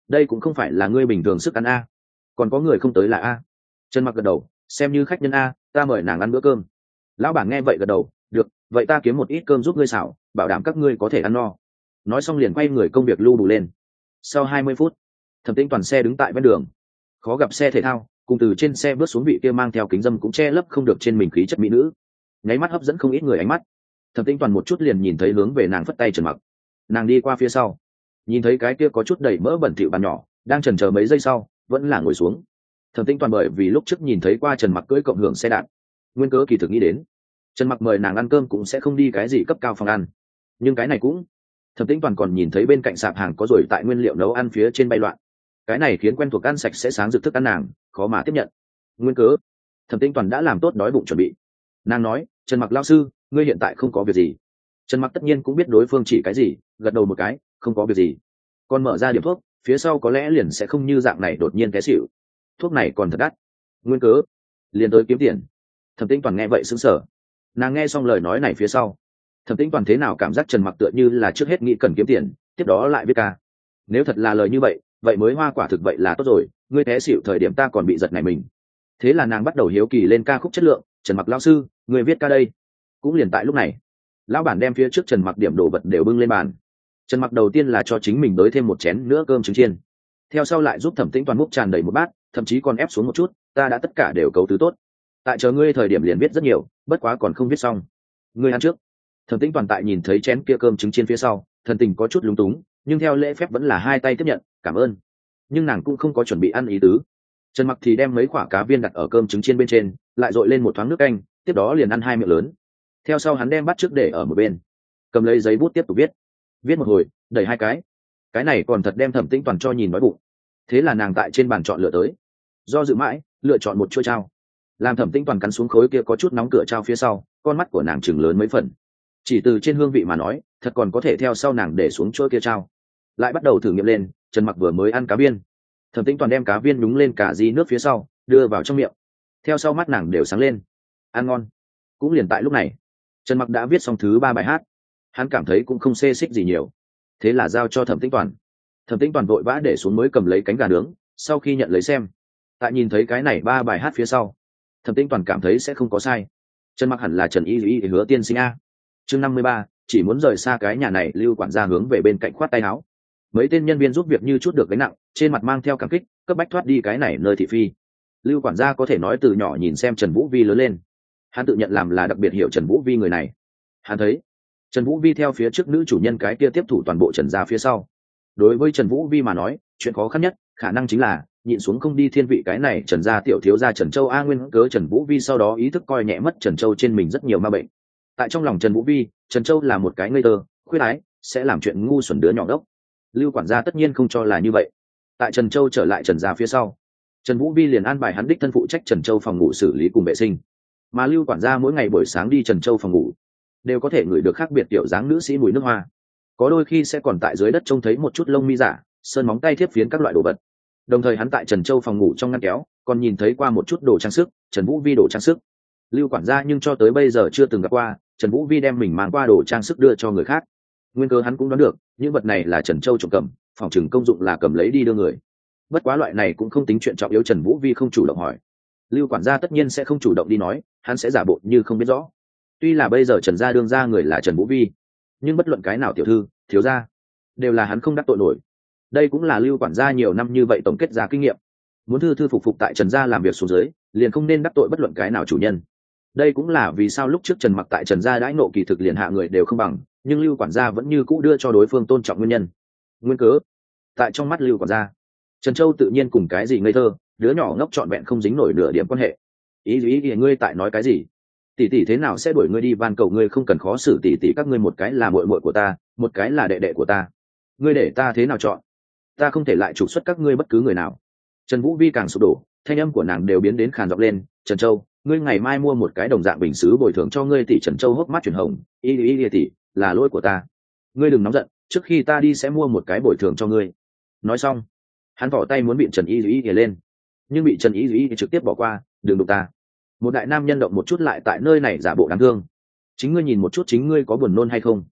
đây cũng không phải là ngươi bình thường sức ăn a. Còn có người không tới là a. Trần Mặc gật đầu, xem như khách nhân a, ta mời nàng ăn bữa cơm. Lão bản nghe vậy gật đầu, được, vậy ta kiếm một ít cơm giúp ngươi xảo, bảo đảm các ngươi có thể ăn no. Nói xong liền quay người công việc lưu đủ lên. Sau hai mươi phút, Thẩm Tĩnh Toàn xe đứng tại ven đường, khó gặp xe thể thao, cùng từ trên xe bước xuống vị kia mang theo kính dâm cũng che lấp không được trên mình khí chất mỹ nữ, nháy mắt hấp dẫn không ít người ánh mắt. Thẩm Tĩnh Toàn một chút liền nhìn thấy hướng về nàng phất tay Trần Mặc. Nàng đi qua phía sau, nhìn thấy cái kia có chút đầy mỡ bẩn thỉu bàn nhỏ, đang chần chờ mấy giây sau, vẫn là ngồi xuống. Thẩm Tĩnh Toàn bởi vì lúc trước nhìn thấy qua Trần Mặc cưỡi cộng hưởng xe đạp, nguyên cớ kỳ thực nghĩ đến Trần Mặc mời nàng ăn cơm cũng sẽ không đi cái gì cấp cao phòng ăn, nhưng cái này cũng Thẩm Tĩnh Toàn còn nhìn thấy bên cạnh sạp hàng có rồi tại nguyên liệu nấu ăn phía trên bay loạn, cái này khiến quen thuộc ăn sạch sẽ sáng rực thức ăn nàng khó mà tiếp nhận. Nguyên cớ Thẩm Tĩnh Toàn đã làm tốt đói bụng chuẩn bị. Nàng nói, Trần Mặc lão sư, ngươi hiện tại không có việc gì? Trần Mặc tất nhiên cũng biết đối phương chỉ cái gì, gật đầu một cái, không có việc gì. Còn mở ra điểm thuốc, phía sau có lẽ liền sẽ không như dạng này đột nhiên té xỉu. Thuốc này còn thật đắt. Nguyên cớ liền tới kiếm tiền. Thẩm Tĩnh Toàn nghe vậy sững sờ. Nàng nghe xong lời nói này phía sau, Thẩm Tĩnh Toàn thế nào cảm giác Trần Mặc tựa như là trước hết nghĩ cần kiếm tiền, tiếp đó lại viết ca. Nếu thật là lời như vậy, vậy mới hoa quả thực vậy là tốt rồi, ngươi té xỉu thời điểm ta còn bị giật này mình. Thế là nàng bắt đầu hiếu kỳ lên ca khúc chất lượng. Trần Mặc lão sư, ngươi viết ca đây. Cũng liền tại lúc này, lão bản đem phía trước Trần Mặc điểm đồ vật đều bưng lên bàn. Trần Mặc đầu tiên là cho chính mình đới thêm một chén nữa cơm trứng chiên, theo sau lại giúp Thẩm Tĩnh Toàn múc tràn đầy một bát, thậm chí còn ép xuống một chút, ta đã tất cả đều cấu tứ tốt. Tại chờ ngươi thời điểm liền viết rất nhiều, bất quá còn không viết xong. Ngươi ăn trước. Thẩm Tĩnh Toàn tại nhìn thấy chén kia cơm trứng chiên phía sau, thần tình có chút lúng túng, nhưng theo lễ phép vẫn là hai tay tiếp nhận, cảm ơn. Nhưng nàng cũng không có chuẩn bị ăn ý tứ. Trần Mặc thì đem mấy quả cá viên đặt ở cơm trứng chiên bên trên, lại dội lên một thoáng nước canh, tiếp đó liền ăn hai miệng lớn. Theo sau hắn đem bát trước để ở một bên, cầm lấy giấy bút tiếp tục viết. Viết một hồi, đẩy hai cái. Cái này còn thật đem Thẩm Tĩnh Toàn cho nhìn nói bụng. Thế là nàng tại trên bàn chọn lựa tới. Do dự mãi, lựa chọn một chuôi trao. Làm Thẩm Tĩnh Toàn cắn xuống khối kia có chút nóng cửa trao phía sau, con mắt của nàng chừng lớn mấy phần. Chỉ từ trên hương vị mà nói, thật còn có thể theo sau nàng để xuống chuôi kia trao. Lại bắt đầu thử nghiệm lên, Trần Mặc vừa mới ăn cá viên. Thẩm Tĩnh Toàn đem cá viên nhúng lên cả di nước phía sau, đưa vào trong miệng. Theo sau mắt nàng đều sáng lên. Ăn ngon. Cũng liền tại lúc này, Trần Mặc đã viết xong thứ ba bài hát. Hắn cảm thấy cũng không xê xích gì nhiều, thế là giao cho Thẩm Tĩnh Toàn. Thẩm Tĩnh Toàn vội vã để xuống mới cầm lấy cánh gà nướng, sau khi nhận lấy xem, tại nhìn thấy cái này ba bài hát phía sau, Thẩm Tĩnh Toàn cảm thấy sẽ không có sai. Trần Mặc hẳn là Trần Y Y Hứa tiên sinh a. Chương năm mươi ba, chỉ muốn rời xa cái nhà này, Lưu quản gia hướng về bên cạnh khoát tay áo. Mấy tên nhân viên giúp việc như chút được gánh nặng, trên mặt mang theo cảm kích, cấp bách thoát đi cái này nơi thị phi. Lưu quản gia có thể nói từ nhỏ nhìn xem Trần Vũ Vi lớn lên, hắn tự nhận làm là đặc biệt hiểu Trần Vũ Vi người này. Hắn thấy Trần Vũ Vi theo phía trước nữ chủ nhân cái kia tiếp thủ toàn bộ Trần gia phía sau. Đối với Trần Vũ Vi mà nói, chuyện khó khăn nhất khả năng chính là nhịn xuống không đi thiên vị cái này Trần gia tiểu thiếu gia Trần Châu. A nguyên cớ Trần Vũ Vi sau đó ý thức coi nhẹ mất Trần Châu trên mình rất nhiều ma bệnh. Tại trong lòng Trần Vũ Vi, Trần Châu là một cái ngây thơ, khuyết ái, sẽ làm chuyện ngu xuẩn đứa nhỏ đốc. Lưu quản gia tất nhiên không cho là như vậy. Tại Trần Châu trở lại Trần gia phía sau, Trần Vũ Vi liền an bài hắn đích thân phụ trách Trần Châu phòng ngủ xử lý cùng vệ sinh. Mà Lưu quản gia mỗi ngày buổi sáng đi Trần Châu phòng ngủ, đều có thể ngửi được khác biệt tiểu dáng nữ sĩ mùi nước hoa. Có đôi khi sẽ còn tại dưới đất trông thấy một chút lông mi giả, sơn móng tay thiếp phiến các loại đồ vật. Đồng thời hắn tại Trần Châu phòng ngủ trong ngăn kéo còn nhìn thấy qua một chút đồ trang sức, Trần Vũ Vi đồ trang sức. Lưu quản gia nhưng cho tới bây giờ chưa từng gặp qua Trần Vũ Vi đem mình mang qua đồ trang sức đưa cho người khác. Nguyên cơ hắn cũng đoán được, những vật này là Trần Châu trộm cầm, phòng chừng công dụng là cầm lấy đi đưa người. Bất quá loại này cũng không tính chuyện trọng yếu, Trần Vũ Vi không chủ động hỏi. Lưu quản gia tất nhiên sẽ không chủ động đi nói, hắn sẽ giả bộ như không biết rõ. Tuy là bây giờ Trần gia đương gia người là Trần Vũ Vi, nhưng bất luận cái nào tiểu thư, thiếu gia, đều là hắn không đắc tội nổi. Đây cũng là Lưu quản gia nhiều năm như vậy tổng kết ra kinh nghiệm. Muốn thư thư phục phục tại Trần gia làm việc xuống dưới, liền không nên đắc tội bất luận cái nào chủ nhân. Đây cũng là vì sao lúc trước Trần Mặc tại Trần gia đãi nộ kỳ thực liền hạ người đều không bằng, nhưng Lưu quản gia vẫn như cũ đưa cho đối phương tôn trọng nguyên nhân. Nguyên cớ, tại trong mắt Lưu quản gia, Trần Châu tự nhiên cùng cái gì ngây thơ, đứa nhỏ ngốc trọn vẹn không dính nổi nửa điểm quan hệ. Ý ý ý ngươi tại nói cái gì? Tỷ tỷ thế nào sẽ đuổi ngươi đi, van cầu ngươi không cần khó xử tỷ tỷ, các ngươi một cái là muội muội của ta, một cái là đệ đệ của ta, ngươi để ta thế nào chọn? Ta không thể lại trục xuất các ngươi bất cứ người nào. Trần Vũ Vi càng sụp đổ, thanh âm của nàng đều biến đến khàn giọng lên. Trần Châu, ngươi ngày mai mua một cái đồng dạng bình sứ bồi thường cho ngươi tỷ. Trần Châu hốc mắt chuyển hồng, y y y tỷ, là lỗi của ta, ngươi đừng nóng giận, trước khi ta đi sẽ mua một cái bồi thường cho ngươi. Nói xong, hắn vỏ tay muốn bị Trần y y lên, nhưng bị Trần y y trực tiếp bỏ qua. Đừng đụng ta. Một đại nam nhân động một chút lại tại nơi này giả bộ đáng thương. Chính ngươi nhìn một chút chính ngươi có buồn nôn hay không?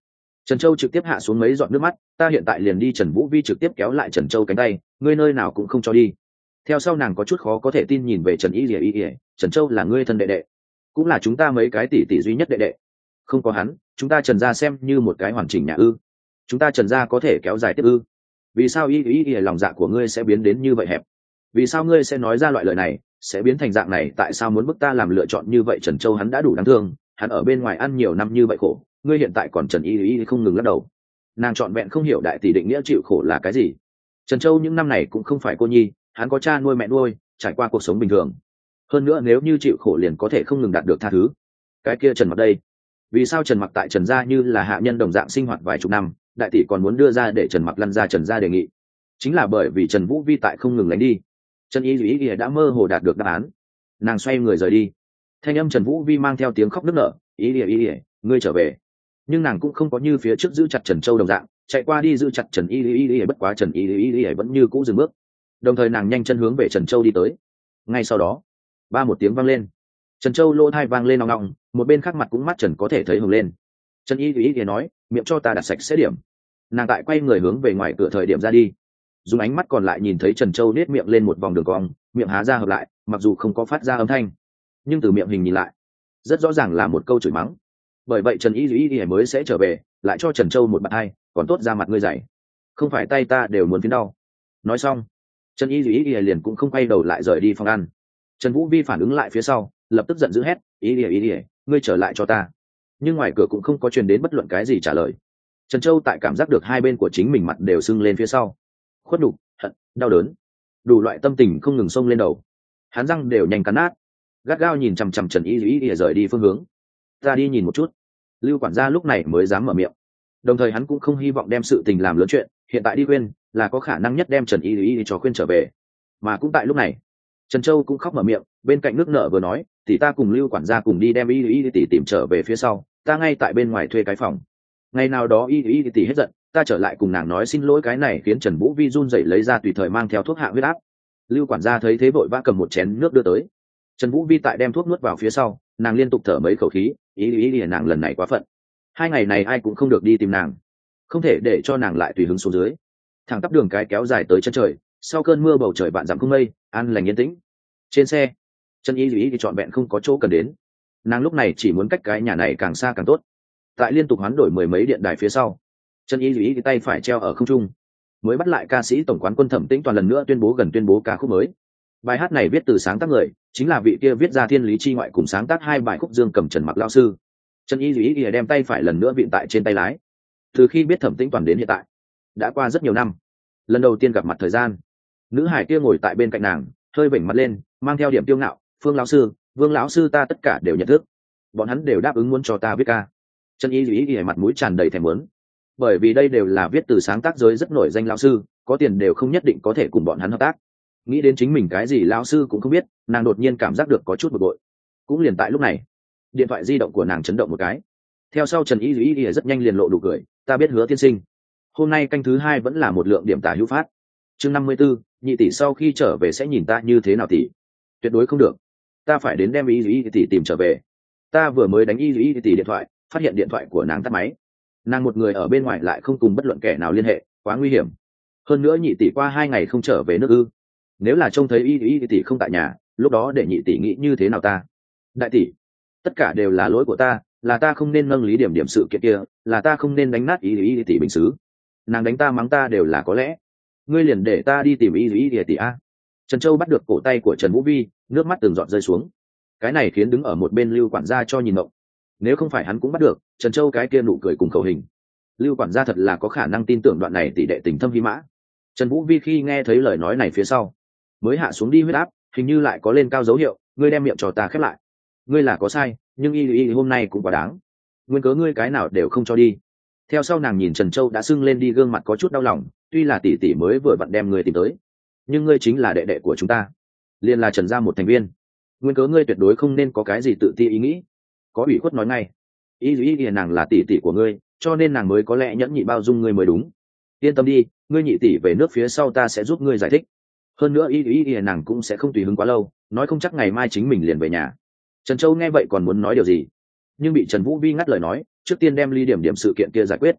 Trần Châu trực tiếp hạ xuống mấy giọt nước mắt, ta hiện tại liền đi. Trần Vũ Vi trực tiếp kéo lại Trần Châu cánh tay, ngươi nơi nào cũng không cho đi. Theo sau nàng có chút khó có thể tin nhìn về Trần Y Lìa Y Lìa, Trần Châu là ngươi thân đệ đệ, cũng là chúng ta mấy cái tỷ tỷ duy nhất đệ đệ, không có hắn chúng ta Trần gia xem như một cái hoàn chỉnh nhà ư? Chúng ta Trần gia có thể kéo dài tiếp ư? Vì sao Y Y Y lòng dạ của ngươi sẽ biến đến như vậy hẹp? Vì sao ngươi sẽ nói ra loại lời này, sẽ biến thành dạng này? Tại sao muốn bức ta làm lựa chọn như vậy? Trần Châu hắn đã đủ đáng thương, hắn ở bên ngoài ăn nhiều năm như vậy khổ, ngươi hiện tại còn Trần Y Y không ngừng lắc đầu. Nàng trọn vẹn không hiểu đại tỷ định nghĩa chịu khổ là cái gì. Trần Châu những năm này cũng không phải cô nhi, hắn có cha nuôi mẹ nuôi, trải qua cuộc sống bình thường. Hơn nữa nếu như chịu khổ liền có thể không ngừng đạt được tha thứ. Cái kia Trần Mặc đây, vì sao Trần Mặc tại Trần gia như là hạ nhân đồng dạng sinh hoạt vài chục năm, đại tỷ còn muốn đưa ra để Trần Mặc lăn ra Trần gia đề nghị? Chính là bởi vì Trần Vũ Vi tại không ngừng lánh đi. Trần Y Ý Ý đã mơ hồ đạt được đáp án, nàng xoay người rời đi. Thanh âm Trần Vũ Vi mang theo tiếng khóc nức nở, Ý Ý Ý, ngươi trở về. Nhưng nàng cũng không có như phía trước giữ chặt Trần Châu đồng dạng, chạy qua đi giữ chặt Trần Y Ý Ý, bất quá Trần Y Ý Ý vẫn như cũ dừng bước. Đồng thời nàng nhanh chân hướng về Trần Châu đi tới. Ngay sau đó, ba một tiếng vang lên, Trần Châu lỗ thai vang lên nòng nòng, một bên khác mặt cũng mắt Trần có thể thấy hồng lên. Trần Y Ý Ý nói, miệng cho ta đặt sạch sẽ điểm. Nàng tại quay người hướng về ngoài cửa thời điểm ra đi, dùng ánh mắt còn lại nhìn thấy Trần Châu nết miệng lên một vòng đường cong, miệng há ra hợp lại, mặc dù không có phát ra âm thanh, nhưng từ miệng hình nhìn lại, rất rõ ràng là một câu chửi mắng. Bởi vậy Trần Y Ý Ý mới sẽ trở về, lại cho Trần Châu một bạt hai, còn tốt ra mặt ngươi dày, không phải tay ta đều muốn phiến đau. Nói xong, Trần Y Ý Ý liền cũng không quay đầu lại rời đi phòng ăn. Trần Vũ Vi phản ứng lại phía sau, lập tức giận dữ hét, Ý Ý Ý, ngươi trở lại cho ta. Nhưng ngoài cửa cũng không có truyền đến bất luận cái gì trả lời. Trần Châu tại cảm giác được hai bên của chính mình mặt đều sưng lên phía sau, khuất nhục, hận, đau đớn, đủ loại tâm tình không ngừng xông lên đầu, hắn răng đều nhanh cắn nát, gắt gao nhìn chằm chằm Trần Y Ý Ý rời đi phương hướng. Ta đi nhìn một chút. Lưu quản gia lúc này mới dám mở miệng, đồng thời hắn cũng không hy vọng đem sự tình làm lớn chuyện, hiện tại đi khuyên là có khả năng nhất đem Trần Y Ý cho khuyên trở về. Mà cũng tại lúc này, Trần Châu cũng khóc mở miệng, bên cạnh nước nở vừa nói, tỷ ta cùng Lưu quản gia cùng đi đem Y Ý tỷ tìm trở về phía sau, ta ngay tại bên ngoài thuê cái phòng. Ngày nào đó Y Ý tỷ hết giận, ta trở lại cùng nàng nói xin lỗi. Cái này khiến Trần Vũ Vi run rẩy lấy ra tùy thời mang theo thuốc hạ huyết áp. Lưu quản gia thấy thế vội vã cầm một chén nước đưa tới. Trần Vũ Vi tại đem thuốc nuốt vào phía sau, nàng liên tục thở mấy khẩu khí, ý ý ý nàng lần này quá phận. Hai ngày này ai cũng không được đi tìm nàng, không thể để cho nàng lại tùy hứng xuống dưới. Thẳng tắp đường cái kéo dài tới chân trời, sau cơn mưa bầu trời vạn dặm không mây, an lành yên tĩnh. Trên xe, Trần Y Ý thì trọn vẹn không có chỗ cần đến. Nàng lúc này chỉ muốn cách cái nhà này càng xa càng tốt. Tại liên tục hoán đổi mười mấy điện đài phía sau, Trần Y Ý tay phải treo ở không trung, mới bắt lại ca sĩ tổng quán quân Thẩm Tĩnh Toàn lần nữa tuyên bố gần tuyên bố ca khúc mới. Bài hát này viết từ sáng tác người chính là vị kia viết ra Thiên Lý Chi Ngoại cùng sáng tác hai bài khúc Dương Cầm Trần Mặc lão sư. Trần Y Ý đem tay phải lần nữa vịn tại trên tay lái. Từ khi biết Thẩm Tĩnh Toàn đến hiện tại, đã qua rất nhiều năm. Lần đầu tiên gặp mặt thời gian, nữ hải kia ngồi tại bên cạnh nàng, hơi vểnh mặt lên, mang theo điểm tiêu ngạo, Phương lão sư, Vương lão sư ta tất cả đều nhận thức. Bọn hắn đều đáp ứng muốn cho ta viết ca. Trần Y Ý mặt mũi tràn đầy thèm muốn, bởi vì đây đều là viết từ sáng tác giới rất nổi danh lão sư, có tiền đều không nhất định có thể cùng bọn hắn hợp tác. Nghĩ đến chính mình cái gì lão sư cũng không biết, nàng đột nhiên cảm giác được có chút bực bội. Cũng liền tại lúc này, điện thoại di động của nàng chấn động một cái. Theo sau Trần Y Y rất nhanh liền lộ đủ cười, ta biết Hứa tiên sinh, hôm nay canh thứ hai vẫn là một lượng điểm tả hữu phát. Chương năm mươi 54, nhị tỷ sau khi trở về sẽ nhìn ta như thế nào tỷ? Tuyệt đối không được, ta phải đến đem Y Y tỷ tìm trở về. Ta vừa mới đánh Y Y tỷ điện thoại, phát hiện điện thoại của nàng tắt máy. Nàng một người ở bên ngoài lại không cùng bất luận kẻ nào liên hệ, quá nguy hiểm. Hơn nữa nhị tỷ qua hai ngày không trở về nước ư? Nếu là trông thấy Y Y tỷ không tại nhà, lúc đó để nhị tỷ nghĩ như thế nào ta? Đại tỷ, tất cả đều là lỗi của ta, là ta không nên nâng lý điểm điểm sự kiện kia, là ta không nên đánh nát Y Y tỷ bình xứ. Nàng đánh ta mắng ta đều là có lẽ. Ngươi liền để ta đi tìm Y Y tỷ a. Trần Châu bắt được cổ tay của Trần Vũ Vi, nước mắt từng giọt rơi xuống. Cái này khiến đứng ở một bên Lưu quản gia cho nhìn mộng. Nếu không phải hắn cũng bắt được Trần Châu cái kia nụ cười cùng khẩu hình, Lưu quản gia thật là có khả năng tin tưởng đoạn này tỷ đệ tình thâm vi mã. Trần Vũ Vi khi nghe thấy lời nói này phía sau, mới hạ xuống đi huyết áp, hình như lại có lên cao dấu hiệu, ngươi đem miệng cho ta khép lại. Ngươi là có sai, nhưng y y hôm nay cũng quá đáng. Nguyên cớ ngươi cái nào đều không cho đi. Theo sau nàng nhìn Trần Châu đã sưng lên đi gương mặt có chút đau lòng, tuy là tỷ tỷ mới vừa vặn đem ngươi tìm tới, nhưng ngươi chính là đệ đệ của chúng ta, liền là Trần gia một thành viên. Nguyên cớ ngươi tuyệt đối không nên có cái gì tự ti ý nghĩ. Có ủy khuất nói ngay, y y y nàng là tỷ tỷ của ngươi, cho nên nàng mới có lẽ nhẫn nhị bao dung ngươi mới đúng. Yên tâm đi, ngươi nhị tỷ về nước phía sau ta sẽ giúp ngươi giải thích. Hơn nữa y y y nàng cũng sẽ không tùy hứng quá lâu, nói không chắc ngày mai chính mình liền về nhà. Trần Châu nghe vậy còn muốn nói điều gì, nhưng bị Trần Vũ Vi ngắt lời nói, trước tiên đem ly điểm điểm sự kiện kia giải quyết.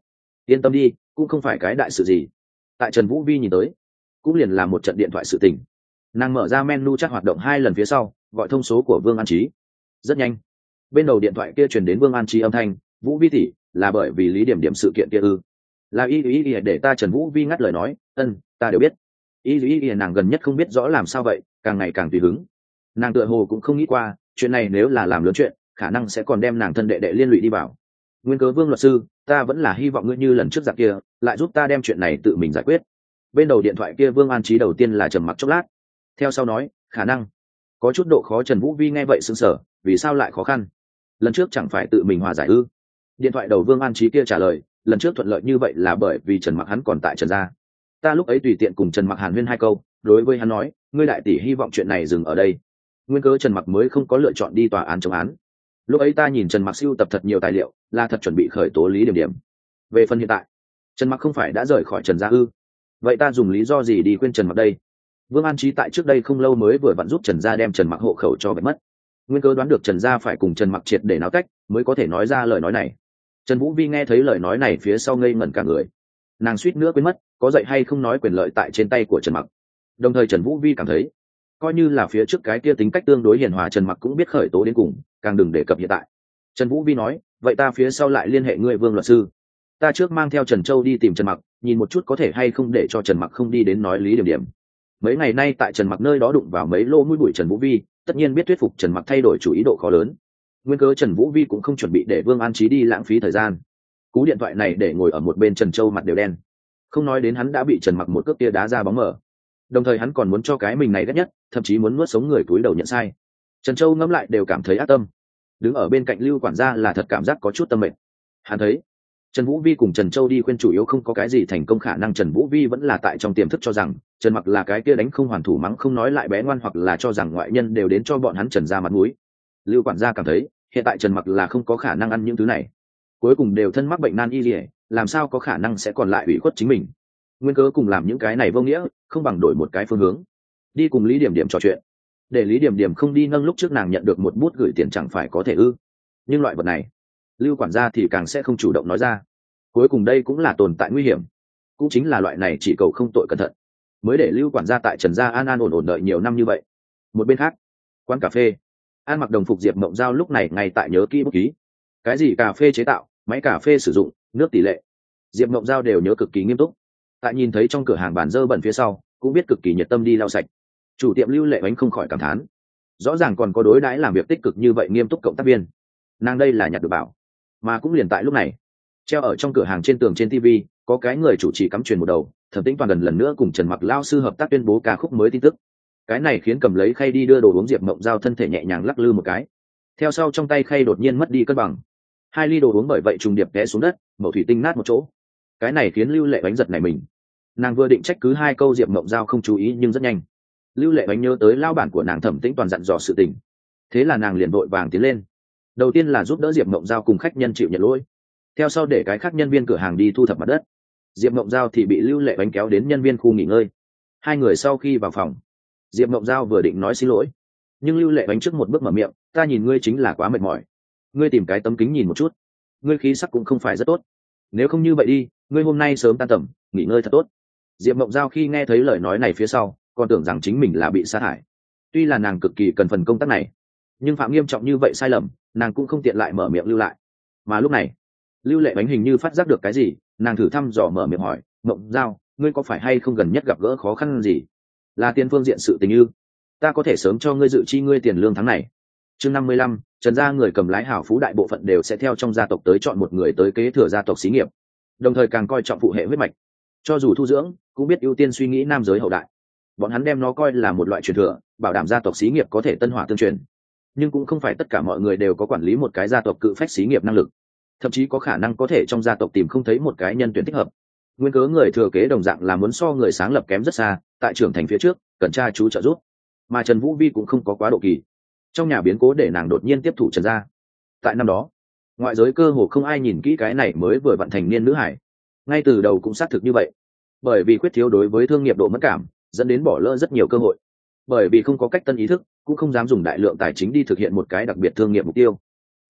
yên tâm đi, cũng không phải cái đại sự gì. Tại Trần Vũ Vi nhìn tới, cũng liền là một trận điện thoại sự tình. Nàng mở ra menu chat hoạt động hai lần phía sau, gọi thông số của Vương An Trí. Rất nhanh, bên đầu điện thoại kia truyền đến Vương An Trí âm thanh, Vũ Vi tỷ, là bởi vì Lý Điểm Điểm sự kiện kia ư? Là y y y để ta. Trần Vũ Vi ngắt lời nói, ân, ta đều biết. Y y y nàng gần nhất không biết rõ làm sao vậy, càng ngày càng tùy hứng. Nàng tựa hồ cũng không nghĩ qua, chuyện này nếu là làm lớn chuyện, khả năng sẽ còn đem nàng thân đệ đệ liên lụy đi vào. Nguyên cớ Vương luật sư, ta vẫn là hy vọng ngươi như lần trước giặc kia, lại giúp ta đem chuyện này tự mình giải quyết. Bên đầu điện thoại kia Vương An Trí đầu tiên là trầm mặc chốc lát, theo sau nói, khả năng có chút độ khó. Trần Vũ Vi nghe vậy sững sờ, vì sao lại khó khăn? Lần trước chẳng phải tự mình hòa giải ư? Điện thoại đầu Vương An Trí kia trả lời, lần trước thuận lợi như vậy là bởi vì Trần Mặc hắn còn tại Trần gia. Ta lúc ấy tùy tiện cùng Trần Mặc hàn huyên hai câu, đối với hắn nói, ngươi đại tỷ hy vọng chuyện này dừng ở đây. Nguyên cớ Trần Mặc mới không có lựa chọn đi tòa án chống án. Lúc ấy ta nhìn Trần Mặc sưu tập thật nhiều tài liệu, là thật chuẩn bị khởi tố Lý Điểm Điểm. Về phần hiện tại, Trần Mặc không phải đã rời khỏi Trần gia ư? Vậy ta dùng lý do gì đi khuyên Trần Mặc đây? Vương An Trí tại trước đây không lâu mới vừa vặn giúp Trần gia đem Trần Mặc hộ khẩu cho bạch mất. Nguyên cớ đoán được Trần gia phải cùng Trần Mặc triệt để náo tách, mới có thể nói ra lời nói này. Trần Vũ Vi nghe thấy lời nói này phía sau ngây ngẩn cả người. Nàng suýt nữa quên mất, có dạy hay không nói quyền lợi tại trên tay của Trần Mặc. Đồng thời Trần Vũ Vi cảm thấy, coi như là phía trước cái kia tính cách tương đối hiền hòa Trần Mặc cũng biết khởi tố đến cùng, càng đừng đề cập hiện tại. Trần Vũ Vi nói, vậy ta phía sau lại liên hệ ngươi Vương luật sư. Ta trước mang theo Trần Châu đi tìm Trần Mặc, nhìn một chút có thể hay không để cho Trần Mặc không đi đến nói Lý Điểm Điểm. Mấy ngày nay tại Trần Mặc nơi đó đụng vào mấy lô mũi bụi Trần Vũ Vi, tất nhiên biết thuyết phục Trần Mặc thay đổi chủ ý độ khó lớn. Nguyên cớ Trần Vũ Vi cũng không chuẩn bị để Vương An Trí đi lãng phí thời gian. Cú điện thoại này để ngồi ở một bên Trần Châu mặt đều đen. Không nói đến hắn đã bị Trần Mặc một cước kia đá ra bóng mở, đồng thời hắn còn muốn cho cái mình này ghét nhất, thậm chí muốn nuốt sống người túi đầu nhận sai. Trần Châu ngẫm lại đều cảm thấy ác tâm. Đứng ở bên cạnh Lưu quản gia là thật cảm giác có chút tâm mệt. Hắn thấy Trần Vũ Vi cùng Trần Châu đi khuyên chủ yếu không có cái gì thành công khả năng. Trần Vũ Vi vẫn là tại trong tiềm thức cho rằng Trần Mặc là cái kia đánh không hoàn thủ mắng không nói lại bé ngoan, hoặc là cho rằng ngoại nhân đều đến cho bọn hắn Trần ra mặt mũi. Lưu quản gia cảm thấy hiện tại Trần Mặc là không có khả năng ăn những thứ này, cuối cùng đều thân mắc bệnh nan y liễu, làm sao có khả năng sẽ còn lại ủy khuất chính mình. Nguyên cớ cùng làm những cái này vô nghĩa, không bằng đổi một cái phương hướng, đi cùng Lý Điểm Điểm trò chuyện. Để Lý Điểm Điểm không đi nâng lúc trước nàng nhận được một bút gửi tiền chẳng phải có thể ư? Nhưng loại vật này, Lưu quản gia thì càng sẽ không chủ động nói ra. Cuối cùng đây cũng là tồn tại nguy hiểm, cũng chính là loại này chỉ cầu không tội cẩn thận, mới để Lưu quản gia tại Trần gia an an ổn ổn đợi nhiều năm như vậy. Một bên khác, quán cà phê, An mặc đồng phục Diệp Mộng Giao lúc này ngay tại nhớ kỹ bút ký. Cái gì cà phê chế tạo, máy cà phê sử dụng, nước tỷ lệ, Diệp Mộng Giao đều nhớ cực kỳ nghiêm túc. Tại nhìn thấy trong cửa hàng bàn dơ bẩn phía sau, cũng biết cực kỳ nhiệt tâm đi lau sạch. Chủ tiệm Lưu Lệ Bánh không khỏi cảm thán, rõ ràng còn có đối đãi làm việc tích cực như vậy nghiêm túc cộng tác viên. Nàng đây là nhặt được bảo. Mà cũng liền tại lúc này, treo ở trong cửa hàng trên tường trên ti vi, có cái người chủ trì cắm truyền một đầu, Thẩm Tĩnh Toàn gần lần nữa cùng Trần Mặc lao sư hợp tác tuyên bố ca khúc mới tin tức. Cái này khiến cầm lấy khay đi đưa đồ uống Diệp Mộng Giao thân thể nhẹ nhàng lắc lư một cái, theo sau trong tay khay đột nhiên mất đi cân bằng, hai ly đồ uống bởi vậy trùng điệp té xuống đất, mẩu thủy tinh nát một chỗ. Cái này khiến Lưu Lệ Bánh giật nảy mình. Nàng vừa định trách cứ hai câu Diệp Mộng Giao không chú ý, nhưng rất nhanh Lưu Lệ Bánh nhớ tới lao bản của nàng Thẩm Tĩnh Toàn dặn dò sự tình, thế là nàng liền vội vàng tiến lên. Đầu tiên là giúp đỡ Diệp Mộng Giao cùng khách nhân chịu nhận lỗi, theo sau để cái khác nhân viên cửa hàng đi thu thập mặt đất. Diệp Mộng Giao thì bị Lưu Lệ Bánh kéo đến nhân viên khu nghỉ ngơi. Hai người sau khi vào phòng, Diệp Mộng Giao vừa định nói xin lỗi, nhưng Lưu Lệ Bánh trước một bước mở miệng, ta nhìn ngươi chính là quá mệt mỏi, ngươi tìm cái tấm kính nhìn một chút, ngươi khí sắc cũng không phải rất tốt, nếu không như vậy đi, ngươi hôm nay sớm tan tầm nghỉ ngơi thật tốt. Diệp Mộng Giao khi nghe thấy lời nói này phía sau, còn tưởng rằng chính mình là bị sa thải. Tuy là nàng cực kỳ cần phần công tác này, nhưng phạm nghiêm trọng như vậy sai lầm, nàng cũng không tiện lại mở miệng lưu lại. Mà lúc này, Lưu Lệ Bánh hình như phát giác được cái gì, nàng thử thăm dò mở miệng hỏi, Mộng Giao, ngươi có phải hay không gần nhất gặp gỡ khó khăn gì? Là tiền phương diện sự tình ư? Ta có thể sớm cho ngươi dự chi ngươi tiền lương tháng này. Chương năm mươi lăm, Trần gia người cầm lái hảo phú đại bộ phận đều sẽ theo trong gia tộc tới chọn một người tới kế thừa gia tộc xí nghiệp, đồng thời càng coi trọng phụ hệ huyết mạch. Cho dù thu dưỡng, cũng biết ưu tiên suy nghĩ nam giới hậu đại. Bọn hắn đem nó coi là một loại truyền thừa, bảo đảm gia tộc xí nghiệp có thể tân hỏa tương truyền. Nhưng cũng không phải tất cả mọi người đều có quản lý một cái gia tộc cự phách xí nghiệp năng lực, thậm chí có khả năng có thể trong gia tộc tìm không thấy một cái nhân tuyển thích hợp. Nguyên cớ người thừa kế đồng dạng là muốn so người sáng lập kém rất xa, tại trưởng thành phía trước cần cha chú trợ giúp. Mà Trần Vũ Vi cũng không có quá độ kỳ, trong nhà biến cố để nàng đột nhiên tiếp thủ Trần gia. Tại năm đó, ngoại giới cơ hồ không ai nhìn kỹ cái này mới vừa vận thành niên nữ hải, ngay từ đầu cũng xác thực như vậy. Bởi vì khuyết thiếu đối với thương nghiệp độ mất cảm, dẫn đến bỏ lỡ rất nhiều cơ hội. Bởi vì không có cách tân ý thức, cũng không dám dùng đại lượng tài chính đi thực hiện một cái đặc biệt thương nghiệp mục tiêu.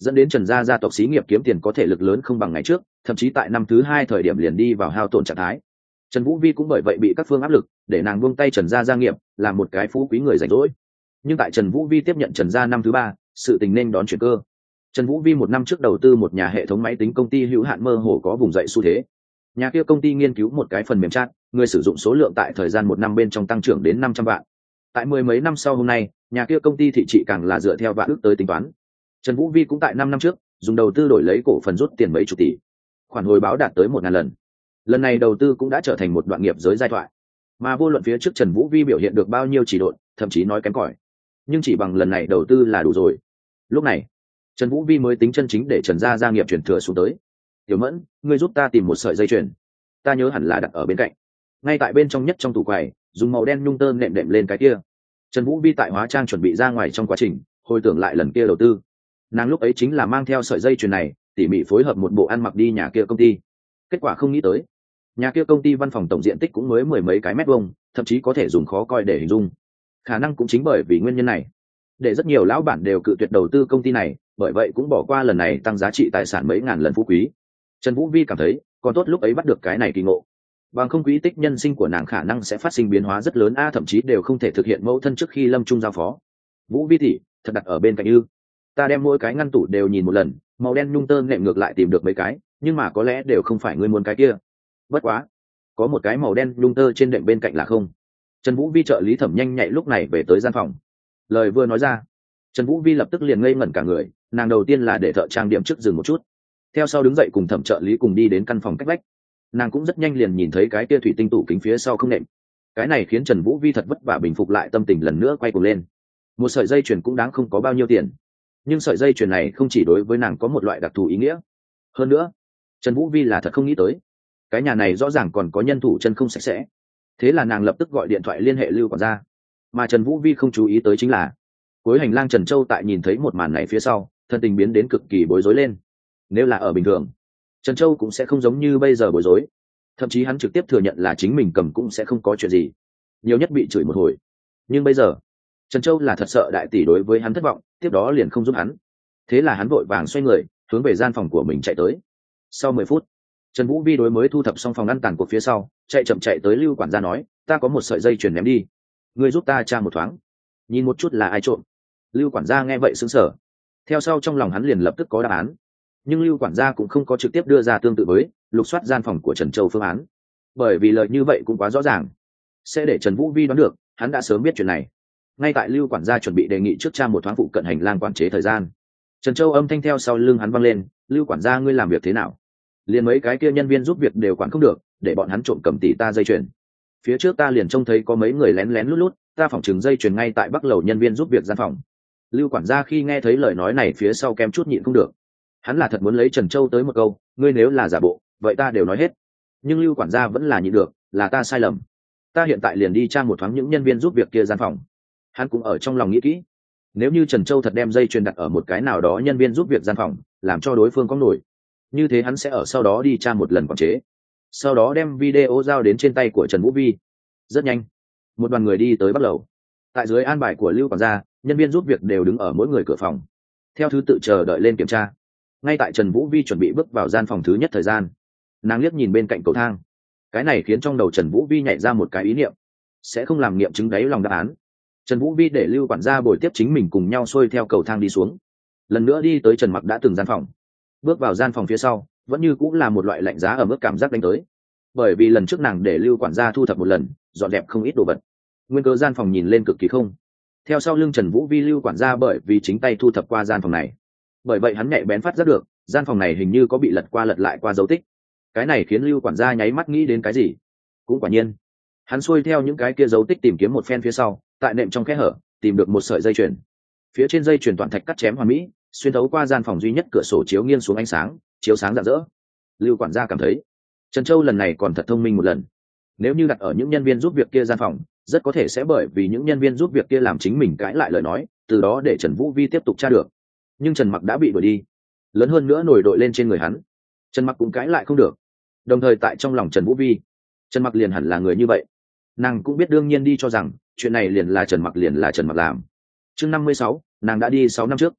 dẫn đến Trần gia gia tộc xí nghiệp kiếm tiền có thể lực lớn không bằng ngày trước, thậm chí tại năm thứ hai thời điểm liền đi vào hao tổn trạng thái. Trần Vũ Vi cũng bởi vậy bị các phương áp lực, để nàng buông tay Trần gia gia nghiệp, làm một cái phú quý người rảnh rỗi. Nhưng tại Trần Vũ Vi tiếp nhận Trần gia năm thứ ba, sự tình nên đón chuyển cơ. Trần Vũ Vi một năm trước đầu tư một nhà hệ thống máy tính công ty hữu hạn mơ hồ có vùng dậy xu thế. Nhà kia công ty nghiên cứu một cái phần mềm chat, người sử dụng số lượng tại thời gian một năm bên trong tăng trưởng đến năm trăm vạn. Tại mười mấy năm sau hôm nay, nhà kia công ty thị trị càng là dựa theo vạn ước tới tính toán. Trần Vũ Vi cũng tại năm năm trước, dùng đầu tư đổi lấy cổ phần rút tiền mấy chục tỷ. Khoản hồi báo đạt tới một ngàn lần. Lần này đầu tư cũng đã trở thành một đoạn nghiệp giới giai thoại. Mà vô luận phía trước Trần Vũ Vi biểu hiện được bao nhiêu chỉ độn, thậm chí nói kém cỏi, nhưng chỉ bằng lần này đầu tư là đủ rồi. Lúc này, Trần Vũ Vi mới tính chân chính để Trần gia gia nghiệp chuyển thừa xuống tới. Tiểu Mẫn, ngươi giúp ta tìm một sợi dây chuyền, ta nhớ hẳn là đặt ở bên cạnh, ngay tại bên trong nhất trong tủ quầy, dùng màu đen nhung tơ nệm đệm lên cái kia. Trần Vũ Vi tại hóa trang chuẩn bị ra ngoài trong quá trình, hồi tưởng lại lần kia đầu tư, nàng lúc ấy chính là mang theo sợi dây chuyền này, tỉ mỉ phối hợp một bộ ăn mặc đi nhà kia công ty. Kết quả không nghĩ tới, nhà kia công ty văn phòng tổng diện tích cũng mới mười mấy cái mét vuông, thậm chí có thể dùng khó coi để hình dung. Khả năng cũng chính bởi vì nguyên nhân này, để rất nhiều lão bản đều cự tuyệt đầu tư công ty này, bởi vậy cũng bỏ qua lần này tăng giá trị tài sản mấy ngàn lần phú quý. Trần Vũ Vi cảm thấy, còn tốt lúc ấy bắt được cái này kỳ ngộ. Bằng không quỹ tích nhân sinh của nàng khả năng sẽ phát sinh biến hóa rất lớn a, thậm chí đều không thể thực hiện mẫu thân trước khi lâm trung giao phó. Vũ Vi tỷ, thật đặt ở bên cạnh ư? Ta đem mỗi cái ngăn tủ đều nhìn một lần, màu đen nhung tơ nệm ngược lại tìm được mấy cái, nhưng mà có lẽ đều không phải ngươi muốn cái kia. Bất quá, có một cái màu đen nhung tơ trên đệm bên cạnh là không. Trần Vũ Vi trợ lý Thẩm nhanh nhạy lúc này về tới gian phòng. Lời vừa nói ra, Trần Vũ Vi lập tức liền ngây ngẩn cả người, nàng đầu tiên là để thợ trang điểm trước dừng một chút, theo sau đứng dậy cùng Thẩm trợ lý cùng đi đến căn phòng cách vách. Nàng cũng rất nhanh liền nhìn thấy cái kia thủy tinh tủ kính phía sau không nệm. Cái này khiến Trần Vũ Vi thật vất vả bình phục lại tâm tình, lần nữa quay cuồng lên. Một sợi dây chuyền cũng đáng không có bao nhiêu tiền, nhưng sợi dây chuyền này không chỉ đối với nàng có một loại đặc thù ý nghĩa. Hơn nữa, Trần Vũ Vi là thật không nghĩ tới, cái nhà này rõ ràng còn có nhân thủ chân không sạch sẽ. Thế là nàng lập tức gọi điện thoại liên hệ Lưu quản gia. Mà Trần Vũ Vi không chú ý tới chính là, cuối hành lang Trần Châu tại nhìn thấy một màn này phía sau, thân tình biến đến cực kỳ bối rối lên. Nếu là ở bình thường, Trần Châu cũng sẽ không giống như bây giờ bối rối, thậm chí hắn trực tiếp thừa nhận là chính mình cầm cũng sẽ không có chuyện gì, nhiều nhất bị chửi một hồi. Nhưng bây giờ, Trần Châu là thật sợ đại tỷ đối với hắn thất vọng, tiếp đó liền không giúp hắn. Thế là hắn vội vàng xoay người, hướng về gian phòng của mình chạy tới. Sau mười phút, Trần Vũ Vi đối mới thu thập xong phòng ngăn tàn cuộc phía sau, chạy chậm chạy tới Lưu quản gia nói, ta có một sợi dây chuyền ném đi, ngươi giúp ta tra một thoáng, nhìn một chút là ai trộm. Lưu quản gia nghe vậy sững sờ, theo sau trong lòng hắn liền lập tức có đáp án. Nhưng Lưu quản gia cũng không có trực tiếp đưa ra tương tự với lục soát gian phòng của Trần Châu phương án, bởi vì lời như vậy cũng quá rõ ràng, sẽ để Trần Vũ Vi đoán được hắn đã sớm biết chuyện này. Ngay tại Lưu quản gia chuẩn bị đề nghị trước tra một thoáng phụ cận hành lang quản chế thời gian, Trần Châu âm thanh theo sau lưng hắn vang lên, Lưu quản gia ngươi làm việc thế nào? Liền mấy cái kia nhân viên giúp việc đều quản không được, để bọn hắn trộm cầm tỷ ta dây chuyền. Phía trước ta liền trông thấy có mấy người lén lén lút lút, ta phỏng chừng dây chuyền ngay tại bắc lầu nhân viên giúp việc gian phòng. Lưu quản gia khi nghe thấy lời nói này phía sau kem chút nhịn không được, hắn là thật muốn lấy Trần Châu tới một câu, ngươi nếu là giả bộ, vậy ta đều nói hết. Nhưng Lưu quản gia vẫn là nhịn được, là ta sai lầm, ta hiện tại liền đi tra một thoáng những nhân viên giúp việc kia gian phòng. Hắn cũng ở trong lòng nghĩ kỹ, nếu như Trần Châu thật đem dây chuyền đặt ở một cái nào đó nhân viên giúp việc gian phòng, làm cho đối phương có nổi, như thế hắn sẽ ở sau đó đi tra một lần quản chế, sau đó đem video giao đến trên tay của Trần Vũ Vi. Rất nhanh, một đoàn người đi tới bắc lầu. Tại dưới an bài của Lưu quản gia, nhân viên giúp việc đều đứng ở mỗi người cửa phòng, theo thứ tự chờ đợi lên kiểm tra. Ngay tại Trần Vũ Vi chuẩn bị bước vào gian phòng thứ nhất thời gian, nàng liếc nhìn bên cạnh cầu thang. Cái này khiến trong đầu Trần Vũ Vi nhảy ra một cái ý niệm, sẽ không làm nghiệm chứng đáy lòng đáp án. Trần Vũ Vi để Lưu quản gia bồi tiếp chính mình cùng nhau xuôi theo cầu thang đi xuống, lần nữa đi tới Trần Mặc đã từng gian phòng. Bước vào gian phòng phía sau, vẫn như cũng là một loại lạnh giá ở mức cảm giác đánh tới, bởi vì lần trước nàng để Lưu quản gia thu thập một lần, dọn dẹp không ít đồ vật, nguyên cơ gian phòng nhìn lên cực kỳ không. Theo sau lưng Trần Vũ Vi Lưu quản gia bởi vì chính tay thu thập qua gian phòng này, bởi vậy hắn nhạy bén phát giác được gian phòng này hình như có bị lật qua lật lại qua dấu tích. Cái này khiến Lưu quản gia nháy mắt nghĩ đến cái gì. Cũng quả nhiên, hắn xuôi theo những cái kia dấu tích tìm kiếm một phen phía sau, tại nệm trong kẽ hở tìm được một sợi dây chuyền. Phía trên dây chuyền toàn thạch cắt chém hoàn mỹ, xuyên thấu qua gian phòng duy nhất cửa sổ chiếu nghiêng xuống ánh sáng, chiếu sáng rạng rỡ. Lưu quản gia cảm thấy Trần Châu lần này còn thật thông minh một lần. Nếu như đặt ở những nhân viên giúp việc kia gian phòng, rất có thể sẽ bởi vì những nhân viên giúp việc kia làm chính mình cãi lại lời nói, từ đó để Trần Vũ Vi tiếp tục tra được. Nhưng Trần Mặc đã bị đuổi đi, lớn hơn nữa nổi đội lên trên người hắn, Trần Mặc cũng cãi lại không được. Đồng thời tại trong lòng Trần Vũ Vi, Trần Mặc liền hẳn là người như vậy. Nàng cũng biết đương nhiên đi cho rằng chuyện này liền là Trần Mặc liền là Trần Mặc làm. Chương năm mươi sáu, nàng đã đi sáu năm trước.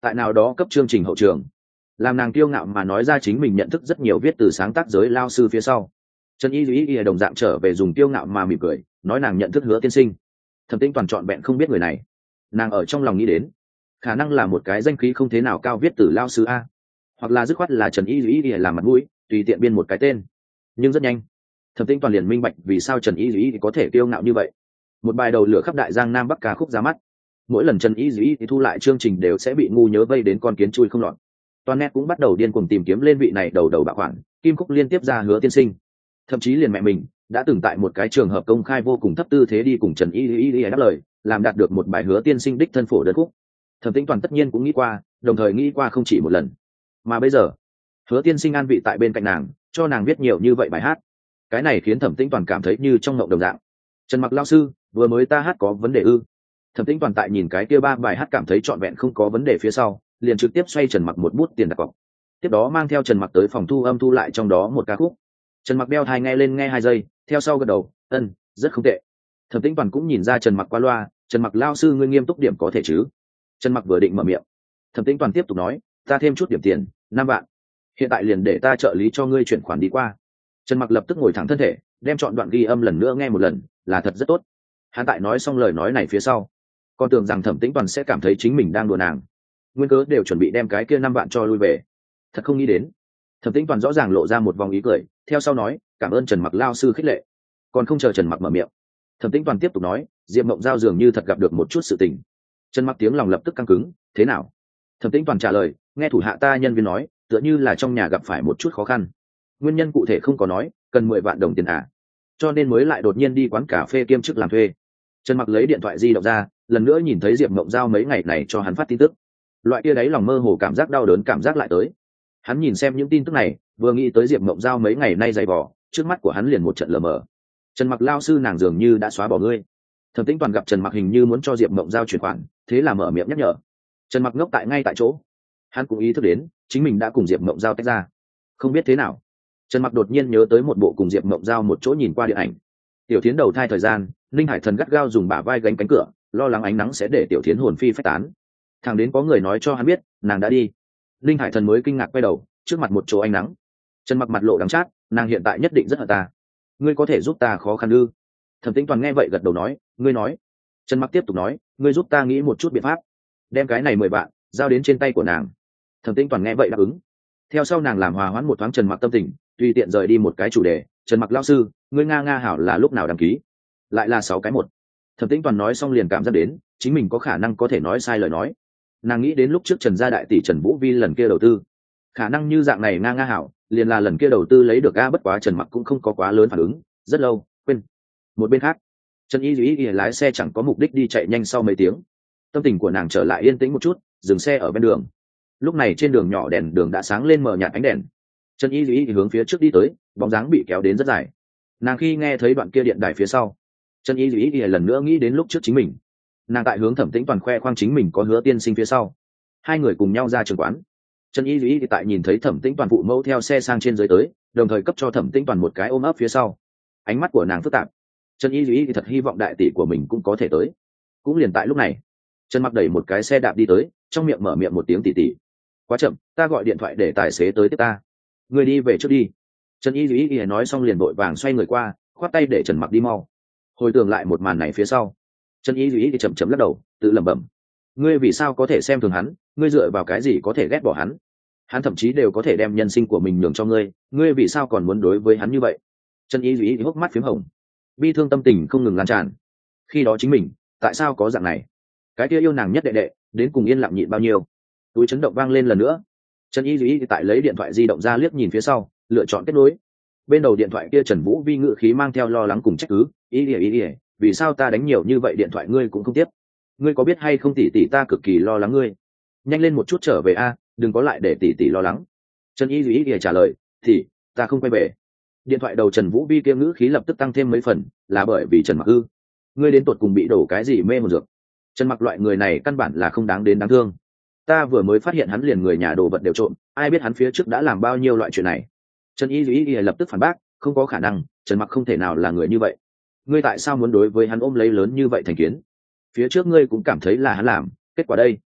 tại nào đó cấp chương trình hậu trường, làm nàng kiêu ngạo mà nói ra chính mình nhận thức rất nhiều viết từ sáng tác giới lao sư phía sau. Trần Y Dĩ Y đồng dạng trở về dùng kiêu ngạo mà mỉm cười nói nàng nhận thức Hứa tiên sinh. Thẩm Tĩnh Toàn trọn vẹn không biết người này, nàng ở trong lòng nghĩ đến khả năng là một cái danh khí không thế nào cao viết từ lao sư a, hoặc là dứt khoát là Trần Y Dĩ Y làm mặt mũi tùy tiện biên một cái tên. Nhưng rất nhanh Thẩm Tĩnh Toàn liền minh bạch vì sao Trần Y Dĩ Y có thể kiêu ngạo như vậy. Một bài đầu lửa khắp đại giang nam bắc ca khúc ra mắt, mỗi lần Trần Y Dĩ Y thu lại chương trình đều sẽ bị ngu nhớ vây đến con kiến chui không lọt. Toàn net cũng bắt đầu điên cuồng tìm kiếm lên vị này đầu đầu bạo khoản kim khúc liên tiếp ra Hứa tiên sinh. Thậm chí liền mẹ mình đã từng tại một cái trường hợp công khai vô cùng thấp tư thế đi cùng Trần Y Y Y đáp lời, làm đạt được một bài Hứa tiên sinh đích thân phổ đơn khúc. Thẩm Tĩnh Toàn tất nhiên cũng nghĩ qua, đồng thời nghĩ qua không chỉ một lần. Mà bây giờ, Hứa tiên sinh an vị tại bên cạnh nàng, cho nàng viết nhiều như vậy bài hát. Cái này khiến Thẩm Tĩnh Toàn cảm thấy như trong ngộng đồng dạng. Trần Mặc lao sư, vừa mới ta hát có vấn đề ư? Thẩm Tĩnh Toàn tại nhìn cái kia ba bài hát cảm thấy trọn vẹn không có vấn đề phía sau, liền trực tiếp xoay Trần Mặc một bút tiền đặt cọc. Tiếp đó mang theo Trần Mặc tới phòng thu âm thu lại trong đó một ca khúc. Trần Mặc đeo tai nghe lên nghe hai giây, theo sau gật đầu, ân, rất không tệ. Thẩm Tĩnh Toàn cũng nhìn ra Trần Mặc qua loa, Trần Mặc lao sư ngươi nghiêm túc điểm có thể chứ? Trần Mặc vừa định mở miệng, Thẩm Tĩnh Toàn tiếp tục nói, ta thêm chút điểm tiền, năm vạn. Hiện tại liền để ta trợ lý cho ngươi chuyển khoản đi qua. Trần Mặc lập tức ngồi thẳng thân thể, đem chọn đoạn ghi âm lần nữa nghe một lần, là thật rất tốt. Hắn tại nói xong lời nói này phía sau, còn tưởng rằng Thẩm Tĩnh Toàn sẽ cảm thấy chính mình đang đùa nàng, nguyên cớ đều chuẩn bị đem cái kia năm vạn cho lui về. Thật không nghĩ đến, Thẩm Tĩnh Toàn rõ ràng lộ ra một vòng ý cười, theo sau nói, cảm ơn Trần Mặc lao sư khích lệ. Còn không chờ Trần Mặc mở miệng, Thẩm Tĩnh Toàn tiếp tục nói, Diệp Mộng Giao dường như thật gặp được một chút sự tình. Trần Mặc tiếng lòng lập tức căng cứng, thế nào? Thẩm Tĩnh Toàn trả lời, nghe thủ hạ ta nhân viên nói, tựa như là trong nhà gặp phải một chút khó khăn. Nguyên nhân cụ thể không có nói, cần mười vạn đồng tiền à? Cho nên mới lại đột nhiên đi quán cà phê kiêm chức làm thuê. Trần Mặc lấy điện thoại di động ra, lần nữa nhìn thấy Diệp Mộng Giao mấy ngày này cho hắn phát tin tức. Loại kia đấy lòng mơ hồ cảm giác đau đớn cảm giác lại tới. Hắn nhìn xem những tin tức này, vừa nghĩ tới Diệp Mộng Giao mấy ngày nay dày vò, trước mắt của hắn liền một trận lờ mờ. Trần Mặc lao sư nàng dường như đã xóa bỏ ngươi. Thẩm Tĩnh Toàn gặp Trần Mặc hình như muốn cho Diệp Mộng Giao chuyển khoản, thế là mở miệng nhắc nhở. Trần Mặc ngốc tại ngay tại chỗ, hắn cũng ý thức đến chính mình đã cùng Diệp Mộng Giao tách ra. Không biết thế nào, Trần Mặc đột nhiên nhớ tới một bộ cùng Diệp Mộng Giao một chỗ nhìn qua điện ảnh. Tiểu Thiến đầu thai thời gian, Linh Hải Thần gắt gao dùng bả vai gánh cánh cửa, lo lắng ánh nắng sẽ để Tiểu Thiến hồn phi phách tán. Thằng đến có người nói cho hắn biết, nàng đã đi. Linh Hải Thần mới kinh ngạc quay đầu, trước mặt một chỗ ánh nắng. Trần Mặc mặt lộ đắng chát, nàng hiện tại nhất định rất hận ta. Ngươi có thể giúp ta khó khăn ư? Thẩm Tĩnh Toàn nghe vậy gật đầu nói, ngươi nói. Trần Mặc tiếp tục nói, ngươi giúp ta nghĩ một chút biện pháp, đem cái này mười vạn giao đến trên tay của nàng. Thẩm Tĩnh Toàn nghe vậy đáp ứng. Theo sau nàng làm hòa hoãn một thoáng Trần Mặc tâm tình, tùy tiện rời đi một cái chủ đề, Trần Mặc lao sư, ngươi nga nga hảo là lúc nào đăng ký? Lại là sáu cái một. Thẩm Tĩnh Toàn nói xong liền cảm giác đến chính mình có khả năng có thể nói sai lời nói. Nàng nghĩ đến lúc trước Trần gia đại tỷ Trần Vũ Vi lần kia đầu tư, khả năng như dạng này nga nga hảo liền là lần kia đầu tư lấy được a, bất quá Trần Mặc cũng không có quá lớn phản ứng, rất lâu quên. Một bên khác, Trần Y Duy Y lái xe chẳng có mục đích đi chạy nhanh sau mấy tiếng, tâm tình của nàng trở lại yên tĩnh một chút, dừng xe ở bên đường. Lúc này trên đường nhỏ đèn đường đã sáng lên mờ nhạt ánh đèn. Trần Y Duy Y hướng phía trước đi tới, bóng dáng bị kéo đến rất dài. Nàng khi nghe thấy đoạn kia điện đài phía sau, Trần Y Duy Y lần nữa nghĩ đến lúc trước chính mình. Nàng tại hướng Thẩm Tĩnh Toàn khoe khoang chính mình có Hứa tiên sinh phía sau, hai người cùng nhau ra trường quán. Trần Y Duy Y tại nhìn thấy Thẩm Tĩnh Toàn phụ mẫu theo xe sang trên dưới tới, đồng thời cấp cho Thẩm Tĩnh Toàn một cái ôm ấp phía sau. Ánh mắt của nàng phức tạp. Trần Y Duy Y thật hy vọng đại tỷ của mình cũng có thể tới. Cũng liền tại lúc này, Trần Mặc đẩy một cái xe đạp đi tới, trong miệng mở miệng một tiếng tỷ tỷ. Quá chậm, ta gọi điện thoại để tài xế tới tiếp ta. Người đi về trước đi. Trần Y Duy Y nói xong liền vội vàng xoay người qua, khoát tay để Trần Mặc đi mau. Hồi tưởng lại một màn này phía sau, Trần Y Duy Y chậm chậm lắc đầu, tự lẩm bẩm: ngươi vì sao có thể xem thường hắn? Ngươi dựa vào cái gì có thể ghét bỏ hắn? Hắn thậm chí đều có thể đem nhân sinh của mình nhường cho ngươi, ngươi vì sao còn muốn đối với hắn như vậy? Trần Y Duy Y hốc mắt phím hồng, bi thương tâm tình không ngừng lan tràn. Khi đó chính mình, tại sao có dạng này? Cái kia yêu nàng nhất đệ đệ, đến cùng yên lặng nhịn bao nhiêu? Túi chấn động vang lên lần nữa. Trần Y Duy tại lấy điện thoại di động ra liếc nhìn phía sau, lựa chọn kết nối. Bên đầu điện thoại kia Trần Vũ Vi ngự khí mang theo lo lắng cùng trách cứ, ý ỉa ý ỉa, vì sao ta đánh nhiều như vậy điện thoại ngươi cũng không tiếp? Ngươi có biết hay không tỷ tỷ ta cực kỳ lo lắng ngươi. Nhanh lên một chút trở về a, đừng có lại để tỷ tỷ lo lắng. Trần Y Duy ỉa trả lời, thì ta không quay về. Điện thoại đầu Trần Vũ Vi kia ngữ khí lập tức tăng thêm mấy phần, là bởi vì Trần Mặc ư? Ngươi đến tột cùng bị đổ cái gì mê một dược? Trần Mặc loại người này căn bản là không đáng đến đáng thương. Ta vừa mới phát hiện hắn liền người nhà đồ vật đều trộm, ai biết hắn phía trước đã làm bao nhiêu loại chuyện này. Trần Y Duy Y lập tức phản bác, không có khả năng, Trần Mặc không thể nào là người như vậy. Ngươi tại sao muốn đối với hắn ôm lấy lớn như vậy thành kiến? Phía trước ngươi cũng cảm thấy là hắn làm, kết quả đây,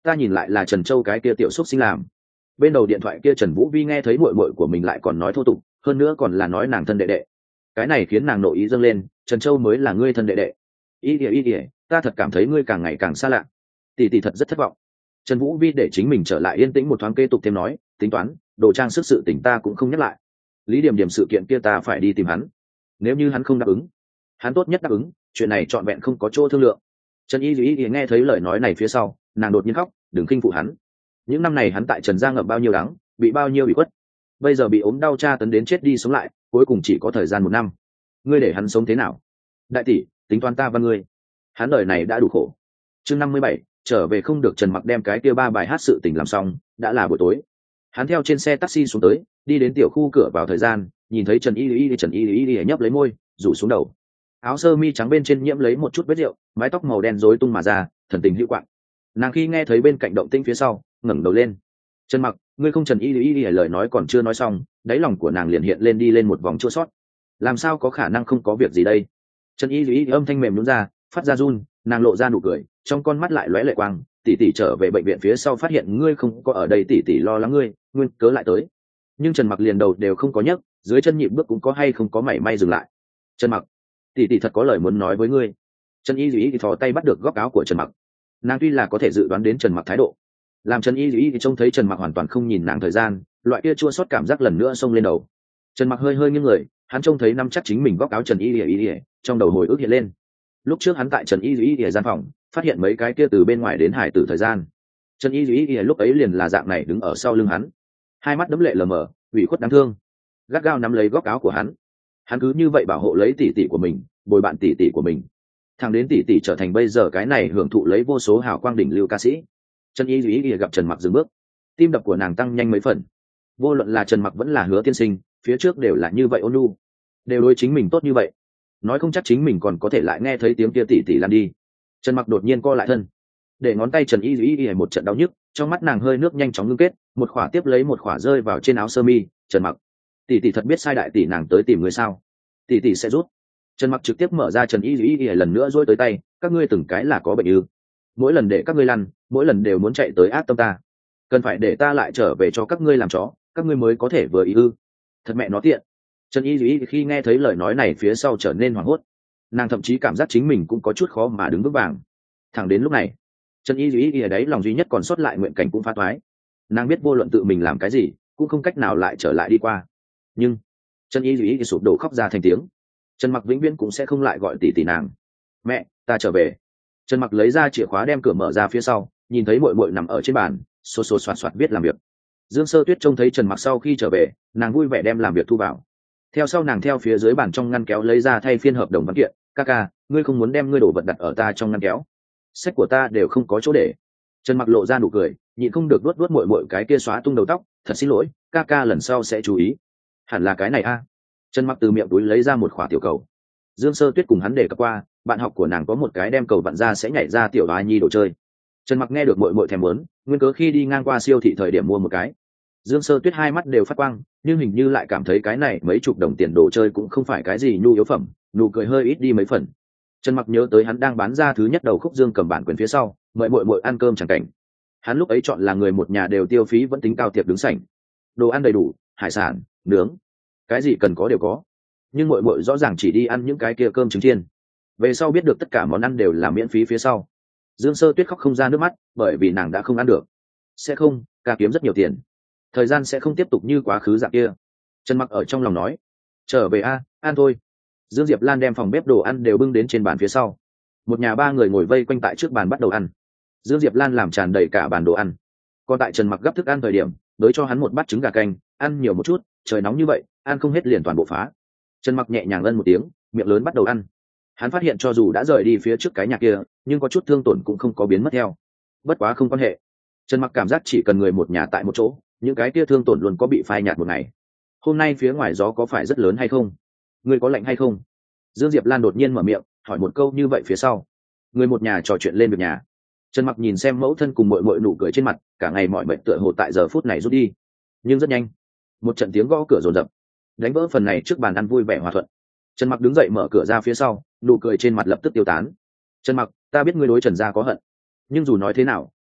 ta nhìn lại là Trần Châu cái kia tiểu xúc sinh làm. Bên đầu điện thoại kia Trần Vũ Vi nghe thấy muội muội của mình lại còn nói thô tục, hơn nữa còn là nói nàng thân đệ đệ. Cái này khiến nàng nội ý dâng lên, Trần Châu mới là ngươi thân đệ đệ. Ý ỉa ý ỉa, ta thật cảm thấy ngươi càng ngày càng xa lạ. Tỷ tỷ thật rất thất vọng. Trần Vũ Vi để chính mình trở lại yên tĩnh một thoáng, kế tục thêm nói, tính toán, đồ trang sức sự tình ta cũng không nhắc lại. Lý Điểm Điểm sự kiện kia ta phải đi tìm hắn. Nếu như hắn không đáp ứng, hắn tốt nhất đáp ứng, chuyện này trọn vẹn không có chỗ thương lượng. Trần Y Duy nghe thấy lời nói này phía sau, nàng đột nhiên khóc, đừng khinh phụ hắn. Những năm này hắn tại Trần Gia ngậm bao nhiêu đắng, bị bao nhiêu ủy khuất, bây giờ bị ốm đau tra tấn đến chết đi sống lại, cuối cùng chỉ có thời gian một năm. Ngươi để hắn sống thế nào? Đại tỷ, tính toán ta và ngươi. Hắn đời này đã đủ khổ. Chương năm mươi bảy, trở về không được. Trần Mặc đem cái kia ba bài hát sự tình làm xong, đã là buổi tối. Hắn theo trên xe taxi xuống tới, đi đến tiểu khu cửa vào thời gian, nhìn thấy Trần Y Y Trần Y Y Y nhấp lấy môi, rủ xuống đầu. Áo sơ mi trắng bên trên nhiễm lấy một chút vết rượu, mái tóc màu đen rối tung mà ra, thần tình hữu quạng. Nàng khi nghe thấy bên cạnh động tĩnh phía sau, ngẩng đầu lên. Trần Mặc, ngươi không? Trần Y Y Y lời nói còn chưa nói xong, đáy lòng của nàng liền hiện lên đi lên một vòng chua xót. Làm sao có khả năng không có việc gì đây? Trần Y Y âm thanh mềm nhún ra, phát ra run, nàng lộ ra nụ cười, trong con mắt lại lóe lệ quang. Tỷ tỷ trở về bệnh viện phía sau phát hiện ngươi không có ở đây, tỷ tỷ lo lắng ngươi, nguyên cớ lại tới. Nhưng Trần Mặc liền đầu đều không có nhấc, dưới chân nhịp bước cũng có hay không có mảy may dừng lại. Trần Mặc, tỷ tỷ thật có lời muốn nói với ngươi. Trần Y Duy thì thò tay bắt được góc áo của Trần Mặc. Nàng tuy là có thể dự đoán đến Trần Mặc thái độ, làm Trần Y Duy thì trông thấy Trần Mặc hoàn toàn không nhìn nàng thời gian, loại kia chua xót cảm giác lần nữa xông lên đầu. Trần Mặc hơi hơi nghiêng người, hắn trông thấy nắm chắc chính mình góc áo Trần Y Duy, trong đầu hồi ức hiện lên. Lúc trước hắn tại Trần Y Duy gian phòng, phát hiện mấy cái kia từ bên ngoài đến hải tử thời gian. Trần Y Duy lúc ấy liền là dạng này đứng ở sau lưng hắn, hai mắt đẫm lệ lờ mờ, ủy khuất đáng thương, gắt gao nắm lấy góc áo của hắn. Hắn cứ như vậy bảo hộ lấy tỷ tỷ của mình, bồi bạn tỷ tỷ của mình, thằng đến tỷ tỷ trở thành bây giờ cái này hưởng thụ lấy vô số hào quang đỉnh lưu ca sĩ. Trần Y Duy gặp Trần Mặc dừng bước, tim đập của nàng tăng nhanh mấy phần. Vô luận là Trần Mặc vẫn là Hứa Tiên Sinh, phía trước đều là như vậy ôn nhu, đều đối chính mình tốt như vậy, nói không chắc chính mình còn có thể lại nghe thấy tiếng kia tỷ tỷ lan đi. Trần Mặc đột nhiên co lại thân, để ngón tay Trần Y Duy một trận đau nhức, trong mắt nàng hơi nước nhanh chóng ngưng kết, một khỏa tiếp lấy một khỏa rơi vào trên áo sơ mi. Trần Mặc, tỷ tỷ thật biết sai, đại tỷ nàng tới tìm người sao? Tỷ tỷ sẽ rút. Trần Mặc trực tiếp mở ra Trần Y Duy lần nữa dỗi tới tay, các ngươi từng cái là có bệnh ư? Mỗi lần để các ngươi lăn, mỗi lần đều muốn chạy tới ác tâm ta, cần phải để ta lại trở về cho các ngươi làm chó, các ngươi mới có thể vừa ý ư? Thật mẹ nó tiện. Trần Y Duy khi nghe thấy lời nói này phía sau trở nên hoảng hốt, nàng thậm chí cảm giác chính mình cũng có chút khó mà đứng vững vàng. Thẳng đến lúc này, Trần Y Duy ở đấy lòng duy nhất còn sót lại nguyện cảnh cũng phá toái. Nàng biết vô luận tự mình làm cái gì, cũng không cách nào lại trở lại đi qua. Nhưng Trần Y Duy sụp đổ khóc ra thành tiếng. Trần Mặc vĩnh viễn cũng sẽ không lại gọi tỷ tỷ nàng. Mẹ, ta trở về. Trần Mặc lấy ra chìa khóa đem cửa mở ra phía sau, nhìn thấy muội muội nằm ở trên bàn, xô xô xoạt xoạt viết làm việc. Dương Sơ Tuyết trông thấy Trần Mặc sau khi trở về, nàng vui vẻ đem làm việc thu vào. Theo sau nàng theo phía dưới bàn trong ngăn kéo lấy ra thay phiên hợp đồng văn kiện. Ca ca, ngươi không muốn đem ngươi đồ vật đặt ở ta trong ngăn kéo? Sách của ta đều không có chỗ để. Trần Mặc lộ ra nụ cười, nhịn không được vuốt vuốt muội muội cái kia xóa tung đầu tóc. Thật xin lỗi, ca ca lần sau sẽ chú ý. Hẳn là cái này a. Trần Mặc từ miệng túi lấy ra một khỏa tiểu cầu. Dương Sơ Tuyết cùng hắn đề cập qua, bạn học của nàng có một cái đem cầu vặn ra sẽ nhảy ra tiểu đoá nhi đồ chơi. Trần Mặc nghe được muội muội thèm muốn, nguyên cớ khi đi ngang qua siêu thị thời điểm mua một cái. Dương Sơ Tuyết hai mắt đều phát quang, nhưng hình như lại cảm thấy cái này mấy chục đồng tiền đồ chơi cũng không phải cái gì nhu yếu phẩm, nụ cười hơi ít đi mấy phần. Trần Mặc nhớ tới hắn đang bán ra thứ nhất đầu khúc dương cầm bản quyền phía sau, mời muội muội ăn cơm chẳng cảnh. Hắn lúc ấy chọn là người một nhà đều tiêu phí vẫn tính cao tiệp đứng sảnh, đồ ăn đầy đủ, hải sản, nướng, cái gì cần có đều có. Nhưng muội muội rõ ràng chỉ đi ăn những cái kia cơm trứng chiên. Về sau biết được tất cả món ăn đều là miễn phí phía sau, Dương Sơ Tuyết khóc không ra nước mắt, bởi vì nàng đã không ăn được. Sẽ không, ca kiếm rất nhiều tiền, thời gian sẽ không tiếp tục như quá khứ dạng kia. Trần Mặc ở trong lòng nói, trở về a, ăn thôi. Dương Diệp Lan đem phòng bếp đồ ăn đều bưng đến trên bàn phía sau, một nhà ba người ngồi vây quanh tại trước bàn bắt đầu ăn. Dương Diệp Lan làm tràn đầy cả bàn đồ ăn, còn tại Trần Mặc gấp thức ăn thời điểm, đối cho hắn một bát trứng gà canh, ăn nhiều một chút, trời nóng như vậy, ăn không hết liền toàn bộ phá. Trần Mặc nhẹ nhàng ân một tiếng, miệng lớn bắt đầu ăn. Hắn phát hiện cho dù đã rời đi phía trước cái nhà kia, nhưng có chút thương tổn cũng không có biến mất theo. Bất quá không quan hệ, Trần Mặc cảm giác chỉ cần người một nhà tại một chỗ, những cái kia thương tổn luôn có bị phai nhạt một ngày. Hôm nay phía ngoài gió có phải rất lớn hay không? Người có lạnh hay không? Dương Diệp Lan đột nhiên mở miệng hỏi một câu như vậy phía sau, người một nhà trò chuyện lên việc nhà. Trần Mặc nhìn xem mẫu thân cùng muội muội nụ cười trên mặt, cả ngày mọi mệt tựa hồ tại giờ phút này rút đi. Nhưng rất nhanh, một trận tiếng gõ cửa rồn rập đánh vỡ phần này trước bàn ăn vui vẻ hòa thuận. Trần Mặc đứng dậy mở cửa ra phía sau, nụ cười trên mặt lập tức tiêu tán. Trần Mặc, ta biết ngươi đối Trần gia có hận, nhưng dù nói thế nào,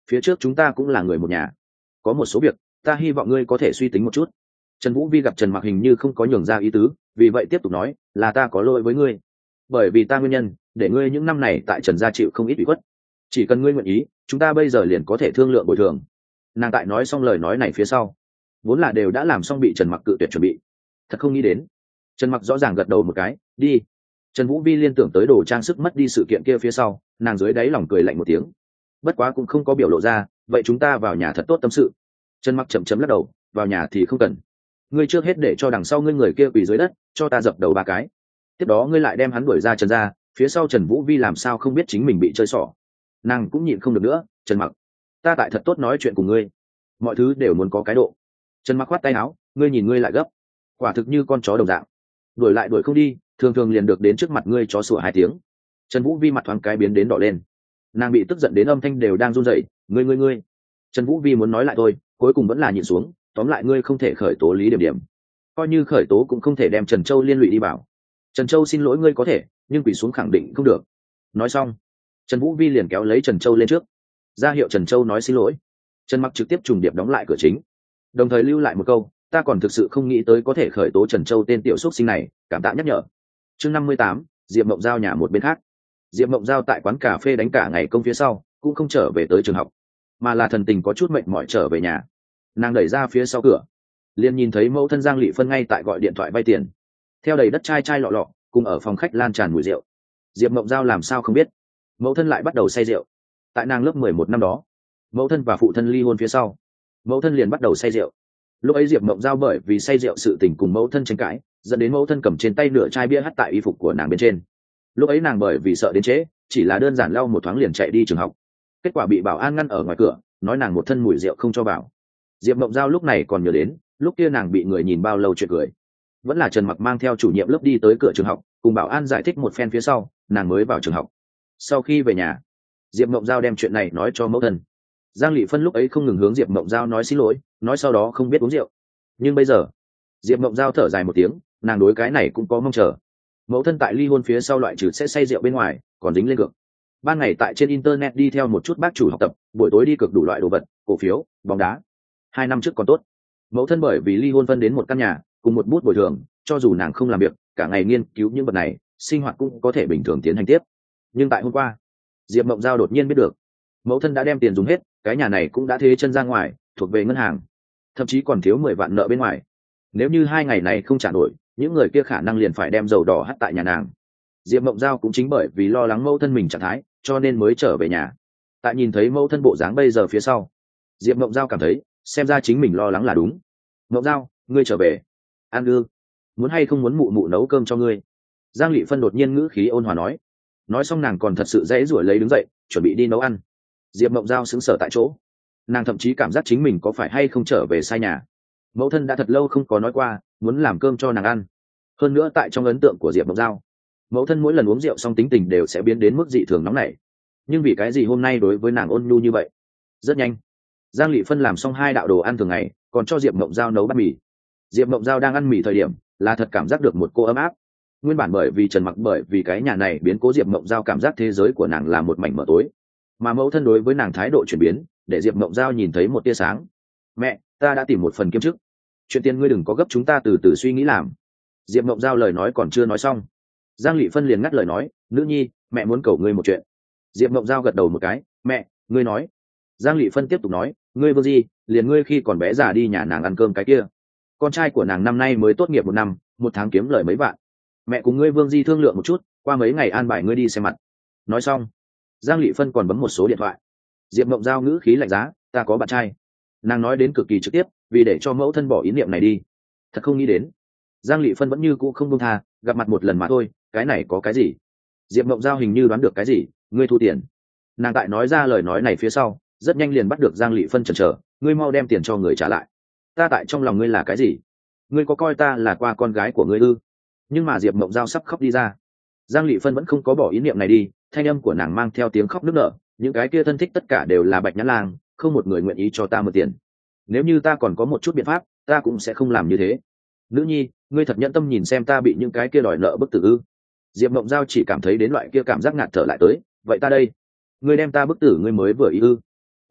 phía trước chúng ta cũng là người một nhà, có một số việc ta hy vọng ngươi có thể suy tính một chút. Trần Vũ Vi gặp Trần Mặc hình như không có nhường ra ý tứ, vì vậy tiếp tục nói, là ta có lỗi với ngươi, bởi vì ta nguyên nhân để ngươi những năm này tại Trần gia chịu không ít ủy khuất, chỉ cần ngươi nguyện ý chúng ta bây giờ liền có thể thương lượng bồi thường. Nàng tại nói xong lời nói này phía sau, vốn là đều đã làm xong bị Trần Mặc cự tuyệt chuẩn bị, thật không nghĩ đến Trần Mặc rõ ràng gật đầu một cái, đi. Trần Vũ Vi liên tưởng tới đồ trang sức mất đi sự kiện kia phía sau, nàng dưới đáy lòng cười lạnh một tiếng, bất quá cũng không có biểu lộ ra. Vậy chúng ta vào nhà thật tốt tâm sự. Trần Mặc chậm chậm lắc đầu, vào nhà thì không cần, ngươi trước hết để cho đằng sau ngươi người kia quỳ dưới đất cho ta dập đầu ba cái, tiếp đó ngươi lại đem hắn đuổi ra Trần gia. Phía sau Trần Vũ Vi làm sao không biết chính mình bị chơi xỏ, nàng cũng nhịn không được nữa. Trần Mặc, ta tại thật tốt nói chuyện cùng ngươi, mọi thứ đều muốn có cái độ. Trần Mặc khoát tay áo, ngươi nhìn ngươi lại gấp, quả thực như con chó đồng dạng, đuổi lại đuổi không đi, thường thường liền được đến trước mặt ngươi chó sủa hai tiếng. Trần Vũ Vi mặt thoáng cái biến đến đỏ lên, nàng bị tức giận đến âm thanh đều đang run rẩy. Ngươi ngươi ngươi Trần Vũ Vi muốn nói lại thôi, cuối cùng vẫn là nhịn xuống. Tóm lại ngươi không thể khởi tố Lý Điểm Điểm, coi như khởi tố cũng không thể đem Trần Châu liên lụy đi vào. Trần Châu xin lỗi ngươi có thể, nhưng quỳ xuống khẳng định không được. Nói xong, Trần Vũ Vi liền kéo lấy Trần Châu lên trước, ra hiệu Trần Châu nói xin lỗi. Trần Mặc trực tiếp trùng điệp đóng lại cửa chính, đồng thời lưu lại một câu, ta còn thực sự không nghĩ tới có thể khởi tố Trần Châu tên tiểu xuất sinh này, cảm tạ nhắc nhở. Chương năm mươi tám, Diệp Mộng Giao nhà một bên khác. Diệp Mộng Giao tại quán cà phê đánh cả ngày công phía sau, cũng không trở về tới trường học, mà là thần tình có chút mệt mỏi trở về nhà. Nàng đẩy ra phía sau cửa, liền nhìn thấy mẫu thân Giang Lệ Phân ngay tại gọi điện thoại vay tiền, theo đầy đất chai chai lọ lọ, cùng ở phòng khách lan tràn mùi rượu. Diệp Mộng Giao làm sao không biết, mẫu thân lại bắt đầu say rượu. Tại nàng lớp mười một năm đó, mẫu thân và phụ thân ly hôn phía sau, mẫu thân liền bắt đầu say rượu. Lúc ấy Diệp Mộng Giao bởi vì say rượu sự tình cùng mẫu thân tranh cãi, dẫn đến mẫu thân cầm trên tay nửa chai bia hắt tại y phục của nàng bên trên. Lúc ấy nàng bởi vì sợ đến trễ, chỉ là đơn giản lau một thoáng liền chạy đi trường học, kết quả bị bảo an ngăn ở ngoài cửa, nói nàng một thân mùi rượu không cho vào. Diệp Mộng Giao lúc này còn nhớ đến lúc kia nàng bị người nhìn bao lâu chuyện cười, vẫn là Trần Mặc mang theo chủ nhiệm lớp đi tới cửa trường học, cùng bảo an giải thích một phen phía sau, nàng mới vào trường học. Sau khi về nhà, Diệp Mộng Giao đem chuyện này nói cho mẫu thân. Giang Lệ Phân lúc ấy không ngừng hướng Diệp Mộng Giao nói xin lỗi, nói sau đó không biết uống rượu. Nhưng bây giờ, Diệp Mộng Giao thở dài một tiếng, nàng đối cái này cũng có mong chờ. Mẫu thân tại ly hôn phía sau loại trừ sẽ say rượu bên ngoài, còn dính lên cược. Ban ngày tại trên internet đi theo một chút bác chủ học tập, buổi tối đi cược đủ loại đồ vật, cổ phiếu, bóng đá. Hai năm trước còn tốt, mẫu thân bởi vì ly hôn phân đến một căn nhà cùng một bút bồi thường, cho dù nàng không làm việc, cả ngày nghiên cứu những vật này, sinh hoạt cũng có thể bình thường tiến hành tiếp. Nhưng tại hôm qua, Diệp Mộng Giao đột nhiên biết được, mẫu thân đã đem tiền dùng hết, cái nhà này cũng đã thế chân ra ngoài, thuộc về ngân hàng, thậm chí còn thiếu mười vạn nợ bên ngoài. Nếu như hai ngày này không trả nổi, những người kia khả năng liền phải đem dầu đỏ hắt tại nhà nàng. Diệp Mộng Giao cũng chính bởi vì lo lắng mẫu thân mình trạng thái, cho nên mới trở về nhà. Tại nhìn thấy mẫu thân bộ dáng bây giờ phía sau, Diệp Mộng Giao cảm thấy xem ra chính mình lo lắng là đúng. Mộng Giao, ngươi trở về ăn ư? Muốn hay không muốn mụ mụ nấu cơm cho ngươi? Giang Lệ Phân đột nhiên ngữ khí ôn hòa nói. Nói xong nàng còn thật sự dễ rủi lấy đứng dậy, chuẩn bị đi nấu ăn. Diệp Mộng Giao sững sờ tại chỗ, nàng thậm chí cảm giác chính mình có phải hay không trở về sai nhà. Mẫu thân đã thật lâu không có nói qua muốn làm cơm cho nàng ăn. Hơn nữa tại trong ấn tượng của Diệp Mộng Giao, mẫu thân mỗi lần uống rượu xong tính tình đều sẽ biến đến mức dị thường nóng nảy. Nhưng vì cái gì hôm nay đối với nàng ôn nhu như vậy? Rất nhanh, Giang Lệ Phân làm xong hai đạo đồ ăn thường ngày, còn cho Diệp Mộng Giao nấu bát mì. Diệp Mộng Giao đang ăn mì thời điểm, là thật cảm giác được một cô ấm áp. Nguyên bản bởi vì Trần Mặc bởi vì cái nhà này biến cố Diệp Mộng Giao cảm giác thế giới của nàng là một mảnh mờ tối, mà mẫu thân đối với nàng thái độ chuyển biến, để Diệp Mộng Giao nhìn thấy một tia sáng. Mẹ, ta đã tìm một phần kiêm chức, chuyện tiền ngươi đừng có gấp, chúng ta từ từ suy nghĩ làm. Diệp Mộng Giao lời nói còn chưa nói xong, Giang Lệ Phân liền ngắt lời nói, nữ nhi, mẹ muốn cầu ngươi một chuyện. Diệp Mộng Giao gật đầu một cái, mẹ, ngươi nói. Giang Lệ Phân tiếp tục nói, ngươi Vương Di, liền ngươi khi còn bé già đi nhà nàng ăn cơm cái kia, con trai của nàng năm nay mới tốt nghiệp một năm, một tháng kiếm lời mấy vạn. Mẹ cùng ngươi Vương Di thương lượng một chút, qua mấy ngày an bài ngươi đi xem mặt. Nói xong, Giang Lệ Phân còn bấm một số điện thoại. Diệp Mộng Giao ngữ khí lạnh giá, ta có bạn trai. Nàng nói đến cực kỳ trực tiếp, vì để cho mẫu thân bỏ ý niệm này đi. Thật không nghĩ đến, Giang Lệ Phân vẫn như cũ không buông tha, gặp mặt một lần mà thôi, cái này có cái gì? Diệp Mộng Giao hình như đoán được cái gì, ngươi thu tiền. Nàng tại nói ra lời nói này phía sau, rất nhanh liền bắt được Giang Lệ Phân chần chờ, ngươi mau đem tiền cho người trả lại. Ta tại trong lòng ngươi là cái gì? Ngươi có coi ta là qua con gái của ngươi ư? Nhưng mà Diệp Mộng Giao sắp khóc đi ra. Giang Lệ Phân vẫn không có bỏ ý niệm này đi, thanh âm của nàng mang theo tiếng khóc nức nở, những cái kia thân thích tất cả đều là Bạch Nhã Lang, không một người nguyện ý cho ta mượn tiền. Nếu như ta còn có một chút biện pháp, ta cũng sẽ không làm như thế. Nữ nhi, ngươi thật nhẫn tâm nhìn xem ta bị những cái kia đòi nợ bức tử ư? Diệp Mộng Giao chỉ cảm thấy đến loại kia cảm giác ngạt thở lại tới, vậy ta đây, ngươi đem ta bức tử ngươi mới vừa ý ư?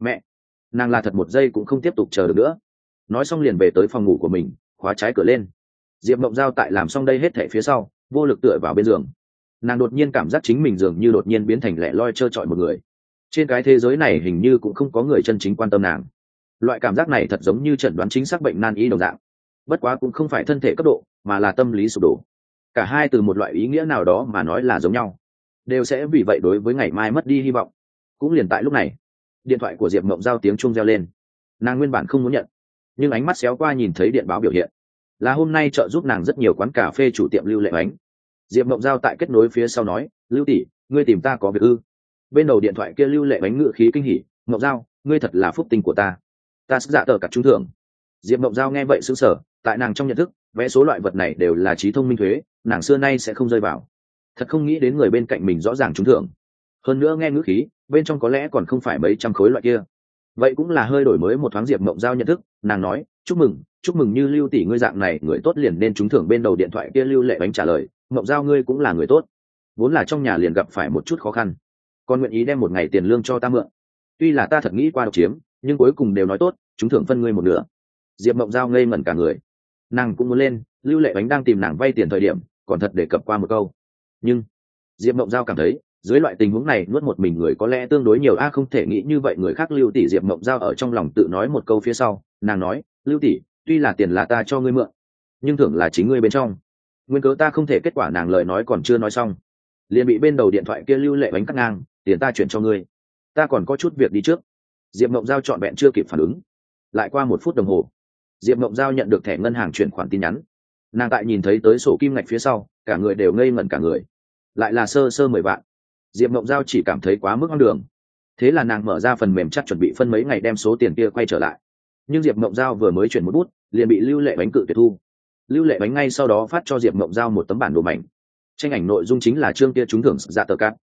Mẹ, nàng là thật một giây cũng không tiếp tục chờ được nữa. Nói xong liền về tới phòng ngủ của mình, khóa trái cửa lên. Diệp Mộng Giao tại làm xong đây hết thảy phía sau, vô lực tựa vào bên giường. Nàng đột nhiên cảm giác chính mình dường như đột nhiên biến thành lẻ loi trơ trọi một người. Trên cái thế giới này hình như cũng không có người chân chính quan tâm nàng. Loại cảm giác này thật giống như chẩn đoán chính xác bệnh nan y đồng dạng. Bất quá cũng không phải thân thể cấp độ, mà là tâm lý sụp đổ. Cả hai từ một loại ý nghĩa nào đó mà nói là giống nhau, đều sẽ vì vậy đối với ngày mai mất đi hy vọng. Cũng liền tại lúc này, điện thoại của Diệp Mộng Giao tiếng chuông reo lên. Nàng nguyên bản không muốn nhận, nhưng ánh mắt xéo qua nhìn thấy điện báo biểu hiện, là hôm nay trợ giúp nàng rất nhiều quán cà phê chủ tiệm Lưu Lệ Ánh. Diệp Mộng Giao tại kết nối phía sau nói, Lưu tỷ, ngươi tìm ta có việc ư? Bên đầu điện thoại kia Lưu Lệ Ánh ngự khí kinh hỉ, Mộng Giao, ngươi thật là phúc tinh của ta, ta sẽ dạ tờ cặp trúng thưởng. Diệp Mộng Giao nghe vậy sững sờ, tại nàng trong nhận thức, vẽ số loại vật này đều là trí thông minh thuế, nàng xưa nay sẽ không rơi vào. Thật không nghĩ đến người bên cạnh mình rõ ràng trúng thưởng, hơn nữa nghe ngữ khí bên trong có lẽ còn không phải mấy trăm khối loại kia. Vậy cũng là hơi đổi mới một thoáng Diệp Mộng Giao nhận thức, nàng nói, chúc mừng, chúc mừng, như Lưu tỷ ngươi dạng này người tốt liền nên trúng thưởng. Bên đầu điện thoại kia Lưu Lệ Ánh trả lời, Mộng Giao ngươi cũng là người tốt, vốn là trong nhà liền gặp phải một chút khó khăn, còn nguyện ý đem một ngày tiền lương cho ta mượn. Tuy là ta thật nghĩ qua độc chiếm, nhưng cuối cùng đều nói tốt, trúng thưởng phân ngươi một nửa. Diệp Mộng Giao ngây ngẩn cả người, nàng cũng muốn lên. Lưu Lệ Ánh đang tìm nàng vay tiền thời điểm còn thật đề cập qua một câu, nhưng Diệp Mộng Giao cảm thấy dưới loại tình huống này nuốt một mình người có lẽ tương đối nhiều a, không thể nghĩ như vậy người khác. Lưu tỷ, Diệp Mộng Giao ở trong lòng tự nói một câu phía sau, nàng nói, Lưu tỷ, tuy là tiền là ta cho ngươi mượn, nhưng thưởng là chính ngươi bên trong, nguyên cớ ta không thể. Kết quả nàng lời nói còn chưa nói xong, liền bị bên đầu điện thoại kia Lưu Lệ Ánh cắt ngang, tiền ta chuyển cho ngươi, ta còn có chút việc đi trước. Diệp Mộng Giao trọn vẹn chưa kịp phản ứng, lại qua một phút đồng hồ, Diệp Mộng Giao nhận được thẻ ngân hàng chuyển khoản tin nhắn. Nàng tại nhìn thấy tới sổ kim ngạch phía sau, cả người đều ngây ngẩn cả người, lại là sơ sơ mười vạn. Diệp Mộng Giao chỉ cảm thấy quá mức hoang đường, thế là nàng mở ra phần mềm chắc chuẩn bị phân mấy ngày đem số tiền kia quay trở lại. Nhưng Diệp Mộng Giao vừa mới chuyển một bút, liền bị Lưu Lệ Ánh cự tuyệt thu. Lưu Lệ Ánh ngay sau đó phát cho Diệp Mộng Giao một tấm bản đồ mảnh, tranh ảnh nội dung chính là chương kia trúng thưởng dạ tờ cát,